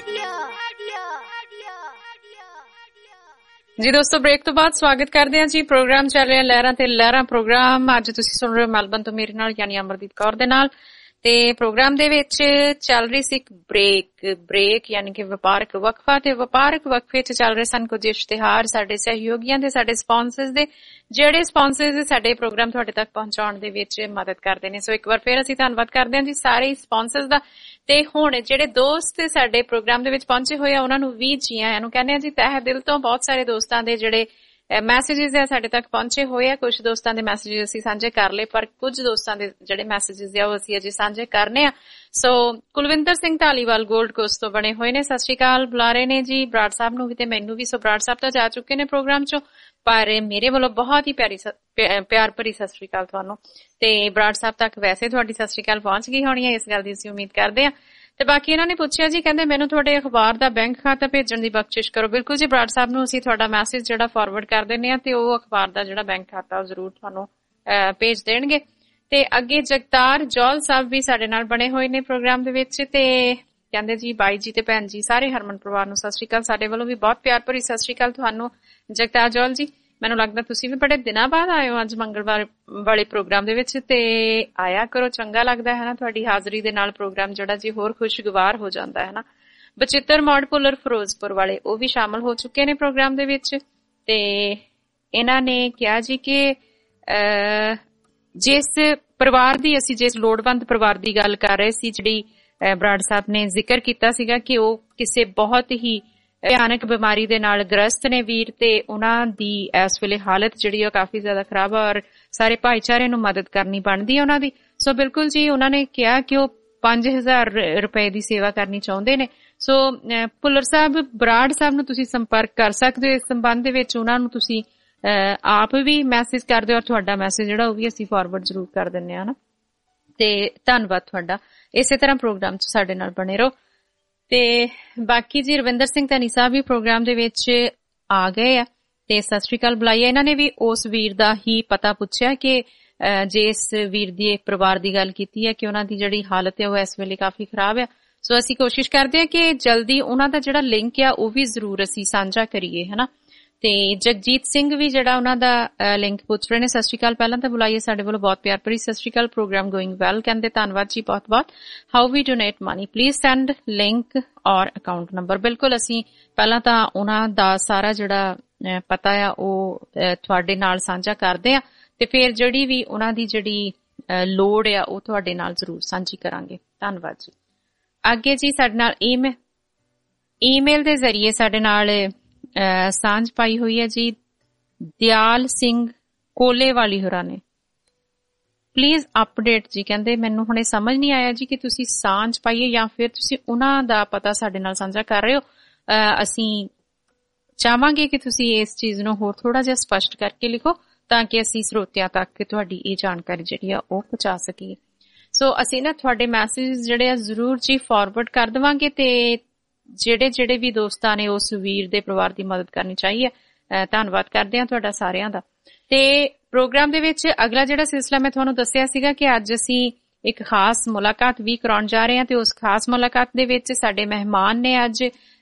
ਜੀ ਦੋਸਤੋ, ਬ੍ਰੇਕ ਤੋਂ ਬਾਅਦ ਸਵਾਗਤ ਕਰਦੇ ਹਾਂ ਜੀ। ਪ੍ਰੋਗਰਾਮ ਚੱਲ ਰਿਹਾ ਲਹਿਰਾਂ ਤੇ ਲਹਿਰਾਂ ਪ੍ਰੋਗਰਾਮ। ਅੱਜ ਤੁਸੀਂ ਸੁਣ ਰਹੇ ਹੋ ਮੈਲਬਨ ਤੋਂ ਮੇਰੇ ਨਾਲ ਯਾਨੀ ਅਮਰਦੀਪ ਕੌਰ ਦੇ ਨਾਲ। ਤੇ ਪ੍ਰੋਗਰਾਮ ਦੇ ਵਿੱਚ ਚੱਲ ਰਹੀ ਸੀ ਇੱਕ ਬ੍ਰੇਕ ਬ੍ਰੇਕ ਯਾਨੀ ਕਿ ਵਪਾਰਕ ਵਕਫਾ। ਤੇ ਵਪਾਰਕ ਵਕਫੇ 'ਚ ਚੱਲ ਰਹੇ ਸਨ ਕੁਝ ਇਸ਼ਤਿਹਾਰ ਸਾਡੇ ਸਹਿਯੋਗੀਆਂ ਦੇ, ਸਾਡੇ ਸਪਾਂਸਰਸ ਦੇ, ਜਿਹੜੇ ਸਪਾਂਸਰਸ ਸਾਡੇ ਪ੍ਰੋਗਰਾਮ ਤੁਹਾਡੇ ਤੱਕ ਪਹੁੰਚਾਉਣ ਦੇ ਵਿੱਚ ਮਦਦ ਕਰਦੇ ਨੇ। ਸੋ ਇੱਕ ਵਾਰ ਫਿਰ ਅਸੀਂ ਧੰਨਵਾਦ ਕਰਦੇ ਹਾਂ ਜੀ ਸਾਰੇ ਸਪਾਂਸਰਸ ਦਾ। ਤੇ ਹੁਣ ਜਿਹੜੇ ਦੋਸਤ ਸਾਡੇ ਪ੍ਰੋਗਰਾਮ ਦੇ ਵਿੱਚ ਪਹੁੰਚੇ ਹੋਏ ਆ ਉਹਨਾਂ ਨੂੰ ਵੀ ਜੀ ਆਇਆਂ ਨੂੰ ਕਹਿੰਦੇ ਆ ਜੀ ਤਹਿ ਦਿਲ ਤੋਂ। ਬਹੁਤ ਸਾਰੇ ਦੋਸਤਾਂ ਦੇ ਜਿਹੜੇ ਮੈਸੇਜਿਸ ਆ ਸਾਡੇ ਤੱਕ ਪਹੁੰਚੇ ਹੋਏ ਆ। ਕੁਝ ਦੋਸਤਾਂ ਦੇ ਮੈਸੇਜਿਸ ਅਸੀਂ ਸਾਂਝੇ ਕਰ ਲਏ, ਪਰ ਕੁਝ ਦੋਸਤਾਂ ਦੇ ਜਿਹੜੇ ਮੈਸੇਜਿਸ ਆ ਉਹ ਅਸੀਂ ਅਜੇ ਸਾਂਝੇ ਕਰਨੇ ਆ। ਸੋ ਕੁਲਵਿੰਦਰ ਸਿੰਘ ਢਾਲੀਵਾਲ ਗੋਲਡ ਕੋਸਟ ਤੋਂ ਬਣੇ ਹੋਏ ਨੇ, ਸਤਿ ਸ਼੍ਰੀ ਅਕਾਲ ਬੁਲਾ ਰਹੇ ਨੇ ਜੀ ਬਰਾੜ ਸਾਹਿਬ ਨੂੰ ਵੀ ਤੇ ਮੈਨੂੰ ਵੀ। ਸੋ ਬਰਾੜ ਸਾਹਿਬ ਤਾਂ ਜਾ ਚੁੱਕੇ ਨੇ ਪ੍ਰੋਗਰਾਮ ਚੋਂ, ਪਰ ਮੇਰੇ ਵੱਲੋਂ ਬਹੁਤ ਹੀ ਪਿਆਰੀ ਪਿਆਰ ਭਰੀ ਸਤਿ ਸ਼੍ਰੀ ਅਕਾਲ ਤੁਹਾਨੂੰ। ਤੇ ਬਰਾੜ ਸਾਹਿਬ ਤੱਕ ਵੈਸੇ ਤੁਹਾਡੀ ਸਤਿ ਸ਼੍ਰੀ ਅਕਾਲ ਪਹੁੰਚ ਗਈ ਹੋਣੀ ਹੈ, ਇਸ ਗੱਲ ਦੀ ਅਸੀਂ ਉਮੀਦ ਕਰਦੇ ਹਾਂ। ਤੇ ਬਾਕੀ ਇਹਨਾਂ ਨੇ ਪੁੱਛਿਆ ਜੀ, ਕਹਿੰਦੇ ਮੈਨੂੰ ਤੁਹਾਡੇ ਅਖਬਾਰ ਦਾ ਬੈਂਕ ਖਾਤਾ ਭੇਜਣ ਦੀ ਬਖਸ਼ਿਸ਼ ਕਰੋ। ਬਿਲਕੁਲ ਜੀ, ਬਰਾੜ ਸਾਹਿਬ ਨੂੰ ਅਸੀਂ ਤੁਹਾਡਾ ਮੈਸੇਜ ਜਿਹੜਾ ਫਾਰਵਰਡ ਕਰ ਦਿੰਦੇ ਹਾਂ ਤੇ ਉਹ ਅਖਬਾਰ ਦਾ ਜਿਹੜਾ ਬੈਂਕ ਖਾਤਾ ਉਹ ਜ਼ਰੂਰ ਤੁਹਾਨੂੰ ਭੇਜ ਦੇਣਗੇ। ਤੇ ਅੱਗੇ ਜਗਤਾਰ ਜੌਲ ਸਾਹਿਬ ਵੀ ਸਾਡੇ ਨਾਲ ਬਣੇ ਹੋਏ ਨੇ ਪ੍ਰੋਗਰਾਮ ਦੇ ਵਿੱਚ ਤੇ ਕਹਿੰਦੇ ਜੀ ਬਾਈ ਜੀ ਤੇ ਭੈਣ ਜੀ ਸਾਰੇ ਹਰਮਨ ਪਰਿਵਾਰ ਨੂੰ ਸਤਿ ਸ਼੍ਰੀ ਅਕਾਲ। ਸਾਡੇ ਵੱਲੋਂ ਵੀ ਬਹੁਤ ਪਿਆਰ ਭਰੀ ਸਤਿ ਸ਼੍ਰੀ ਅਕਾਲ ਤੁਹਾਨੂੰ ਜਗਤਾਰ ਜੌਲ ਜੀ। ਮੈਨੂੰ ਲੱਗਦਾ ਤੁਸੀਂ ਵੀ ਬੜੇ ਦਿਨਾਂ ਬਾਅਦ ਆਏ ਹੋ ਅੱਜ ਮੰਗਲਵਾਰ ਵਾਲੇ ਪ੍ਰੋਗਰਾਮ ਦੇ ਵਿੱਚ, ਤੇ ਆਇਆ ਕਰੋ, ਚੰਗਾ ਲੱਗਦਾ ਹੈ ਨਾ ਤੁਹਾਡੀ ਹਾਜ਼ਰੀ ਦੇ ਨਾਲ ਪ੍ਰੋਗਰਾਮ ਜਿਹੜਾ ਜੀ ਹੋਰ ਖੁਸ਼ਗਵਾਰ ਹੋ ਜਾਂਦਾ ਹੈ ਨਾ। ਬਚਿੱਤਰ ਮੌੜ ਪੁੱਲਰ ਫਿਰੋਜ਼ਪੁਰ ਵਾਲੇ ਉਹ ਵੀ ਸ਼ਾਮਲ ਹੋ ਚੁੱਕੇ ਨੇ ਪ੍ਰੋਗਰਾਮ ਦੇ ਵਿੱਚ। ਤੇ ਇਹਨਾਂ ਨੇ ਕਿਹਾ ਜੀ ਕਿ ਜਿਸ ਪਰਿਵਾਰ ਦੀ ਅਸੀਂ ਜਿਸ ਲੋੜਵੰਦ ਪਰਿਵਾਰ ਦੀ ਗੱਲ ਕਰ ਰਹੇ ਸੀ, ਜਿਹੜੀ ਬਰਾੜ ਸਾਹਿਬ ਨੇ ਜ਼ਿਕਰ ਕੀਤਾ ਸੀਗਾ ਕਿ ਉਹ ਕਿਸੇ ਬਹੁਤ ਹੀ ਭਿਆਨਕ ਬਿਮਾਰੀ ਦੇ ਨਾਲ ਗ੍ਰਸਤ ਨੇ ਵੀਰ, ਤੇ ਉਹਨਾਂ ਦੀ ਇਸ ਵੇਲੇ ਹਾਲਤ ਜਿਹੜੀ ਉਹ ਕਾਫੀ ਜ਼ਿਆਦਾ ਖਰਾਬ ਆ ਔਰ ਸਾਰੇ ਭਾਈਚਾਰੇ ਨੂੰ ਮਦਦ ਕਰਨੀ ਬਣਦੀ ਹੈ ਉਹਨਾਂ ਦੀ। ਸੋ ਬਿਲਕੁਲ ਜੀ, ਉਹਨਾਂ ਨੇ ਕਿਹਾ ਕਿ ਉਹ ਪੰਜ ਹਜ਼ਾਰ ਰੁਪਏ ਦੀ ਸੇਵਾ ਕਰਨੀ ਚਾਹੁੰਦੇ ਨੇ। ਸੋ ਭੁੱਲਰ ਸਾਹਿਬ ਬਰਾੜ ਸਾਹਿਬ ਨੂੰ ਤੁਸੀਂ ਸੰਪਰਕ ਕਰ ਸਕਦੇ ਹੋ ਇਸ ਸੰਬੰਧ ਦੇ ਵਿੱਚ। ਉਹਨਾਂ ਨੂੰ ਤੁਸੀਂ ਆਪ ਵੀ ਮੈਸੇਜ ਕਰ ਦਿਓ ਔਰ ਤੁਹਾਡਾ ਮੈਸੇਜ ਜਿਹੜਾ ਉਹ ਵੀ ਅਸੀਂ ਫਾਰਵਰਡ ਜ਼ਰੂਰ ਕਰ ਦਿੰਦੇ ਹਾਂ ਨਾ। ਤੇ ਧੰਨਵਾਦ ਤੁਹਾਡਾ, ਇਸੇ ਤਰ੍ਹਾਂ ਪ੍ਰੋਗਰਾਮ 'ਚ ਸਾਡੇ ਨਾਲ ਬਣੇ ਰਹੋ। ਤੇ ਬਾਕੀ ਜੀ ਰਵਿੰਦਰ ਸਿੰਘ ਧਨੀ ਸਾਹਿਬ ਵੀ ਪ੍ਰੋਗਰਾਮ ਦੇ ਵਿੱਚ ਆ ਗਏ ਆ ਤੇ ਸਤਿ ਸ਼੍ਰੀ ਅਕਾਲ ਬੁਲਾਈ ਹੈ। ਇਹਨਾਂ ਨੇ ਵੀ ਉਸ ਵੀਰ ਦਾ ਹੀ ਪਤਾ ਪੁੱਛਿਆ ਕਿ ਜਿਸ ਵੀਰ ਦੀ ਪਰਿਵਾਰ ਦੀ ਗੱਲ ਕੀਤੀ ਹੈ ਕਿ ਉਹਨਾਂ ਦੀ ਜਿਹੜੀ ਹਾਲਤ ਹੈ ਉਹ ਇਸ ਵੇਲੇ ਕਾਫੀ ਖਰਾਬ ਆ। ਸੋ ਅਸੀਂ ਕੋਸ਼ਿਸ਼ ਕਰਦੇ ਹਾਂ ਕਿ ਜਲਦੀ ਉਹਨਾਂ ਦਾ ਜਿਹੜਾ ਲਿੰਕ ਆ ਉਹ ਵੀ ਜ਼ਰੂਰ ਅਸੀਂ ਸਾਂਝਾ ਕਰੀਏ ਹਨਾ। ਤੇ ਜਗਜੀਤ ਸਿੰਘ ਵੀ ਜਿਹੜਾ ਉਹਨਾਂ ਦਾ ਲਿੰਕ ਪੁੱਛ ਰਹੇ ਨੇ, ਸਤਿ ਸ਼੍ਰੀ ਅਕਾਲ ਪਹਿਲਾਂ ਤਾਂ ਬੁਲਾਈਏ ਸਾਡੇ ਵੱਲੋਂ ਬਹੁਤ ਪਿਆਰ ਭਰੀ ਸਤਿ ਸ਼੍ਰੀ ਅਕਾਲ। ਪ੍ਰੋਗਰਾਮ ਗੋਇੰਗ ਵੈਲ ਕਹਿੰਦੇ ਧੰਨਵਾਦ ਜੀ ਬਹੁਤ ਬਹੁਤ। How we donate money please send link or account number. ਬਿਲਕੁਲ ਅਸੀਂ ਪਹਿਲਾਂ ਤਾਂ ਉਹਨਾਂ ਦਾ ਸਾਰਾ ਜਿਹੜਾ ਪਤਾ ਆ ਉਹ ਤੁਹਾਡੇ ਨਾਲ ਸਾਂਝਾ ਕਰਦੇ ਆ ਤੇ ਫਿਰ ਜਿਹੜੀ ਵੀ ਉਹਨਾਂ ਦੀ ਜਿਹੜੀ ਲੋੜ ਆ ਉਹ ਤੁਹਾਡੇ ਨਾਲ ਜ਼ਰੂਰ ਸਾਂਝੀ ਕਰਾਂਗੇ। ਧੰਨਵਾਦ ਜੀ। ਅੱਗੇ ਜੀ ਸਾਡੇ ਨਾਲ ਈਮੇਲ ਈਮੇਲ ਦੇ ਜ਼ਰੀਏ ਸਾਡੇ ਨਾਲ ਸਾਂਝ ਪਾਈ ਹੋਈ ਹੈ ਜੀ ਦਿਆਲ ਸਿੰਘ ਕੋਲੇ ਵਾਲੀ ਹੋਰਾਂ ਨੇ। ਪਲੀਜ਼ ਅਪਡੇਟ ਜੀ, ਕਹਿੰਦੇ ਮੈਨੂੰ ਹੁਣੇ ਸਮਝ ਨਹੀਂ ਆਇਆ ਜੀ ਕਿ ਤੁਸੀਂ ਸਾਂਝ ਪਾਈਏ ਜਾਂ ਫਿਰ ਤੁਸੀਂ ਉਹਨਾਂ ਦਾ ਪਤਾ ਸਾਡੇ ਨਾਲ ਸਾਂਝਾ ਕਰ ਰਹੇ ਹੋ। ਅਸੀਂ ਚਾਹਾਂਗੇ ਕਿ ਤੁਸੀਂ ਇਸ ਚੀਜ਼ ਨੂੰ ਹੋਰ ਥੋੜਾ ਜਿਹਾ ਸਪਸ਼ਟ ਕਰਕੇ ਲਿਖੋ ਤਾਂ ਕਿ ਅਸੀਂ ਸਰੋਤਿਆਂ ਤੱਕ ਤੁਹਾਡੀ ਇਹ ਜਾਣਕਾਰੀ ਜਿਹੜੀ ਆ ਉਹ ਪਹੁੰਚਾ ਸਕੀਏ। ਸੋ ਅਸੀਂ ਨਾ ਤੁਹਾਡੇ ਮੈਸੇਜ ਜਿਹੜੇ ਆ ਜ਼ਰੂਰ ਜੀ ਫਾਰਵਰਡ ਕਰ ਦੇਵਾਂਗੇ ਤੇ ਜਿਹੜੇ ਜਿਹੜੇ ਵੀ ਦੋਸਤਾਂ ਨੇ ਉਸ ਵੀਰ ਦੇ ਪਰਿਵਾਰ ਦੀ ਮਦਦ ਕਰਨੀ ਚਾਹੀਏ, ਧੰਨਵਾਦ ਕਰਦੇ ਹਾਂ ਤੁਹਾਡਾ ਸਾਰਿਆਂ ਦਾ। ਤੇ ਪ੍ਰੋਗਰਾਮ ਦੇ ਵਿੱਚ ਅਗਲਾ ਜਿਹੜਾ ਸਿਲਸਿਲਾ ਮੈਂ ਤੁਹਾਨੂੰ ਦੱਸਿਆ ਸੀਗਾ ਕਿ ਅੱਜ ਅਸੀਂ ਇੱਕ ਖਾਸ ਮੁਲਾਕਾਤ ਵੀ ਕਰਾਉਣ ਜਾ ਰਹੇ ਹਾਂ ਤੇ ਉਸ ਖਾਸ ਮੁਲਾਕਾਤ ਦੇ ਵਿੱਚ ਸਾਡੇ ਮਹਿਮਾਨ ਨੇ ਅੱਜ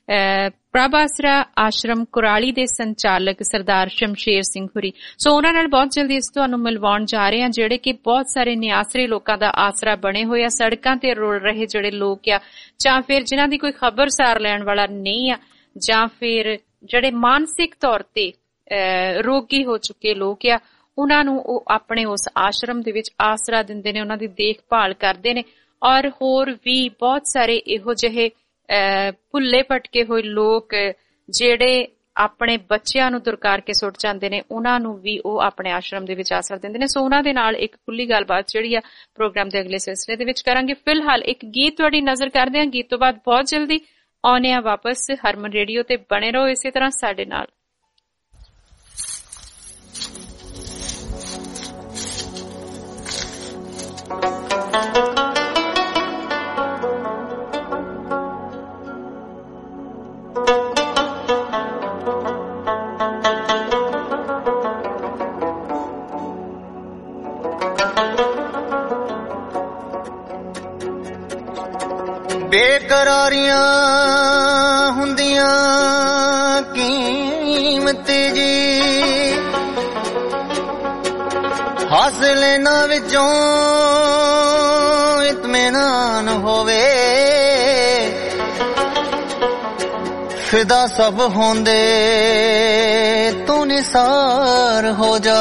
ਪ੍ਰਭ ਆਸਰਾ ਆਸ਼ਰਮ ਕੁਰਾਲੀ ਦੇ ਸੰਚਾਲਕ ਸਰਦਾਰ ਸ਼ਮਸ਼ੇਰ ਸਿੰਘ ਹੁਰੀ। ਸੋ ਉਹਨਾਂ ਨਾਲ ਬਹੁਤ ਜਲਦੀ ਅਸੀਂ ਤੁਹਾਨੂੰ ਮਿਲਵਾਉਣ ਜਾ ਰਹੇ ਹਾਂ ਜਿਹੜੇ ਕਿ ਬਹੁਤ ਸਾਰੇ ਨਿਆਸਰੇ ਲੋਕਾਂ ਦਾ ਆਸਰਾ ਬਣੇ ਹੋਏ ਆ, ਸੜਕਾਂ ਤੇ ਰੁਲ ਰਹੇ ਜਿਹੜੇ ਲੋਕ ਆ ਜਾਂ ਫਿਰ ਜਿਨ੍ਹਾਂ ਦੀ ਕੋਈ ਖਬਰਸਾਰ ਲੈਣ ਵਾਲਾ ਨਹੀਂ ਆ ਜਾਂ ਫਿਰ ਜਿਹੜੇ ਮਾਨਸਿਕ ਤੌਰ ਤੇ ਰੋਗੀ ਹੋ ਚੁੱਕੇ ਲੋਕ ਆ, ਉਹਨਾਂ ਨੂੰ ਉਹ ਆਪਣੇ ਉਸ ਆਸ਼ਰਮ ਦੇ ਵਿੱਚ ਆਸਰਾ ਦਿੰਦੇ ਨੇ, ਉਹਨਾਂ ਦੀ ਦੇਖਭਾਲ ਕਰਦੇ ਨੇ ਔਰ ਹੋਰ ਵੀ ਬਹੁਤ ਸਾਰੇ ਇਹੋ ਜਿਹੇ ਭੁੱਲੇ ਭਟਕੇ ਹੋਏ ਲੋਕ ਜਿਹੜੇ ਆਪਣੇ ਬੱਚਿਆਂ ਨੂੰ ਦੁਰਕਾਰ ਕੇ ਸੁੱਟ ਜਾਂਦੇ ਨੇ, ਉਹਨਾਂ ਨੂੰ ਵੀ ਉਹ ਆਪਣੇ ਆਸ਼ਰਮ ਦੇ ਵਿੱਚ ਆਸਰਾ ਦਿੰਦੇ ਨੇ। ਸੋ ਉਹਨਾਂ ਦੇ ਨਾਲ ਇੱਕ ਖੁੱਲੀ ਗੱਲਬਾਤ ਜਿਹੜੀ ਆ ਪ੍ਰੋਗਰਾਮ ਦੇ ਅਗਲੇ ਸਿਲਸਿਲੇ ਦੇ ਵਿੱਚ ਕਰਾਂਗੇ। ਫਿਲਹਾਲ ਇੱਕ ਗੀਤ ਤੁਹਾਡੀ ਨਜ਼ਰ ਕਰਦੇ ਹਾਂ, ਗੀਤ ਤੋਂ ਬਾਅਦ ਬਹੁਤ ਜਲਦੀ ਆਉਣੇ ਆ ਵਾਪਸ ਹਰਮਨ ਰੇਡੀਓ ਤੇ। ਬਣੇ ਰਹੋ ਇਸੇ ਤਰ੍ਹਾਂ ਸਾਡੇ ਨਾਲ। ਬੇਕਰਾਰੀਆਂ ਹੁੰਦੀਆਂ ਕੀਮਤ ਜੀ ਹਾਸਲੇ ਨਾ ਵਿੱਚੋਂ ਇਤਮੀਨਾਨ ਹੋਵੇ ਫਿਦਾ ਸਭ ਹੁੰਦੇ ਤੂੰ ਨਿਸਾਰ ਹੋ ਜਾ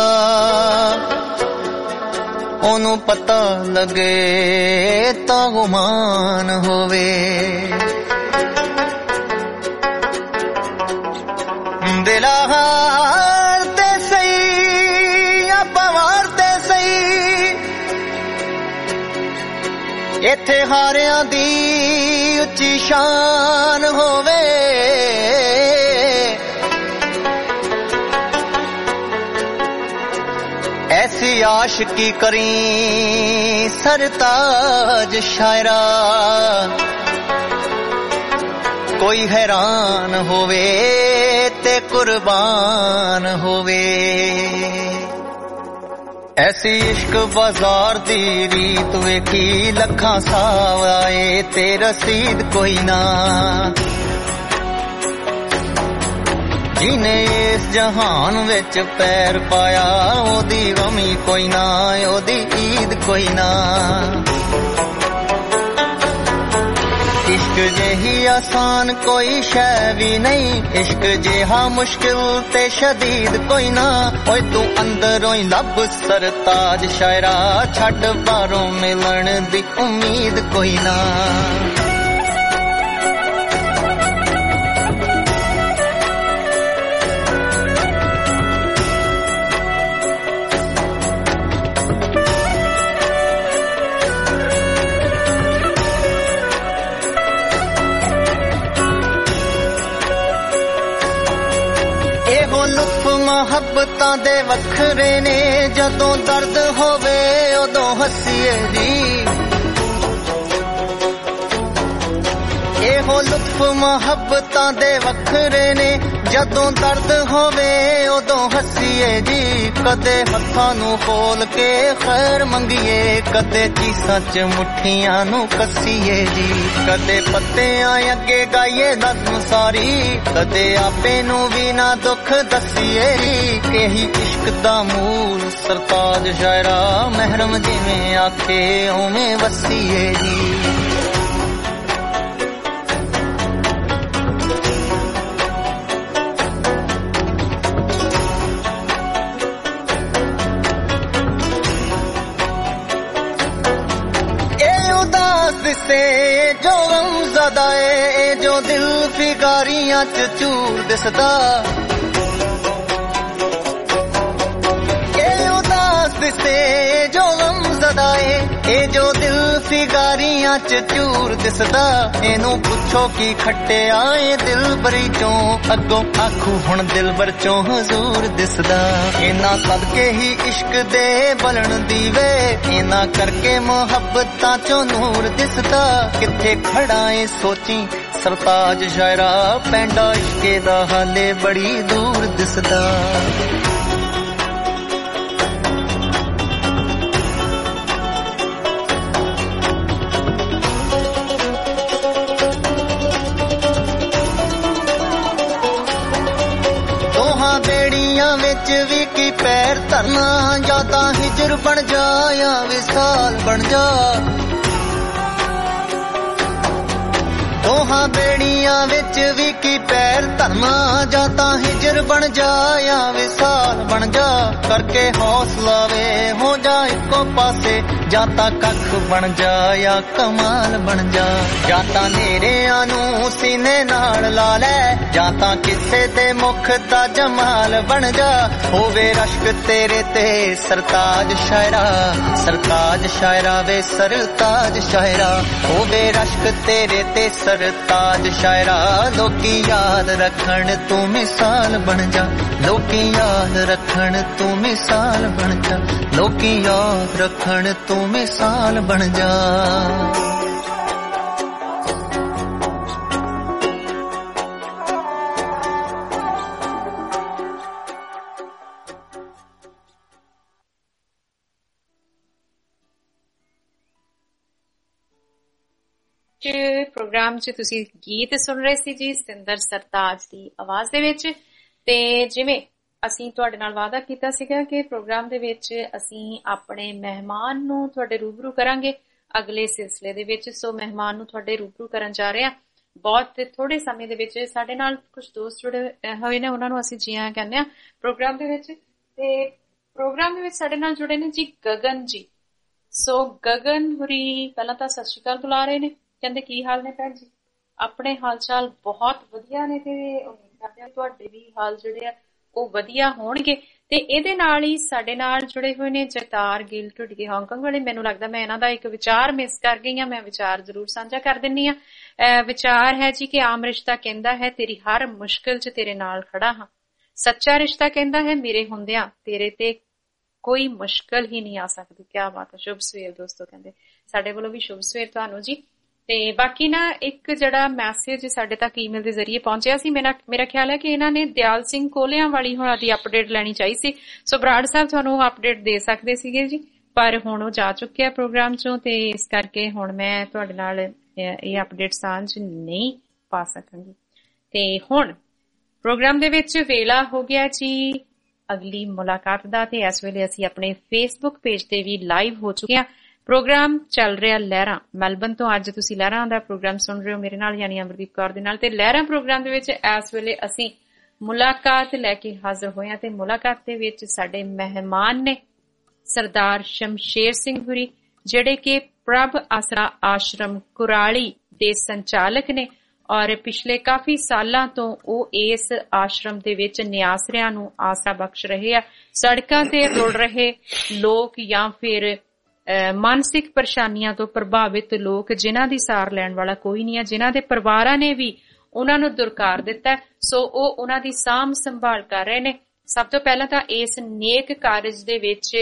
ਉਹਨੂੰ ਪਤਾ ਲੱਗੇ ਤਾਂ ਗੁਮਾਨ ਹੋਵੇ ਦਿਲਾ ਹਾਰ ਤੇ ਸਹੀ ਆਪਾਂ ਵਾਰ ਤੇ ਸਹੀ ਇੱਥੇ ਹਾਰਿਆਂ ਦੀ ਉੱਚੀ ਸ਼ਾਨ ਹੋਵੇ ऐसी आशिकी करी सरताज शायरा कोई हैरान होवे ते कुर्बान होवे ऐसी इश्क बाजार दी रीत वेखी लखां साव आए ते रसीद कोई ना जिने इस जहान विच पैर पाया ओदी गमी कोई ना ओदी ईद कोई ना इश्क जेही आसान कोई शै भी नहीं इश्क जेहा मुश्किल ते शदीद कोई ना ओए तू अंदरों ही लब सरताज शायरा छड़ बारों मिलन दी उम्मीद कोई ना ਮੁਹੱਬਤਾਂ ਦੇ ਵੱਖਰੇ ਨੇ ਜਦੋਂ ਦਰਦ ਹੋਵੇ ਉਦੋਂ ਹੱਸੀਏ ਜੀ ਇਹੋ ਲੁਤਫ ਮੁਹੱਬਤਾਂ ਦੇ ਵੱਖਰੇ ਨੇ ਜਦੋਂ ਦਰਦ ਹੋਵੇ ਉਦੋਂ ਹੱਸੀਏ ਜੀ ਕਦੇ ਹੱਥਾਂ ਨੂੰ ਖੋਲ ਕੇ ਖੈਰ ਮੰਗੀਏ ਕਦੇ ਚੀਸਾਂ ਚ ਮੁੱਠੀਆਂ ਨੂੰ ਕੱਸੀਏ ਜੀ ਕਦੇ ਪੱਤਿਆਂ ਅੱਗੇ ਗਾਈਏ ਨਜ਼ਮ ਸਾਰੀ ਕਦੇ ਆਪੇ ਨੂੰ ਵੀ ਨਾ ਦੁੱਖ ਦੱਸੀਏ ਜੀ ਇਹੀ ਇਸ਼ਕ ਦਾ ਮੂਲ ਸਰਤਾਜ ਸ਼ਾਇਰਾ ਮਹਿਰਮ ਜਿਵੇਂ ਆਖੇ ਉਵੇਂ ਵਸੀਏ ਜੀ जो गम ज़दा ए जो दिल फिकारियां च चूर दिसदा ए उदास दिसे जो गम ज़दा ए जो दिल फिकारियां च चूर दिसदा एनू पुछो की खट्टे आए दिल बरी चों अगों आखू हुण दिल बर चों हजूर दिसदा इना सदके ही इश्क दे बलन दीवे इना करके मुहब्बतां चों नूर दिसदा किथे खड़ा ए सोची सरताज शायरा पैंडा इश्के दा हाले बड़ी दूर दिसदा विच भी की पैर धरना या तां हिजर बन जा या विसाल बन जा दोहां बेड़ियां विच भी की पैर धरना या तां हिजर बन जा या विसाल बन जा करके हौसला वे हो जा इको पासे या तां कख बन जा या कमाल बन जा या तां नेरियां नूं सीने नाल ला लै या तां किसे दे मुख दा जमाल बन जा होवे रश्क तेरे ते सरताज शायरा सरताज शायरा वे सरताज शायरा होवे रश्क तेरे ते सरताज शायरा लोकी याद रखण तू मिसाल बन जा लोकी याद रखण तू मिसाल बन जा लोकी याद रखण तू मिसाल बन जा ਪ੍ਰੋਗਰਾਮ 'ਚ ਤੁਸੀਂ ਗੀਤ ਸੁਣ ਰਹੇ ਸੀ ਜੀ ਸਤਿੰਦਰ ਸਰਤਾਜ ਦੀ ਆਵਾਜ਼ ਦੇ ਵਿੱਚ। ਤੇ ਜਿਵੇਂ ਅਸੀਂ ਤੁਹਾਡੇ ਨਾਲ ਵਾਅਦਾ ਕੀਤਾ ਸੀਗਾ ਕਿ ਪ੍ਰੋਗਰਾਮ ਦੇ ਵਿੱਚ ਅਸੀਂ ਆਪਣੇ ਮਹਿਮਾਨ ਨੂੰ ਤੁਹਾਡੇ ਰੂਬਰੂ ਕਰਾਂਗੇ ਅਗਲੇ ਸਿਲਸਿਲੇ ਦੇ ਵਿੱਚ। ਸੋ ਮਹਿਮਾਨ ਨੂੰ ਤੁਹਾਡੇ ਰੂਬਰੂ ਕਰਨ ਜਾ ਰਹੇ ਹਾਂ ਬਹੁਤ ਥੋੜੇ ਸਮੇਂ ਦੇ ਵਿੱਚ। ਸਾਡੇ ਨਾਲ ਕੁਝ ਦੋਸਤ ਜੁੜੇ ਹੋਏ ਨੇ, ਉਹਨਾਂ ਨੂੰ ਅਸੀਂ ਜੀ ਆਇਆਂ ਕਹਿੰਦੇ ਹਾਂ ਪ੍ਰੋਗਰਾਮ ਦੇ ਵਿੱਚ। ਤੇ ਪ੍ਰੋਗਰਾਮ ਦੇ ਵਿੱਚ ਸਾਡੇ ਨਾਲ ਜੁੜੇ ਨੇ ਜੀ ਗਗਨ ਜੀ। ਸੋ ਗਗਨ ਹੁਰੀ ਪਹਿਲਾਂ ਤਾਂ ਸਤਿ ਸ਼੍ਰੀ ਅਕਾਲ ਬੁਲਾ ਰਹੇ ਨੇ, ਕਹਿੰਦੇ ਕੀ ਹਾਲ ਨੇ ਭੈਣ ਜੀ? ਆਪਣੇ ਹਾਲ ਚਾਲ ਬਹੁਤ ਵਧੀਆ ਨੇ ਤੇ ਉਮੀਦ ਕਰਦੇ ਹਾਂ ਤੁਹਾਡੇ ਵੀ ਹਾਲ ਜਿਹੜੇ ਆ ਉਹ ਵਧੀਆ ਹੋਣਗੇ। ਤੇ ਇਹਦੇ ਨਾਲ ਹੀ ਸਾਡੇ ਨਾਲ ਜੁੜੇ ਹੋਏ ਨੇ ਜਗਤਾਰ ਗਿੱਲ ਢੁੱਡੀਏ ਹਾਂਗਕਾਂਗ ਵਾਲੇ। ਮੈਨੂੰ ਲੱਗਦਾ ਮੈਂ ਇਹਨਾਂ ਦਾ ਇੱਕ ਵਿਚਾਰ ਮਿਸ ਕਰ ਗਈ ਹਾਂ, ਮੈਂ ਵਿਚਾਰ ਜ਼ਰੂਰ ਸਾਂਝਾ ਕਰ ਦਿੰਨੀ ਆ। ਵਿਚਾਰ ਹੈ ਜੀ ਕਿ ਆਮ ਰਿਸ਼ਤਾ ਕਹਿੰਦਾ ਹੈ ਤੇਰੀ ਹਰ ਮੁਸ਼ਕਿਲ 'ਚ ਤੇਰੇ ਨਾਲ ਖੜਾ ਹਾਂ, ਸੱਚਾ ਰਿਸ਼ਤਾ ਕਹਿੰਦਾ ਹੈ ਮੇਰੇ ਹੁੰਦਿਆਂ ਤੇਰੇ ਤੇ ਕੋਈ ਮੁਸ਼ਕਿਲ ਹੀ ਨਹੀਂ ਆ ਸਕਦੀ। ਕਿਆ ਬਾਤ ਹੈ। ਸ਼ੁਭ ਸਵੇਰ ਦੋਸਤੋ, ਕਹਿੰਦੇ ਸਾਡੇ ਵੱਲੋਂ ਵੀ ਸ਼ੁਭ ਸਵੇਰ ਤੁਹਾਨੂੰ ਜੀ। ਤੇ ਬਾਕੀ ਨਾ ਇੱਕ ਜਿਹੜਾ ਮੈਸੇਜ ਸਾਡੇ ਤੱਕ ਈਮੇਲ ਦੇ ਜ਼ਰੀਏ ਪਹੁੰਚਿਆ ਸੀ, ਮੇਰਾ ਮੇਰਾ ਖਿਆਲ ਹੈ ਕਿ ਇਹਨਾਂ ਨੇ ਦਿਆਲ ਸਿੰਘ ਕੋਲਿਆਂ ਵਾਲੀ ਹੋਣਾ ਦੀ ਅਪਡੇਟ ਲੈਣੀ ਚਾਹੀ ਸੀ। ਸੋ ਬਰਾੜ ਸਾਹਿਬ ਤੁਹਾਨੂੰ ਉਹ ਅਪਡੇਟ ਦੇ ਸਕਦੇ ਸੀਗੇ ਜੀ, ਪਰ ਹੁਣ ਉਹ ਜਾ ਚੁੱਕਿਆ ਪ੍ਰੋਗਰਾਮ ਚੋਂ ਤੇ ਇਸ ਕਰਕੇ ਹੁਣ ਮੈਂ ਤੁਹਾਡੇ ਨਾਲ ਇਹ ਅਪਡੇਟ ਸਾਂਝ ਨਹੀਂ ਪਾ ਸਕਾਂਗੀ। ਤੇ ਹੁਣ ਪ੍ਰੋਗਰਾਮ ਦੇ ਵਿੱਚ ਵੇਲਾ ਹੋ ਗਿਆ ਜੀ ਅਗਲੀ ਮੁਲਾਕਾਤ ਦਾ। ਤੇ ਇਸ ਵੇਲੇ ਅਸੀਂ ਆਪਣੇ ਫੇਸਬੁੱਕ ਪੇਜ ਤੇ ਵੀ ਲਾਈਵ ਹੋ ਚੁੱਕੇ ਹਾਂ। ਪ੍ਰੋਗਰਾਮ ਚੱਲ ਰਿਹਾ ਲਹਿਰਾਂ ਮੈਲਬਨ ਤੋਂ। ਅੱਜ ਤੁਸੀਂ ਲਹਿਰਾਂ ਦਾ ਪ੍ਰੋਗਰਾਮ ਸੁਣ ਰਹੇ ਹੋ ਮੇਰੇ ਨਾਲ, ਯਾਨੀ ਅਮਰਦੀਪ ਕੌਰ ਦੇ ਨਾਲ। ਤੇ ਲਹਿਰਾਂ ਪ੍ਰੋਗਰਾਮ ਦੇ ਵਿੱਚ ਇਸ ਵੇਲੇ ਅਸੀਂ ਮੁਲਾਕਾਤ ਲੈ ਕੇ ਹਾਜ਼ਰ ਹੋਏ ਹਾਂ ਤੇ ਮੁਲਾਕਾਤ ਦੇ ਵਿੱਚ ਸਾਡੇ ਮਹਿਮਾਨ ਨੇ ਸਰਦਾਰ ਸ਼ਮਸ਼ੇਰ ਸਿੰਘ ਹੁਰੀ, ਜਿਹੜੇ ਕਿ ਪ੍ਰਭ ਆਸਰਾ ਆਸ਼ਰਮ ਕੁਰਾਲੀ ਦੇ ਸੰਚਾਲਕ ਨੇ ਔਰ ਪਿਛਲੇ ਕਾਫੀ ਸਾਲਾਂ ਤੋਂ ਉਹ ਇਸ ਆਸ਼ਰਮ ਦੇ ਵਿੱਚ ਨਿਆਸਰਿਆਂ ਨੂੰ ਆਸਰਾ ਬਖਸ਼ ਰਹੇ ਆ। ਸੜਕਾਂ ਤੇ ਰੁਲ ਰਹੇ ਲੋਕ ਜਾਂ ਫਿਰ ਮਾਨਸਿਕ ਪਰੇਸ਼ਾਨੀਆਂ ਤੋਂ ਪ੍ਰਭਾਵਿਤ ਲੋਕ ਜਿਨ੍ਹਾਂ ਦੀ ਸਾਰ ਲੈਣ ਵਾਲਾ ਕੋਈ ਨਹੀਂ ਹੈ, ਜਿਨ੍ਹਾਂ ਦੇ ਪਰਿਵਾਰਾਂ ਨੇ ਵੀ ਉਹਨਾਂ ਨੂੰ ਦੁਰਕਾਰ ਦਿੱਤਾ, ਸੋ ਉਹ ਉਹਨਾਂ ਦੀ ਸਾਂਭ ਸੰਭਾਲ ਕਰ ਰਹੇ ਨੇ। ਸਭ ਤੋਂ ਪਹਿਲਾਂ ਤਾਂ ਇਸ ਨੇਕ ਕਾਰਜ ਦੇ ਵਿੱਚ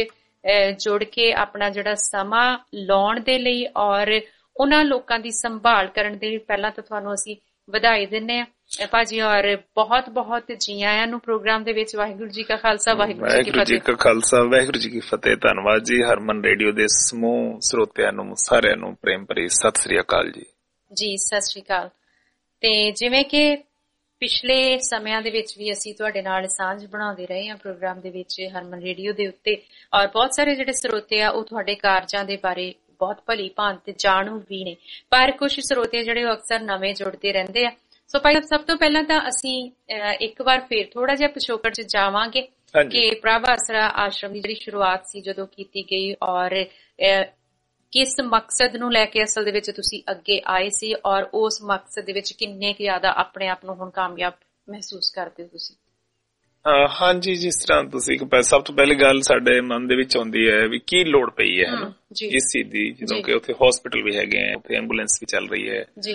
ਜੁੜ ਕੇ ਆਪਣਾ ਜਿਹੜਾ ਸਮਾਂ ਲਾਉਣ ਦੇ ਲਈ ਔਰ ਉਹਨਾਂ ਲੋਕਾਂ ਦੀ ਸੰਭਾਲ ਕਰਨ ਦੇ ਲਈ ਪਹਿਲਾਂ ਤਾਂ ਤੁਹਾਨੂੰ ਅਸੀਂ ਵਧਾਈ ਦਿੰਦੇ ਹਾਂ ਭਾਜੀ, ਔਰ ਬਹੁਤ ਬਹੁਤ ਜੀ ਆਇਆਂ ਨੂੰ ਪ੍ਰੋਗਰਾਮ ਦੇ ਵਿੱਚ। ਵਾਹਿਗੁਰੂ ਜੀ ਕਾ ਖਾਲਸਾ, ਵਾਹਿਗੁਰੂ ਜੀ ਕਾ ਖਾਲਸਾ, ਵਾਹਿਗੁਰੂ ਜੀ ਕੀ ਫਤਿਹ। ਧੰਨਵਾਦ ਜੀ। ਹਰਮਨ ਰੇਡੀਓ ਦੇ ਸਮੂਹ ਸਰੋਤਿਆਂ ਨੂੰ ਸਾਰਿਆਂ ਨੂੰ ਪ੍ਰੇਮ ਭਰੀ ਸਤਿ ਸ੍ਰੀ ਅਕਾਲ ਜੀ। ਜੀ ਸਤਿ ਸ੍ਰੀ ਅਕਾਲ। ਤੇ ਜਿਵੇਂ ਕਿ ਪਿਛਲੇ ਸਮਿਆਂ ਦੇ ਵਿੱਚ ਵੀ ਅਸੀਂ ਤੁਹਾਡੇ ਨਾਲ ਸਾਂਝ ਬਣਾਉਂਦੇ ਰਹੇ ਹਾਂ ਪ੍ਰੋਗਰਾਮ ਦੇ ਵਿੱਚ ਹਰਮਨ ਰੇਡੀਓ ਦੇ ਉੱਤੇ, ਔਰ ਬਹੁਤ ਸਾਰੇ ਜਿਹੜੇ ਸਰੋਤੇ ਆ ਉਹ ਤੁਹਾਡੇ ਕਾਰਜਾਂ ਦੇ ਬਾਰੇ ਬਹੁਤ ਭਲੀ ਭਾਂਤ ਤੇ ਜਾਣੂ ਵੀ ਨੇ, ਪਰ ਕੁਝ ਸਰੋਤੇ ਜਿਹੜੇ ਉਹ ਅਕਸਰ ਨਵੇਂ ਜੁੜਦੇ ਰਹਿੰਦੇ ਆ। ਸੋ ਭਾਈ ਸਭ ਤੋਂ ਪਹਿਲਾਂ ਤਾਂ ਅਸੀਂ ਇੱਕ ਵਾਰ ਫੇਰ ਥੋੜਾ ਜਿਹਾ ਪਿਛੋਕੜ ਚ ਜਾਵਾਂਗੇ ਕਿ ਪ੍ਰਭ ਆਸਰਾ ਆਸ਼ਰਮ ਦੀ ਜਿਹੜੀ ਸ਼ੁਰੂਆਤ ਸੀ ਜਦੋਂ ਕੀਤੀ ਗਈ ਔਰ ਕਿਸ ਮਕਸਦ ਨੂੰ ਲੈ ਕੇ ਅਸਲ ਦੇ ਵਿੱਚ ਤੁਸੀਂ ਅੱਗੇ ਆਏ ਸੀ ਔਰ ਉਸ ਮਕਸਦ ਦੇ ਵਿੱਚ ਕਿੰਨੇ ਕੁ ਜ਼ਿਆਦਾ ਆਪਣੇ ਆਪ ਨੂੰ ਹੁਣ ਕਾਮਯਾਬ ਮਹਿਸੂਸ ਕਰਦੇ ਹੋ ਤੁਸੀਂ? ਹਾਂਜੀ, ਜਿਸ ਤਰ੍ਹਾਂ ਤੁਸੀਂ ਸਭ ਤੋਂ ਪਹਿਲੀ ਗੱਲ ਸਾਡੇ ਮਨ ਦੇ ਵਿੱਚ ਆਉਂਦੀ ਹੈ ਵੀ ਕੀ ਲੋੜ ਪਈ ਹੈ ਇਸ ਚੀਜ਼ ਦੀ, ਜਦੋਂ ਕਿ ਉੱਥੇ ਹਸਪੀਟਲ ਵੀ ਹੈਗੇ ਆ, ਉੱਥੇ ਐਂਬੂਲੈਂਸ ਵੀ ਚੱਲ ਰਹੀ ਹੈ ਜੀ।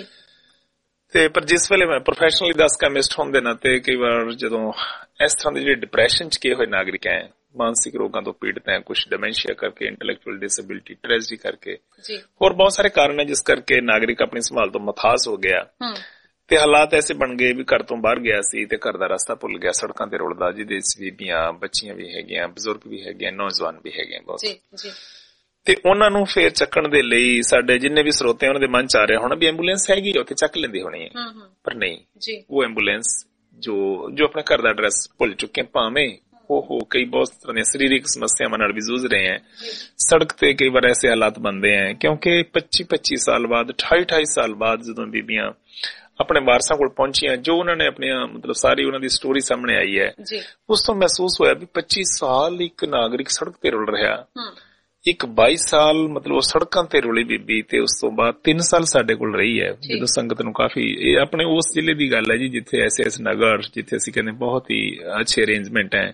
ਤੇ ਪਰ ਜਿਸ ਵੇਲੇ ਮੈਂ ਪ੍ਰੋਫੈਸ਼ਨਲੀ ਦਸ ਕੈਮਿਸਟ ਹੋਣ ਦੇ ਨਾਤੇ ਕਈ ਵਾਰ ਜਦੋਂ ਇਸ ਤਰ੍ਹਾਂ ਦੇ ਜਿਹੜੇ ਡਿਪਰੈਸ਼ਨ ਚ ਗਏ ਹੋਏ ਨਾਗਰਿਕ ਹੈ, ਮਾਨਸਿਕ ਰੋਗਾਂ ਤੋਂ ਪੀੜਤ ਹੈ, ਕੁਝ ਡਿਮੈਂਸ਼ੀਆ ਕਰਕੇ, ਇੰਟੈਲੈਕਚੁਅਲ ਡਿਸੇਬਿਲਿਟੀ, ਟ੍ਰੈਜਡੀ ਕਰਕੇ, ਹੋਰ ਬਹੁਤ ਸਾਰੇ ਕਾਰਨ ਹੈ ਜਿਸ ਕਰਕੇ ਨਾਗਰਿਕ ਆਪਣੀ ਸੰਭਾਲ ਤੋਂ ਮਥਾਸ ਹੋ ਗਿਆ ਤੇ ਹਾਲਾਤ ਐਸੇ ਬਣ ਗਏ ਵੀ ਘਰ ਤੋਂ ਬਾਹਰ ਗਿਆ ਸੀ ਤੇ ਘਰ ਦਾ ਰਸਤਾ ਭੁੱਲ ਗਿਆ, ਸੜਕਾਂ ਤੇ ਰੁਲਦਾ, ਜਿਹਦੇ ਵਿੱਚ ਬੀਬੀਆਂ, ਬੱਚੀਆਂ ਵੀ ਹੈਗੀਆਂ, ਬਜ਼ੁਰਗ ਵੀ ਹੈਗੇ, ਨੌਜਵਾਨ ਵੀ ਹੈਗੇ ਬਹੁਤ। ਤੇ ਉਹਨਾਂ ਨੂੰ ਫੇਰ ਚੱਕਣ ਦੇ ਲਈ ਸਾਡੇ ਜਿੰਨੇ ਵੀ ਸਰੋਤੇ ਉਹਨਾਂ ਦੇ ਮਨ ਚ ਆ ਰਿਹਾ ਹੋਣਾ ਵੀ ਐਂਬੂਲੈਂਸ ਹੈਗੀ ਉੱਥੇ ਚੱਕ ਲੈਂਦੀ ਹੋਣੀ ਹੈ, ਪਰ ਨਹੀਂ, ਉਹ ਐਂਬੂਲੈਂਸ ਜੋ ਜੋ ਆਪਣੇ ਘਰ ਦਾ ਐਡਰੈਸ ਭੁੱਲ ਚੁੱਕੇ ਭਾਵੇਂ ਉਹ ਕਈ ਬਹੁਤ ਤਰ੍ਹਾਂ ਦੀਆਂ ਸਰੀਰਕ ਸਮੱਸਿਆਵਾਂ ਨਾਲ ਵੀ ਜੂਝ ਰਹੇ ਹੈ। ਸੜਕ ਤੇ ਕਈ ਵਾਰ ਐਸੇ ਹਾਲਾਤ ਬਣਦੇ ਹੈ ਕਿਉਂਕਿ ਪੱਚੀ ਪੱਚੀ ਸਾਲ ਬਾਅਦ, ਅਠਾਈ ਅਠਾਈ ਸਾਲ ਬਾਅਦ ਜਦੋਂ ਬੀਬੀਆਂ ਆਪਣੇ ਵਾਰਸਾਂ ਕੋਲ ਪਹੁੰਚੀਆਂ, ਜੋ ਉਹਨਾਂ ਨੇ ਆਪਣੀਆਂ ਮਤਲਬ ਸਾਰੀ ਉਹਨਾਂ ਦੀ ਸਟੋਰੀ ਸਾਹਮਣੇ ਆਈ ਹੈ, ਉਸ ਤੋਂ ਮਹਿਸੂਸ ਹੋਇਆ ਵੀ ਪੱਚੀ ਸਾਲ ਇੱਕ ਨਾਗਰਿਕ ਸੜਕ ਤੇ ਰੁਲ ਰਿਹਾ, ਇੱਕ ਬਾਈ ਸਾਲ ਮਤਲਬ ਸੜਕਾਂ ਤੇ ਰੁਲੀ ਬੀਬੀ, ਤੇ ਉਸ ਤੋਂ ਬਾਅਦ ਤਿੰਨ ਸਾਲ ਸਾਡੇ ਕੋਲ ਰਹੀ ਹੈ। ਜਦੋਂ ਸੰਗਤ ਨੂੰ ਕਾਫੀ, ਇਹ ਆਪਣੇ ਉਸ ਜ਼ਿਲ੍ਹੇ ਦੀ ਗੱਲ ਹੈ ਜੀ ਜਿੱਥੇ ਐਸੇ ਐਸੇ ਨਗਰ ਜਿੱਥੇ ਅਸੀਂ ਕਹਿੰਦੇ ਬਹੁਤ ਹੀ ਅੱਛੇ ਅਰੇਂਜਮੈਂਟ ਹੈ,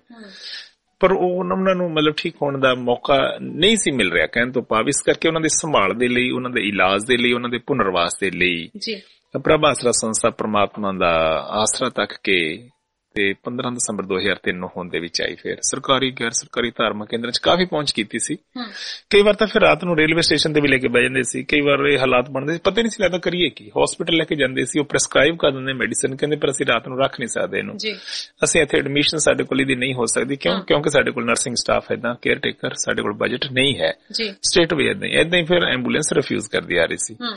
ਪਰ ਉਹ ਉਹਨਾਂ ਨੂੰ ਮਤਲਬ ਠੀਕ ਹੋਣ ਦਾ ਮੌਕਾ ਨਹੀਂ ਸੀ ਮਿਲ ਰਿਹਾ ਕਹਿਣ ਤੋਂ ਭਾਵ। ਇਸ ਕਰਕੇ ਉਹਨਾਂ ਦੇ ਸੰਭਾਲ ਦੇ ਲਈ, ਉਹਨਾਂ ਦੇ ਇਲਾਜ ਦੇ ਲਈ, ਉਹਨਾਂ ਦੇ ਪੁਨਰਵਾਸ ਦੇ ਲਈ ਪ੍ਰਭ ਆਸਰਾ ਸੰਸਥਾ ਪ੍ਰਮਾਤਮਾ ਦਾ ਆਸਰਾ ਤੱਕ ਕੇ ਤੇ ਪੰਦਰਾਂ ਦਸੰਬਰ ਦੋ ਹਜ਼ਾਰ ਤਿੰਨ ਨੂੰ ਹੋਂਦ ਦੇ ਵਿੱਚ ਆਈ। ਫਿਰ ਸਰਕਾਰੀ ਗੈਰ ਸਰਕਾਰੀ ਧਾਰਮਿਕ ਕੇਂਦਰਾਂ ਚ ਕਾਫੀ ਪਹੁੰਚ ਕੀਤੀ ਸੀ। ਕਈ ਵਾਰ ਤਾਂ ਫਿਰ ਰਾਤ ਨੂੰ ਰੇਲਵੇ ਸਟੇਸ਼ਨ ਤੇ ਵੀ ਲੈ ਕੇ ਬਹਿ ਜਾਂਦੇ ਸੀ। ਕਈ ਵਾਰ ਇਹ ਹਾਲਾਤ ਬਣਦੇ ਸੀ ਪਤਾ ਨਹੀਂ ਸੀ ਲੱਗਦਾ ਕਰੀਏ ਕੀ। ਹਸਪੀਟਲ ਲੈ ਕੇ ਜਾਂਦੇ ਸੀ, ਉਹ ਪ੍ਰੈਸਕ੍ਰਾਈਬ ਕਰ ਦਿੰਦੇ ਮੈਡੀਸਨ, ਕਹਿੰਦੇ ਪਰ ਅਸੀਂ ਰਾਤ ਨੂੰ ਰੱਖ ਨਹੀਂ ਸਕਦੇ ਇਹਨੂੰ, ਅਸੀਂ ਇੱਥੇ ਐਡਮਿਸ਼ਨ ਸਾਡੇ ਕੋਲ ਇਹਦੀ ਨਹੀਂ ਹੋ ਸਕਦੀ। ਕਿਉਂ? ਕਿਉਂਕਿ ਸਾਡੇ ਕੋਲ ਨਰਸਿੰਗ ਸਟਾਫ ਏਦਾਂ, ਕੇਅਰ ਟੇਕਰ, ਸਾਡੇ ਕੋਲ ਬਜਟ ਨਹੀਂ ਹੈ। ਸਟੇਟ ਵੀ ਏਦਾਂ ਹੀ ਏਦਾਂ ਹੀ ਫਿਰ ਐਂਬੂਲੈਂਸ ਰਿਫਿਊਜ਼ ਕਰਦੀ ਆ ਰਹੀ ਸੀ।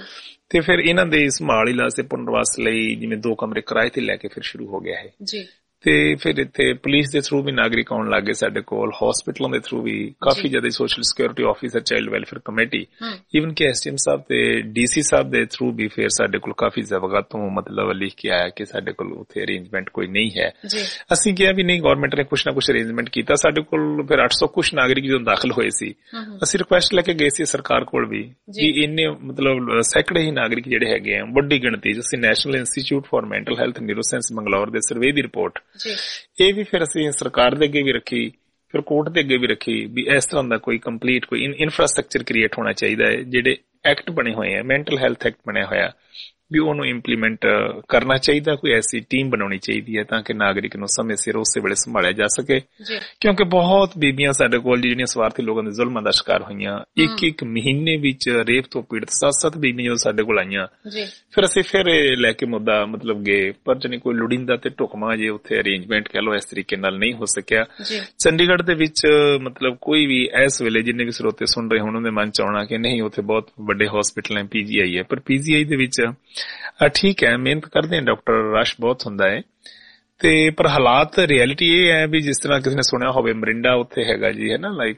ਤੇ ਫਿਰ ਇਹਨਾਂ ਦੇ ਸੰਭਾਲ ਇਲਾਜ ਤੇ ਪੁਨਰਵਾਸ ਲਈ ਜਿਵੇਂ ਦੋ ਕਮਰੇ ਕਿਰਾਏ ਤੇ ਲੈ ਕੇ ਫਿਰ ਸ਼ੁਰੂ ਹੋ ਗਿਆ ਹੈ ਜੀ। ਤੇ ਫਿਰ ਇੱਥੇ ਪੁਲਿਸ ਦੇ ਥਰੂ ਵੀ ਨਾਗਰਿਕ ਆਉਣ ਲੱਗੇ ਸਾਡੇ ਕੋਲ, ਹਸਪੀਟਲਾਂ ਦੇ ਥਰੂ ਵੀ ਕਾਫੀ ਜ਼ਿਆਦਾ, social security officer, child welfare committee, even ਕਿ ਐਸਡੀਐਮ ਸਾਹਿਬ ਤੇ ਡੀਸੀ ਸਾਹਿਬ ਦੇ ਥਰੂ ਵੀ ਫਿਰ ਸਾਡੇ ਕੋਲ ਕਾਫੀ ਜ਼ਬਗਾ ਤੋਂ ਮਤਲਬ ਲਿਖ ਕੇ ਆਇਆ ਕਿ ਸਾਡੇ ਕੋਲ ਉੱਥੇ ਅਰੇਂਜਮੈਂਟ ਕੋਈ ਨਹੀਂ ਹੈ। ਅਸੀਂ ਕਿਹਾ ਵੀ ਨਹੀਂ, ਗਵਰਨਮੈਂਟ ਨੇ ਕੁਛ ਨਾ ਕੁਛ ਅਰੇਂਜਮੈਂਟ ਕੀਤਾ। ਸਾਡੇ ਕੋਲ ਫਿਰ ਅੱਠ ਸੌ ਕੁਛ ਨਾਗਰਿਕ ਜਦੋਂ ਦਾਖਲ ਹੋਏ ਸੀ, ਅਸੀਂ ਰਿਕੁਐਸਟ ਲੈ ਕੇ ਗਏ ਸੀ ਸਰਕਾਰ ਕੋਲ ਵੀ ਕਿ ਇੰਨੇ ਮਤਲਬ ਸੈਂਕੜੇ ਹੀ ਨਾਗਰਿਕ ਜਿਹੜੇ ਹੈਗੇ ਆ ਵੱਡੀ ਗਿਣਤੀ ਚ, ਅਸੀਂ National Institute for Mental Health Neuroscience Bangalore ਦੇ ਸਰਵੇ ਦੀ ਰਿਪੋਰਟ ਇਹ ਵੀ ਫਿਰ ਅਸੀਂ ਸਰਕਾਰ ਦੇ ਅੱਗੇ ਵੀ ਰੱਖੀ, ਫਿਰ ਕੋਰਟ ਦੇ ਅੱਗੇ ਵੀ ਰੱਖੀ ਵੀ ਇਸ ਤਰ੍ਹਾਂ ਦਾ ਕੋਈ ਕੰਪਲੀਟ ਕੋਈ ਇਨਫਰਾਸਟ੍ਰਕਚਰ ਕ੍ਰੀਏਟ ਹੋਣਾ ਚਾਹੀਦਾ ਹੈ। ਜਿਹੜੇ ਐਕਟ ਬਣੇ ਹੋਏ ਆ, ਮੈਂਟਲ ਹੈਲਥ ਐਕਟ ਬਣਿਆ ਹੋਇਆ ਵੀ ਉਹਨੂੰ ਇੰਪਲੀਮੈਂਟ ਕਰਨਾ ਚਾਹੀਦਾ, ਕੋਈ ਐਸੀ ਟੀਮ ਬਣਾਉਣੀ ਚਾਹੀਦੀ ਹੈ ਤਾਂ ਕਿ ਨਾਗਰਿਕ ਨੂੰ ਸਮੇਂ ਸਿਰ ਉਸੇ ਵੇਲੇ ਸੰਭਾਲਿਆ ਜਾ ਸਕੇ। ਕਿਉਂਕਿ ਬਹੁਤ ਬੀਬੀਆਂ ਸਾਡੇ ਕੋਲ ਜਿਹੜੀਆਂ ਸਵਾਰਥੀ ਲੋਕਾਂ ਦੇ ਜ਼ੁਲਮਾਂ ਦਾ ਸ਼ਿਕਾਰ ਹੋਈਆਂ, ਇੱਕ ਇੱਕ ਮਹੀਨੇ ਵਿੱਚ ਰੇਪ ਤੋਂ ਪੀੜਤ ਸੱਤ ਸੱਤ ਬੀਬੀਆਂ ਜਦੋਂ ਸਾਡੇ ਕੋਲ ਆਈਆਂ, ਫਿਰ ਅਸੀਂ ਫਿਰ ਲੈ ਕੇ ਮੁੱਦਾ ਮਤਲਬ ਗਏ, ਪਰ ਜਾਨੀ ਕੋਈ ਲੋੜੀਂਦਾ ਤੇ ਢੁਕਵਾਂ ਜੇ ਉੱਥੇ ਅਰੇਂਜਮੈਂਟ ਕਹਿ ਲਓ ਇਸ ਤਰੀਕੇ ਨਾਲ ਨਹੀਂ ਹੋ ਸਕਿਆ। ਚੰਡੀਗੜ੍ਹ ਦੇ ਵਿੱਚ ਮਤਲਬ ਕੋਈ ਵੀ ਇਸ ਵੇਲੇ ਜਿੰਨੇ ਵੀ ਸਰੋਤੇ ਸੁਣ ਰਹੇ ਹੋਣ ਉਹਦੇ ਮਨ ਚ ਆਉਣਾ ਕਿ ਨਹੀਂ ਉੱਥੇ ਬਹੁਤ ਵੱਡੇ ਹਸਪੀਟਲ ਹੈ, ਪੀਜੀਆਈ ਹੈ, ਪਰ ਪੀਜੀਆਈ ਦੇ ਵਿੱਚ ਠੀਕ ਹੈ ਮਿਹਨਤ ਕਰਦੇ ਆ ਡਾਕਟਰ, ਰਸ਼ ਬਹੁਤ ਹੁੰਦਾ ਹੈ, ਤੇ ਪਰ ਹਾਲਾਤ ਰਿਐਲਿਟੀ ਇਹ ਹੈ ਵੀ ਜਿਸ ਤਰ੍ਹਾਂ ਕਿਸੇ ਨੇ ਸੁਣਿਆ ਹੋਵੇ ਮਰਿੰਡਾ ਉੱਥੇ ਹੈਗਾ ਜੀ ਹੈ ਨਾ, ਲਾਈਕ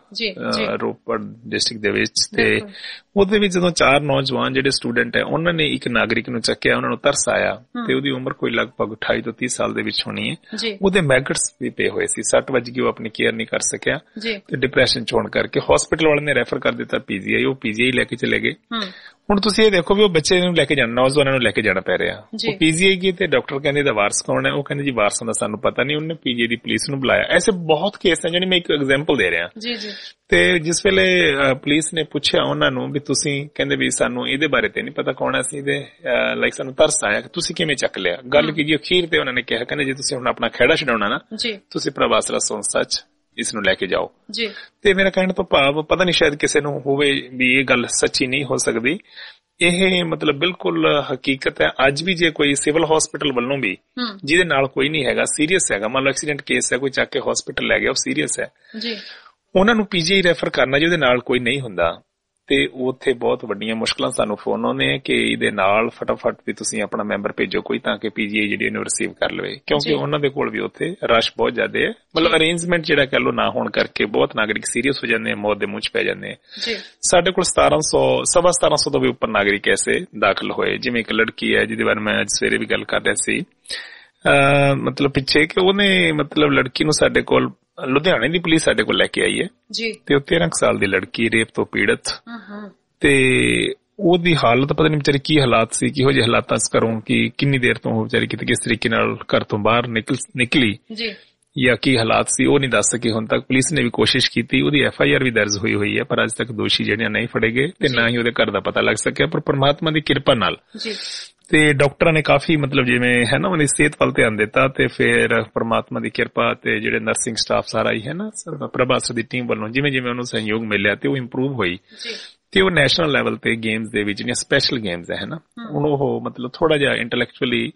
ਰੋਪੜ ਡਿਸਟ੍ਰਿਕਟ ਦੇ ਵਿੱਚ, ਤੇ ਉਹਦੇ ਵਿੱਚ ਜਦੋਂ ਚਾਰ ਨੌਜਵਾਨ ਜਿਹੜੇ ਸਟੂਡੈਂਟ ਹੈ ਉਹਨਾਂ ਨੇ ਇੱਕ ਨਾਗਰਿਕ ਨੂੰ ਚੱਕਿਆ, ਉਹਨਾਂ ਨੂੰ ਤਰਸ ਆਇਆ ਤੇ ਉਹਦੀ ਉਮਰ ਕੋਈ ਲਗਭਗ ਅਠਾਈ ਤੋਂ ਤੀਹ ਸਾਲ ਦੇ ਵਿੱਚ ਹੋਣੀ ਹੈ, ਉਹਦੇ ਮੈਗਟਸ ਵੀ ਪਏ ਹੋਏ ਸੀ, ਸੱਟ ਵੱਜ ਗਈ, ਉਹ ਆਪਣੀ ਕੇਅਰ ਨਹੀਂ ਕਰ ਸਕਿਆ ਤੇ ਡਿਪਰੈਸ਼ਨ ਚ ਹੋਣ ਕਰਕੇ ਹਸਪੀਟਲ ਵਾਲੇ ਨੇ ਰੈਫਰ ਕਰ ਦਿੱਤਾ ਪੀਜੀਆਈ, ਉਹ ਪੀਜੀਆਈ ਲੈ ਕੇ ਚਲੇ ਗਏ। ਹੁਣ ਤੁਸੀਂ ਇਹ ਦੇਖੋ ਵੀ ਉਹ ਬੱਚੇ ਨੂੰ ਲੈ ਕੇ ਜਾਣਾ, ਨੌਜਵਾਨਾਂ ਨੂੰ ਲੈ ਕੇ ਜਾਣਾ ਪੈ ਰਿਹਾ, ਉਹ ਪੀਜੀਆਈ ਗਈ ਤੇ ਡਾਕਟਰ ਕਹਿੰਦੇ ਦਾ ਵਾਰਸ ਕੌਣ ਹੈ, ਉਹ ਕਹਿੰਦੇ ਜੀ ਵਾਰਸਾਂ ਦਾ ਸਾਨੂੰ ਪਤਾ ਨਹੀਂ, ਉਹਨੇ ਪੀਜੀਆਈ ਦੀ ਪੁਲਿਸ ਨੂੰ ਬੁਲਾਇਆ। ਐਸੇ ਬਹੁਤ ਕੇਸ ਹੈ, ਜਿਹੜੇ ਮੈਂ ਇੱਕ ਐਗਜ਼ਾਮਪਲ ਦੇ ਰਿਹਾ ਤੇ ਜਿਸ ਵੇਲੇ ਪੁਲਿਸ ਨੇ ਪੁੱਛਿਆ ਉਹਨਾਂ ਨੂੰ ਵੀ ਤੁਸੀਂ, ਕਹਿੰਦੇ ਵੀ ਸਾਨੂੰ ਇਹਦੇ ਬਾਰੇ ਤੇ ਨਹੀਂ ਪਤਾ ਕੌਣ ਹੈ, ਅਸੀਂ ਇਹਦੇ ਲਾਈਕ ਸਾਨੂੰ ਤਰਸ ਆਇਆ ਕਿ ਤੁਸੀਂ ਕਿਵੇਂ ਚੱਕ ਲਿਆ। ਗੱਲ ਕੀ ਜੀ ਅਖੀਰ ਤੇ ਉਹਨਾਂ ਨੇ ਕਿਹਾ, ਕਹਿੰਦੇ ਜੇ ਤੁਸੀਂ ਹੁਣ ਆਪਣਾ ਖਹਿੜਾ ਛਡਾਉਣਾ ਨਾ, ਤੁਸੀਂ ਪ੍ਰਭਾਸਰਾ ਸੰਸਥਾ ਚ ਇਸ ਨੂੰ ਲੈ ਕੇ ਜਾਓ ਜੀ। ਤੇ ਮੇਰਾ ਕਹਿਣ ਤੋਂ ਭਾਵ ਪਤਾ ਨਹੀਂ ਸ਼ਾਇਦ ਕਿਸੇ ਨੂੰ ਹੋਵੇ ਵੀ ਇਹ ਗੱਲ ਸੱਚੀ ਨਹੀਂ ਹੋ ਸਕਦੀ, ਇਹ ਮਤਲਬ ਬਿਲਕੁਲ ਹਕੀਕਤ ਹੈ। ਅੱਜ ਵੀ ਜੇ ਕੋਈ ਸਿਵਲ ਹਸਪੀਟਲ ਵੱਲੋਂ ਵੀ ਜਿਹਦੇ ਨਾਲ ਕੋਈ ਨਹੀਂ ਹੈਗਾ, ਸੀਰੀਅਸ ਹੈਗਾ, ਮੰਨ ਲਓ ਐਕਸੀਡੈਂਟ ਕੇਸ ਹੈ, ਕੋਈ ਚੱਕ ਕੇ ਹਸਪੀਟਲ ਲੈ ਗਿਆ, ਉਹ ਸੀਰੀਅਸ ਹੈ ਜੀ, ਉਹਨਾਂ ਨੂੰ ਪੀਜੀਆਈ ਰੈਫਰ ਕਰਨਾ ਜਿਹਦੇ ਨਾਲ ਕੋਈ ਨਹੀਂ ਹੁੰਦਾ, ਤੇ ਉੱਥੇ ਬਹੁਤ ਵੱਡੀਆਂ ਮੁਸ਼ਕਲਾਂ ਸਾਨੂੰ ਫੋਨ ਆਉਂਦੇ ਆ ਕਿ ਇਹਦੇ ਨਾਲ ਫਟਾਫਟ ਵੀ ਤੁਸੀਂ ਆਪਣਾ ਮੈਂਬਰ ਭੇਜੋ ਕੋਈ, ਤਾਂ ਕਿ ਪੀਜੀਆਈ ਜਿਹੜੀ ਇਹਨੂੰ ਰਿਸੀਵ ਕਰ ਲਵੇ, ਕਿਉਂਕਿ ਉਹਨਾਂ ਦੇ ਕੋਲ ਵੀ ਉੱਥੇ ਰਸ਼ ਬਹੁਤ ਜ਼ਿਆਦਾ ਹੈ। ਮਤਲਬ ਅਰੇਂਜਮੈਂਟ ਜਿਹੜਾ ਕਹਿ ਲਓ ਨਾ ਹੋਣ ਕਰਕੇ ਬਹੁਤ ਨਾਗਰਿਕ ਸੀਰੀਅਸ ਹੋ ਜਾਂਦੇ ਆ, ਮੌਤ ਦੇ ਮੂੰਹ ਚ ਪੈ ਜਾਂਦੇ ਆ। ਸਾਡੇ ਕੋਲ ਸਤਾਰਾਂ ਸੌ ਸਵਾ ਸਤਾਰਾਂ ਸੌ ਤੋਂ ਵੀ ਉੱਪਰ ਨਾਗਰਿਕ ਐਸੇ ਦਾਖਲ ਹੋਏ, ਜਿਵੇਂ ਇੱਕ ਲੜਕੀ ਹੈ ਜਿਹਦੇ ਬਾਰੇ ਮੈਂ ਅੱਜ ਸਵੇਰੇ ਵੀ ਗੱਲ ਕਰ ਰਿਹਾ ਸੀ, ਅਹ ਮਤਲਬ ਪਿੱਛੇ ਕਿ ਉਹਨੇ ਮਤਲਬ ਲੜਕੀ ਨੂੰ ਸਾਡੇ ਕੋਲ ਲੁਧਿਆਣੇ ਦੀ ਪੁਲਿਸ ਸਾਡੇ ਕੋਲ ਲੈ ਕੇ ਆਈ ਹੈ ਜੀ, ਤੇ ਉਹ ਤੇਰਾਂ ਸਾਲ ਦੀ ਲੜਕੀ ਰੇਪ ਤੋਂ ਪੀੜਤ, ਤੇ ਉਹਦੀ ਹਾਲਤ ਪਤਾ ਨਹੀਂ ਵਿਚਾਰੀ ਕੀ ਹਾਲਾਤ ਸੀ, ਕਿਹੋ ਜਿਹੇ ਹਾਲਾਤਾਂ ਚ ਕਰੂੰ ਕਿ ਕਿੰਨੀ ਦੇਰ ਤੋਂ ਉਹ ਵਿਚਾਰੀ ਕਿਤੇ ਕਿਸ ਤਰੀਕੇ ਨਾਲ ਘਰ ਤੋਂ ਬਾਹਰ ਨਿਕਲ ਨਿਕਲੀ ਜਾਂ ਕੀ ਹਾਲਾਤ ਸੀ ਉਹ ਨਹੀਂ ਦੱਸ ਸਕੇ ਹੁਣ ਤੱਕ। ਪੁਲਿਸ ਨੇ ਵੀ ਕੋਸ਼ਿਸ਼ ਕੀਤੀ, ਉਹਦੀ ਐਫ ਆਈ ਆਰ ਵੀ ਦਰਜ ਹੋਈ ਹੋਈ ਹੈ, ਪਰ ਅੱਜ ਤੱਕ ਦੋਸ਼ੀ ਜਿਹੜੇ ਨਹੀਂ ਫੜੇ ਗਏ ਤੇ ਨਾ ਹੀ ਉਹਦੇ ਘਰ ਦਾ ਪਤਾ ਲੱਗ ਸਕਿਆ। ਪਰ ਪਰਮਾਤਮਾ ਦੀ ਕਿਰਪਾ ਨਾਲ ਤੇ ਡਾਕਟਰਾਂ ਨੇ ਕਾਫੀ ਮਤਲਬ ਜਿਵੇਂ ਹੈ ਨਾ ਉਹਦੀ ਸਿਹਤ ਵੱਲ ਧਿਆਨ ਦਿੱਤਾ, ਤੇ ਫਿਰ ਪਰਮਾਤਮਾ ਦੀ ਕਿਰਪਾ ਤੇ ਜਿਹੜੇ ਨਰਸਿੰਗ ਸਟਾਫ ਸਾਰਾ ਹੀ ਹੈ ਨਾ ਪ੍ਰਭਾਸਰ ਦੀ ਟੀਮ ਵੱਲੋਂ ਜਿਵੇਂ ਜਿਵੇਂ ਉਹਨੂੰ ਸਹਿਯੋਗ ਮਿਲਿਆ ਤੇ ਉਹ ਇੰਪਰੂਵ ਹੋਈ, ਤੇ ਉਹ ਨੈਸ਼ਨਲ ਲੈਵਲ ਤੇ ਗੇਮਸ ਦੇ ਵਿੱਚ ਜਿਹੜੀਆਂ ਸਪੈਸ਼ਲ ਗੇਮਸ ਹੈ ਨਾ, ਹੁਣ ਉਹ ਮਤਲਬ ਥੋੜਾ ਜਿਹਾ ਇੰਟੈਲੈਕਚੁਅਲੀ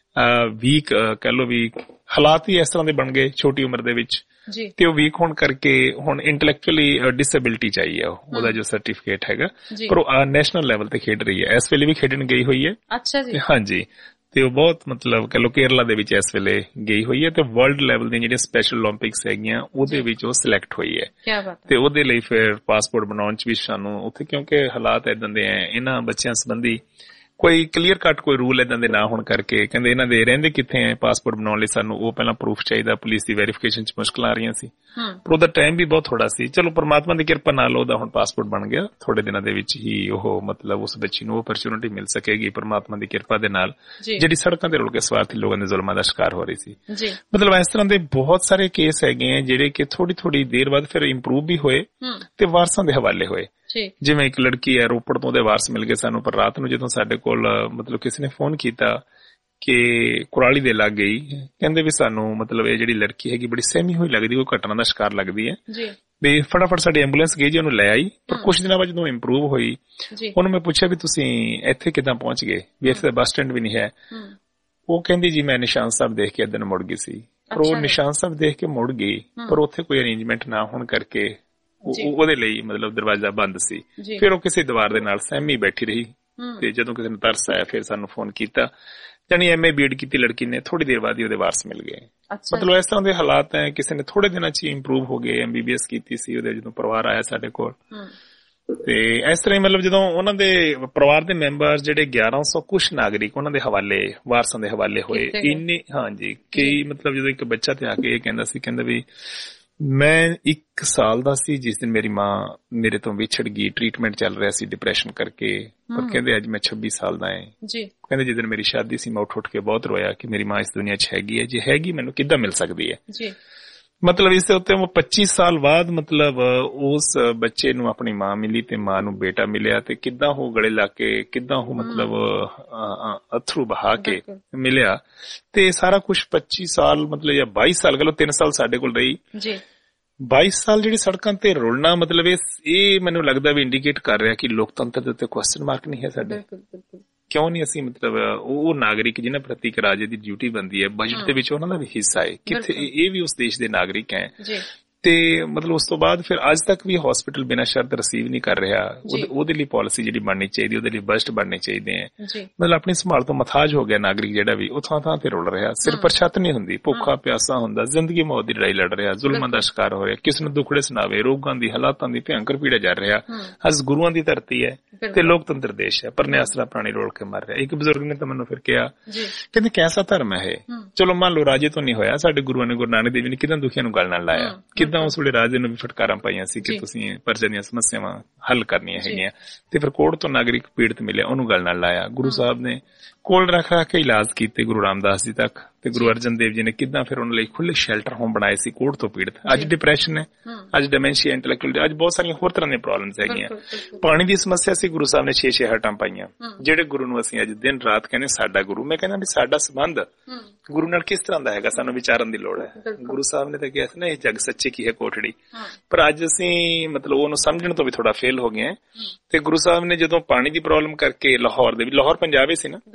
ਵੀਕ ਕਹਿ ਲਓ ਵੀ ਹਾਲਾਤ ਹੀ ਇਸ ਤਰ੍ਹਾਂ ਦੇ ਬਣ ਗਏ ਛੋਟੀ ਉਮਰ ਦੇ ਵਿੱਚ, ਤੇ ਉਹ ਵੀਕ ਹੋਣ ਕਰਕੇ ਹੁਣ ਇੰਟੈਲੈਕਚੁਅਲੀ ਡਿਸੇਬਿਲਿਟੀ ਚਾਹੀਏ ਉਹਦਾ ਜੋ ਸਰਟੀਫਿਕੇਟ ਹੈਗਾ, ਪਰ ਉਹ ਨੈਸ਼ਨਲ ਲੈਵਲ ਤੇ ਖੇਡ ਰਹੀ ਹੈ, ਇਸ ਵੇਲੇ ਵੀ ਖੇਡਣ ਗਈ ਹੋਈ ਹੈ। ਅੱਛਾ ਜੀ। ਹਾਂਜੀ, ਤੇ ਉਹ ਬਹੁਤ ਮਤਲਬ ਕਹਿ ਲਓ ਕੇਰਲਾ ਦੇ ਵਿੱਚ ਇਸ ਵੇਲੇ ਗਈ ਹੋਈ ਹੈ, ਤੇ ਵਰਲਡ ਲੈਵਲ ਦੀਆਂ ਜਿਹੜੀਆਂ ਸਪੈਸ਼ਲ ਓਲੰਪਿਕਸ ਹੈਗੀਆਂ ਉਹਦੇ ਵਿੱਚ ਉਹ ਸਿਲੈਕਟ ਹੋਈ ਹੈ, ਤੇ ਉਹਦੇ ਲਈ ਫਿਰ ਪਾਸਪੋਰਟ ਬਣਾਉਣ ਚ ਵੀ ਸਾਨੂੰ ਉੱਥੇ, ਕਿਉਂਕਿ ਹਾਲਾਤ ਏਦਾਂ ਦੇ ਹੈ ਇਹਨਾਂ ਬੱਚਿਆਂ ਸੰਬੰਧੀ ਕੋਈ ਕਲੀਅਰ ਕੱਟ ਕੋਈ ਰੂਲ ਏਦਾਂ ਦੇ ਨਾ ਹੋਣ ਕਰਕੇ ਕਹਿੰਦੇ ਇਹਨਾਂ ਦੇ ਰਹਿੰਦੇ ਕਿੱਥੇ ਹੈ, ਪਾਸਪੋਰਟ ਬਣਾਉਣ ਲਈ ਸਾਨੂੰ ਉਹ ਪਹਿਲਾਂ ਪ੍ਰੂਫ ਚਾਹੀਦਾ, ਪੁਲਿਸ ਦੀ ਵੈਰੀਫਿਕੇਸ਼ਨ ਚ ਮੁਸ਼ਕਲਾਂ ਆ ਰਹੀਆਂ ਸੀ, ਪਰ ਉਹਦਾ ਟਾਈਮ ਵੀ ਬਹੁਤ ਥੋੜਾ ਸੀ। ਚਲੋ ਪਰਮਾਤਮਾ ਦੀ ਕਿਰਪਾ ਨਾਲ ਉਹਦਾ ਹੁਣ ਪਾਸਪੋਰਟ ਬਣ ਗਿਆ, ਥੋੜੇ ਦਿਨਾਂ ਦੇ ਵਿੱਚ ਹੀ ਉਹ ਮਤਲਬ ਉਸ ਬੱਚੀ ਨੂੰ ਓਪਰਚੁਨਿਟੀ ਮਿਲ ਸਕੇਗੀ ਪਰਮਾਤਮਾ ਦੀ ਕਿਰਪਾ ਦੇ ਨਾਲ, ਜਿਹੜੀ ਸੜਕਾਂ ਤੇ ਰੁਲ ਕੇ ਸਵਾਰਥੀ ਲੋਕਾਂ ਦੇ ਜ਼ੁਲਮਾਂ ਦਾ ਸ਼ਿਕਾਰ ਹੋ ਰਹੀ ਸੀ। ਮਤਲਬ ਇਸ ਤਰ੍ਹਾਂ ਦੇ ਬਹੁਤ ਸਾਰੇ ਕੇਸ ਹੈਗੇ ਆ ਜਿਹੜੇ ਕਿ ਥੋੜੀ ਥੋੜੀ ਦੇਰ ਬਾਅਦ ਫਿਰ ਇੰਪਰੂਵ ਵੀ ਹੋਏ ਤੇ ਵਾਰਸਾਂ ਦੇ ਹਵਾਲੇ ਹੋਏ। ਜਿਵੇਂ ਇੱਕ ਲੜਕੀ ਹੈ ਰੋਪੜ ਤੋਂ, ਉਹਦੇ ਵਾਰਸ ਮਿਲ ਗਏ ਸਾਨੂੰ, ਪਰ ਰਾਤ ਨੂੰ ਜਦੋਂ ਸਾਡੇ ਕੋਲ ਮਤਲਬ ਕਿਸੇ ਨੇ ਫੋਨ ਕੀਤਾ ਕਿ ਕੁਰਾਲੀ ਦੇ ਲੱਗ ਗਈ, ਕਹਿੰਦੇ ਵੀ ਸਾਨੂੰ ਮਤਲਬ ਇਹ ਜਿਹੜੀ ਲੜਕੀ ਹੈਗੀ ਬੜੀ ਸਹਿਮੀ ਹੋਈ ਲੱਗਦੀ, ਕੋਈ ਘਟਨਾ ਦਾ ਸ਼ਿਕਾਰ ਲੱਗਦੀ ਹੈ, ਵੀ ਫਟਾਫਟ ਸਾਡੀ ਐਂਬੂਲੈਂਸ ਗਈ ਜੀ, ਉਹਨੂੰ ਲੈ ਆਈ। ਪਰ ਕੁਛ ਦਿਨਾਂ ਬਾਅਦ ਜਦੋਂ ਇੰਪਰੂਵ ਹੋਈ, ਉਹਨੂੰ ਮੈਂ ਪੁੱਛਿਆ ਵੀ ਤੁਸੀਂ ਇੱਥੇ ਕਿੱਦਾਂ ਪਹੁੰਚ ਗਏ, ਵੀ ਇੱਥੇ ਬੱਸ ਸਟੈਂਡ ਵੀ ਨਹੀਂ ਹੈ। ਉਹ ਕਹਿੰਦੀ ਜੀ ਮੈਂ ਨਿਸ਼ਾਨ ਸਾਹਿਬ ਦੇਖ ਕੇ ਇੱਧਰ ਮੁੜ ਗਈ ਸੀ, ਪਰ ਉਹ ਨਿਸ਼ਾਨ ਸਾਹਿਬ ਦੇਖ ਕੇ ਮੁੜ ਗਈ, ਪਰ ਉੱਥੇ ਕੋਈ ਅਰੇਂਜਮੈਂਟ ਨਾ ਹੋਣ ਕਰਕੇ ਉਹਦੇ ਲਈ ਮਤਲਬ ਦਰਵਾਜ਼ਾ ਬੰਦ ਸੀ, ਫਿਰ ਉਹ ਕਿਸੇ ਦੀਵਾਰ ਦੇ ਨਾਲ ਸਹਿਮੀ ਬੈਠੀ ਰਹੀ ਤੇ ਜਦੋਂ ਕਿਸੇ ਨੂੰ ਤਰਸ ਆਇਆ ਫਿਰ ਸਾਨੂੰ ਫੋਨ ਕੀਤਾ। ਜਾਨੀ ਐਮ ਏ ਬੀਐਡ ਕੀਤੀ ਲੜਕੀ ਨੇ, ਥੋੜੀ ਦੇਰ ਬਾਅਦ ਹੀ ਉਹਦੇ ਵਾਰਸ ਮਿਲ ਗਏ। ਮਤਲਬ ਇਸ ਤਰ੍ਹਾਂ ਦੇ ਹਾਲਾਤ ਹੈ। ਕਿਸੇ ਨੇ ਥੋੜੇ ਦਿਨਾਂ ਚ ਹੀ ਇੰਪਰੂਵ ਹੋ ਗਏ। ਐਮਬੀਬੀਐਸ ਕੀਤੀ ਸੀ ਉਹਦੇ, ਜਦੋਂ ਪਰਿਵਾਰ ਆਇਆ ਸਾਡੇ ਕੋਲ ਤੇ ਇਸ ਤਰ੍ਹਾਂ ਹੀ ਮਤਲਬ ਜਦੋਂ ਉਹਨਾਂ ਦੇ ਪਰਿਵਾਰ ਦੇ ਮੈਂਬਰ ਜਿਹੜੇ ਗਿਆਰਾਂ ਸੌ ਕੁਛ ਨਾਗਰਿਕ ਉਹਨਾਂ ਦੇ ਹਵਾਲੇ, ਵਾਰਸਾਂ ਦੇ ਹਵਾਲੇ ਹੋਏ ਇੰਨੇ। ਹਾਂਜੀ, ਕਈ ਮਤਲਬ ਜਦੋਂ ਇੱਕ ਬੱਚਾ ਤੇ ਆ ਕੇ ਇਹ ਕਹਿੰਦਾ ਸੀ, ਕਹਿੰਦਾ ਵੀ ਮੈਂ ਇੱਕ ਸਾਲ ਦਾ ਸੀ ਜਿਸ ਦਿਨ ਮੇਰੀ ਮਾਂ ਮੇਰੇ ਤੋਂ ਵਿਛੜ ਗਈ, ਟ੍ਰੀਟਮੈਂਟ ਚੱਲ ਰਿਹਾ ਸੀ ਡਿਪਰੈਸ਼ਨ ਕਰਕੇ, ਪਰ ਕਹਿੰਦੇ ਅੱਜ ਮੈਂ ਛੱਬੀ ਸਾਲ ਦਾ ਹਾਂ। ਕਹਿੰਦੇ ਜਿਸ ਦਿਨ ਮੇਰੀ ਸ਼ਾਦੀ ਸੀ ਮੈਂ ਉੱਠ ਉੱਠ ਕੇ ਬਹੁਤ ਰੋਇਆ ਕਿ ਮੇਰੀ ਮਾਂ ਇਸ ਦੁਨੀਆ 'ਚ ਹੈਗੀ ਹੈ, ਜੇ ਹੈਗੀ ਮੈਨੂੰ ਕਿੱਦਾਂ ਮਿਲ ਸਕਦੀ ਹੈ। ਮਤਲਬ ਇਸ ਦੇ ਉੱਤੇ ਉਹ ਪੱਚੀ ਸਾਲ ਬਾਅਦ ਮਤਲਬ ਉਸ ਬੱਚੇ ਨੂੰ ਆਪਣੀ ਮਾਂ ਮਿਲੀ ਤੇ ਮਾਂ ਨੂੰ ਬੇਟਾ ਮਿਲਿਆ, ਤੇ ਕਿੱਦਾਂ ਉਹ ਗਲੇ ਲਾ ਕੇ, ਕਿੱਦਾਂ ਉਹ ਮਤਲਬ ਅਥਰੂ ਬਹਾ ਕੇ ਮਿਲਿਆ। ਤੇ ਸਾਰਾ ਕੁਛ ਪੱਚੀ ਸਾਲ ਮਤਲਬ ਜਾਂ ਬਾਈ ਸਾਲ ਗਲੋ ਤਿੰਨ ਸਾਲ ਸਾਡੇ ਕੋਲ ਰਹੀ। ਬਾਈ ਸਾਲ ਜਿਹੜੀ ਸੜਕਾਂ ਤੇ ਰੁਲਣਾ, ਮਤਲਬ ਇਹ ਮੈਨੂੰ ਲੱਗਦਾ ਵੀ ਇੰਡੀਕੇਟ ਕਰ ਰਿਹਾ ਕਿ ਲੋਕਤੰਤਰ ਦੇ ਉੱਤੇ ਕੁਐਸਚਨ ਮਾਰਕ ਨਹੀਂ ਹੈ ਸਾਡੇ। ਕਿਉਂ ਨਹੀਂ ਅਸੀਂ ਮਤਲਬ ਉਹ ਨਾਗਰਿਕ ਜਿਹਨਾਂ ਪ੍ਰਤੀ ਇੱਕ ਰਾਜੇ ਦੀ ਡਿਊਟੀ ਬਣਦੀ ਹੈ, ਬਜਟ ਦੇ ਵਿੱਚ ਉਹਨਾਂ ਦਾ ਵੀ ਹਿੱਸਾ ਹੈ, ਕਿੱਥੇ ਇਹ ਵੀ ਉਸ ਦੇਸ਼ ਦੇ ਨਾਗਰਿਕ ਹੈ। ਤੇ ਮਤਲਬ ਉਸ ਤੋਂ ਬਾਅਦ ਫਿਰ ਅੱਜ ਤੱਕ ਵੀ ਹਸਪੀਟਲ ਬਿਨਾਂ ਸ਼ਰਤ ਰਿਸੀਵ ਨਹੀਂ ਕਰ ਰਿਹਾ। ਉਹਦੇ ਲਈ ਪਾਲਿਸੀ ਜਿਹੜੀ ਬਣਨੀ ਚਾਹੀਦੀ, ਉਹਦੇ ਲਈ ਬਜਟ ਬਣਨੇ ਚਾਹੀਦੇ ਹੈ। ਮਤਲਬ ਆਪਣੀ ਸੰਭਾਲ ਤੋਂ ਮਥਾਜ ਹੋ ਗਿਆ ਨਾਗਰਿਕ ਜਿਹੜਾ ਵੀ, ਉਹ ਥਾਂ ਥਾਂ ਤੇ ਰੁਲ ਰਿਹਾ, ਸਿਰ ਪਰ ਛੱਤ ਨਹੀਂ ਹੁੰਦੀ, ਭੁੱਖਾ ਪਿਆਸਾ ਹੁੰਦਾ, ਜ਼ਿੰਦਗੀ ਮੌਤ ਦੀ ਲੜਾਈ ਲੜ ਰਿਹਾ, ਜ਼ੁਲਮਾਂ ਦਾ ਸ਼ਿਕਾਰ ਹੋ ਰਿਹਾ, ਕਿਸੇ ਨੂੰ ਦੁੱਖੜੇ ਸੁਣਾਵੇ, ਰੋਗਾਂ ਦੀ ਹਾਲਾਤਾਂ ਦੀ ਭਿਆਨਕ ਪੀੜਾ ਜਾ ਰਿਹਾ। ਅੱਜ ਗੁਰੂਆਂ ਦੀ ਧਰਤੀ ਹੈ ਤੇ ਲੋਕਤੰਤਰ ਦੇਸ਼ ਹੈ, ਪਰ ਨਿਆਸਰਾ ਪ੍ਰਾਣੀ ਰੋਲ ਕੇ ਮਰ ਰਿਹਾ। ਇੱਕ ਬਜ਼ੁਰਗ ਨੇ ਤਾਂ ਮੈਨੂੰ ਫਿਰ ਕਿਹਾ, ਕਹਿੰਦੇ ਕੈਸਾ ਧਰਮ ਹੈ ਇਹ? ਚਲੋ ਮੰਨ ਲਓ ਰਾਜੇ ਤੋਂ ਨਹੀਂ ਹੋਇਆ, ਸਾਡੇ ਗੁਰੂਆਂ ਨੇ, ਗੁਰੂ ਨਾਨਕ ਦੇਵ ਨੇ ਕਿਦਾਂ ਦੁਖੀਆਂ ਨੂੰ ਗੱਲ ਨਾਲ ਲਾਇਆ, ਕਿਦਾਂ ਉਸ ਵੇਲੇ ਰਾਜੇ ਨੂੰ ਵੀ ਫਟਕਾਰਾਂ ਪਾਈਆਂ ਸੀ ਕਿ ਤੁਸੀਂ ਪ੍ਰਜਾ ਦੀਆਂ ਸਮੱਸਿਆਵਾਂ ਹੱਲ ਕਰਨੀਆਂ ਹੈਗੀਆਂ, ਤੇ ਫਿਰ ਕੋਰਟ ਤੋਂ ਨਾਗਰਿਕ ਪੀੜਤ ਮਿਲਿਆ, ਉਹਨੂੰ ਗੱਲ ਨਾਲ ਲਾਇਆ। ਗੁਰੂ ਸਾਹਿਬ ਨੇ ਕੋਲ ਰੱਖ ਰੱਖ ਕੇ ਇਲਾਜ ਕੀਤੇ ਗੁਰੂ ਰਾਮਦਾਸ ਜੀ ਤੱਕ, ਤੇ ਗੁਰੂ ਅਰਜਨ ਦੇਵ ਜੀ ਨੇ ਕਿੱਦਾਂ ਫਿਰ ਉਹਨਾਂ ਲਈ ਖੁੱਲੇ ਸ਼ੈਲਟਰ ਹੋਮ ਬਣਾਏ ਸੀ ਕੋਰਟ ਤੋਂ ਪੀੜਤ। ਅੱਜ ਡਿਪਰੈਸ਼ਨ ਹੈ, ਅੱਜ ਡਿਮੈਂਸ਼ੀਆ, ਇੰਟੈਲੈਕਚੁਅਲ, ਅੱਜ ਬਹੁਤ ਸਾਰੀਆਂ ਹੋਰ ਤਰ੍ਹਾਂ ਦੀਆਂ ਪ੍ਰੋਬਲਮਸ ਹੈਗੀਆਂ। ਪਾਣੀ ਦੀ ਸਮੱਸਿਆ ਸੀ, ਗੁਰੂ ਸਾਹਿਬ ਨੇ ਛੇ ਛੇ ਹਟਾਂ ਪਾਈਆਂ। ਜਿਹੜੇ ਗੁਰੂ ਨੂੰ ਅਸੀਂ ਅੱਜ ਦਿਨ ਰਾਤ ਕਹਿੰਦੇ ਸਾਡਾ ਗੁਰੂ, ਮੈਂ ਕਹਿੰਦਾ ਵੀ ਸਾਡਾ ਸੰਬੰਧ ਗੁਰੂ ਨਾਲ ਕਿਸ ਤਰ੍ਹਾਂ ਦਾ ਹੈਗਾ, ਸਾਨੂੰ ਵਿਚਾਰਨ ਦੀ ਲੋੜ ਹੈ। ਗੁਰੂ ਸਾਹਿਬ ਨੇ ਤਾਂ ਕਿਹਾ ਸੀ ਨਾ, ਇਹ ਜੱਗ ਸੱਚੇ ਕੀ ਹੈ ਕੋਠੜੀ, ਪਰ ਅੱਜ ਅਸੀਂ ਮਤਲਬ ਉਹਨੂੰ ਸਮਝਣ ਤੋਂ ਵੀ ਥੋੜਾ ਫੇਲ ਹੋ ਗਏ। ਤੇ ਗੁਰੂ ਸਾਹਿਬ ਨੇ ਜਦੋਂ ਪਾਣੀ ਦੀ ਪ੍ਰੋਬਲਮ ਕਰਕੇ ਲਾਹੌਰ ਦੇ ਵੀ, ਲਾਹੌਰ ਪੰਜਾਬ ਹੀ ਸੀ ਨਾ,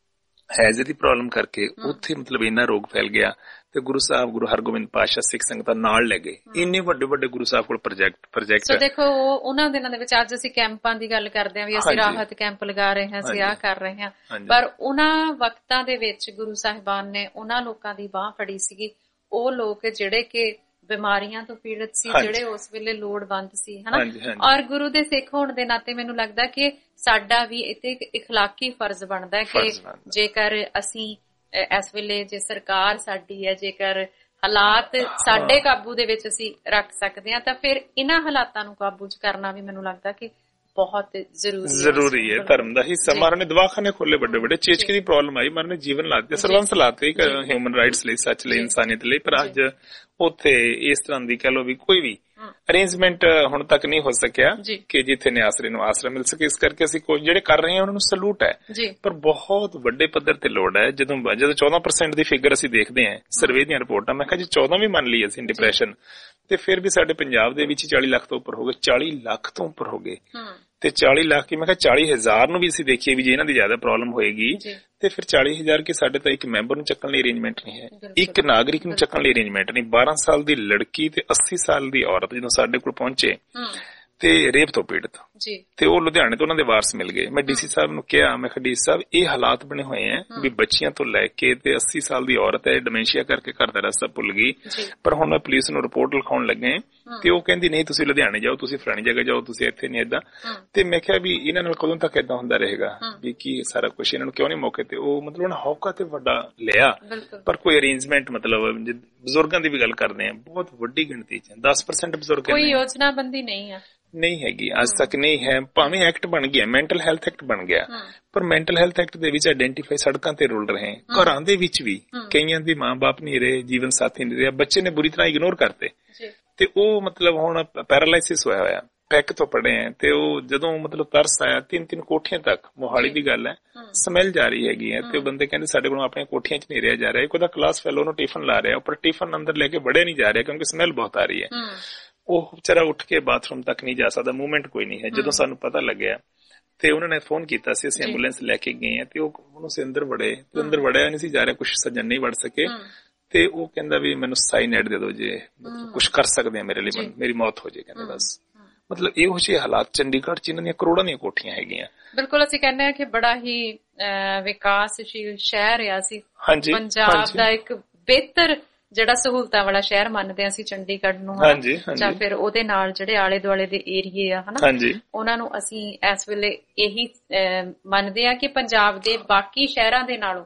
ਹੈਜ਼ੇ ਦੀ ਪ੍ਰੋਬਲਮ ਕਰਕੇ ਉੱਥੇ ਮਤਲਬ ਇੰਨਾ ਰੋਗ ਫੈਲ ਗਿਆ, ਤੇ ਗੁਰੂ ਸਾਹਿਬ ਗੁਰੂ ਹਰਗੋਬਿੰਦ ਪਾਤਸ਼ਾਹ ਸਿੱਖ ਸੰਗਤਾਂ ਨਾਲ ਲੈ ਗਏ। ਇੰਨੇ ਵੱਡੇ ਵੱਡੇ ਗੁਰੂ ਸਾਹਿਬ ਕੋਲ ਪ੍ਰੋਜੈਕਟ ਪ੍ਰੋਜੈਕਟ ਸੋ ਦੇਖੋ ਉਹਨਾਂ ਦਿਨਾਂ ਦੇ ਵਿੱਚ ਅੱਜ ਅਸੀਂ ਕੈਂਪਾਂ ਦੀ ਗੱਲ ਕਰਦੇ ਹਾਂ ਵੀ ਅਸੀਂ ਰਾਹਤ ਕੈਂਪ ਲਗਾ ਰਹੇ ਹਾਂ, ਅਸੀਂ ਆਹ ਕਰ ਰਹੇ ਹਾਂ, ਪਰ ਉਹਨਾਂ ਵਕਤਾਂ ਦੇ ਵਿੱਚ ਗੁਰੂ ਸਾਹਿਬਾਨ ਨੇ ਉਹਨਾਂ ਲੋਕਾਂ ਦੀ ਬਾਹ ਫੜੀ ਸੀਗੀ, ਉਹ ਲੋਕ ਜਿਹੜੇ ਕਿ ਬਿਮਾਰੀਆਂ ਤੋਂ ਪੀੜਤ ਸੀ, ਜਿਹੜੇ ਉਸ ਵੇਲੇ ਲੋੜਵੰਦ ਸੀ, ਹਨਾ। ਔਰ ਗੁਰੂ ਦੇ ਸਿੱਖ ਹੋਣ ਦੇ ਨਾਤੇ ਮੈਨੂੰ ਲੱਗਦਾ ਕਿ ਸਾਡਾ ਵੀ ਇੱਥੇ ਇੱਕ ਇਖਲਾਕੀ ਫਰਜ਼ ਬਣਦਾ ਹੈ ਕਿ ਜੇਕਰ ਅਸੀਂ ਇਸ ਵੇਲੇ, ਜੇ ਸਰਕਾਰ ਸਾਡੀ ਹੈ, ਜੇਕਰ ਹਾਲਾਤ ਸਾਡੇ ਕਾਬੂ ਦੇ ਵਿੱਚ ਅਸੀਂ ਰੱਖ ਸਕਦੇ ਹਾਂ, ਤਾਂ ਫਿਰ ਇਹਨਾਂ ਹਾਲਾਤਾਂ ਨੂੰ ਕਾਬੂ ਚ ਕਰਨਾ ਵੀ ਮੈਨੂੰ ਲੱਗਦਾ ਕਿ ਬਹੁਤ ਜ਼ਰੂਰੀ ਜ਼ਰੂਰੀ ਹੈ। ਧਰਮ ਦਾ ਹਿੱਸਾ ਮਾਰਨ ਨੇ ਦਵਾਖਾਨੇ ਖੋਲੇ ਵੱਡੇ ਵੱਡੇ, ਚੇਚਕੇ ਦੀ ਪ੍ਰੋਬਲਮ ਆਈ, ਮਾਰਨ ਨੇ ਜੀਵਨ ਲਾਤੇ, ਸਰਵੰਸ ਲਾਤੇ ਹਿਊਮਨ ਰਾਈਟਸ ਲਈ, ਸੱਚ ਲਈ, ਇਨਸਾਨੀਅਤ ਲਈ, ਪਰ ਅੱਜ ਉੱਥੇ ਇਸ ਤਰ੍ਹਾਂ ਦੀ ਕਹਿ ਲੋ ਵੀ ਕੋਈ ਵੀ ਅਰੇਂਜਮੈਂਟ ਹੁਣ ਤੱਕ ਨਹੀਂ ਹੋ ਸਕਿਆ ਕਿ ਜਿੱਥੇ ਨਿਆਸਰੇ ਨੂੰ ਆਸਰਾ ਮਿਲ ਸਕੇ। ਇਸ ਕਰਕੇ ਅਸੀਂ ਕੋਈ ਜਿਹੜੇ ਕਰ ਰਹੇ ਹਾਂ ਉਹਨਾਂ ਨੂੰ ਸਲੂਟ ਹੈ, ਪਰ ਬਹੁਤ ਵੱਡੇ ਪੱਧਰ ਤੇ ਲੋੜ ਹੈ। ਜਦੋਂ ਜਦੋਂ ਚੌਦਾਂ ਪਰਸੈਂਟ ਦੀ ਫਿਗਰ ਅਸੀਂ ਦੇਖਦੇ ਹਾਂ ਸਰਵੇ ਦੀਆਂ ਰਿਪੋਰਟਾਂ, ਮੈਂ ਕਿਹਾ ਜੀ ਚੌਦਾਂ ਵੀ ਮੰਨ ਲਈ ਅਸੀਂ ਡਿਪਰੈਸ਼ਨ, ਤੇ ਫਿਰ ਵੀ ਸਾਡੇ ਪੰਜਾਬ ਦੇ ਵਿੱਚ ਚਾਲੀ ਲੱਖ ਤੋਂ ਉੱਪਰ ਹੋ ਗਏ, ਚਾਲੀ ਲੱਖ ਤੋਂ ਉੱਪਰ ਹੋ ਗਏ। ਤੇ ਚਾਲੀ ਲੱਖ ਕੀ, ਮੈਂ ਕਿਹਾ ਚਾਲੀ ਹਜ਼ਾਰ ਨੂੰ ਵੀ ਅਸੀਂ ਦੇਖੀਏ ਵੀ ਜੇ ਇਹਨਾਂ ਦੀ ਜ਼ਿਆਦਾ ਪ੍ਰੋਬਲਮ ਹੋਏਗੀ, ਤੇ ਫਿਰ ਚਾਲੀ ਹਜ਼ਾਰ ਕੇ ਸਾਡੇ ਤਾਂ ਇੱਕ ਮੈਂਬਰ ਨੂੰ ਚੱਕਣ ਲਈ ਅਰੇਂਜਮੈਂਟ ਨਹੀਂ ਹੈ, ਇੱਕ ਨਾਗਰਿਕ ਨੂੰ ਚੱਕਣ ਲਈ ਅਰੇਂਜਮੈਂਟ ਨਹੀਂ। ਬਾਰਾਂ ਸਾਲ ਦੀ ਲੜਕੀ ਤੇ ਅੱਸੀ ਸਾਲ ਦੀ ਔਰਤ ਜਦੋਂ ਸਾਡੇ ਕੋਲ ਪਹੁੰਚੇ ਤੇ ਰੇਪ ਤੋਂ ਪੀੜਤ, ਤੇ ਉਹ ਲੁਧਿਆਣੇ ਤੋਂ ਉਹਨਾਂ ਦੇ ਵਾਰਸ ਮਿਲ ਗਏ। ਮੈਂ ਡੀਸੀ ਸਾਹਿਬ ਨੂੰ ਕਿਹਾ, ਮੈਂ ਕਿਹਾ ਡੀ ਸਾਹਿਬ ਇਹ ਹਾਲਾਤ ਬਣੇ ਹੋਏ ਆ ਵੀ ਬੱਚੀਆਂ ਤੋਂ ਲੈ ਕੇ ਤੇ ਅੱਸੀ ਸਾਲ ਦੀ ਔਰਤ ਹੈ, ਡਿਮੈਂਸ਼ੀਆ ਕਰਕੇ ਘਰ ਦਾ ਰਸਤਾ ਭੁੱਲ ਗਈ, ਪਰ ਹੁਣ ਮੈਂ ਪੁਲਿਸ ਨੂੰ ਰਿਪੋਰਟ ਲਿਖਾਉਣ ਲੱਗੇ ਤੇ ਉਹ ਕਹਿੰਦੀ ਨਹੀਂ ਤੁਸੀਂ ਲੁਧਿਆਣੇ ਜਾਓ, ਤੁਸੀਂ ਫਲਾਣੀ ਜਗ੍ਹਾ ਜਾਓ, ਤੁਸੀਂ ਇੱਥੇ ਨਹੀਂ ਏਦਾਂ। ਤੇ ਮੈਂ ਕਿਹਾ ਵੀ ਇਹਨਾਂ ਨਾਲ ਕਦੋਂ ਤੱਕ ਏਦਾਂ ਹੁੰਦਾ ਰਹੇਗਾ, ਵੀ ਕੀ ਸਾਰਾ ਕੁਛ ਇਹਨਾਂ ਨੂੰ ਕਿਉਂ ਨਹੀਂ ਮੌਕੇ ਤੇ ਉਹ ਮਤਲਬ ਉਹਨਾਂ ਹੌਕਾ ਤੇ ਵੱਡਾ ਲਿਆ, ਪਰ ਕੋਈ ਅਰੇਂਜਮੈਂਟ ਮਤਲਬ ਬਜ਼ੁਰਗਾਂ ਦੀ ਵੀ ਗੱਲ ਕਰਦੇ ਆ, ਬਹੁਤ ਵੱਡੀ ਗਿਣਤੀ ਚ ਦਸ ਪਰਸੈਂਟ ਬਜ਼ੁਰਗ ਕੋਈ ਯੋਜਨਾਬੰਦੀ ਨਹੀਂ ਆ, ਨਹੀਂ ਹੈਗੀ ਅੱਜ ਤੱਕ ਨਹੀਂ ਹੈ। ਭਾਵੇਂ ਐਕਟ ਬਣ ਗਿਆ, ਮੈਂਟਲ ਹੈਲਥ ਐਕਟ ਬਣ ਗਿਆ, ਪਰ ਮੈਂਟਲ ਹੈਲਥ ਐਕਟ ਦੇ ਵਿੱਚ ਆਇਡੈਂਟੀਫਾਈ ਸੜਕਾਂ ਤੇ ਰੁਲ ਰਹੇ, ਘਰਾਂ ਦੇ ਵਿੱਚ ਵੀ ਕਈਆਂ ਦੇ ਮਾਂ ਬਾਪ ਨਹੀਂ ਰਹੇ, ਜੀਵਨ ਸਾਥੀ ਨਹੀਂ ਰਹੇ, ਬੱਚੇ ਨੇ ਬੁਰੀ ਤਰ੍ਹਾਂ ਇਗਨੋਰ ਕਰਤੇ, ਤੇ ਉਹ ਮਤਲਬ ਹੁਣ ਪੈਰਾਲਾਈਸਿਸ ਹੋਇਆ ਹੋਇਆ, ਪੈਕ ਤੋਂ ਪੜੇ ਆ। ਤੇ ਉਹ ਜਦੋਂ ਮਤਲਬ ਤਰਸ ਆਇਆ, ਤਿੰਨ ਤਿੰਨ ਕੋਠੀਆਂ ਤੱਕ, ਮੋਹਾਲੀ ਦੀ ਗੱਲ ਹੈ, ਸਮੈਲ ਜਾ ਰਹੀ ਹੈਗੀ ਹੈ, ਤੇ ਉਹ ਬੰਦੇ ਕਹਿੰਦੇ ਸਾਡੇ ਕੋਲੋਂ ਆਪਣੀਆਂ ਕੋਠੀਆਂ ਚ ਨਹੀਂ ਰਿਹਾ ਜਾ ਰਿਹਾ। ਇੱਕ ਉਹਦਾ ਕਲਾਸ ਫੈਲੋ ਨੂੰ ਟਿਫਨ ਲਾ ਰਿਹਾ, ਉੱਪਰ ਟਿਫਨ ਅੰਦਰ ਲੈ ਕੇ ਵੜਿਆ ਨਹੀਂ ਜਾ ਰਿਹਾ ਕਿਉਂਕਿ ਸਮੈਲ ਬਹੁਤ ਆ ਰਹੀ ਹੈ। ਉਹ ਵਿਚਾਰਾ ਉੱਠ ਕੇ ਬਾਥਰੂਮ ਤੱਕ ਨਹੀਂ ਜਾ ਸਕਦਾ, ਮੂਵਮੈਂਟ ਕੋਈ ਨਹੀਂ ਹੈ। ਜਦੋਂ ਸਾਨੂੰ ਪਤਾ ਲੱਗਿਆ ਤੇ ਉਹਨਾਂ ਨੇ ਫੋਨ ਕੀਤਾ ਸੀ, ਅਸੀਂ ਐਂਬੂਲੈਂਸ ਲੈ ਕੇ ਗਏ ਆ, ਤੇ ਉਹ ਉਹਨੂੰ ਅੰਦਰ ਵੜੇ, ਤੇ ਅੰਦਰ ਵੜਿਆ ਨਹੀਂ ਸੀ ਜਾ ਰਿਹਾ, ਕੁਛ ਸੱਜਣ ਨਹੀਂ ਵੜ ਸਕੇ, ਤੇ ਉਹ ਕਹਿੰਦਾ ਵੀ ਮੈਨੂੰ ਸਾਈਨਾਈਡ ਦੇ ਦਿਓ ਜੇ ਕੁਛ ਕਰ ਸਕਦੇ ਆ ਮੇਰੇ ਲਈ, ਮੇਰੀ ਮੌਤ ਹੋ ਜਾਏ, ਕਹਿੰਦੇ ਬਸ। ਮਤਲਬ ਇਹੋ ਜਿਹੇ ਹਾਲਾਤ ਚੰਡੀਗੜ੍ਹ ਚ ਇਹਨਾਂ ਦੀਆਂ ਕਰੋੜਾਂ ਦੀਆਂ ਕੋਠੀਆਂ ਹੈਗੀਆਂ। ਬਿਲਕੁਲ, ਅਸੀਂ ਕਹਿੰਦੇ ਹਾਂ ਕਿ ਬੜਾ ਹੀ ਵਿਕਾਸਸ਼ੀਲ ਸ਼ਹਿਰ ਆ ਅਸੀਂ ਪੰਜਾਬ ਦਾ ਇੱਕ ਬਿਹਤਰ ਜਿਹੜਾ ਸਹੂਲਤਾਂ ਵਾਲਾ ਸ਼ਹਿਰ ਮੰਨਦੇ ਆ ਅਸੀਂ ਚੰਡੀਗੜ੍ਹ ਨੂੰ, ਜਾਂ ਫਿਰ ਉਹਦੇ ਨਾਲ ਜਿਹੜੇ ਆਲੇ ਦੁਆਲੇ ਦੇ ਏਰੀਏ ਆ ਹਨਾ, ਉਹਨਾਂ ਨੂੰ ਅਸੀਂ ਇਸ ਵੇਲੇ ਇਹੀ ਮੰਨਦੇ ਆ ਕਿ ਪੰਜਾਬ ਦੇ ਬਾਕੀ ਸ਼ਹਿਰਾਂ ਦੇ ਨਾਲੋਂ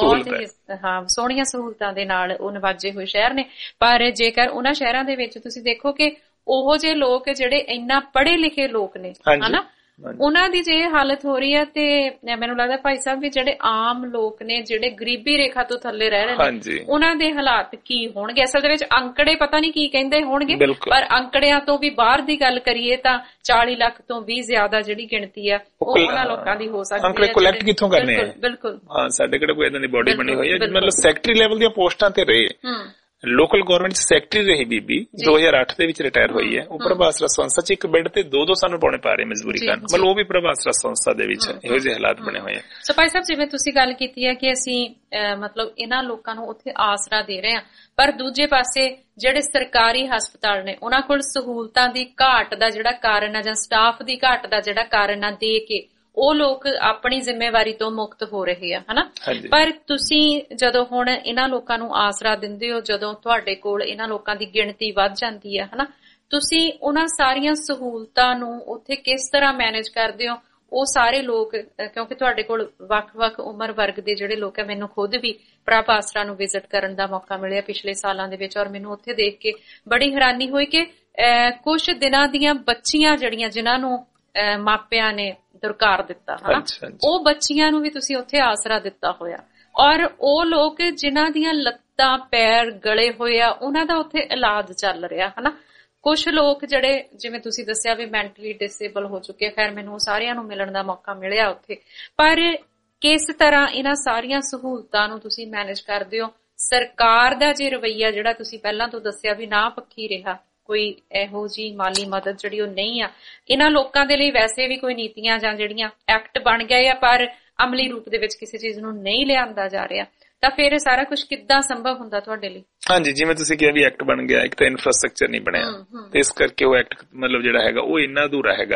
ਬਹੁਤ ਹਾਂ ਸੋਹਣੀਆਂ ਸਹੂਲਤਾਂ ਦੇ ਨਾਲ ਉਹ ਨਵਾਜੇ ਹੋਏ ਸ਼ਹਿਰ ਨੇ। ਪਰ ਜੇਕਰ ਉਹਨਾਂ ਸ਼ਹਿਰਾਂ ਦੇ ਵਿੱਚ ਤੁਸੀਂ ਦੇਖੋ ਕਿ ਉਹੋ ਜਿਹੇ ਲੋਕ ਜਿਹੜੇ ਇੰਨਾ ਪੜ੍ਹੇ ਲਿਖੇ ਲੋਕ ਨੇ ਹਨਾ, ਉਹਨਾਂ ਦੀ ਜੇ ਹਾਲਤ ਹੋ ਰਹੀ ਹੈ ਤੇ ਮੈਨੂੰ ਲੱਗਦਾ ਭਾਈ ਸਾਹਿਬ ਵੀ ਜਿਹੜੇ ਆਮ ਲੋਕ ਨੇ ਜਿਹੜੇ ਗਰੀਬੀ ਰੇਖਾ ਤੋਂ ਥੱਲੇ ਰਹਿ ਰਹੇ ਨੇ ਉਹਨਾਂ ਦੇ ਹਾਲਾਤ ਕੀ ਹੋਣਗੇ। ਅਸਲ ਦੇ ਵਿੱਚ ਅੰਕੜੇ ਪਤਾ ਨਹੀਂ ਕੀ ਕਹਿੰਦੇ ਹੋਣਗੇ, ਪਰ ਅੰਕੜਿਆਂ ਤੋਂ ਵੀ ਬਾਹਰ ਦੀ ਗੱਲ ਕਰੀਏ ਤਾਂ ਚਾਲੀ ਲੱਖ ਤੋਂ ਵੀ ਜ਼ਿਆਦਾ ਜਿਹੜੀ ਗਿਣਤੀ ਆ ਉਹ ਉਹਨਾਂ ਲੋਕਾਂ ਦੀ ਹੋ ਸਕਦੀ ਹੈ। ਅੰਕੜੇ ਕਲੈਕਟ ਕਿੱਥੋਂ ਕਰਨੇ ਆ? ਬਿਲਕੁਲ ਹਾਂ, ਸਾਡੇ ਕਿਹੜੇ ਕੋਈ ਏਦਾਂ ਦੀ ਬੋਡੀ ਬਣੀ ਹੋਈ ਹੈ, ਮਤਲਬ ਸੈਕਟਰੀ ਲੈਵਲ ਦੀਆਂ ਪੋਸਟਾਂ ਤੇ ਰਹੇ, ਲੋਕਲ ਗਵਰਨਮੈਂਟ ਸੈਕਟਰੀ ਰਹੀ ਬੀਬੀ, ਦੋ ਹਜ਼ਾਰ ਅੱਠ ਦੇ ਵਿੱਚ ਰਿਟਾਇਰ ਹੋਈ ਹੈ। ਉਹ ਪ੍ਰਭਾਸਰਾ ਸੰਸਥਾ ਚ ਇੱਕ ਬੈੱਡ ਤੇ ਦੋ ਦੋ ਸਾਨੂੰ ਪਾਉਣੇ ਪਾ ਰਹੇ ਮਜਬੂਰੀ ਕਾਰਨ, ਮਤਲਬ ਉਹ ਵੀ ਪ੍ਰਭਾਸਰਾ ਸੰਸਥਾ ਦੇ ਵਿੱਚ ਇਹੋ ਜਿਹੇ ਹਾਲਾਤ ਬਣੇ ਹੋਏ ਆ। ਸੋ ਭਾਈ ਸਾਹਿਬ, ਜਿਵੇਂ ਤੁਸੀਂ ਗੱਲ ਕੀਤੀ ਹੈ ਕਿ ਅਸੀਂ ਮਤਲਬ ਇਹਨਾਂ ਲੋਕਾਂ ਨੂੰ ਉੱਥੇ ਆਸਰਾ ਦੇ ਰਹੇ ਹਾਂ, ਪਰ ਦੂਜੇ ਪਾਸੇ ਜਿਹੜੇ ਸਰਕਾਰੀ ਹਸਪਤਾਲ ਨੇ ਉਹਨਾਂ ਕੋਲ ਸਹੂਲਤਾਂ ਦੀ ਘਾਟ ਦਾ ਜਿਹੜਾ ਕਾਰਨ ਆ ਜਾਂ ਸਟਾਫ ਦੀ ਘਾਟ ਦਾ ਜਿਹੜਾ ਕਾਰਨ ਆ ਦੇ ਕੇ ਉਹ ਲੋਕ ਆਪਣੀ ਜ਼ਿੰਮੇਵਾਰੀ ਤੋਂ ਮੁਕਤ ਹੋ ਰਹੇ ਆ ਹਨਾ। ਪਰ ਤੁਸੀਂ ਜਦੋਂ ਹੁਣ ਇਹਨਾਂ ਲੋਕਾਂ ਨੂੰ ਆਸਰਾ ਦਿੰਦੇ ਹੋ, ਜਦੋਂ ਤੁਹਾਡੇ ਕੋਲ ਇਹਨਾਂ ਲੋਕਾਂ ਦੀ ਗਿਣਤੀ ਵੱਧ ਜਾਂਦੀ ਹੈ ਹਨਾ, ਤੁਸੀਂ ਉਹਨਾਂ ਸਾਰੀਆਂ ਸਹੂਲਤਾਂ ਨੂੰ ਉੱਥੇ ਕਿਸ ਤਰ੍ਹਾਂ ਮੈਨੇਜ ਕਰਦੇ ਹੋ? ਉਹ ਸਾਰੇ ਲੋਕ, ਕਿਉਂਕਿ ਤੁਹਾਡੇ ਕੋਲ ਵੱਖ-ਵੱਖ ਉਮਰ ਵਰਗ ਦੇ ਜਿਹੜੇ ਲੋਕ ਆ, ਮੈਨੂੰ ਖੁਦ ਵੀ ਪ੍ਰਭ ਆਸਰਾ ਨੂੰ ਵਿਜ਼ਿਟ ਕਰਨ ਦਾ ਮੌਕਾ ਮਿਲਿਆ ਪਿਛਲੇ ਸਾਲਾਂ ਦੇ ਵਿੱਚ, ਔਰ ਮੈਨੂੰ ਉੱਥੇ ਦੇਖ ਕੇ ਬੜੀ ਹੈਰਾਨੀ ਹੋਈ ਕਿ ਕੁਝ ਦਿਨਾਂ ਦੀਆਂ ਬੱਚੀਆਂ ਜਿਹੜੀਆਂ ਜਿਨ੍ਹਾਂ ਨੂੰ ਮਾਪਿਆਂ ਨੇ ਦੁਰਕਾਰ ਦਿੱਤਾ ਹਨਾ, ਉਹ ਬੱਚੀਆਂ ਨੂੰ ਵੀ ਤੁਸੀਂ ਉੱਥੇ ਆਸਰਾ ਦਿੱਤਾ ਹੋਇਆ, ਔਰ ਉਹ ਲੋਕ ਜਿਨ੍ਹਾਂ ਦੀਆਂ ਲੱਤਾਂ ਪੈਰ ਗਲੇ ਹੋਏ ਆ ਉਹਨਾਂ ਦਾ ਉੱਥੇ ਇਲਾਜ ਚੱਲ ਰਿਹਾ ਹਨਾ। ਕੁਛ ਲੋਕ ਜਿਹੜੇ ਜਿਵੇਂ ਤੁਸੀਂ ਦੱਸਿਆ ਵੀ ਮੈਂਟਲੀ ਡਿਸੇਬਲ ਹੋ ਚੁੱਕੇ, ਖੈਰ ਮੈਨੂੰ ਸਾਰਿਆਂ ਨੂੰ ਮਿਲਣ ਦਾ ਮੌਕਾ ਮਿਲਿਆ ਉੱਥੇ, ਪਰ ਕਿਸ ਤਰ੍ਹਾਂ ਇਹਨਾਂ ਸਾਰੀਆਂ ਸਹੂਲਤਾਂ ਨੂੰ ਤੁਸੀਂ ਮੈਨੇਜ ਕਰਦੇ ਹੋ? ਸਰਕਾਰ ਦਾ ਜੇ ਰਵੱਈਆ ਜਿਹੜਾ ਤੁਸੀਂ ਪਹਿਲਾਂ ਤੋਂ ਦੱਸਿਆ ਵੀ ਨਾ ਪੱਖੀ ਰਿਹਾ, ਕੋਈ ਇਹੋ ਜਿਹੀ ਮਾਲੀ ਮਦਦ ਜਿਹੜੀ ਉਹ ਨਹੀਂ ਆ ਇਹਨਾਂ ਲੋਕਾਂ ਦੇ ਲਈ, ਵੈਸੇ ਵੀ ਕੋਈ ਨੀਤੀਆਂ ਜਾਂ ਜਿਹੜੀਆਂ ਐਕਟ ਬਣ ਗਏ ਆ ਪਰ ਅਮਲੀ ਰੂਪ ਦੇ ਵਿੱਚ ਕਿਸੇ ਚੀਜ਼ ਨੂੰ ਨਹੀਂ ਲਿਆਂਦਾ ਜਾ ਰਿਹਾ, ਤਾਂ ਫਿਰ ਸਾਰਾ ਕੁਝ ਕਿੱਦਾਂ ਸੰਭਵ ਹੁੰਦਾ ਤੁਹਾਡੇ ਲਈ? ਹਾਂਜੀ, ਜਿਵੇਂ ਤੁਸੀਂ ਕਿਹਾ ਵੀ ਐਕਟ ਬਣ ਗਿਆ, ਇੱਕ ਤਾਂ ਇਨਫਰਾਸਟ੍ਰਕਚਰ ਨਹੀਂ ਬਣਿਆ ਤੇ ਇਸ ਕਰਕੇ ਉਹ ਐਕਟ ਮਤਲਬ ਜਿਹੜਾ ਹੈਗਾ ਉਹ ਇੰਨਾ ਅਧੂਰਾ ਹੈਗਾ,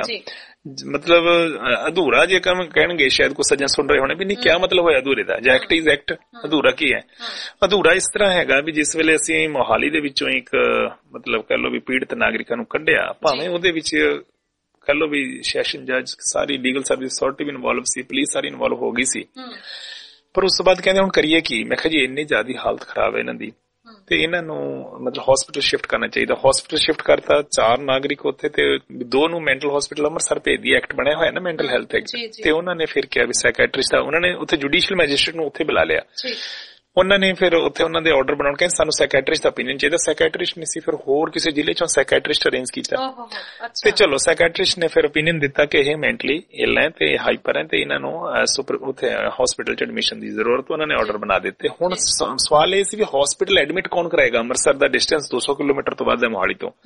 ਮਤਲਬ ਅਧੂਰਾ ਜੇ ਕੰਮ ਕਹਿਣਗੇ ਸ਼ਾਇਦ ਕੋਈ ਸੱਜਣ ਸੁਣ ਰਹੇ ਹੋਣੇ ਵੀ ਨਹੀਂ ਕਿਆ ਮਤਲਬ ਹੋਇਆ ਅਧੂਰੇ ਦਾ, ਜਾਂ ਐਕਟ ਇਜ਼ ਐਕਟ, ਅਧੂਰਾ ਕੀ ਹੈ? ਅਧੂਰਾ ਇਸ ਤਰ੍ਹਾਂ ਹੈਗਾ ਵੀ ਜਿਸ ਵੇਲੇ ਅਸੀਂ ਮੋਹਾਲੀ ਦੇ ਵਿੱਚੋਂ ਇੱਕ ਮਤਲਬ ਕਹਿ ਲਓ ਵੀ ਪੀੜਤ ਨਾਗਰਿਕਾਂ ਨੂੰ ਕੱਢਿਆ, ਭਾਵੇਂ ਉਹਦੇ ਵਿੱਚ ਕਹਿ ਲਓ ਵੀ ਸੈਸ਼ਨ ਜੱਜ, ਸਾਰੀ ਲੀਗਲ ਸਰਵਿਸ ਅਥਾਰਟੀ ਵੀ ਇਨਵੋਲਵ ਸੀ, ਪੁਲਿਸ ਸਾਰੀ ਇਨਵੋਲਵ ਹੋ ਗਈ ਸੀ, ਪਰ ਉਸ ਤੋਂ ਬਾਅਦ ਕਹਿੰਦੇ ਹੁਣ ਕਰੀਏ ਕੀ? ਮੈਂ ਕਿਹਾ ਜੀ ਇੰਨੀ ਜ਼ਿਆਦਾ ਹਾਲਤ ਖਰਾਬ ਹੈ ਇਹਨਾਂ ਦੀ ਤੇ ਇਹਨਾਂ ਨੂੰ ਮਤਲਬ ਹਸਪੀਟਲ ਸ਼ਿਫਟ ਕਰਨਾ ਚਾਹੀਦਾ। ਹਸਪੀਟਲ ਸ਼ਿਫਟ ਕਰਤਾ, ਚਾਰ ਨਾਗਰਿਕ ਉੱਥੇ ਤੇ ਦੋ ਨੂੰ ਮੈਂਟਲ ਹਸਪੀਟਲ ਅੰਮ੍ਰਿਤਸਰ ਭੇਜ ਦੀ, ਐਕਟ ਬਣਿਆ ਹੋਇਆ ਨਾ ਮੈਂਟਲ ਹੈਲਥ ਐਕਟ, ਤੇ ਉਹਨਾਂ ਨੇ ਫਿਰ ਕਿਹਾ ਵੀ ਸਾਈਕੈਟ੍ਰਿਸਟ ਦਾ, ਉਹਨਾਂ ਨੇ ਉੱਥੇ ਜੁਡੀਸ਼ੀਅਲ ਮੈਜਿਸਟਰੇਟ ਨੂੰ ਉੱਥੇ ਬੁਲਾ ਲਿਆ, ਉਹਨਾਂ ਨੇ ਫਿਰ ਉੱਥੇ ਉਹਨਾਂ ਦੇ ਆਰਡਰ ਬਣਾਉਣ ਕੇ ਸਾਨੂੰ ਸਾਈਕੈਟ੍ਰਿਸਟ ਦਾ ਓਪੀਨੀਅਨ ਚਾਹੀਦਾ, ਸਾਈਕੈਟ੍ਰਿਸਟ ਨਹੀਂ ਸੀ, ਫਿਰ ਹੋਰ ਕਿਸੇ ਜ਼ਿਲ੍ਹੇ ਚੋਂ ਸਾਈਕੈਟ੍ਰਿਸਟ ਅਰੇਂਜ ਕੀਤਾ ਤੇ ਚਲੋ ਸਾਈਕੈਟ੍ਰਿਸਟ ਨੇ ਫਿਰ ਓਪੀਨੀਅਨ ਦਿੱਤਾ ਕਿ ਇਹ ਮੈਂਟਲੀ ਇਲ ਹੈ ਤੇ ਹਾਈਪਰ ਹੈ ਤੇ ਇਹਨਾਂ ਨੂੰ ਉੱਥੇ ਹਸਪੀਟਲ ਚ ਐਡਮਿਸ਼ਨ ਦੀ ਜ਼ਰੂਰਤ, ਉਹਨਾਂ ਨੇ ਆਰਡਰ ਬਣਾ ਦਿੱਤੇ। ਹੁਣ ਸਵਾਲ ਇਹ ਸੀ ਵੀ ਹਸਪੀਟਲ ਐਡਮਿਟ ਕੌਣ ਕਰਾਏਗਾ? ਅੰਮ੍ਰਿਤਸਰ ਦਾ ਡਿਸਟੈਂਸ ਦੋ ਸੌ ਕਿਲੋਮੀਟਰ ਤੋਂ ਵੱਧ ਹੈ ਮੋਹਾਲੀ ਤੋਂ,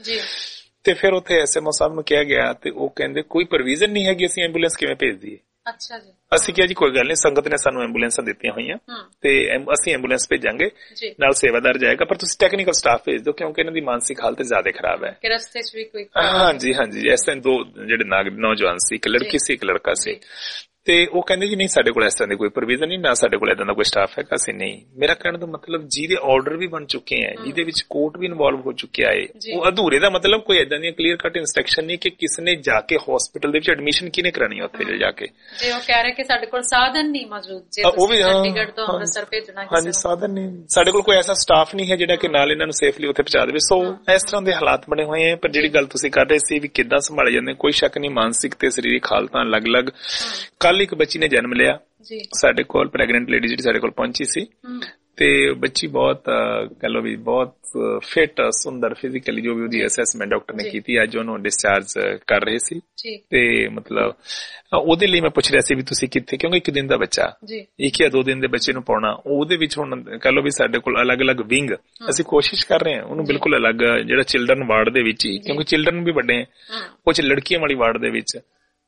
ਤੇ ਫਿਰ ਉੱਥੇ ਐਸਐਮਓ ਸਾਹਿਬ ਨੂੰ ਕਿਹਾ ਗਿਆ ਤੇ ਉਹ ਕਹਿੰਦੇ ਕੋਈ ਪ੍ਰੋਵੀਜ਼ਨ ਨਹੀਂ ਹੈਗੀ, ਅਸੀਂ ਐਂਬੂਲੈਂਸ ਕਿਵੇਂ ਭੇਜ ਦਈਏ? ਅੱਛਾ ਜੀ। ਅਸੀਂ ਕਿਹਾ ਜੀ ਕੋਈ ਗੱਲ ਨਹੀਂ, ਸੰਗਤ ਨੇ ਸਾਨੂੰ ਐਂਬੂਲੈਂਸਾਂ ਦਿੱਤੀਆਂ ਹੋਈਆਂ ਤੇ ਅਸੀਂ ਐਂਬੂਲੈਂਸ ਭੇਜਾਂਗੇ, ਨਾਲ ਸੇਵਾਦਾਰ ਜਾਏਗਾ, ਪਰ ਤੁਸੀਂ ਟੈਕਨੀਕਲ ਸਟਾਫ ਭੇਜ ਦਿਓ ਕਿਉਂਕਿ ਇਹਨਾਂ ਦੀ ਮਾਨਸਿਕ ਹਾਲਤ ਜ਼ਿਆਦਾ ਖਰਾਬ ਹੈ। ਰਸਤੇ 'ਚ ਵੀ ਕੋਈ ਹਾਂਜੀ ਹਾਂਜੀ ਇਸ ਤਰ੍ਹਾਂ ਦੋ ਜਿਹੜੇ ਨੌਜਵਾਨ ਸੀ, ਇੱਕ ਲੜਕੀ ਸੀ ਇੱਕ ਲੜਕਾ ਸੀ, ਤੇ ਉਹ ਕਹਿੰਦੇ ਜੀ ਨਹੀਂ ਸਾਡੇ ਕੋਲ ਇਸ ਤਰ੍ਹਾਂ ਦੀ ਕੋਈ ਪ੍ਰੋਵੀਜ਼ਨ ਨਹੀਂ, ਨਾ ਸਾਡੇ ਕੋਲ ਏਦਾਂ ਦਾ ਕੋਈ ਸਟਾਫ ਹੈ, ਅਸੀਂ ਨਹੀਂ। ਮੇਰਾ ਕਹਿਣ ਦਾ ਮਤਲਬ ਜਿਹਦੇ ਆਰਡਰ ਵੀ ਬਣ ਚੁੱਕੇ ਹੈ, ਜਿਹਦੇ ਵਿੱਚ ਕੋਰਟ ਵੀ ਇਨਵੋਲਵ ਹੋ ਚੁੱਕਿਆ ਹੈ, ਉਹ ਅਧੂਰੇ ਦਾ ਮਤਲਬ ਕੋਈ ਏਦਾਂ ਦੀਆਂ ਕਲੀਅਰ ਕੱਟ ਇਨਸਟਰਕਸ਼ਨ ਨਹੀਂ ਕਿ ਕਿਸ ਨੇ ਜਾ ਕੇ ਹਸਪੀਟਲ ਦੇ ਵਿੱਚ ਐਡਮਿਸ਼ਨ ਕਿਹਨੇ ਕਰਾਣੀ ਉੱਥੇ ਜਾ ਕੇ। ਜੇ ਉਹ ਕਹਿ ਰਹੇ ਕਿ ਸਾਡੇ ਕੋਲ ਸਾਧਨ ਨਹੀਂ ਮੌਜੂਦ, ਜੇ ਤੁਸੀਂ ਚੰਡੀਗੜ੍ਹ ਤੋਂ ਅੰਮ੍ਰਿਤਸਰ ਭੇਜਣਾ ਕਿਸੇ ਨੂੰ, ਹਾਂਜੀ ਸਾਧਨ ਨਹੀਂ, ਸਾਡੇ ਕੋਲ ਕੋਈ ਐਸਾ ਸਟਾਫ ਨਹੀਂ ਹੈ ਜਿਹੜਾ ਕਿ ਨਾਲ ਇਹਨਾਂ ਨੂੰ ਸੇਫਲੀ ਉੱਥੇ ਪਹੁੰਚਾ ਦੇਵੇ। ਸੋ ਇਸ ਤਰ੍ਹਾਂ ਦੇ ਹਾਲਾਤ ਬਣੇ ਹੋਏ ਹੈ। ਪਰ ਜਿਹੜੀ ਗੱਲ ਤੁਸੀਂ ਕਰ ਰਹੇ ਸੀ ਵੀ ਕਿੱਦਾਂ ਸੰਭਾਲੇ ਜਾਂਦੇ, ਕੋਈ ਸ਼ੱਕ ਨਹੀਂ ਮਾਨਸਿਕ ਤੇ ਸਰੀਰਕ ਹਾਲਤਾਂ ਅਲੱਗ-ਅਲੱਗ। ਕੱਲ ਇੱਕ ਬੱਚੀ ਨੇ ਜਨਮ ਲਿਆ ਸਾਡੇ ਕੋਲ, ਪ੍ਰੈਗਨੈਂਟ ਲੇਡੀ ਜਿਹੜੀ ਸਾਡੇ ਕੋਲ ਪਹੁੰਚੀ ਸੀ, ਤੇ ਬੱਚੀ ਬਹੁਤ ਕਹਿ ਲਓ ਵੀ ਬਹੁਤ ਫਿਟ ਸੁੰਦਰ ਫਿਜ਼ੀਕਲੀ, ਜੋ ਵੀ ਉਹਦੀ ਅਸੈਸਮੈਂਟ ਡਾਕਟਰ ਨੇ ਕੀਤੀ, ਅੱਜ ਉਹਨੂੰ ਡਿਸਚਾਰਜ ਕਰ ਰਹੇ ਸੀ। ਤੇ ਮਤਲਬ ਉਹਦੇ ਲਈ ਮੈਂ ਪੁੱਛ ਰਿਹਾ ਸੀ ਵੀ ਤੁਸੀਂ ਕਿੱਥੇ, ਕਿਉਂਕਿ ਇੱਕ ਦਿਨ ਦਾ ਬੱਚਾ, ਇੱਕ ਜਾਂ ਦੋ ਦਿਨ ਦੇ ਬੱਚੇ ਨੂੰ ਪਾਉਣਾ, ਉਹਦੇ ਵਿੱਚ ਹੁਣ ਕਹਿ ਲਓ ਵੀ ਸਾਡੇ ਕੋਲ ਅਲੱਗ-ਅਲੱਗ ਵਿੰਗ, ਅਸੀਂ ਕੋਸ਼ਿਸ਼ ਕਰ ਰਹੇ ਹਾਂ ਉਹਨੂੰ ਬਿਲਕੁਲ ਅਲੱਗ, ਜਿਹੜਾ ਚਿਲਡਰਨ ਵਾਰਡ ਦੇ ਵਿੱਚ ਹੀ, ਕਿਉਂਕਿ ਚਿਲਡਰਨ ਵੀ ਵੱਡੇ ਹੈ, ਉਹ ਚ ਲੜਕੀਆਂ ਵਾਲੀ ਵਾਰਡ ਦੇ ਵਿੱਚ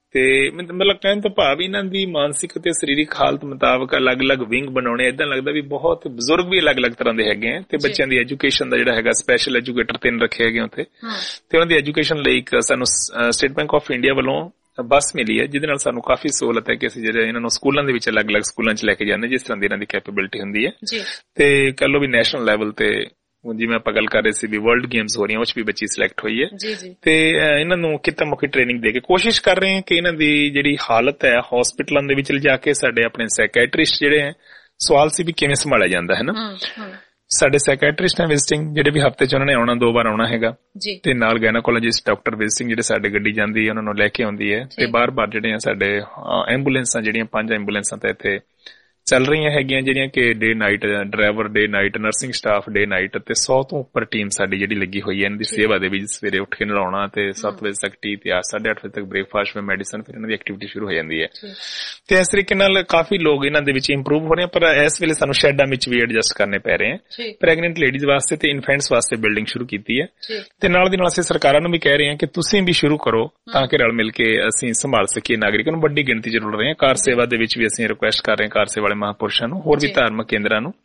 ਤੇ ਮਤਲਬ ਕਹਿਣ ਤੋਂ ਭਾਵ ਇਹਨਾਂ ਦੀ ਮਾਨਸਿਕ ਤੇ ਸਰੀਰਕ ਹਾਲਤ ਮੁਤਾਬਕ ਅਲੱਗ-ਅਲੱਗ ਵਿੰਗ ਬਣਾਉਣੇ। ਏਦਾਂ ਲੱਗਦਾ ਵੀ ਬਹੁਤ ਬਜ਼ੁਰਗ ਵੀ ਅਲੱਗ-ਅਲੱਗ ਤਰ੍ਹਾਂ ਦੇ ਹੈਗੇ ਆ, ਤੇ ਬੱਚਿਆਂ ਦੀ ਐਜੂਕੇਸ਼ਨ ਦਾ ਜਿਹੜਾ ਹੈਗਾ ਸਪੈਸ਼ਲ ਐਜੂਕੇਟਰ ਤਿੰਨ ਰੱਖੇ ਹੈਗੇ ਉੱਥੇ, ਤੇ ਉਹਨਾਂ ਦੀ ਐਜੂਕੇਸ਼ਨ ਲਈ ਇੱਕ ਸਾਨੂੰ ਸਟੇਟ ਬੈਂਕ ਆਫ ਇੰਡੀਆ ਵੱਲੋਂ ਬੱਸ ਮਿਲੀ ਹੈ, ਜਿਹਦੇ ਨਾਲ ਸਾਨੂੰ ਕਾਫੀ ਸਹੂਲਤ ਹੈ ਕਿ ਅਸੀਂ ਜਿਹੜੇ ਇਹਨਾਂ ਨੂੰ ਸਕੂਲਾਂ ਦੇ ਵਿੱਚ ਅਲੱਗ-ਅਲੱਗ ਸਕੂਲਾਂ ਚ ਲੈ ਕੇ ਜਾਂਦੇ ਜਿਸ ਤਰ੍ਹਾਂ ਦੀ ਇਹਨਾਂ ਦੀ ਕੈਪੇਬਿਲਿਟੀ ਹੁੰਦੀ ਹੈ। ਤੇ ਕਹਿ ਲਓ ਵੀ ਨੈਸ਼ਨਲ ਲੈਵਲ ਤੇ ਜਿਵੇਂ ਆਪਾਂ ਗੱਲ ਕਰ ਰਹੇ ਸੀ ਵੀ ਵਰਲਡ ਗੇਮਸ ਹੋ ਰਹੀਆਂ, ਉਹ ਚ ਵੀ ਬੱਚੀ ਸਿਲੈਕਟ ਹੋਈ ਹੈ, ਤੇ ਇਹਨਾਂ ਨੂੰ ਕਿੱਤਾ ਮੁਖੀ ਟ੍ਰੇਨਿੰਗ ਦੇ ਕੇ ਕੋਸ਼ਿਸ਼ ਕਰ ਰਹੇ ਹਾਂ ਕਿ ਇਹਨਾਂ ਦੀ ਜਿਹੜੀ ਹਾਲਤ ਹੈ ਹਸਪੀਟਲਾਂ ਦੇ ਵਿੱਚ ਲਿਜਾ ਕੇ ਸਾਡੇ ਆਪਣੇ ਸਾਈਕੈਟਰਿਸਟ ਜਿਹੜੇ ਹੈ, ਸਵਾਲ ਸੀ ਵੀ ਕਿਵੇਂ ਸੰਭਾਲਿਆ ਜਾਂਦਾ ਹੈ ਨਾ। ਸਾਡੇ ਸਾਈਕੈਟਰਿਸਟ ਹੈ ਵਿਜ਼ਿਟਿੰਗ, ਜਿਹੜੇ ਵੀ ਹਫ਼ਤੇ ਚ ਉਹਨਾਂ ਨੇ ਆਉਣਾ, ਦੋ ਵਾਰ ਆਉਣਾ ਹੈਗਾ, ਤੇ ਨਾਲ ਗਾਇਨੋਕੋਲੋਜਿਸਟ ਡਾਕਟਰ ਵਿਜ਼ਿਟਿੰਗ ਜਿਹੜੇ ਸਾਡੇ ਗੱਡੀ ਜਾਂਦੀ ਹੈ ਉਹਨਾਂ ਨੂੰ ਲੈ ਕੇ ਆਉਂਦੀ ਹੈ, ਤੇ ਬਾਰ-ਬਾਰ ਜਿਹੜੇ ਆ ਸਾਡੇ ਐਂਬੂਲੈਂਸਾਂ ਜਿਹੜੀਆਂ ਪੰਜ ਐਂਬੂਲੈਂਸਾਂ ਤਾਂ ਇੱਥੇ ਚੱਲ ਰਹੀਆਂ ਹੈਗੀਆਂ, ਜਿਹੜੀਆਂ ਕਿ day night driver, day night nursing staff, day night ਤੇ ਸੌ ਤੋਂ ਉੱਪਰ ਟੀਮ ਸਾਡੀ ਜਿਹੜੀ ਲੱਗੀ ਹੋਈ ਹੈ ਇਹਨਾਂ ਦੀ ਸੇਵਾ ਦੇ ਵਿੱਚ। ਸਵੇਰੇ ਉੱਠ ਕੇ ਨਲਾਉਣਾ ਤੇ ਸੱਤ ਵਜੇ ਤੱਕ ਟੀ ਤੇ ਸਾਢੇ ਅੱਠ ਵਜੇ ਤੱਕ ਬ੍ਰੇਕਫਾਸਟ ਵਿੱਚ ਮੈਡੀਸਨ, ਫਿਰ ਇਹਨਾਂ ਦੀ ਐਕਟੀਵਿਟੀ ਸ਼ੁਰੂ ਹੋ ਜਾਂਦੀ ਹੈ। ਤੇ ਇਸ ਤਰੀਕੇ ਨਾਲ ਕਾਫੀ ਲੋਕ ਇਹਨਾਂ ਦੇ ਵਿੱਚ ਇੰਪਰੂਵ ਹੋ ਰਹੇ, ਪਰ ਇਸ ਵੇਲੇ ਸਾਨੂੰ ਸ਼ੈਡਾਂ ਵਿੱਚ ਵੀ ਐਡਜਸਟ ਕਰਨੇ ਪੈ ਰਹੇ ਹੈ। ਪ੍ਰੈਗਨੈਂਟ ਲੇਡੀਜ਼ ਵਾਸਤੇ ਤੇ ਇਨਫੈਂਟਸ ਵਾਸਤੇ ਬਿਲਡਿੰਗ ਸ਼ੁਰੂ ਕੀਤੀ ਹੈ, ਤੇ ਨਾਲ ਦੀ ਨਾਲ ਅਸੀਂ ਸਰਕਾਰਾਂ ਨੂੰ ਵੀ ਕਹਿ ਰਹੇ ਹਾਂ ਕਿ ਤੁਸੀਂ ਵੀ ਸ਼ੁਰੂ ਕਰੋ ਤਾਂ ਕਿ ਰਲ ਮਿਲ ਕੇ ਅਸੀਂ ਸੰਭਾਲ ਸਕੀਏ ਨਾਗਰਿਕਾਂ ਨੂੰ। ਵੱਡੀ ਗਿਣਤੀ ਚ ਰੁਲ ਰਹੇ ਹਾਂ। ਕਾਰ ਸੇਵਾ ਦੇ ਵਿੱਚ ਵੀ ਅਸੀਂ ਰਿਕੁਐਸਟ ਕਰ ਰਹੇ ਹਾਂ ਕਾਰ ਸੇਵਾ ਵਾਲੇ ਮਹਾਂਪੁਰਸ਼ਾਂ ਨੂੰ, ਹੋਰ ਵੀ ਧਾਰਮਿਕ ਕੇਂਦਰਾਂ ਨੂੰ,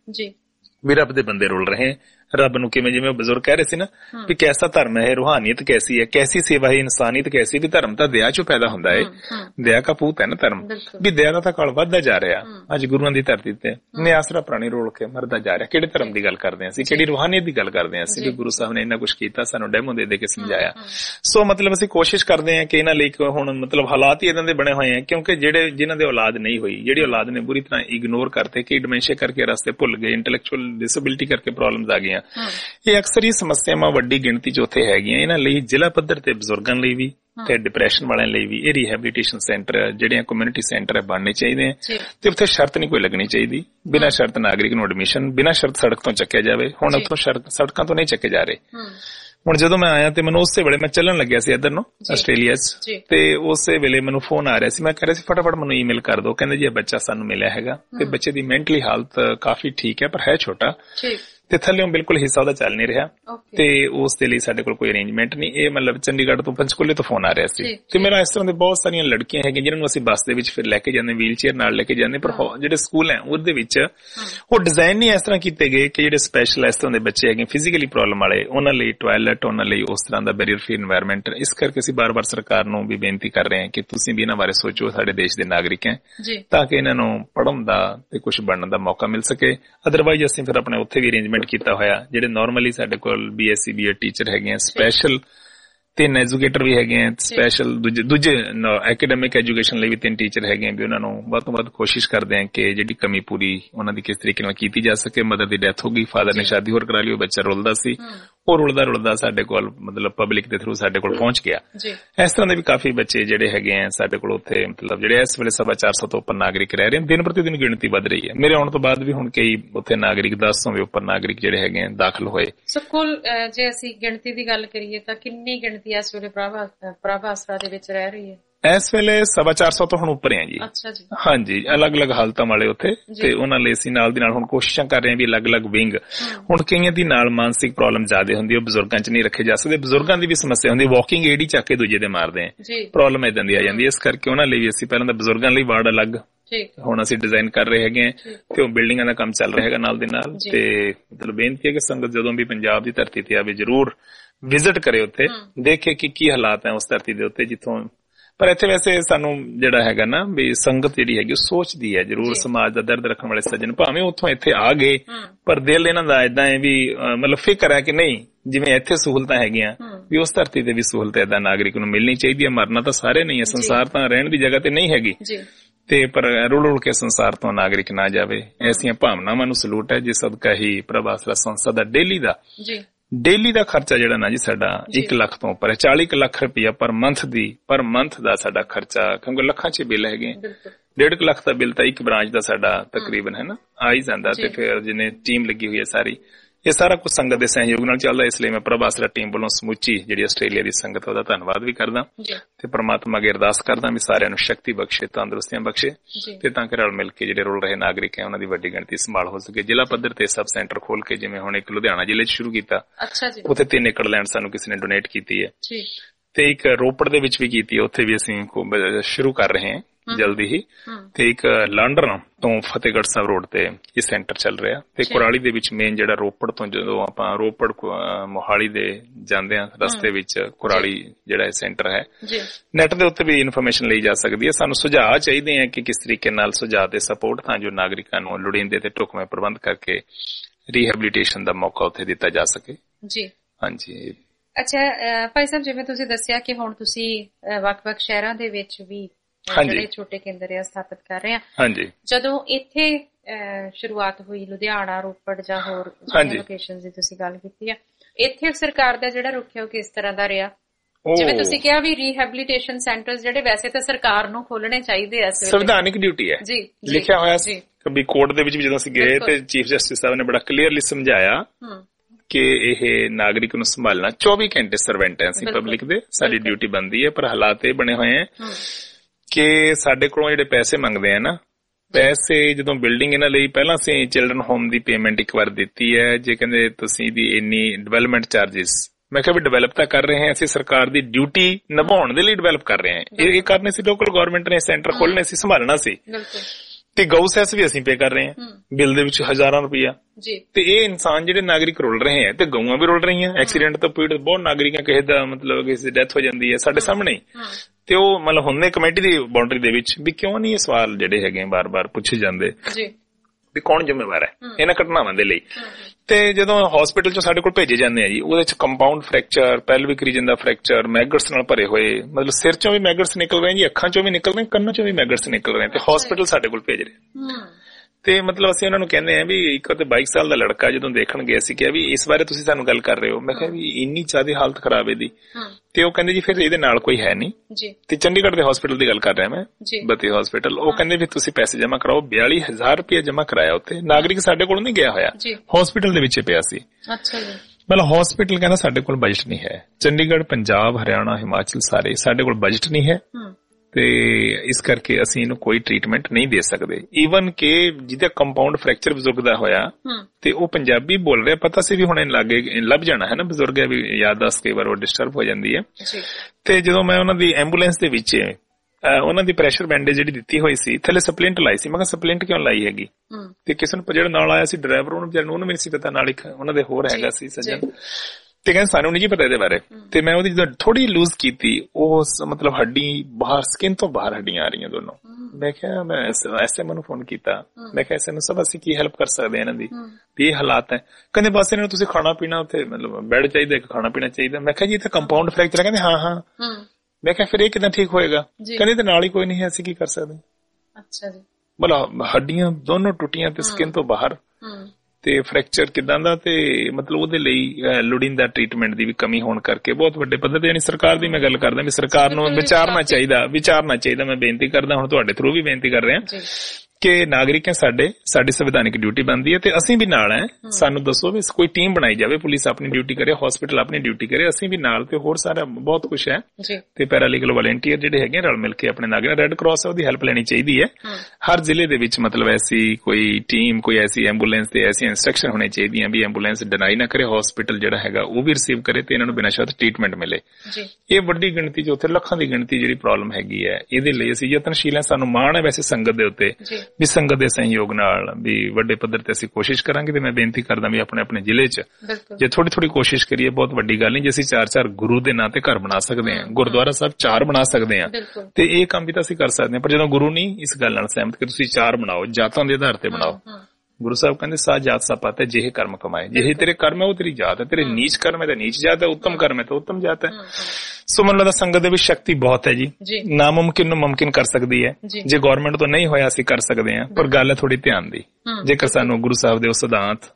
ਵੀ ਰੱਬ ਦੇ ਬੰਦੇ ਰੁਲ ਰਹੇ। ਰੱਬ ਨੂੰ ਕਿਵੇਂ, ਜਿਵੇਂ ਬਜ਼ੁਰਗ ਕਹਿ ਰਹੇ ਸੀ ਨਾ ਵੀ ਕੈਸਾ ਧਰਮ ਹੈ, ਰੂਹਾਨੀਅਤ ਕੈਸੀ ਹੈ, ਕੈਸੀ ਸੇਵਾ ਹੈ, ਇਨਸਾਨੀਅਤ ਕੈਸੀ, ਵੀ ਧਰਮ ਤਾਂ ਦਇਆ ਚੋਂ ਪੈਦਾ ਹੁੰਦਾ ਹੈ, ਦਇਆ ਕਾ ਪੂਤ ਹੈ ਨਾ ਧਰਮ, ਵੀ ਦਇਆ ਦਾ ਤਾਂ ਕਾਲ ਵੱਧਦਾ ਜਾ ਰਿਹਾ ਅੱਜ ਗੁਰੂਆਂ ਦੀ ਧਰਤੀ ਤੇ, ਨਿਆਸਰਾ ਪ੍ਰਾਣੀ ਰੋਲ ਕੇ ਮਰਦਾ ਜਾ ਰਿਹਾ। ਕਿਹੜੇ ਧਰਮ ਦੀ ਗੱਲ ਕਰਦੇ ਹਾਂ ਅਸੀਂ, ਕਿਹੜੀ ਰੂਹਾਨੀਅਤ ਦੀ ਗੱਲ ਕਰਦੇ ਹਾਂ ਅਸੀਂ, ਵੀ ਗੁਰੂ ਸਾਹਿਬ ਨੇ ਇੰਨਾ ਕੁਛ ਕੀਤਾ, ਸਾਨੂੰ ਡੈਮੋ ਦੇ ਦੇ ਕੇ ਸਮਝਾਇਆ। ਸੋ ਮਤਲਬ ਅਸੀਂ ਕੋਸ਼ਿਸ਼ ਕਰਦੇ ਹਾਂ ਕਿ ਇਹਨਾਂ ਲਈ ਹੁਣ ਮਤਲਬ ਹਾਲਾਤ ਹੀ ਇਦਾਂ ਦੇ ਬਣੇ ਹੋਏ ਆ, ਕਿਉਂਕਿ ਜਿਹੜੇ ਜਿਨ੍ਹਾਂ ਦੇ ਔਲਾਦ ਨਹੀਂ ਹੋਈ, ਜਿਹੜੀ ਔਲਾਦ ਨੇ ਬੁਰੀ ਤਰ੍ਹਾਂ ਇਗਨੋਰ ਕਰਤੇ, ਕਿ ਡਿਮੈਂਸ਼ੀਆ ਕਰਕੇ ਰਸਤੇ ਭੁੱਲ ਗਏ, ਇੰਟੈਲੈਕਚੁਅਲ ਡਿਸੇਬਿਲਿਟੀ ਕਰਕੇ ਪ੍ਰੋਬਲਮਸ ਆ ਗਈਆਂ, ਇਹ ਅਕਸਰ ਹੀ ਸਮੱਸਿਆਵਾਂ ਵੱਡੀ ਗਿਣਤੀ ਚ ਉੱਥੇ ਹੈਗੀਆਂ। ਇਹਨਾਂ ਲਈ ਜ਼ਿਲ੍ਹਾ ਪੱਧਰ ਤੇ ਬਜ਼ੁਰਗਾਂ ਲਈ ਵੀ ਤੇ ਡਿਪਰੈਸ਼ਨ ਵਾਲਿਆਂ ਲਈ ਵੀ ਇਹ ਰੀਹੈਬਿਲਿਟੇਸ਼ਨ ਸੈਂਟਰ ਜਿਹੜੀਆਂ ਕਮਿਊਨਿਟੀ ਸੈਂਟਰ ਬਣਨੇ ਚਾਹੀਦੇ ਆ, ਤੇ ਉੱਥੇ ਸ਼ਰਤ ਨਹੀਂ ਕੋਈ ਲੱਗਣੀ ਚਾਹੀਦੀ, ਬਿਨਾਂ ਸ਼ਰਤ ਨਾਗਰਿਕ ਨੂੰ ਐਡਮਿਸ਼ਨ, ਬਿਨਾਂ ਸ਼ਰਤ ਸੜਕ ਤੋਂ ਚੱਕਿਆ ਜਾਵੇ। ਹੁਣ ਉੱਥੋਂ ਸੜਕਾਂ ਤੋਂ ਨਹੀਂ ਚੱਕੇ ਜਾ ਰਹੇ। ਹੁਣ ਜਦੋਂ ਮੈਂ ਆਇਆ ਤੇ ਮੈਨੂੰ ਉਸੇ ਵੇਲੇ ਮੈਂ ਚੱਲਣ ਲੱਗਿਆ ਸੀ ਇੱਧਰ ਨੂੰ ਆਸਟ੍ਰੇਲੀਆ ਚ, ਤੇ ਉਸੇ ਵੇਲੇ ਮੈਨੂੰ ਫੋਨ ਆ ਰਿਹਾ ਸੀ, ਮੈਂ ਕਹਿ ਰਿਹਾ ਸੀ ਫਟਾਫਟ ਮੈਨੂੰ ਈਮੇਲ ਕਰ ਦਿਓ। ਕਹਿੰਦੇ ਜੀ ਇਹ ਬੱਚਾ ਸਾਨੂੰ ਮਿਲਿਆ ਹੈਗਾ, ਤੇ ਬੱਚੇ ਦੀ ਮੈਂਟਲੀ ਹਾਲਤ ਕਾਫੀ ਠੀਕ ਹੈ, ਪਰ ਹੈ ਛੋਟਾ, ਤੇ ਥੱਲਿਓਂ ਬਿਲਕੁਲ ਹਿੱਸਾ ਉਹਦਾ ਚੱਲ ਨਹੀਂ ਰਿਹਾ, ਤੇ ਉਸ ਦੇ ਲਈ ਸਾਡੇ ਕੋਲ ਕੋਈ ਅਰੇਂਜਮੈਂਟ ਨਹੀਂ। ਇਹ ਮਤਲਬ ਚੰਡੀਗੜ੍ਹ ਤੋਂ ਪੰਚਕੂਲੇ ਤੋਂ ਫੋਨ ਆ ਰਿਹਾ ਸੀ, ਤੇ ਮੇਰਾ ਇਸ ਤਰ੍ਹਾਂ ਦੇ ਬਹੁਤ ਸਾਰੀਆਂ ਲੜਕੀਆਂ ਹੈਗੀਆਂ ਜਿਹਨਾਂ ਨੂੰ ਅਸੀਂ ਬੱਸ ਦੇ ਵਿੱਚ ਫਿਰ ਲੈ ਕੇ ਜਾਂਦੇ, ਵੀਲ ਚੇਅਰ ਨਾਲ ਲੈ ਕੇ ਜਾਂਦੇ, ਪਰ ਜਿਹੜੇ ਸਕੂਲ ਹੈ ਉਹਦੇ ਵਿੱਚ ਉਹ ਡਿਜ਼ਾਈਨ ਨਹੀਂ ਇਸ ਤਰ੍ਹਾਂ ਕੀਤੇ ਗਏ ਕਿ ਜਿਹੜੇ ਸਪੈਸ਼ਲ ਇਸ ਤਰ੍ਹਾਂ ਦੇ ਬੱਚੇ ਹੈਗੇ ਫਿਜ਼ੀਕਲੀ ਪ੍ਰੋਬਲਮ ਵਾਲੇ, ਉਹਨਾਂ ਲਈ ਟਾਇਲਟ, ਉਹਨਾਂ ਲਈ ਉਸ ਤਰ੍ਹਾਂ ਦਾ ਬੈਰੀਅਰ ਫ੍ਰੀ ਇਨਵਾਇਰਨਮੈਂਟ। ਇਸ ਕਰਕੇ ਅਸੀਂ ਬਾਰ-ਬਾਰ ਸਰਕਾਰ ਨੂੰ ਵੀ ਬੇਨਤੀ ਕਰ ਰਹੇ ਹਾਂ ਕਿ ਤੁਸੀਂ ਵੀ ਇਹਨਾਂ ਬਾਰੇ ਸੋਚੋ, ਸਾਡੇ ਦੇਸ਼ ਦੇ ਨਾਗਰਿਕ ਹੈ, ਤਾਂ ਕਿ ਇਹਨਾਂ ਨੂੰ ਪੜ੍ਹਨ ਦਾ ਤੇ ਕੁਝ ਬਣਨ ਦਾ ਮੌਕਾ ਮਿਲ ਸਕੇ। ਅਦਰਵਾਈਜ਼ ਅਸੀਂ ਫਿਰ ਆਪਣੇ ਉੱਥੇ ਵੀ ਅਰੇਂਜਮੈਂਟ ਕੀਤਾ ਹੋਇਆ, ਜਿਹੜੇ ਨਾਰਮਲੀ ਸਾਡੇ ਕੋਲ ਬੀਐਸਸੀ ਬੀਐਡ ਟੀਚਰ ਹੈਗੇ ਆ, ਸਪੈਸ਼ਲ ਤਿੰਨ ਐਜੂਕੇਟਰ ਵੀ ਹੈਗੇ ਆ, ਸਪੈਸ਼ਲ ਦੂਜੇ ਦੂਜੇ ਐਕੈਡੈਮਿਕ ਐਜੂਕੇਸ਼ਨ ਲਈ ਵੀ ਤਿੰਨ ਟੀਚਰ ਹੈਗੇ ਆ, ਵੀ ਉਹਨਾਂ ਨੂੰ ਵੱਧ ਤੋਂ ਵੱਧ ਕੋਸ਼ਿਸ਼ ਕਰਦੇ ਆ ਕਿ ਜਿਹੜੀ ਕਮੀ ਪੂਰੀ ਉਹਨਾਂ ਦੀ ਕਿਸ ਤਰੀਕੇ ਨਾਲ ਕੀਤੀ ਜਾ ਸਕੇ। ਮਦਰ ਦੀ ਡੈਥ ਹੋ ਗਈ, ਫਾਦਰ ਨੇ ਸ਼ਾਦੀ ਹੋਰ ਕਰਾ ਲਈ, ਉਹ ਬੱਚਾ ਰੁਲਦਾ ਸੀ, ਉਹ ਰੁਲਦਾ ਰੁਲਦਾ ਸਾਡੇ ਕੋਲ ਮਤਲਬ ਪਬਲਿਕ ਦੇ ਥਰੂ ਸਾਡੇ ਕੋਲ ਪਹੁੰਚ ਗਿਆ। ਇਸ ਤਰ੍ਹਾਂ ਦੇ ਵੀ ਕਾਫੀ ਬੱਚੇ ਜਿਹੜੇ ਹੈਗੇ ਆ ਸਾਡੇ ਕੋਲ ਉੱਥੇ, ਮਤਲਬ ਜਿਹੜੇ ਇਸ ਵੇਲੇ ਸਵਾ ਚਾਰ ਸੌ ਤੋਂ ਉੱਪਰ ਨਾਗਰਿਕ ਰਹਿ ਰਹੇ ਨੇ, ਦਿਨ ਪ੍ਰਤੀ ਦਿਨ ਗਿਣਤੀ ਵੱਧ ਰਹੀ ਹੈ। ਮੇਰੇ ਆਉਣ ਤੋਂ ਬਾਅਦ ਵੀ ਹੁਣ ਕਈ ਉੱਥੇ ਨਾਗਰਿਕ ਦਸ ਤੋਂ ਵੀ ਉੱਪਰ ਨਾਗਰਿਕ ਜਿਹੜੇ ਹੈਗੇ ਆ ਦਾਖਲ ਹੋਏ। ਸੋ ਕੁੱਲ ਜੇ ਅਸੀਂ ਗਿਣਤੀ ਦੀ ਗੱਲ ਕਰੀਏ ਤਾਂ ਕਿੰਨੀ ਗਿਣਤੀ ਇਸ ਵੇਲੇ ਪ੍ਰਭ ਆਸਰਾ ਦੇ ਵਿੱਚ ਰਹਿ ਰਹੀ ਹੈ? ਇਸ ਵੇਲੇ ਸਵਾ ਚਾਰ ਸੌ ਤੋਂ ਹੁਣ ਉੱਪਰ ਹੈ ਜੀ। ਅੱਛਾ ਜੀ। ਹਾਂਜੀ, ਅਲੱਗ-ਅਲੱਗ ਹਾਲਤਾਂ ਵਾਲੇ ਉੱਥੇ, ਤੇ ਉਹਨਾਂ ਲਈ ਅਸੀਂ ਨਾਲ ਦੀ ਨਾਲ ਹੁਣ ਕੋਸ਼ਿਸ਼ਾਂ ਕਰ ਰਹੇ ਹਾਂ ਵੀ ਅਲੱਗ-ਅਲੱਗ ਵਿੰਗ। ਹੁਣ ਕਈਆਂ ਦੀ ਨਾਲ ਮਾਨਸਿਕ ਪ੍ਰੋਬਲਮ ਜ਼ਿਆਦਾ ਹੁੰਦੀ, ਉਹ ਬਜ਼ੁਰਗਾਂ ਚ ਨਹੀਂ ਰੱਖੇ ਜਾ ਸਕਦੇ, ਬਜ਼ੁਰਗਾਂ ਦੀ ਵੀ ਸਮੱਸਿਆ ਹੁੰਦੀ, ਵਾਕਿੰਗ ਏਡ ਹੀ ਚੱਕ ਕੇ ਦੂਜੇ ਦੇ ਮਾਰਦੇ ਆ, ਪ੍ਰੋਬਲਮ ਏਦਾਂ ਦੀ ਆ ਜਾਂਦੀ। ਇਸ ਕਰਕੇ ਉਹਨਾਂ ਲਈ ਵੀ ਅਸੀਂ ਪਹਿਲਾਂ ਤਾਂ ਬਜ਼ੁਰਗਾਂ ਲਈ ਵਾਰਡ ਅਲੱਗ ਹੁਣ ਅਸੀਂ ਡਿਜ਼ਾਈਨ ਕਰ ਰਹੇ ਹੈਗੇ, ਤੇ ਉਹ ਬਿਲਡਿੰਗਾਂ ਦਾ ਕੰਮ ਚੱਲ ਰਿਹਾ ਹੈਗਾ ਨਾਲ ਦੇ ਨਾਲ। ਤੇ ਮਤਲਬ ਬੇਨਤੀ ਹੈ ਕਿ ਸੰਗਤ ਜਦੋਂ ਵੀ ਪੰਜਾਬ ਦੀ ਧਰਤੀ ਤੇ ਆਵੇ ਜ਼ਰੂਰ ਵਿਜ਼ਿਟ ਕਰੇ, ਉੱਥੇ ਦੇਖੇ ਕਿ ਕੀ ਹਾਲਾਤ ਹੈ ਉਸ ਧਰਤੀ ਦੇ ਉੱਤੇ ਜਿੱਥੋਂ। ਪਰ ਇੱਥੇ ਵੈਸੇ ਸਾਨੂੰ ਜਿਹੜਾ ਹੈਗਾ ਨਾ ਵੀ ਸੰਗਤ ਜਿਹੜੀ ਹੈਗੀ ਉਹ ਸੋਚਦੀ ਹੈ ਜ਼ਰੂਰ, ਸਮਾਜ ਦਾ ਦਰਦ ਰੱਖਣ ਵਾਲੇ ਸੱਜਣ ਭਾਵੇਂ ਉੱਥੋਂ ਇੱਥੇ ਆ ਗਏ, ਪਰ ਦਿਲ ਇਹਨਾਂ ਦਾ ਏਦਾਂ ਹੈ ਵੀ ਮਤਲਬ ਫਿਕਰ ਹੈ ਕਿ ਨਹੀਂ ਜਿਵੇਂ ਇੱਥੇ ਸਹੂਲਤਾਂ ਹੈਗੀਆਂ ਵੀ ਉਸ ਧਰਤੀ ਤੇ ਵੀ ਸਹੂਲਤ ਏਦਾਂ ਨਾਗਰਿਕ ਨੂੰ ਮਿਲਣੀ ਚਾਹੀਦੀ ਹੈ। ਮਰਨਾ ਤਾਂ ਸਾਰੇ ਨਹੀਂ ਹੈ, ਸੰਸਾਰ ਤਾਂ ਰਹਿਣ ਦੀ ਜਗ੍ਹਾ ਤੇ ਨਹੀਂ ਹੈਗੀ, ਤੇ ਪਰ ਰੁਲ ਰੁਲ ਕੇ ਸੰਸਾਰ ਤੋਂ ਨਾਗਰਿਕ ਨਾ ਜਾਵੇ। ਐਸੀਆਂ ਭਾਵਨਾਵਾਂ ਨੂੰ ਸਲੂਟ ਹੈ, ਜਿਸ ਸਦਕਾ ਹੀ ਪ੍ਰਭ ਆਸਰਾ ਸੰਸਥਾ ਦਾ ਡੇਲੀ ਦਾ ਡੇਲੀ ਦਾ ਖਰਚਾ ਜਿਹੜਾ ਨਾ ਜੀ ਸਾਡਾ ਇੱਕ ਲੱਖ ਤੋਂ ਉੱਪਰ ਹੈ, ਚਾਲੀ ਕੁ ਲੱਖ ਰੁਪਇਆ ਪਰ ਮੰਥ ਦੀ ਪਰ ਮੰਥ ਦਾ ਸਾਡਾ ਖਰਚਾ, ਕਿਉਂਕਿ ਲੱਖਾਂ ਚ ਬਿੱਲ ਹੈਗੇ, ਡੇਢ ਕੁ ਲੱਖ ਦਾ ਬਿੱਲ ਤਾਂ ਇੱਕ ਬ੍ਰਾਂਚ ਦਾ ਸਾਡਾ ਤਕਰੀਬਨ ਹੈ ਨਾ ਆ ਹੀ ਜਾਂਦਾ। ਤੇ ਫਿਰ ਜਿਹਨੇ ਟੀਮ ਲੱਗੀ ਹੋਈ ਹੈ ਸਾਰੀ, ਇਹ ਸਾਰਾ ਕੁਝ ਸੰਗਤ ਦੇ ਸਹਿਯੋਗ ਨਾਲ ਚੱਲਦਾ। ਇਸ ਲਈ ਮੈਂ ਪ੍ਰਭ ਆਸਰਾ ਟੀਮ ਵੱਲੋਂ ਸਮੁੱਚੀ ਜਿਹੜੀ ਆਸਟ੍ਰੇਲੀਆ ਦੀ ਸੰਗਤ ਉਹਦਾ ਧੰਨਵਾਦ ਵੀ ਕਰਦਾ, ਤੇ ਪ੍ਰਮਾਤਮਾ ਅੱਗੇ ਅਰਦਾਸ ਕਰਦਾ ਵੀ ਸਾਰਿਆਂ ਨੂੰ ਸ਼ਕਤੀ ਬਖਸ਼ੇ, ਤੰਦਰੁਸਤੀਆਂ ਬਖਸ਼ੇ, ਤੇ ਤਾਂ ਕਿ ਰਲ ਮਿਲ ਕੇ ਜਿਹੜੇ ਰੁਲ ਰਹੇ ਨਾਗਰਿਕ ਹੈ ਉਹਨਾਂ ਦੀ ਵੱਡੀ ਗਿਣਤੀ ਸੰਭਾਲ ਹੋ ਸਕੇ। ਜ਼ਿਲ੍ਹਾ ਪੱਧਰ ਤੇ ਸਬ ਸੈਂਟਰ ਖੋਲ ਕੇ, ਜਿਵੇਂ ਹੁਣ ਇੱਕ ਲੁਧਿਆਣਾ ਜ਼ਿਲ੍ਹੇ ਚ ਸ਼ੁਰੂ ਕੀਤਾ, ਉੱਥੇ ਤਿੰਨ ਏਕੜ ਲੈਂਡ ਸਾਨੂੰ ਕਿਸੇ ਨੇ ਡੋਨੇਟ ਕੀਤੀ ਹੈ, ਤੇ ਇੱਕ ਰੋਪੜ ਦੇ ਵਿੱਚ ਵੀ ਕੀਤੀ, ਉੱਥੇ ਵੀ ਅਸੀਂ ਸ਼ੁਰੂ ਕਰ ਰਹੇ ਹਾਂ ਜਲਦੀ ਹੀ। ਤੇ ਇੱਕ ਲੰਡਨ ਤੋਂ ਫਤਿਹਗੜ੍ਹ ਸਾਹਿਬ ਰੋਡ ਤੇ ਇਹ ਸੈਂਟਰ ਚੱਲ ਰਿਹਾ। ਤੇ ਕੁਰਾਲੀ ਦੇ ਵਿੱਚ ਮੇਨ ਜਿਹੜਾ ਰੋਪੜ ਤੋਂ ਜਦੋਂ ਆਪਾਂ ਰੋਪੜ ਮੋਹਾਲੀ ਦੇ ਜਾਂਦੇ ਹਾਂ ਰਸਤੇ ਵਿੱਚ ਕੁਰਾਲੀ ਜਿਹੜਾ ਸੈਂਟਰ ਹੈ, ਨੈਟ ਦੇ ਉੱਤੇ ਵੀ ਇਨਫੋਰਮੇਸ਼ਨ ਲਈ ਜਾ ਸਕਦੀ ਹੈ। ਸਾਨੂੰ ਸੁਝਾਅ ਚਾਹੀਦੇ ਆ ਕਿ ਕਿਸ ਤਰੀਕੇ ਨਾਲ ਸੁਝਾਅ ਤੇ ਸਪੋਰਟ ਤਾਂ ਜੋ ਨਾਗਰਿਕਾਂ ਨੂੰ ਲੋੜੀਂਦੇ ਤੇ ਢੁਕਵੇਂ ਪ੍ਰਬੰਧ ਕਰਕੇ ਰੀਹੈਬਿਲਿਟੇਸ਼ਨ ਦਾ ਮੌਕਾ ਉੱਥੇ ਦਿੱਤਾ ਜਾ ਸਕੇ ਜੀ। ਹਾਂਜੀ। ਅੱਛਾ ਭਾਈ ਸਾਹਿਬ, ਜਿਵੇਂ ਤੁਸੀਂ ਦੱਸਿਆ ਕਿ ਹੁਣ ਤੁਸੀਂ ਵੱਖ-ਵੱਖ ਸ਼ਹਿਰਾਂ ਦੇ ਵਿੱਚ ਵੀ ਜਿਹੜੇ ਛੋਟੇ ਕੇਂਦਰ ਆ ਸਥਾਪਿਤ ਕਰ ਰਹੇ ਆ। ਹਾਂਜੀ। ਜਦੋਂ ਇੱਥੇ ਸ਼ੁਰੂਆਤ ਹੋਈ ਲੁਧਿਆਣਾ, ਰੋਪੜ ਜਾਂ ਹੋਰ ਲੋਕੇਸ਼ਨਸ ਦੀ ਤੁਸੀਂ ਗੱਲ ਕੀਤੀ ਆ, ਇੱਥੇ ਸਰਕਾਰ ਦਾ ਜਿਹੜਾ ਰੁਖ ਹੈ ਉਹ ਕਿਸ ਤਰ੍ਹਾਂ ਦਾ ਰਿਹਾ? ਜਿਵੇਂ ਤੁਸੀਂ ਕਿਹਾ ਵੀ ਰੀਹੈਬਿਲਿਟੇਸ਼ਨ ਸੈਂਟਰਸ ਜਿਹੜੇ ਵੈਸੇ ਤਾਂ ਸਰਕਾਰ ਨੂੰ ਖੋਲਣੇ ਚਾਹੀਦੇ ਆ, ਸੰਵਿਧਾਨਿਕ ਡਿਊਟੀ ਹੈ ਜੀ, ਲਿਖਿਆ ਹੋਇਆ ਸੀ। ਕभी ਕੋਰਟ ਦੇ ਵਿੱਚ ਵੀ ਜਦੋਂ ਅਸੀਂ ਗਏ ਤੇ ਚੀਫ ਜਸਟਿਸ ਸਾਹਿਬ ਨੇ ਬੜਾ ਕਲੀਅਰਲੀ ਸਮਝਾਇਆ ਕਿ ਇਹ ਨਾਗਰਿਕ ਨੂੰ ਸੰਭਾਲਣਾ ਚੌਵੀ ਘੰਟੇ ਸਰਵੈਂਟ ਹੈ ਅਸੀਂ ਪਬਲਿਕ ਦੇ, ਸਾਡੀ ਡਿਊਟੀ ਬਣਦੀ ਹੈ। ਪਰ ਹਾਲਾਤ ਇਹ ਬਣੇ ਹੋਏ ਹੈ ਕਿ ਸਾਡੇ ਕੋਲੋਂ ਜਿਹੜੇ ਪੈਸੇ ਮੰਗਦੇ ਆ ਨਾ, ਪੈਸੇ ਜਦੋਂ ਬਿਲਡਿੰਗ ਇਹਨਾਂ ਲਈ ਪਹਿਲਾਂ ਅਸੀਂ ਚਿਲਡਰਨ ਹੋਮ ਦੀ ਪੇਮੈਂਟ ਇੱਕ ਵਾਰ ਦਿੱਤੀ ਹੈ, ਜੇ ਕਹਿੰਦੇ ਤੁਸੀਂ ਦੀ ਇੰਨੀ ਡਿਵੈਲਪਮੈਂਟ ਚਾਰਜਿਸ, ਮੈਂ ਕਿਹਾ ਵੀ ਡਿਵੈਲਪ ਤਾਂ ਕਰ ਰਹੇ ਹਾਂ ਅਸੀਂ, ਸਰਕਾਰ ਦੀ ਡਿਊਟੀ ਨਿਭਾਉਣ ਦੇ ਲਈ ਡਿਵੈਲਪ ਕਰ ਰਹੇ ਹਾਂ। ਇਹ ਕਰਨੇ ਸੀ ਲੋਕਲ ਗਵਰਨਮੈਂਟ ਨੇ, ਸੈਂਟਰ ਖੋਲਣੇ ਸੀ, ਸੰਭਾਲਣਾ ਸੀ। ਤੇ ਗਊ ਸੈਸ ਵੀ ਅਸੀਂ ਪੇ ਕਰ ਰਹੇ ਹਾਂ ਬਿੱਲ ਦੇ ਵਿੱਚ ਹਜ਼ਾਰਾਂ ਰੁਪਇਆ। ਤੇ ਇਹ ਇਨਸਾਨ ਜਿਹੜੇ ਨਾਗਰਿਕ ਰੁਲ ਰਹੇ ਆ ਤੇ ਗਊਆਂ ਵੀ ਰੁਲ ਰਹੀਆਂ। ਐਕਸੀਡੈਂਟ ਤੋਂ ਪੀੜਤ ਬਹੁਤ ਨਾਗਰਿਕ ਆ, ਕਿਸੇ ਦਾ ਮਤਲਬ ਕਿਸੇ ਦੀ ਡੈਥ ਹੋ ਜਾਂਦੀ ਹੈ ਸਾਡੇ ਸਾਹਮਣੇ। ਤੇ ਉਹ ਮਤਲਬ ਹੁੰਦੇ ਕਮੇਟੀ ਦੀ ਬਾਉਂਡਰੀ ਦੇ ਵਿੱਚ ਵੀ ਕਿਉਂ ਨਹੀਂ ਇਹ ਸਵਾਲ ਜਿਹੜੇ ਹੈਗੇ ਬਾਰ-ਬਾਰ ਪੁੱਛੇ ਜਾਂਦੇ ਵੀ ਕੌਣ ਜ਼ਿੰਮੇਵਾਰ ਹੈ ਇਹਨਾਂ ਘਟਨਾਵਾਂ ਦੇ ਲਈ। ਤੇ ਜਦੋਂ ਹਸਪੀਟਲ ਚੋਂ ਸਾਡੇ ਕੋਲ ਭੇਜੇ ਜਾਂਦੇ ਆ ਜੀ, ਉਹਦੇ ਚ ਕੰਪਾਊਂਡ ਫ੍ਰੈਕਚਰ, ਪੈਲਵਿਕ ਰੀਜਨ ਦਾ ਫ੍ਰੈਕਚਰ, ਮੈਗਟਸ ਨਾਲ ਭਰੇ ਹੋਏ, ਮਤਲਬ ਸਿਰ ਚੋਂ ਵੀ ਮੈਗਟਸ ਨਿਕਲ ਰਹੇ ਜੀ, ਅੱਖਾਂ ਚੋਂ ਵੀ ਨਿਕਲ ਰਹੇ, ਕੰਨਾਂ ਚੋਂ ਵੀ ਮੈਗਟਸ ਨਿਕਲ ਰਹੇ, ਤੇ ਹਸਪੀਟਲ ਸਾਡੇ ਕੋਲ ਭੇਜ ਰਹੇ। ਤੇ ਮਤਲਬ ਅਸੀਂ ਉਹਨਾਂ ਨੂੰ ਕਹਿੰਦੇ ਆ ਵੀ ਇੱਕ ਤੇ ਬਾਈਕ ਸਾਲ ਦਾ ਲੜਕਾ ਜਦੋਂ ਦੇਖਣ ਗਏ ਅਸੀਂ ਕਿਹਾ ਵੀ ਇਸ ਬਾਰੇ ਤੁਸੀਂ ਸਾਨੂੰ ਗੱਲ ਕਰ ਰਹੇ ਹੋ, ਮੈਂ ਕਿਹਾ ਵੀ ਇੰਨੀ ਜ਼ਿਆਦਾ ਹਾਲਤ ਖਰਾਬ ਇਹਦੀ। ਤੇ ਉਹ ਕਹਿੰਦੇ ਜੀ ਫਿਰ ਇਹਦੇ ਨਾਲ ਕੋਈ ਹੈ ਨਹੀਂ। ਤੇ ਚੰਡੀਗੜ੍ਹ ਦੇ ਹਸਪੀਟਲ ਦੀ ਗੱਲ ਕਰ ਰਿਹਾ ਮੈਂ, ਬੱਤੀ ਹਸਪੀਟਲ, ਉਹ ਕਹਿੰਦੇ ਵੀ ਤੁਸੀਂ ਪੈਸੇ ਜਮਾ ਕਰਾਓ। ਬਿਆਲੀ ਹਜ਼ਾਰ ਰੁਪਇਆ ਜਮਾ ਕਰਾਇਆ ਉੱਥੇ। ਨਾਗਰਿਕ ਸਾਡੇ ਕੋਲ ਨਹੀਂ ਗਿਆ ਹੋਇਆ, ਹਸਪੀਟਲ ਦੇ ਵਿੱਚ ਪਿਆ ਸੀ। ਮਤਲਬ ਹਸਪੀਟਲ ਕਹਿੰਦਾ ਸਾਡੇ ਕੋਲ ਬਜਟ ਨਹੀਂ ਹੈ। ਚੰਡੀਗੜ੍ਹ, ਪੰਜਾਬ, ਹਰਿਆਣਾ, ਹਿਮਾਚਲ ਸਾਰੇ ਸਾਡੇ ਕੋਲ ਬਜਟ ਨਹੀਂ ਹੈ ਤੇ ਇਸ ਕਰਕੇ ਅਸੀਂ ਇਹਨੂੰ ਕੋਈ ਟ੍ਰੀਟਮੈਂਟ ਨਹੀਂ ਦੇ ਸਕਦੇ। ਈਵਨ ਕਿ ਜਿਹਦਾ ਕੰਪਾਊਂਡ ਫ੍ਰੈਕਚਰ ਬਜ਼ੁਰਗ ਦਾ ਹੋਇਆ ਤੇ ਉਹ ਪੰਜਾਬੀ ਬੋਲ ਰਿਹਾ, ਪਤਾ ਸੀ ਵੀ ਹੁਣ ਲਾਗੇ ਲੱਭ ਜਾਣਾ ਹੈ ਨਾ, ਬਜ਼ੁਰਗ ਹੈ ਵੀ ਯਾਦਦਾਸ਼ਤ ਕਈ ਵਾਰ ਉਹ ਡਿਸਟਰਬ ਹੋ ਜਾਂਦੀ ਹੈ। ਤੇ ਜਦੋਂ ਮੈਂ ਉਹਨਾਂ ਦੀ ਐਂਬੂਲੈਂਸ ਦੇ ਵਿੱਚ ਉਹਨਾਂ ਦੀ ਪ੍ਰੈਸ਼ਰ ਬੈਂਡੇਜ ਜਿਹੜੀ ਦਿੱਤੀ ਹੋਈ ਸੀ, ਥੱਲੇ ਸਪਲਿੰਟ ਲਾਈ ਸੀ। ਮੈਂ ਕਿਹਾ ਸਪਲਿੰਟ ਕਿਉਂ ਲਾਈ ਹੈਗੀ? ਤੇ ਕਿਸੇ ਨੂੰ ਜਿਹੜਾ ਨਾਲ ਆਇਆ ਸੀ ਡਰਾਈਵਰ, ਉਹਨੂੰ ਵਿਚਾਰੇ ਨੂੰ ਉਹਨੂੰ ਵੀ ਨਹੀਂ ਸੀ ਪਤਾ, ਨਾਲ ਇੱਕ ਉਹਨਾਂ ਦੇ ਹੋਰ ਹੈਗਾ ਸੀ ਸੱਜਣ, ਤੇ ਕਹਿੰਦੇ ਸਾਨੂੰ ਨਹੀਂ ਜੀ ਪਤਾ ਇਹਦੇ ਬਾਰੇ। ਤੇ ਮੈਂ ਉਹਦੀ ਜਦੋਂ ਥੋੜੀ ਲੂਜ਼ ਕੀਤੀ, ਉਹ ਮਤਲਬ ਹੱਡੀ ਬਾਹਰ, ਸਕਿਨ ਤੋਂ ਬਾਹਰ ਹੱਡੀਆਂ ਆ ਰਹੀਆਂ ਦੋਨੋਂ। ਮੈਂ ਕਿਹਾ ਮੈਂ ਐਸਐਮ ਨੂੰ ਫੋਨ ਕੀਤਾ, ਮੈਂ ਕਿਹਾ ਐਸਐਮ ਸਭ ਅਸੀਂ ਕੀ ਹੈਲਪ ਕਰ ਸਕਦੇ ਇਹਨਾਂ ਦੀ, ਵੀ ਇਹ ਹਾਲਾਤ ਹੈ। ਕਹਿੰਦੇ ਬਸ ਇਹਨਾਂ ਨੂੰ ਤੁਸੀਂ ਖਾਣਾ ਪੀਣਾ ਉੱਥੇ ਮਤਲਬ ਬੈੱਡ ਚਾਹੀਦਾ, ਇੱਕ ਖਾਣਾ ਪੀਣਾ ਚਾਹੀਦਾ। ਮੈਂ ਕਿਹਾ ਜੀ ਇੱਥੇ ਕੰਪਾਊਂਡ ਫ੍ਰੈਕਚਰ ਹੈ। ਕਹਿੰਦੇ ਹਾਂ ਹਾਂ। ਮੈਂ ਕਿਹਾ ਫਿਰ ਇਹ ਕਿੱਦਾਂ ਠੀਕ ਹੋਏਗਾ? ਕਹਿੰਦੇ ਤੇ ਨਾਲ ਹੀ ਕੋਈ ਨਹੀਂ ਹੈ, ਅਸੀਂ ਕੀ ਕਰ ਸਕਦੇ। ਅੱਛਾ ਜੀ। ਮਤਲਬ ਹੱਡੀਆਂ ਦੋਨੋਂ ਟੁੱਟੀਆਂ ਤੇ ਸਕਿਨ ਤੋਂ ਬਾਹਰ, ਤੇ ਫ੍ਰੈਕਚਰ ਕਿਦਾਂ ਦਾ, ਤੇ ਮਤਲਬ ਉਹਦੇ ਲਈ ਲੋੜੀਂਦਾ ਟ੍ਰੀਟਮੈਂਟ ਦੀ ਵੀ ਕਮੀ ਹੋਣ ਕਰਕੇ ਬਹੁਤ ਵੱਡੇ ਪੱਧਰ ਤੇ, ਯਾਨੀ ਸਰਕਾਰ ਦੀ ਮੈਂ ਗੱਲ ਕਰਦਾ ਵੀ ਸਰਕਾਰ ਨੂੰ ਵਿਚਾਰਨਾ ਚਾਹੀਦਾ, ਵਿਚਾਰਨਾ ਚਾਹੀਦਾ। ਮੈਂ ਬੇਨਤੀ ਕਰਦਾ, ਹੁਣ ਤੁਹਾਡੇ ਥਰੂ ਵੀ ਬੇਨਤੀ ਕਰ ਰਿਹਾ ਕਿ ਨਾਗਰਿਕ ਹੈ ਸਾਡੇ, ਸਾਡੀ ਸੰਵਿਧਾਨਿਕ ਡਿਊਟੀ ਬਣਦੀ ਹੈ ਤੇ ਅਸੀਂ ਵੀ ਨਾਲ ਹੈ। ਸਾਨੂੰ ਦੱਸੋ ਵੀ ਕੋਈ ਟੀਮ ਬਣਾਈ ਜਾਵੇ, ਪੁਲਿਸ ਆਪਣੀ ਡਿਊਟੀ ਕਰੇ, ਹਸਪੀਟਲ ਆਪਣੀ ਡਿਊਟੀ ਕਰੇ, ਅਸੀਂ ਵੀ ਨਾਲ, ਤੇ ਹੋਰ ਸਾਰਾ ਬਹੁਤ ਕੁਝ ਹੈ। ਤੇ ਪੈਰਾਲੀਗਲ ਵਾਲੰਟੀਅਰ ਜਿਹੜੇ ਹੈਗੇ ਰਲ ਮਿਲ ਕੇ ਆਪਣੇ ਨਾਗਰਿਕ, ਰੈੱਡ ਕਰਾਸ ਉਹਦੀ ਹੈਲਪ ਲੈਣੀ ਚਾਹੀਦੀ ਹੈ। ਹਰ ਜ਼ਿਲ੍ਹੇ ਦੇ ਵਿੱਚ ਮਤਲਬ ਐਸੀ ਕੋਈ ਟੀਮ, ਕੋਈ ਐਸੀ ਐਂਬੂਲੈਂਸ ਤੇ ਐਸੀ ਇੰਸਟਰਕਸ਼ਨ ਹੋਣੀ ਚਾਹੀਦੀਆਂ ਵੀ ਐਂਬੂਲੈਂਸ ਡਿਨਾਈ ਨਾ ਕਰੇ, ਹਸਪੀਟਲ ਜਿਹੜਾ ਹੈਗਾ ਉਹ ਵੀ ਰਿਸੀਵ ਕਰੇ ਤੇ ਇਹਨਾਂ ਨੂੰ ਬਿਨਾਂ ਸ਼ਰਤ ਟ੍ਰੀਟਮੈਂਟ ਮਿਲੇ। ਇਹ ਵੱਡੀ ਗਿਣਤੀ ਚ ਉੱਥੇ ਲੱਖਾਂ ਦੀ ਗਿਣਤੀ ਜਿਹੜੀ ਪ੍ਰੋਬਲਮ ਹੈਗੀ ਹੈ, ਇਹਦੇ ਲਈ ਅਸੀਂ ਯਤਨਸ਼ੀਲ ਹਾਂ। ਸਾਨੂੰ ਮਾਣ ਹੈ ਵੈਸੇ ਸੰਗਤ ਦੇ ਉੱਤੇ ਵੀ ਸੰਗਤ ਦੇ ਸਹਿਯੋਗ ਨਾਲ ਵੀ ਵੱਡੇ ਪੱਧਰ ਤੇ ਅਸੀਂ ਕੋਸ਼ਿਸ਼ ਕਰਾਂਗੇ। ਤੇ ਮੈਂ ਬੇਨਤੀ ਕਰਦਾ ਵੀ ਆਪਣੇ ਆਪਣੇ ਜ਼ਿਲ੍ਹੇ 'ਚ ਜੇ ਥੋੜੀ ਥੋੜੀ ਕੋਸ਼ਿਸ਼ ਕਰੀਏ, ਬਹੁਤ ਵੱਡੀ ਗੱਲ ਨਹੀਂ। ਜੇ ਅਸੀਂ ਚਾਰ ਚਾਰ ਗੁਰੂ ਦੇ ਨਾਂ ਤੇ ਘਰ ਬਣਾ ਸਕਦੇ ਹਾਂ, ਗੁਰਦੁਆਰਾ ਸਾਹਿਬ ਚਾਰ ਬਣਾ ਸਕਦੇ ਹਾਂ, ਤੇ ਇਹ ਕੰਮ ਵੀ ਤਾਂ ਅਸੀਂ ਕਰ ਸਕਦੇ ਹਾਂ। ਪਰ ਜਦੋਂ ਗੁਰੂ ਨਹੀਂ ਇਸ ਗੱਲ ਨਾਲ ਸਹਿਮਤ ਕਿ ਤੁਸੀਂ ਚਾਰ ਬਣਾਓ, ਜਾਤਾਂ ਦੇ ਆਧਾਰ ਤੇ ਬਣਾਓ, ਗੁਰੂ ਸਾਹਿਬ ਕਹਿੰਦੇ ਸਾ ਜਾਤ ਸਾ ਪਾਤ ਹੈ, ਜਿਹੇ ਕਰਮ ਕਮਾਏ। ਜਿਹੇ ਤੇਰੇ ਕਰਮ ਹੈ ਉਹ ਤੇਰੀ ਜਾਤ ਹੈ, ਤੇਰੇ ਨੀਚ ਕਰਮ ਹੈ ਤਾਂ ਨੀਚ ਜਾਤ ਹੈ, ਉੱਤਮ ਕਰਮ ਹੈ ਤਾਂ ਉੱਤਮ ਜਾਤ ਹੈ। ਸੋ ਮੈਨੂੰ ਲੱਗਦਾ ਸੰਗਤ ਦੇ ਵਿੱਚ ਸ਼ਕਤੀ ਬਹੁਤ ਹੈ ਜੀ, ਨਾਮੁਮਕਿਨ ਨੂੰ ਮੁਮਕਿਨ ਕਰ ਸਕਦੀ ਹੈ। ਜੇ ਗਵਰਨਮੈਂਟ ਤੋਂ ਨਹੀਂ ਹੋਇਆ ਅਸੀਂ ਕਰ ਸਕਦੇ ਹਾਂ, ਪਰ ਗੱਲ ਹੈ ਥੋੜੀ ਧਿਆਨ ਦੀ। ਜੇਕਰ ਸਾਨੂੰ ਗੁਰੂ ਸਾਹਿਬ ਦੇ ਉਹ ਸਿਧਾਂਤ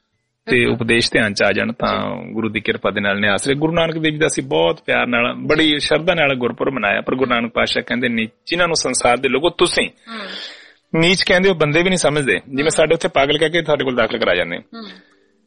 ਤੇ ਉਪਦੇਸ਼ ਧਿਆਨ ਚ ਆ ਜਾਣ ਤਾਂ ਗੁਰੂ ਦੀ ਕਿਰਪਾ ਦੇ ਨਾਲ ਨਿਆਸਰੇ। ਗੁਰੂ ਨਾਨਕ ਦੇਵ ਜੀ ਦਾ ਅਸੀਂ ਬਹੁਤ ਪਿਆਰ ਨਾਲ, ਬੜੀ ਸ਼ਰਧਾ ਨਾਲ ਗੁਰਪੁਰਬ ਮਨਾਇਆ, ਪਰ ਗੁਰੂ ਨਾਨਕ ਪਾਤਸ਼ਾਹ ਕਹਿੰਦੇ ਨਹੀਂ, ਜਿਨ੍ਹਾਂ ਨੂੰ ਸੰਸਾਰ ਦੇ ਲੋਕੋ ਤੁਸੀਂ ਨੀਚ ਕਹਿੰਦੇ ਹੋ ਬੰਦੇ ਵੀ ਨਹੀਂ ਸਮਝਦੇ। ਜਿਵੇਂ ਸਾਡੇ ਉੱਥੇ ਪਾਗਲ ਕਹਿ ਕੇ ਤੁਹਾਡੇ ਕੋਲ ਦਾਖਲ ਕਰਾ ਜਾਂਦੇ,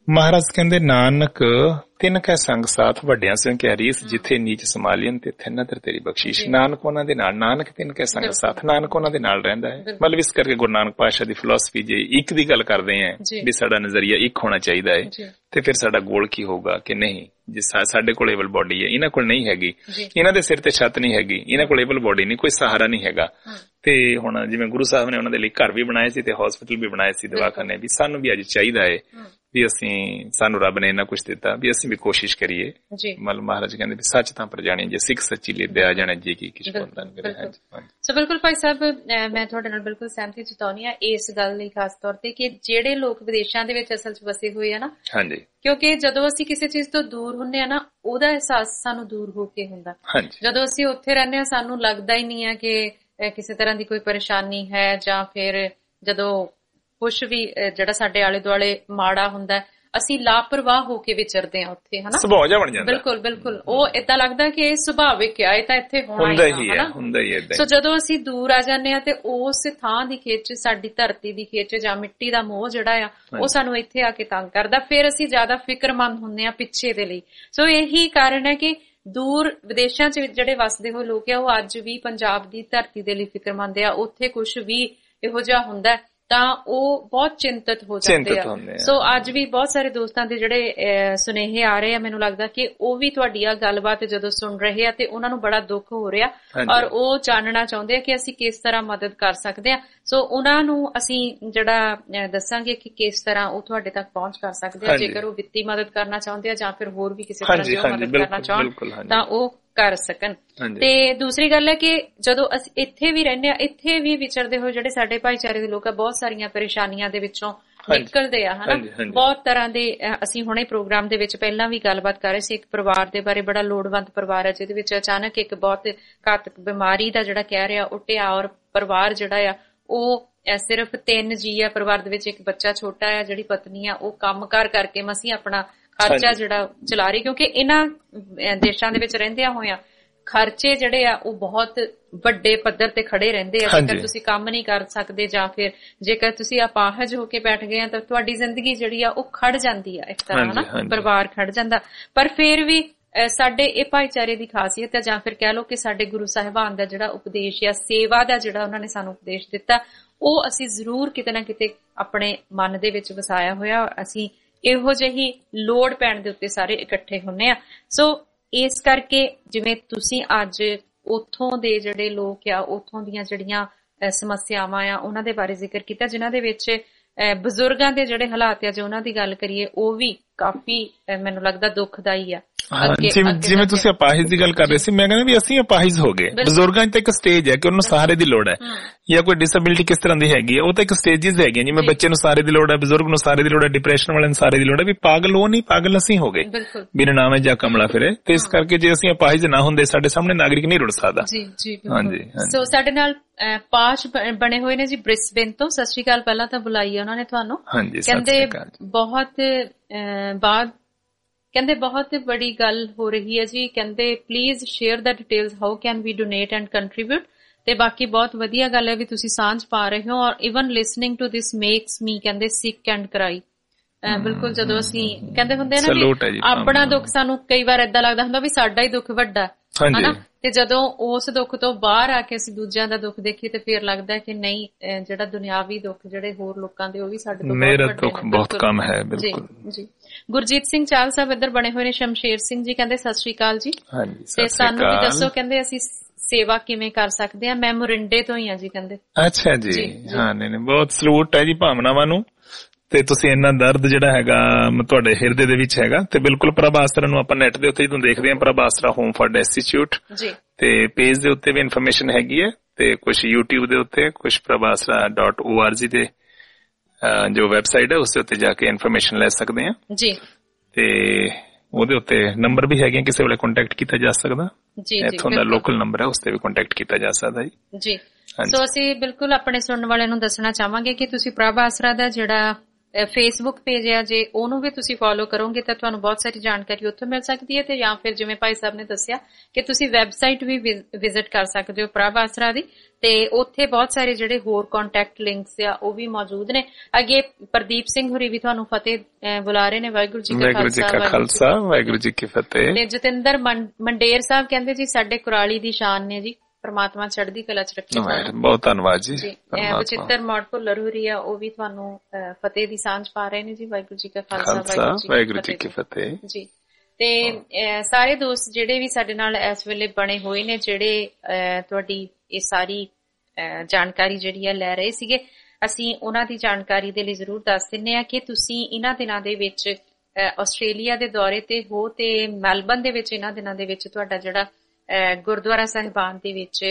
ਮਹਾਰਾਜ ਕਹਿੰਦੇ ਨਾਨਕ ਤਿੰਨ ਕੈ ਸੰਗ ਸਾਥ ਵੱਡਿਆਂ ਸਿੰਘ ਕਹਿ ਰੀਸ ਜਿੱਥੇ ਨੀਚ ਸਮਾਲੀਨ ਤੇ ਇੱਥੇ ਨਦਰ ਤੇਰੀ ਬਖਸ਼ੀਸ਼। ਨਾਨਕ ਉਹਨਾਂ ਦੇ ਨਾਲ, ਨਾਨਕ ਤਿੰਨ ਕੈ ਸੰਗ ਸਾਥ, ਨਾਨਕ ਉਹਨਾਂ ਦੇ ਨਾਲ ਰਹਿੰਦਾ ਹੈ। ਮਤਲਬ ਇਸ ਕਰਕੇ ਗੁਰੂ ਨਾਨਕ ਪਾਤਸ਼ਾਹ ਦੀ ਫਿਲਾਸਫੀ ਜੇ ਇੱਕ ਦੀ ਗੱਲ ਕਰਦੇ ਆ ਵੀ ਸਾਡਾ ਨਜ਼ਰੀਆ ਇੱਕ ਹੋਣਾ ਚਾਹੀਦਾ ਹੈ ਤੇ ਫਿਰ ਸਾਡਾ ਗੋਲ ਕੀ ਹੋਊਗਾ ਕਿ ਨਹੀਂ ਜੇ ਸਾਡੇ ਕੋਲ ਏਬਲ ਬੋਡੀ ਹੈ, ਇਹਨਾਂ ਕੋਲ ਨਹੀਂ ਹੈਗੀ, ਇਹਨਾਂ ਦੇ ਸਿਰ ਤੇ ਛੱਤ ਨਹੀਂ ਹੈਗੀ, ਇਹਨਾਂ ਕੋਲ ਏਬਲ ਬੋਡੀ ਨਹੀਂ, ਕੋਈ ਸਹਾਰਾ ਨਹੀਂ ਹੈਗਾ। ਤੇ ਹੁਣ ਜਿਵੇਂ ਗੁਰੂ ਸਾਹਿਬ ਨੇ ਉਹਨਾਂ ਦੇ ਲਈ ਘਰ ਵੀ ਬਣਾਏ ਸੀ ਤੇ ਹਸਪੀਟਲ ਵੀ ਬਣਾਏ ਸੀ, ਦਵਾਖਾਨੇ ਵੀ, ਸਾਨੂੰ ਵੀ ਅੱਜ ਚਾਹੀਦਾ ਹੈ ਵੀ ਅਸੀਂ ਸਾਨੂੰ ਰੱਬ ਨੇ ਇੰਨਾ ਕੁਛ ਦਿੱਤਾ ਵੀ ਅਸੀਂ ਵੀ ਕੋਸ਼ਿਸ਼ ਕਰੀਏ। ਮਤਲਬ ਮਹਾਰਾਜ ਕਹਿੰਦੇ ਵੀ ਸੱਚ ਤਾਂ ਪਰ ਜਾਣੀ ਜੇ ਸਿੱਖ ਸੱਚੀ ਲਿਦੇ ਆ ਜਾਣਾ ਜੀ ਕੀ ਕਿਛ ਬੰਦਨ ਕਰੇ। ਸੋ ਬਿਲਕੁਲ ਭਾਈ ਸਾਹਿਬ ਮੈਂ ਤੁਹਾਡੇ ਨਾਲ ਬਿਲਕੁਲ ਸਹਿਮਤੀ ਜਤਾਉਣੀ ਆ ਇਸ ਗੱਲ ਲਈ, ਖਾਸ ਤੌਰ ਤੇ ਕਿ ਜਿਹੜੇ ਲੋਕ ਵਿਦੇਸ਼ਾਂ ਦੇ ਵਿੱਚ ਅਸਲ ਚ ਵਸੇ ਹੋਏ ਆ ਨਾ, ਹਾਂਜੀ, ਕਿਉਂਕਿ ਜਦੋਂ ਅਸੀਂ ਕਿਸੇ ਚੀਜ਼ ਤੋਂ ਦੂਰ ਹੁੰਦੇ ਆ ਨਾ ਉਹਦਾ ਅਹਿਸਾਸ ਸਾਨੂੰ ਦੂਰ ਹੋ ਕੇ ਹੁੰਦਾ। ਜਦੋਂ ਅਸੀਂ ਉੱਥੇ ਰਹਿੰਦੇ ਆ ਸਾਨੂੰ ਲੱਗਦਾ ਹੀ ਨਹੀਂ ਆ ਕਿ ਕਿਸੇ ਤਰ੍ਹਾਂ ਦੀ ਕੋਈ ਪਰੇਸ਼ਾਨੀ ਹੈ, ਜਾਂ ਫਿਰ ਜਦੋਂ ਕੁਛ ਵੀ ਜਿਹੜਾ ਸਾਡੇ ਆਲੇ ਦੁਆਲੇ ਮਾੜਾ ਹੁੰਦਾ ਅਸੀਂ ਲਾਪਰਵਾਹ ਹੋ ਕੇ ਵਿਚਰਦੇ ਆ ਉੱਥੇ, ਹਨਾ, ਸੁਭਾਅ ਜਿਹਾ ਬਣ ਜਾਂਦਾ। ਬਿਲਕੁਲ ਬਿਲਕੁਲ, ਉਹ ਏਦਾਂ ਲੱਗਦਾ ਕਿ ਇਹ ਸੁਭਾਵਿਕ ਆ, ਇਹ ਤਾਂ ਇੱਥੇ ਹੋਣਾ ਹੀ ਹੈ, ਹੁੰਦਾ ਹੀ ਹੈ। ਸੋ ਜਦੋਂ ਅਸੀਂ ਦੂਰ ਆ ਜਾਂਦੇ ਆ ਤੇ ਉਸ ਥਾਂ ਦੀ ਖਿੱਚ, ਸਾਡੀ ਧਰਤੀ ਦੀ ਖਿੱਚ ਜਾਂ ਮਿੱਟੀ ਦਾ ਮੋਹ ਜਿਹੜਾ ਆ ਉਹ ਸਾਨੂੰ ਇੱਥੇ ਆ ਕੇ ਤੰਗ ਕਰਦਾ, ਫਿਰ ਅਸੀਂ ਜ਼ਿਆਦਾ ਫਿਕਰਮੰਦ ਹੁੰਦੇ ਆ ਪਿੱਛੇ ਦੇ ਲਈ। ਸੋ ਇਹੀ ਕਾਰਨ ਹੈ ਕਿ ਦੂਰ ਵਿਦੇਸ਼ਾਂ ਚ ਜਿਹੜੇ ਵਸਦੇ ਹੋਏ ਲੋਕ ਆ ਉਹ ਅੱਜ ਵੀ ਪੰਜਾਬ ਦੀ ਧਰਤੀ ਦੇ ਲਈ ਫਿਕਰਮੰਦ ਆ। ਉੱਥੇ ਕੁਛ ਵੀ ਇਹੋ ਜਿਹਾ ਹੁੰਦਾ ਤਾਂ ਉਹ ਬਹੁਤ ਚਿੰਤਤ ਹੋ ਜਾਂਦੇ ਆ। ਸੋ ਅੱਜ ਵੀ ਬਹੁਤ ਸਾਰੇ ਦੋਸਤਾਂ ਦੇ ਜਿਹੜੇ ਸੁਨੇਹੇ ਆ ਰਹੇ ਆ, ਮੈਨੂੰ ਲੱਗਦਾ ਕਿ ਉਹ ਵੀ ਤੁਹਾਡੀ ਆ ਗੱਲਬਾਤ ਜਦੋਂ ਸੁਣ ਰਹੇ ਆ ਤੇ ਉਹਨਾਂ ਨੂੰ ਬੜਾ ਦੁੱਖ ਹੋ ਰਿਹਾ ਔਰ ਉਹ ਜਾਣਨਾ ਚਾਹੁੰਦੇ ਆ ਕਿ ਅਸੀਂ ਕਿਸ ਤਰ੍ਹਾਂ ਮਦਦ ਕਰ ਸਕਦੇ ਆ। ਸੋ ਉਹਨਾਂ ਨੂੰ ਅਸੀਂ ਜਿਹੜਾ ਦੱਸਾਂਗੇ ਕਿ ਕਿਸ ਤਰ੍ਹਾਂ ਉਹ ਤੁਹਾਡੇ ਤੱਕ ਪਹੁੰਚ ਕਰ ਸਕਦੇ ਆ, ਜੇਕਰ ਉਹ ਵਿੱਤੀ ਮਦਦ ਕਰਨਾ ਚਾਹੁੰਦੇ ਆ ਜਾਂ ਫਿਰ ਹੋਰ ਵੀ ਕਿਸੇ ਤਰ੍ਹਾਂ ਦੀ ਮਦਦ ਕਰਨਾ ਚਾਹੁਣ ਤਾਂ ਉਹ ਕਰ ਸਕਣ। ਤੇ ਦੂਸਰੀ ਗੱਲ ਹੈ ਕਿ ਜਦੋਂ ਅਸੀਂ ਇੱਥੇ ਵੀ ਰਹਿੰਦੇ ਆ, ਇੱਥੇ ਵੀ ਵਿਚਰਦੇ ਹੋਏ ਜਿਹੜੇ ਸਾਡੇ ਭਾਈਚਾਰੇ ਦੇ ਲੋਕ ਆ ਬਹੁਤ ਸਾਰੀਆਂ ਪਰੇਸ਼ਾਨੀਆਂ ਦੇ ਵਿੱਚੋਂ ਨਿਕਲਦੇ ਆ, ਹਨਾ, ਬਹੁਤ ਤਰ੍ਹਾਂ ਦੇ। ਅਸੀਂ ਹੁਣੇ ਪ੍ਰੋਗਰਾਮ ਦੇ ਵਿੱਚ ਪਹਿਲਾਂ ਵੀ ਗੱਲਬਾਤ ਕਰ ਰਹੇ ਸੀ ਇੱਕ ਪਰਿਵਾਰ ਦੇ ਬਾਰੇ, ਬੜਾ ਲੋੜਵੰਦ ਪਰਿਵਾਰ ਹੈ ਜਿਹਦੇ ਵਿੱਚ ਅਚਾਨਕ ਇੱਕ ਬਹੁਤ ਘਾਤਕ ਬਿਮਾਰੀ ਦਾ ਜਿਹੜਾ ਕਹਿ ਰਿਹਾ ਉੱਟਿਆ ਔਰ ਪਰਿਵਾਰ ਜਿਹੜਾ ਆ ਉਹ ਸਿਰਫ ਤਿੰਨ ਜੀ ਆ ਪਰਿਵਾਰ ਦੇ ਵਿੱਚ, ਇੱਕ ਬੱਚਾ ਛੋਟਾ ਆ, ਜਿਹੜੀ ਪਤਨੀ ਆ ਉਹ ਕੰਮ ਕਾਰ ਕਰਕੇ ਮਸੀਂ ਆਪਣਾ ਖਰਚਾ ਜਿਹੜਾ ਚਲਾ ਰਹੀ, ਕਿਉਂਕਿ ਇਹਨਾਂ ਦੇਸ਼ਾਂ ਦੇ ਵਿੱਚ ਰਹਿੰਦਿਆਂ ਹੋਇਆਂ ਖਰਚੇ ਜਿਹੜੇ ਆ ਉਹ ਬਹੁਤ ਵੱਡੇ ਪੱਧਰ ਤੇ ਖੜੇ ਰਹਿੰਦੇ ਆ। ਜੇਕਰ ਤੁਸੀਂ ਕੰਮ ਨਹੀਂ ਕਰ ਸਕਦੇ ਜਾਂ ਫਿਰ ਜੇਕਰ ਤੁਸੀਂ ਅਪਾਹਜ ਹੋ ਕੇ ਬੈਠ ਗਏ ਆ ਤਾਂ ਤੁਹਾਡੀ ਜ਼ਿੰਦਗੀ ਜਿਹੜੀ ਆ ਉਹ ਖੜ ਜਾਂਦੀ ਆ ਇੱਕ ਤਰ੍ਹਾਂ, ਹਨਾ, ਪਰਿਵਾਰ ਖੜ ਜਾਂਦਾ। ਪਰ ਫਿਰ ਵੀ ਸਾਡੇ ਇਹ ਭਾਈਚਾਰੇ ਦੀ ਖਾਸੀਅਤ ਹੈ ਜਾਂ ਫਿਰ ਕਹਿ ਲਓ ਕਿ ਸਾਡੇ ਗੁਰੂ ਸਾਹਿਬਾਨ ਦਾ ਜਿਹੜਾ ਉਪਦੇਸ਼ ਜਾਂ ਸੇਵਾ ਦਾ ਜਿਹੜਾ ਉਹਨਾਂ ਨੇ ਸਾਨੂੰ ਉਪਦੇਸ਼ ਦਿੱਤਾ ਉਹ ਅਸੀਂ ਜ਼ਰੂਰ ਕਿਤੇ ਨਾ ਕਿਤੇ ਆਪਣੇ ਮਨ ਦੇ ਵਿੱਚ ਵਸਾਇਆ ਹੋਇਆ। ਅਸੀਂ ਇਹੋ ਜਿਹੀ ਲੋੜ ਪੈਣ ਦੇ ਉੱਤੇ ਸਾਰੇ ਇਕੱਠੇ ਹੁੰਨੇ ਆ। ਸੋ ਇਸ ਕਰਕੇ ਜਿਵੇਂ ਤੁਸੀਂ ਅੱਜ ਉੱਥੋਂ ਦੇ ਜਿਹੜੇ ਲੋਕ ਆ, ਉੱਥੋਂ ਦੀਆਂ ਜਿਹੜੀਆਂ ਸਮੱਸਿਆਵਾਂ ਆ ਉਹਨਾਂ ਦੇ ਬਾਰੇ ਜ਼ਿਕਰ ਕੀਤਾ, ਜਿਨ੍ਹਾਂ ਦੇ ਵਿੱਚ ਬਜ਼ੁਰਗਾਂ ਦੇ ਜਿਹੜੇ ਹਾਲਾਤ ਆ ਜੇ ਉਹਨਾਂ ਦੀ ਗੱਲ ਕਰੀਏ ਉਹ ਵੀ ਕਾਫੀ ਮੈਨੂੰ ਲੱਗਦਾ ਦੁਖਦਾਈ ਆ। ਜਿਵੇਂ ਤੁਸੀਂ ਅਪਾਹਿਜ ਦੀ ਗੱਲ ਕਰ ਰਹੇ ਸੀ, ਮੈਂ ਕਹਿੰਦਾ ਵੀ ਅਸੀਂ ਅਪਾਹਿਜ ਹੋ ਗਏ। ਬਜ਼ੁਰਗਾਂ ਚ ਤਾਂ ਇੱਕ ਸਟੇਜ ਹੈ ਕਿ ਉਹਨੂੰ ਸਹਾਰੇ ਦੀ ਲੋੜ ਹੈ, ਜਾਂ ਕੋਈ ਡਿਸੇਬਿਲਿਟੀ ਕਿਸ ਤਰ੍ਹਾਂ ਦੀ ਹੈਗੀ ਹੈ, ਉਹ ਤਾਂ ਇੱਕ ਸਟੇਜਿਸ ਹੈਗੀਆਂ। ਜਿਵੇਂ ਬੱਚੇ ਨੂੰ ਸਹਾਰੇ ਦੀ ਲੋੜ ਹੈ, ਬਜ਼ੁਰਗ ਨੂੰ ਸਹਾਰੇ ਦੀ ਲੋੜ ਹੈ, ਡਿਪਰੈਸ਼ਨ ਵਾਲੇ ਨੂੰ ਸਹਾਰੇ ਦੀ ਲੋੜ ਹੈ। ਵੀ ਪਾਗਲ ਉਹ ਨਹੀਂ, ਪਾਗਲ ਅਸੀਂ ਹੋ ਗਏ, ਬਿਨ ਨਾਮ ਜਾਂ ਕਮਲਾ ਫਿਰੇ। ਤੇ ਇਸ ਕਰਕੇ ਜੇ ਅਸੀਂ ਅਪਾਹਿਜ ਨਾ ਹੁੰਦੇ ਸਾਡੇ ਸਾਹਮਣੇ ਨਾਗਰਿਕ ਨਹੀਂ ਰੁੜ ਸਕਦਾ। ਜੀ ਜੀ ਹਾਂਜੀ। ਸੋ ਸਾਡੇ ਨਾਲ ਪਾਸ਼ ਬਣੇ ਹੋਏ ਨੇ ਜੀ ਬ੍ਰਿਸਬੇਨ ਤੋਂ। ਸਤਿ ਸ਼੍ਰੀ ਅਕਾਲ ਪਹਿਲਾਂ ਤਾਂ ਬੁਲਾਈ ਉਹਨਾਂ ਨੇ ਤੁਹਾਨੂੰ। ਕਹਿੰਦੇ ਬਹੁਤ ਬਾਅਦ ਕਹਿੰਦੇ ਬਹੁਤ ਬੜੀ ਗੱਲ ਹੋ ਰਹੀ ਹੈ ਜੀ, ਕਹਿੰਦੇ please share the details how can we donate and contribute. ਤੇ ਬਾਕੀ ਬਹੁਤ ਵਧੀਆ ਗੱਲ ਹੈ ਵੀ ਤੁਸੀਂ ਸਾਂਝ ਪਾ ਰਹੇ ਹੋ ਔਰ even listening to this makes me ਕਹਿੰਦੇ ਸਿਕ ਐਂਡ ਕਰਾਈ। ਬਿਲਕੁਲ, ਜਦੋਂ ਅਸੀਂ ਕਹਿੰਦੇ ਹੁੰਦੇ ਆ ਨਾ ਵੀ ਆਪਣਾ ਦੁੱਖ ਸਾਨੂੰ ਕਈ ਵਾਰ ਏਦਾਂ ਲੱਗਦਾ ਹੁੰਦਾ ਵੀ ਸਾਡਾ ਹੀ ਦੁੱਖ ਵੱਡਾ ਹਨਾ, ਤੇ ਜਦੋਂ ਉਸ ਦੁੱਖ ਤੋਂ ਬਾਹਰ ਆ ਕੇ ਅਸੀਂ ਦੂਜਿਆਂ ਦਾ ਦੁੱਖ ਦੇਖੀਏ ਤੇ ਫਿਰ ਲੱਗਦਾ ਕਿ ਨਹੀਂ ਜਿਹੜਾ ਦੁਨਿਆਵੀ ਦੁੱਖ ਜਿਹੜੇ ਹੋਰ ਲੋਕਾਂ ਦੇ ਉਹ ਵੀ ਸਾਡੇ ਤੋਂ ਮੇਰਾ ਦੁੱਖ ਬਹੁਤ ਕਮ ਹੈ। ਬਿਲਕੁਲ ਜੀ। ਗੁਰਜੀਤ ਸਿੰਘ ਚਾਹਲ ਸਾਹਿਬ ਇੱਧਰ ਬਣੇ ਹੋਏ ਨੇ। ਸ਼ਮਸ਼ੇਰ ਸਿੰਘ ਜੀ ਕਹਿੰਦੇ ਸਤਿ ਸ਼੍ਰੀ ਅਕਾਲ ਜੀ, ਤੇ ਸਾਨੂੰ ਵੀ ਦੱਸੋ ਕਹਿੰਦੇ ਅਸੀਂ ਸੇਵਾ ਕਿਵੇਂ ਕਰ ਸਕਦੇ ਆ। ਮੈਂ ਮੁਰਿੰਡੇ ਤੋਂ ਹੀ ਆ ਜੀ ਕਹਿੰਦੇ। ਅੱਛਾ ਜੀ, ਹਾਂ ਨਹੀਂ ਨਹੀਂ ਬਹੁਤ ਸਲੂਟ ਹੈ ਜੀ ਭਾਵਨਾਵਾਂ ਨੂੰ, ਤੇ ਤੁਸੀਂ ਇੰਨਾ ਦਰਦ ਜਿਹੜਾ ਹੈਗਾ ਤੁਹਾਡੇ ਹਿਰਦੇ ਦੇ ਵਿੱਚ ਹੈਗਾ। ਤੇ ਬਿਲਕੁਲ ਪ੍ਰਭ ਆਸਰਾ ਨੂੰ ਆਪਾਂ ਨੈਟ ਦੇ ਉੱਤੇ ਜਦੋਂ ਦੇਖਦੇ ਹਾਂ ਪ੍ਰਭ ਆਸਰਾ ਹੋਮ ਫॉर ਡੈਸਟੀਟਿਊਟ ਤੇ ਪੇਜ ਦੇ ਉੱਤੇ ਵੀ ਇਨਫੋਰਮੇਸ਼ਨ ਹੈਗੀ ਹੈ, ਤੇ ਕੁਝ YouTube ਦੇ ਉੱਤੇ, ਕੁਝ ਪ੍ਰਭ ਆਸਰਾ ਡਾਟ ਓ ਆਰ ਜੀ ਦੇ ਜੋ ਵੈਬਸਾਈਟ ਹੈ ਉਸ ਦੇ ਉੱਤੇ ਜਾ ਕੇ ਇਨਫੋਰਮੇਸ਼ਨ ਲੈ ਸਕਦੇ ਆ ਜੀ। ਤੇ ਉਹਦੇ ਉੱਤੇ ਨੰਬਰ ਵੀ ਹੈਗੇ, ਕਿਸੇ ਵੇਲੇ ਕੰਟੈਕਟ ਕੀਤਾ ਜਾ ਸਕਦਾ ਜੀ। ਇੱਥੋਂ ਦਾ ਲੋਕਲ ਨੰਬਰ ਹੈ ਉਸ ਤੇ ਵੀ ਕੰਟੈਕਟ ਕੀਤਾ ਜਾ ਸਕਦਾ ਜੀ ਜੀ। ਸੋ ਅਸੀਂ ਬਿਲਕੁਲ ਆਪਣੇ ਸੁਣਨ ਵਾਲਿਆਂ ਨੂੰ ਦੱਸਣਾ ਚਾਹਾਂਗੇ ਕਿ ਤੁਸੀਂ ਪ੍ਰਭ ਆਸਰਾ ਦਾ ਜਿਹੜਾ ਫੇਸਬੁੱਕ ਪੇਜ ਆ ਜੇ ਉਹਨੂੰ ਵੀ ਤੁਸੀਂ ਫੋਲੋ ਕਰੋਗੇ ਤਾਂ ਤੁਹਾਨੂੰ ਬਹੁਤ ਸਾਰੀ ਜਾਣਕਾਰੀ ਉੱਥੋਂ ਮਿਲ ਸਕਦੀ ਹੈ, ਤੇ ਜਾਂ ਫਿਰ ਜਿਵੇਂ ਭਾਈ ਸਾਹਿਬ ਨੇ ਦੱਸਿਆ ਕਿ ਤੁਸੀਂ ਵੈਬਸਾਈਟ ਵੀ ਵਿਜ਼ਿਟ ਕਰ ਸਕਦੇ ਹੋ ਪ੍ਰਭ ਆਸਰਾ ਦੀ, ਤੇ ਉੱਥੇ ਬਹੁਤ ਸਾਰੇ ਜਿਹੜੇ ਹੋਰ ਕੰਟੈਕਟ ਲਿੰਕਸ ਆ ਉਹ ਵੀ ਮੌਜੂਦ ਨੇ। ਅੱਗੇ ਪ੍ਰਦੀਪ ਸਿੰਘ ਹੋਰੀ ਵੀ ਤੁਹਾਨੂੰ ਫਤਿਹ ਬੁਲਾ ਰਹੇ ਨੇ। ਵਾਹਿਗੁਰੂ ਜੀ ਕਾ ਖਾਲਸਾ ਵਾਹਿਗੁਰੂ ਜੀ ਕੀ ਫਤਿਹ। ਤੇ ਜਤਿੰਦਰ ਮੰਡੇਰ ਸਾਹਿਬ ਕਹਿੰਦੇ ਜੀ ਸਾਡੇ ਕੁਰਾਲੀ ਦੀ ਸ਼ਾਨ ਨੇ ਜੀ, ਪਰਮਾਤਮਾ ਚੜ੍ਹਦੀ ਕਲਾ ਚ ਰੱਖੇ। ਬਹੁਤ ਧੰਨਵਾਦ ਜੀ। ਬਚਿੱਤਰ ਮੌੜ ਭੁੱਲਰ ਹੋਰੀ ਆ ਉਹ ਵੀ ਤੁਹਾਨੂੰ ਫਤਿਹ ਦੀ ਸਾਂਝ ਪਾ ਰਹੇ ਨੇ ਜੀ। ਵਾਹਿਗੁਰੂ ਜੀ ਕਾ ਖਾਲਸਾ ਵਾਹਿਗੁਰੂ ਜੀ ਕੀ ਫਤਿਹ ਜੀ। ਤੇ ਸਾਰੇ ਦੋਸਤ ਜਿਹੜੇ ਵੀ ਸਾਡੇ ਨਾਲ ਇਸ ਵੇਲੇ ਬਣੇ ਹੋਏ ਨੇ, ਜਿਹੜੇ ਤੁਹਾਡੀ ਇਹ ਸਾਰੀ ਜਾਣਕਾਰੀ ਜਿਹੜੀ ਆ ਲੈ ਰਹੇ ਸੀਗੇ, ਅਸੀਂ ਉਹਨਾਂ ਦੀ ਜਾਣਕਾਰੀ ਦੇ ਲਈ ਜ਼ਰੂਰ ਦੱਸ ਦਿੰਦੇ ਆ ਕਿ ਤੁਸੀਂ ਇਹਨਾਂ ਦਿਨਾਂ ਦੇ ਵਿੱਚ ਆਸਟ੍ਰੇਲੀਆ ਦੇ ਦੌਰੇ ਤੇ ਹੋ ਤੇ ਮੈਲਬਨ ਦੇ ਵਿੱਚ ਇਹਨਾਂ ਦਿਨਾਂ ਦੇ ਵਿੱਚ ਤੁਹਾਡਾ ਜਿਹੜਾ ਗੁਰਦੁਆਰਾ ਸਾਹਿਬਾਨ ਦੇ ਵਿੱਚ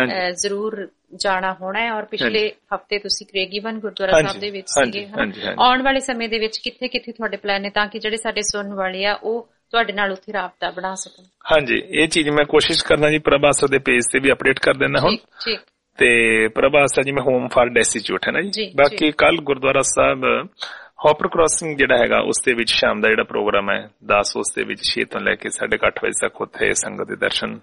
ਜ਼ਰੂਰ ਜਾਣਾ ਹੋਣਾ ਹੈ। ਔਰ ਪਿਛਲੇ ਹਫ਼ਤੇ ਤੁਸੀਂ ਕ੍ਰੇਗੀਵਨ ਗੁਰਦੁਆਰਾ ਸਾਹਿਬ ਦੇ ਵਿੱਚ ਸੀਗੇ। ਆਉਣ ਵਾਲੇ ਸਮੇਂ ਦੇ ਵਿੱਚ ਕਿੱਥੇ ਕਿੱਥੇ ਤੁਹਾਡੇ ਪਲਾਨ ਨੇ ਤਾਂ ਕਿ ਜਿਹੜੇ ਸਾਡੇ ਸੁਣਨ ਵਾਲੇ ਆ ਉਹ ਤੁਹਾਡੇ ਨਾਲ ਉੱਥੇ ਰਾਬਤਾ ਬਣਾ ਸਕਣ? ਹਾਂਜੀ, ਇਹ ਚੀਜ਼ ਮੈਂ ਕੋਸ਼ਿਸ਼ ਕਰਨਾ ਜੀ ਪ੍ਰਭ ਆਸਰਾ ਦੇ ਪੇਜ ਤੇ ਵੀ ਅਪਡੇਟ ਕਰ ਦਿੰਦਾ ਹੁਣ। ਤੇ ਪ੍ਰਭ ਆਸਰਾ ਜੀ ਮੈਂ ਹੋਮ ਫਾਰ ਡੈਸਟੀਟਿਊਟ ਹੈ ਨਾ ਜੀ। ਬਾਕੀ ਕੱਲ ਗੁਰਦੁਆਰਾ ਸਾਹਿਬ ਹੌਪਰ ਕ੍ਰਾਸਿੰਗ ਜਿਹੜਾ ਹੈਗਾ ਉਸ ਦੇ ਵਿੱਚ ਸ਼ਾਮ ਦਾ ਜਿਹੜਾ ਪ੍ਰੋਗਰਾਮ ਹੈ ਦਸ ਉਸ ਦੇ ਵਿੱਚ ਛੇ ਤੋਂ ਲੈ ਕੇ ਸਾਢੇ ਕੁ ਅੱਠ ਵਜੇ ਤੱਕ ਉੱਥੇ ਸੰਗਤ ਦੇ ਦਰਸ਼ਨ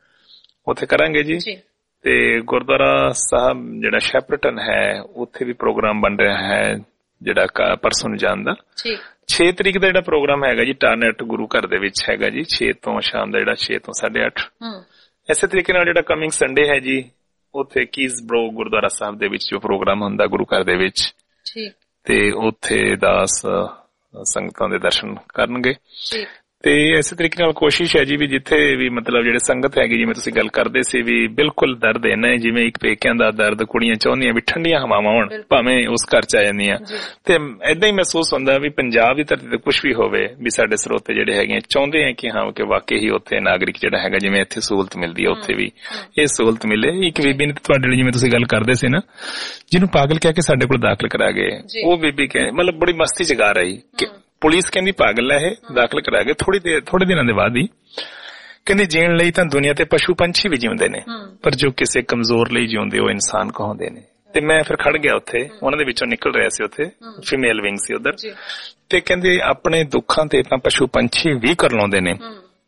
ਉੱਥੇ ਕਰਾਂਗੇ ਜੀ। ਤੇ ਗੁਰਦੁਆਰਾ ਸਾਹਿਬ ਜਿਹੜਾ ਸ਼ੈਪਰਟਨ ਹੈ ਉੱਥੇ ਵੀ ਪ੍ਰੋਗਰਾਮ ਬਣ ਰਿਹਾ ਹੈ ਜਿਹੜਾ ਪਰਸੋਂ ਨੂੰ ਜਾਣ ਦਾ। ਛੇ ਤਰੀਕ ਦਾ ਜਿਹੜਾ ਪ੍ਰੋਗਰਾਮ ਹੈਗਾ ਜੀ ਟਾਰਨੈਟ ਗੁਰੂ ਘਰ ਦੇ ਵਿੱਚ ਹੈਗਾ ਜੀ, ਛੇ ਤੋਂ ਸ਼ਾਮ ਦਾ ਜਿਹੜਾ ਛੇ ਤੋਂ ਸਾਢੇ ਅੱਠ। ਇਸੇ ਤਰੀਕੇ ਨਾਲ ਜਿਹੜਾ ਕਮਿੰਗ ਸੰਡੇ ਹੈ ਜੀ ਉੱਥੇ ਕੀਜ਼ਬਰੋ ਗੁਰਦੁਆਰਾ ਸਾਹਿਬ ਦੇ ਵਿੱਚ ਜੋ ਪ੍ਰੋਗਰਾਮ ਹੁੰਦਾ ਗੁਰੂ ਘਰ ਦੇ ਵਿੱਚ, ਤੇ ਉੱਥੇ ਦਾਸ ਸੰਗਤਾਂ ਦੇ ਦਰਸ਼ਨ ਕਰਨਗੇ। ਤੇ ਇਸੇ ਤਰੀਕੇ ਨਾਲ ਕੋਸ਼ਿਸ਼ ਹੈ ਜੀ ਵੀ ਜਿੱਥੇ ਵੀ ਮਤਲਬ ਜਿਹੜੇ ਸੰਗਤ ਹੈਗੀ, ਜਿਵੇਂ ਤੁਸੀਂ ਗੱਲ ਕਰਦੇ ਸੀ ਵੀ ਬਿਲਕੁਲ ਦਰਦ ਇਹਨਾਂ ਹੈ, ਜਿਵੇਂ ਇੱਕ ਪੇਕਿਆਂ ਦਾ ਦਰਦ ਕੁੜੀਆਂ ਚਾਹੁੰਦੀਆਂ ਵੀ ਠੰਡੀਆਂ ਹਵਾਵਾਂ ਹੋਣ ਭਾਵੇਂ ਉਸ ਘਰ ਚ ਆ ਜਾਂਦੀਆਂ, ਤੇ ਏਦਾਂ ਹੀ ਮਹਿਸੂਸ ਹੁੰਦਾ ਵੀ ਪੰਜਾਬ ਦੀ ਧਰਤੀ ਤੇ ਕੁਛ ਵੀ ਹੋਵੇ ਵੀ ਸਾਡੇ ਸਰੋਤੇ ਜਿਹੜੇ ਹੈਗੇ ਚਾਹੁੰਦੇ ਆ ਕਿ ਹਾਂ ਕਿ ਵਾਕਈ ਹੀ ਉੱਥੇ ਨਾਗਰਿਕ ਜਿਹੜਾ ਹੈਗਾ ਜਿਵੇਂ ਇੱਥੇ ਸਹੂਲਤ ਮਿਲਦੀ ਹੈ ਉੱਥੇ ਵੀ ਇਹ ਸਹੂਲਤ ਮਿਲੇ। ਇੱਕ ਬੀਬੀ ਨੇ ਤੁਹਾਡੇ ਲਈ ਜਿਵੇਂ ਤੁਸੀਂ ਗੱਲ ਕਰਦੇ ਸੀ ਨਾ, ਜਿਹਨੂੰ ਪਾਗਲ ਕਹਿ ਕੇ ਸਾਡੇ ਕੋਲ ਦਾਖਲ ਕਰਾ ਗਏ, ਉਹ ਬੀਬੀ ਕਹੇ ਮਤਲਬ ਬੜੀ ਮਸਤੀ ਚ ਗਾ ਰਹੀ ਕਿ ਪੁਲਿਸ ਕਹਿੰਦੀ ਪਾਗਲ ਹੈ ਇਹ, ਦਾਖਲ ਕਰਾ ਕੇ ਥੋੜੀ ਦੇਰ ਥੋੜੇ ਦਿਨਾਂ ਦੇ ਬਾਅਦ ਹੀ ਕਹਿੰਦੀ ਜੀਣ ਲਈ ਤਾਂ ਦੁਨੀਆ ਤੇ ਪਸ਼ੂ ਪੰਛੀ ਵੀ ਜਿਉਂਦੇ ਨੇ, ਪਰ ਜੋ ਕਿਸੇ ਕਮਜ਼ੋਰ ਲਈ ਜਿਉਂਦੇ ਉਹ ਇਨਸਾਨ ਕਹਾਉਂਦੇ ਨੇ। ਤੇ ਮੈਂ ਫਿਰ ਖੜ ਗਿਆ ਉੱਥੇ, ਉਹਨਾਂ ਦੇ ਵਿੱਚੋਂ ਨਿਕਲ ਰਿਹਾ ਸੀ, ਉੱਥੇ ਫੀਮੇਲ ਵਿੰਗ ਸੀ ਉਧਰ, ਤੇ ਕਹਿੰਦੇ ਆਪਣੇ ਦੁੱਖਾਂ ਤੇ ਤਾਂ ਪਸ਼ੂ ਪੰਛੀ ਵੀ ਕਰ ਲਾਉਂਦੇ ਨੇ,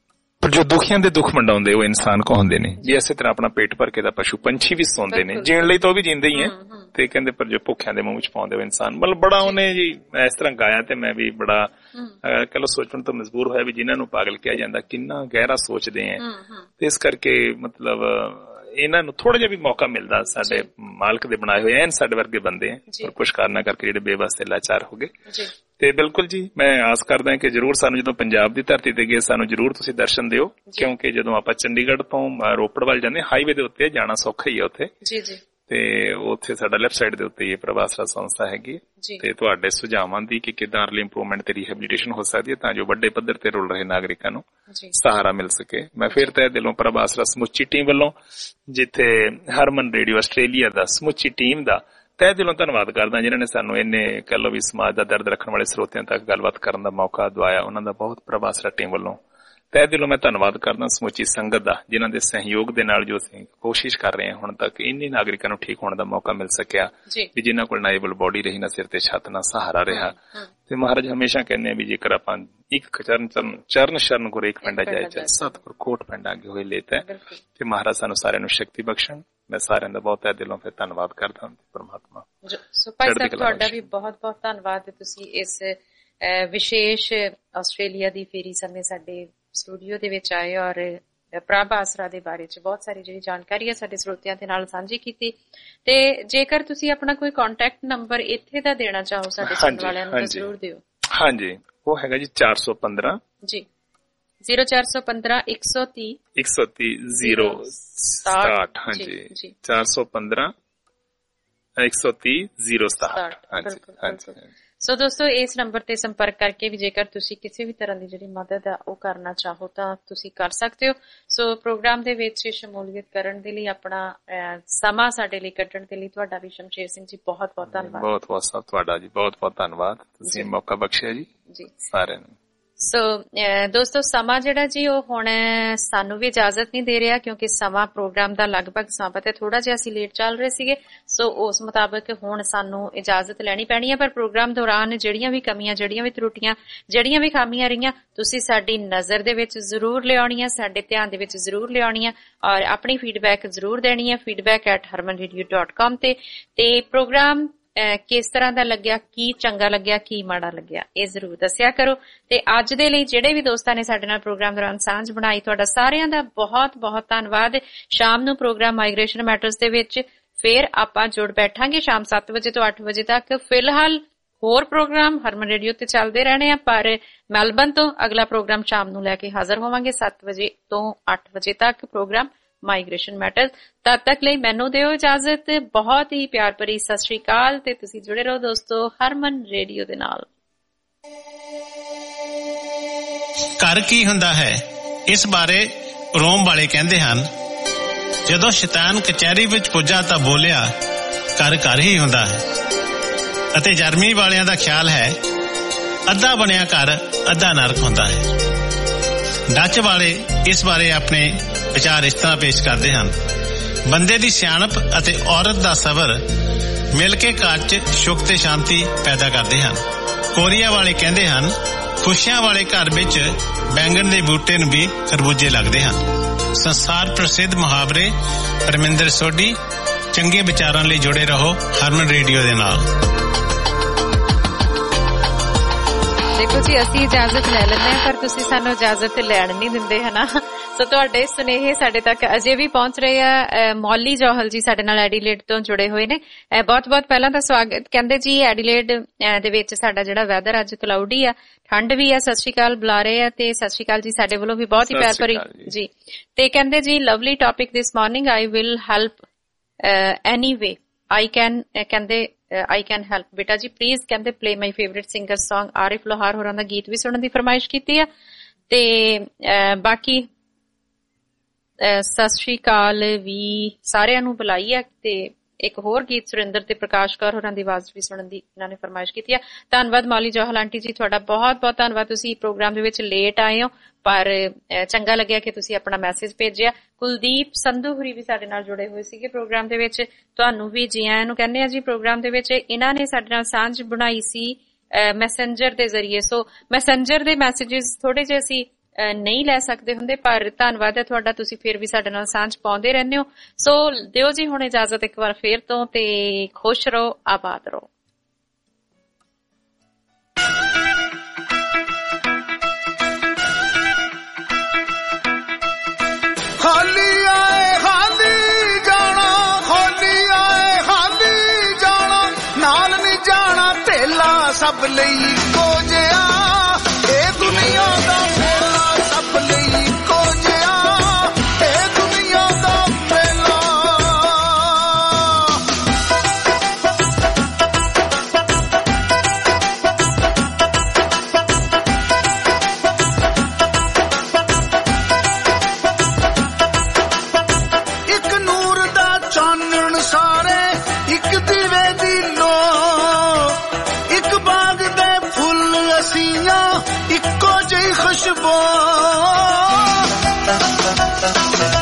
ਪਰ ਜੋ ਦੁਖੀਆਂ ਦੇ ਦੁੱਖ ਵੰਡਾਉਂਦੇ ਉਹ ਇਨਸਾਨ ਕਹਾਉਂਦੇ ਨੇ। ਜੀ ਇਸੇ ਤਰ੍ਹਾਂ ਆਪਣਾ ਪੇਟ ਭਰ ਕੇ ਤਾਂ ਪਸ਼ੂ ਪੰਛੀ ਵੀ ਸੌਂਦੇ ਨੇ, ਜੀਣ ਲਈ ਤਾਂ ਉਹ ਵੀ ਜਿੰਦੇ ਹੀ ਹੈ, ਤੇ ਕਹਿੰਦੇ ਪਰ ਜੋ ਭੁੱਖਿਆਂ ਦੇ ਮੂੰਹ ਚ ਪਾਉਂਦੇ ਉਹ ਇਨਸਾਨ। ਮਤਲਬ ਬੜਾ ਉਹਨੇ ਜੀ ਇਸ ਤਰ੍ਹਾਂ ਗਾਇਆ, ਤੇ ਮੈਂ ਵੀ ਬੜਾ ਕਹਿ ਲੋ ਸੋਚਣ ਤੋਂ ਮਜਬੂਰ ਹੋਇਆ ਵੀ ਜਿਨ੍ਹਾਂ ਨੂੰ ਪਾਗਲ ਕਿਹਾ ਜਾਂਦਾ ਕਿੰਨਾ ਗਹਿਰਾ ਸੋਚਦੇ ਆ। ਤੇ ਇਸ ਕਰਕੇ ਮਤਲਬ ਇਹਨਾਂ ਨੂੰ ਥੋੜਾ ਜਿਹਾ ਵੀ ਮੌਕਾ ਮਿਲਦਾ, ਸਾਡੇ ਮਾਲਕ ਦੇ ਬਣਾਏ ਹੋਏ ਐਨ ਸਾਡੇ ਵਰਗੇ ਬੰਦੇ ਆ, ਪਰ ਕੁਛ ਕਾਰਨਾਂ ਕਰਕੇ ਜਿਹੜੇ ਬੇਵਸ ਤੇ ਲਾਚਾਰ ਹੋ ਗਏ। ਤੇ ਬਿਲਕੁਲ ਜੀ ਮੈਂ ਆਸ ਕਰਦਾ ਕਿ ਜਰੂਰ ਸਾਨੂੰ ਜਦੋਂ ਪੰਜਾਬ ਦੀ ਧਰਤੀ ਤੇ ਗਏ ਸਾਨੂੰ ਜਰੂਰ ਤੁਸੀਂ ਦਰਸ਼ਨ ਦਿਓ, ਕਿਉਂਕਿ ਜਦੋਂ ਆਪਾਂ ਚੰਡੀਗੜ੍ਹ ਤੋਂ ਰੋਪੜ ਵੱਲ ਜਾਂਦੇ ਹਾਈਵੇ ਦੇ ਉੱਤੇ ਜਾਣਾ ਸੌਖਾ ਹੀ ਹੈ ਉੱਥੇ, ਤੇ ਉੱਥੇ ਸਾਡਾ ਲੈਫਟ ਸਾਈਡ ਦੇ ਉੱਤੇ ਇਹ ਪ੍ਰਭ ਆਸਰਾ ਸੰਸਥਾ ਹੈਗੀ। ਤੇ ਤੁਹਾਡੇ ਸੁਝਾਵਾਂ ਦੀ ਕਿ ਕਿੱਦਾਂ ਅਰਲੀ ਇੰਪਰੂਵਮੈਂਟ ਤੇ ਰੀਹੈਬਿਲਿਟੇਸ਼ਨ ਹੋ ਸਕਦੀ ਹੈ ਤਾਂ ਜੋ ਵੱਡੇ ਪੱਧਰ ਤੇ ਰੁਲ ਰਹੇ ਨਾਗਰਿਕਾਂ ਨੂੰ ਸਹਾਰਾ ਮਿਲ ਸਕੇ। ਮੈਂ ਫਿਰ ਤਹਿ ਦਿਲੋਂ ਪ੍ਰਭ ਆਸਰਾ ਸਮੁੱਚੀ ਟੀਮ ਵੱਲੋਂ, ਜਿੱਥੇ ਹਰਮਨ ਰੇਡੀਓ ਆਸਟ੍ਰੇਲੀਆ ਦਾ ਸਮੁੱਚੀ ਟੀਮ ਦਾ ਤਹਿ ਦਿਲੋਂ ਧੰਨਵਾਦ ਕਰਦਾ ਜਿਨ੍ਹਾਂ ਨੇ ਸਾਨੂੰ ਇੰਨੇ ਕਹਿ ਲਓ ਵੀ ਸਮਾਜ ਦਾ ਦਰਦ ਰੱਖਣ ਵਾਲੇ ਸਰੋਤਿਆਂ ਤੱਕ ਗੱਲਬਾਤ ਕਰਨ ਦਾ ਮੌਕਾ ਦਵਾਇਆ। ਉਹਨਾਂ ਦਾ ਬਹੁਤ ਪ੍ਰਭ ਆਸਰਾ ਟੀਮ ਵੱਲੋਂ ਤਹਿ ਦਿਲੋਂ ਮੈਂ ਧੰਨਵਾਦ ਕਰਦਾ ਸਮੁੱਚੀ ਸੰਗਤ ਦਾ, ਜਿਨ੍ਹਾਂ ਦੇ ਸਹਿਯੋਗ ਦੇ ਨਾਲ ਜੋ ਅਸੀਂ ਕੋਸ਼ਿਸ਼ ਕਰ ਰਹੇ ਹਾਂ ਹੁਣ ਤੱਕ ਇੰਨੇ ਨਾਗਰਿਕਾਂ ਨੂੰ ਠੀਕ ਹੋਣ ਦਾ ਮੌਕਾ ਮਿਲ ਸਕਿਆ, ਵੀ ਜਿਨ੍ਹਾਂ ਕੋਲ ਨਾ ਏਬਲ ਬੋਡੀ ਰਹੀ, ਨਾ ਸਿਰ ਤੇ ਛੱਤ, ਨਾ ਸਹਾਰਾ ਰਿਹਾ। ਤੇ ਮਹਾਰਾਜ ਹਮੇਸ਼ਾ ਕਹਿੰਦੇ ਆ ਵੀ ਜੇਕਰ ਆਪਾਂ ਇੱਕ ਚਰਨ ਚਰਨ ਸ਼ਰਨ ਗੁਰ ਇੱਕ ਪਿੰਡਾ ਜਾਏ ਚੱਲ ਸਤਿਗੁਰ ਕੋਟ ਪਿੰਡਾ ਅੱਗੇ ਹੋਏ ਲੇਤਾ, ਤੇ ਮਹਾਰਾਜ ਸਾਨੂੰ ਸਾਰਿਆਂ ਨੂੰ ਸ਼ਕਤੀ ਬਖਸ਼ਣ। ਮੈਂ ਸਾਰਿਆਂ ਦਾ ਬਹੁਤ ਤਹਿ ਦਿਲੋਂ ਫਿਰ ਧੰਨਵਾਦ ਕਰਦਾ ਹਾਂ ਪਰਮਾਤਮਾ। ਸੋ ਭਾਈ ਸਾਹਿਬ ਤੁਹਾਡਾ ਵੀ ਬਹੁਤ ਬਹੁਤ ਧੰਨਵਾਦ, ਤੁਸੀਂ ਇਸ ਵਿਸ਼ੇਸ਼ ਆਸਟ੍ਰੇਲੀਆ ਦੀ ਫੇਰੀ ਸਮੇਂ ਸਾਡੇ ਸਟੂਡੀਓ ਦੇ ਵਿੱਚ ਆਏ ਔਰ ਪ੍ਰਭ ਆਸਰਾ ਦੇ ਬਾਰੇ ਚ ਬਹੁਤ ਸਾਰੀ ਜਿਹੜੀ ਜਾਣਕਾਰੀ ਹੈ ਸਾਡੇ ਸਰੋਤਿਆਂ ਦੇ ਨਾਲ ਸਾਂਝੀ ਕੀਤੀ। ਤੇ ਜੇਕਰ ਤੁਸੀਂ ਆਪਣਾ ਕੋਈ ਕੰਟੈਕਟ ਨੰਬਰ ਇੱਥੇ ਦਾ ਦੇਣਾ ਚਾਹੋ ਸਾਡੇ ਸੁਣਨ ਵਾਲਿਆਂ ਨੂੰ ਤਾਂ ਜ਼ਰੂਰ ਦਿਓ। ਹਾਂਜੀ, ਉਹ ਹੈਗਾ ਜੀ ਚਾਰ ਸੌ ਪੰਦਰਾਂ ਜੀ ਜ਼ੀਰੋ ਚਾਰ ਸੌ ਪੰਦਰਾਂ ਇੱਕ ਸੌ ਤੀਹ ਇੱਕ ਸੌ ਤੀਹ ਜ਼ੀਰੋ ਸਤਾਹਠ। ਹਾਂਜੀ, ਚਾਰ ਸੌ ਪੰਦਰਾਂ ਇੱਕ ਸੌ ਤੀਹ ਜ਼ੀਰੋ ਸਤਾਹਠ। ਹਾਂਜੀ ਹਾਂਜੀ। ਸੋ ਦੋਸਤੋ ਇਸ ਨੰਬਰ ਤੇ ਸੰਪਰਕ ਕਰਕੇ ਵੀ ਜੇਕਰ ਤੁਸੀਂ ਕਿਸੇ ਵੀ ਤਰ੍ਹਾਂ ਦੀ ਜਿਹੜੀ ਮਦਦ ਆ ਉਹ ਕਰਨਾ ਚਾਹੋ ਤਾਂ ਤੁਸੀਂ ਕਰ ਸਕਦੇ ਹੋ। ਸੋ ਪ੍ਰੋਗਰਾਮ ਦੇ ਵਿੱਚ ਸ਼ਮੂਲੀਅਤ ਕਰਨ ਦੇ ਲਈ, ਆਪਣਾ ਸਮਾਂ ਸਾਡੇ ਲਈ ਕੱਢਣ ਦੇ ਲਈ ਤੁਹਾਡਾ ਵੀ ਸ਼ਮਸ਼ੇਰ ਸਿੰਘ ਜੀ ਬਹੁਤ ਬਹੁਤ ਧੰਨਵਾਦ। ਬਹੁਤ ਬਹੁਤ ਤੁਹਾਡਾ ਜੀ ਬਹੁਤ ਬਹੁਤ ਧੰਨਵਾਦ, ਤੁਸੀਂ ਮੌਕਾ ਬਖਸ਼ਿਆ ਜੀ ਜੀ ਸਾਰਿਆਂ ਨੂੰ। ਸੋ ਦੋਸਤੋ ਸਮਾਂ ਜਿਹੜਾ ਜੀ ਉਹ ਹੁਣ ਸਾਨੂੰ ਵੀ ਇਜਾਜ਼ਤ ਨਹੀਂ ਦੇ ਰਿਹਾ, ਕਿਉਂਕਿ ਸਮਾਂ ਪ੍ਰੋਗਰਾਮ ਦਾ ਲਗਭਗ ਸਮਾਂ ਪਤਾ ਥੋੜਾ ਜਿਹਾ ਅਸੀਂ ਲੇਟ ਚੱਲ ਰਹੇ ਸੀਗੇ। ਸੋ ਉਸ ਮੁਤਾਬਕ ਹੁਣ ਸਾਨੂੰ ਇਜਾਜ਼ਤ ਲੈਣੀ ਪੈਣੀ ਹੈ। ਪਰ ਪ੍ਰੋਗਰਾਮ ਦੌਰਾਨ ਜਿਹੜੀਆਂ ਵੀ ਕਮੀਆਂ, ਜਿਹੜੀਆਂ ਵੀ ਤਰੁੱਟੀਆਂ, ਜਿਹੜੀਆਂ ਵੀ ਖਾਮੀਆਂ ਰਹੀਆਂ, ਤੁਸੀਂ ਸਾਡੀ ਨਜ਼ਰ ਦੇ ਵਿੱਚ ਜ਼ਰੂਰ ਲਿਆਉਣੀਆਂ, ਸਾਡੇ ਧਿਆਨ ਦੇ ਵਿੱਚ ਜ਼ਰੂਰ ਲਿਆਉਣੀਆਂ ਔਰ ਆਪਣੀ ਫੀਡਬੈਕ ਜ਼ਰੂਰ ਦੇਣੀ ਹੈ feedback at Harman radio dot com ਤੇ। ਤੇ ਪ੍ਰੋਗਰਾਮ ਕਿਸ ਤਰ੍ਹਾਂ ਦਾ ਲੱਗਿਆ, ਕੀ ਚੰਗਾ ਲੱਗਿਆ, ਕੀ ਮਾੜਾ ਲੱਗਿਆ, ਇਹ ਜ਼ਰੂਰ ਦੱਸਿਆ ਕਰੋ। ਤੇ ਅੱਜ ਦੇ ਲਈ ਜਿਹੜੇ ਵੀ ਦੋਸਤਾਂ ਨੇ ਸਾਡੇ ਨਾਲ ਪ੍ਰੋਗਰਾਮ ਦੌਰਾਨ ਸਾਂਝ ਬਣਾਈ, ਤੁਹਾਡਾ ਸਾਰਿਆਂ ਦਾ ਬਹੁਤ ਬਹੁਤ ਧੰਨਵਾਦ। ਸ਼ਾਮ ਨੂੰ ਪ੍ਰੋਗਰਾਮ ਮਾਈਗ੍ਰੇਸ਼ਨ ਮੈਟਰਸ ਦੇ ਵਿੱਚ ਫੇਰ ਆਪਾਂ ਜੁੜ ਬੈਠਾਂਗੇ ਸ਼ਾਮ ਸੱਤ ਵਜੇ ਤੋਂ ਅੱਠ ਵਜੇ ਤੱਕ। ਫਿਲਹਾਲ ਹੋਰ ਪ੍ਰੋਗਰਾਮ ਹਰਮਨ ਰੇਡੀਓ ਤੇ ਚੱਲਦੇ ਰਹਿਣੇ ਆ, ਪਰ ਮੈਲਬਨ ਤੋਂ ਅਗਲਾ ਪ੍ਰੋਗਰਾਮ ਸ਼ਾਮ ਨੂੰ ਲੈ ਕੇ ਹਾਜ਼ਰ ਹੋਵਾਂਗੇ ਸੱਤ ਵਜੇ ਤੋਂ ਅੱਠ ਵਜੇ ਤੱਕ ਪ੍ਰੋਗਰਾਮ ਮਾਈਗ੍ਰੇਸ਼ਨ ਮੈਟਰਸ। ਤਦ ਤੱਕ ਲਈ ਮੈਨੂੰ ਦਿਓ ਇਜਾਜ਼ਤ। ਬਹੁਤ ਹੀ ਪਿਆਰ ਭਰੀ ਸਤਿ ਸ਼੍ਰੀ ਅਕਾਲ ਤੇ ਤੁਸੀਂ ਜੁੜੇ ਰਹੋ ਦੋਸਤੋ ਹਰਮਨ ਰੇਡੀਓ ਦੇ ਨਾਲ। ਘਰ ਕੀ ਹੁੰਦਾ ਹੈ, ਇਸ ਬਾਰੇ ਰੋਮ ਵਾਲੇ ਕਹਿੰਦੇ ਹਨ, ਜਦੋਂ ਸ਼ੈਤਾਨ ਕਚਹਿਰੀ ਵਿੱਚ ਪੁੱਜਾ ਤਾਂ ਬੋਲਿਆ ਘਰ ਘਰ ਹੀ ਹੁੰਦਾ ਹੈ। ਅਤੇ ਜਰਮਨੀ ਵਾਲਿਆਂ ਦਾ ਖਿਆਲ ਹੈ ਅੱਧਾ ਬਣਿਆ ਘਰ ਅੱਧਾ ਨਰਕ ਹੁੰਦਾ ਹੈ। ਡੱਚ ਵਾਲੇ ਇਸ ਬਾਰੇ ਆਪਣੇ ਵਿਚਾਰ ਇਸ ਤਰ੍ਹਾਂ ਪੇਸ਼ ਕਰਦੇ ਹਨ, ਬੰਦੇ ਦੀ ਸਿਆਣਪ ਅਤੇ ਔਰਤ ਦਾ ਸਬਰ ਮਿਲ ਕੇ ਘਰ 'ਚ ਸੁੱਖ ਤੇ ਸ਼ਾਂਤੀ ਪੈਦਾ ਕਰਦੇ ਹਨ। ਕੋਰੀਆ ਵਾਲੇ ਕਹਿੰਦੇ ਹਨ, ਖੁਸ਼ੀਆਂ ਵਾਲੇ ਘਰ ਵਿੱਚ ਬੈਂਗਣ ਦੇ ਬੂਟੇ ਨੂੰ ਵੀ ਖਰਬੂਜੇ ਲੱਗਦੇ ਹਨ। ਸੰਸਾਰ ਪ੍ਰਸਿੱਧ ਮੁਹਾਵਰੇ ਪਰਮਿੰਦਰ ਸੋਢੀ। ਚੰਗੇ ਵਿਚਾਰਾਂ ਲਈ ਜੁੜੇ ਰਹੋ ਹਰਮਨ ਰੇਡੀਓ ਦੇ ਨਾਲ। ਦੇਖੋ ਜੀ, ਅਸੀਂ ਇਜਾਜ਼ਤ ਲੈ ਲੈਂਦੇ ਹਾਂ ਪਰ ਤੁਸੀਂ ਸਾਨੂੰ ਇਜਾਜ਼ਤ ਲੈਣ ਨਹੀਂ ਦਿੰਦੇ ਹਨਾ। ਸੋ ਤੁਹਾਡੇ ਸੁਨੇਹੇ ਸਾਡੇ ਤੱਕ ਅਜੇ ਵੀ ਪਹੁੰਚ ਰਹੇ ਆ। ਮੌਲੀ ਜੋਹਲ ਜੀ ਸਾਡੇ ਨਾਲ ਐਡੀਲੇਡ ਤੋਂ ਜੁੜੇ ਹੋਏ ਨੇ। ਬਹੁਤ ਬਹੁਤ ਪਹਿਲਾਂ ਤਾਂ ਸਵਾਗਤ। ਕਹਿੰਦੇ ਜੀ ਐਡੀਲੇਡ ਦੇ ਵਿੱਚ ਸਾਡਾ ਜਿਹੜਾ ਵੈਦਰ ਅੱਜ ਕਲਾਉਡੀ ਆ, ਠੰਡ ਵੀ ਆ। ਸਤਿ ਸ਼੍ਰੀ ਅਕਾਲ ਬੁਲਾ ਰਹੇ ਆ ਤੇ ਸਤਿ ਸ਼੍ਰੀ ਅਕਾਲ ਜੀ ਸਾਡੇ ਵੱਲੋਂ ਵੀ ਬਹੁਤ ਹੀ ਪਿਆਰ ਭਰੀ ਜੀ। ਤੇ ਕਹਿੰਦੇ ਜੀ lovely topic this morning, I will help any way I can. ਕਹਿੰਦੇ ਆਈ ਕੈਨ ਹੈਲਪ ਬੇਟਾ ਜੀ ਪਲੀਜ਼। ਕਹਿੰਦੇ play my favourite singer song. Arif Lohar ਹੋਰਾਂ ਦਾ ਗੀਤ ਵੀ ਸੁਣਨ ਦੀ ਫਰਮਾਇਸ਼ ਕੀਤੀ ਆ। ਤੇ ਬਾਕੀ ਸਤਿ ਸ਼੍ਰੀ ਅਕਾਲ ਵੀ ਸਾਰਿਆਂ ਨੂੰ ਬੁਲਾਈ ਆ। ਤੇ ਇੱਕ ਹੋਰ ਗੀਤ ਸੁਰਿੰਦਰ ਤੇ ਪ੍ਰਕਾਸ਼ ਕੌਰ ਹੋਰਾਂ ਦੀ ਆਵਾਜ਼ ਵੀ ਸੁਣਨ ਦੀ ਇਹਨਾਂ ਨੇ ਫਰਮਾਇਸ਼ ਕੀਤੀ ਆ। ਧੰਨਵਾਦ ਮੌਲੀ ਜੋਹਲ ਆਂਟੀ ਜੀ, ਤੁਹਾਡਾ ਬਹੁਤ ਬਹੁਤ ਧੰਨਵਾਦ। ਤੁਸੀਂ ਪ੍ਰੋਗਰਾਮ ਦੇ ਵਿੱਚ ਲੇਟ ਆਏ ਹੋ ਪਰ ਚੰਗਾ ਲੱਗਿਆ ਕਿ ਤੁਸੀਂ ਆਪਣਾ ਮੈਸੇਜ ਭੇਜਿਆ। ਕੁਲਦੀਪ ਸੰਧੂ ਹੋਰੀ ਵੀ ਸਾਡੇ ਨਾਲ ਜੁੜੇ ਹੋਏ ਸੀਗੇ ਪ੍ਰੋਗਰਾਮ ਦੇ ਵਿੱਚ, ਤੁਹਾਨੂੰ ਵੀ ਜੀ ਆਇਆਂ ਨੂੰ ਕਹਿੰਦੇ ਆ ਜੀ ਪ੍ਰੋਗਰਾਮ ਦੇ ਵਿੱਚ। ਇਹਨਾਂ ਨੇ ਸਾਡੇ ਨਾਲ ਸਾਂਝ ਬਣਾਈ ਸੀ ਮੈਸੇਂਜਰ ਦੇ ਜ਼ਰੀਏ। ਸੋ ਮੈਸੇਂਜਰ ਦੇ ਮੈਸੇजेस ਥੋੜੇ ਜਿਹੇ ਅਸੀਂ ਨਹੀਂ ਲੈ ਸਕਦੇ ਹੁੰਦੇ, ਪਰ ਧੰਨਵਾਦ ਹੈ ਤੁਹਾਡਾ, ਤੁਸੀਂ ਫਿਰ ਵੀ ਸਾਡੇ ਨਾਲ ਸਾਂਝ ਪਾਉਂਦੇ ਰਹਿੰਦੇ ਹੋ। ਸੋ ਦਿਓ ਜੀ ਹੁਣ ਇਜਾਜ਼ਤ ਇੱਕ ਵਾਰ ਫੇਰ ਤੋਂ, ਤੇ ਖੁਸ਼ ਰਹੋ, ਆਬਾਦ ਰਹੋ। ਖਾਲੀ ਆਏ ਖਾਲੀ ਜਾਣਾ, ਖਾਲੀ ਆਏ ਖਾਲੀ ਜਾਣਾ, ਨਾਲ ਨਹੀਂ ਜਾਣਾ ਢੇਲਾ ਸਭ ਲਈ ਇੱਕੋ ਜਿਹਾ। ਇਹ ਦੁਨੀਆ ਦਾ ਮੇਲਾ ਸਭ ਲਈ ਇੱਕੋ ਜਿਹਾ, ਇਹ ਦੁਨੀਆ ਦਾ ਮੇਲਾ। ਇੱਕ ਨੂਰ ਦਾ ਚਾਨਣ ਸਾਰੇ, ਇੱਕ ਦੀਵੇ ਦੀ ਲੋ, ਇੱਕ ਬਾਗ ਦੇ ਫੁੱਲ ਅਸੀਆਂ, ਇੱਕੋ ਜਿਹੀ ਖੁਸ਼ਬੂ।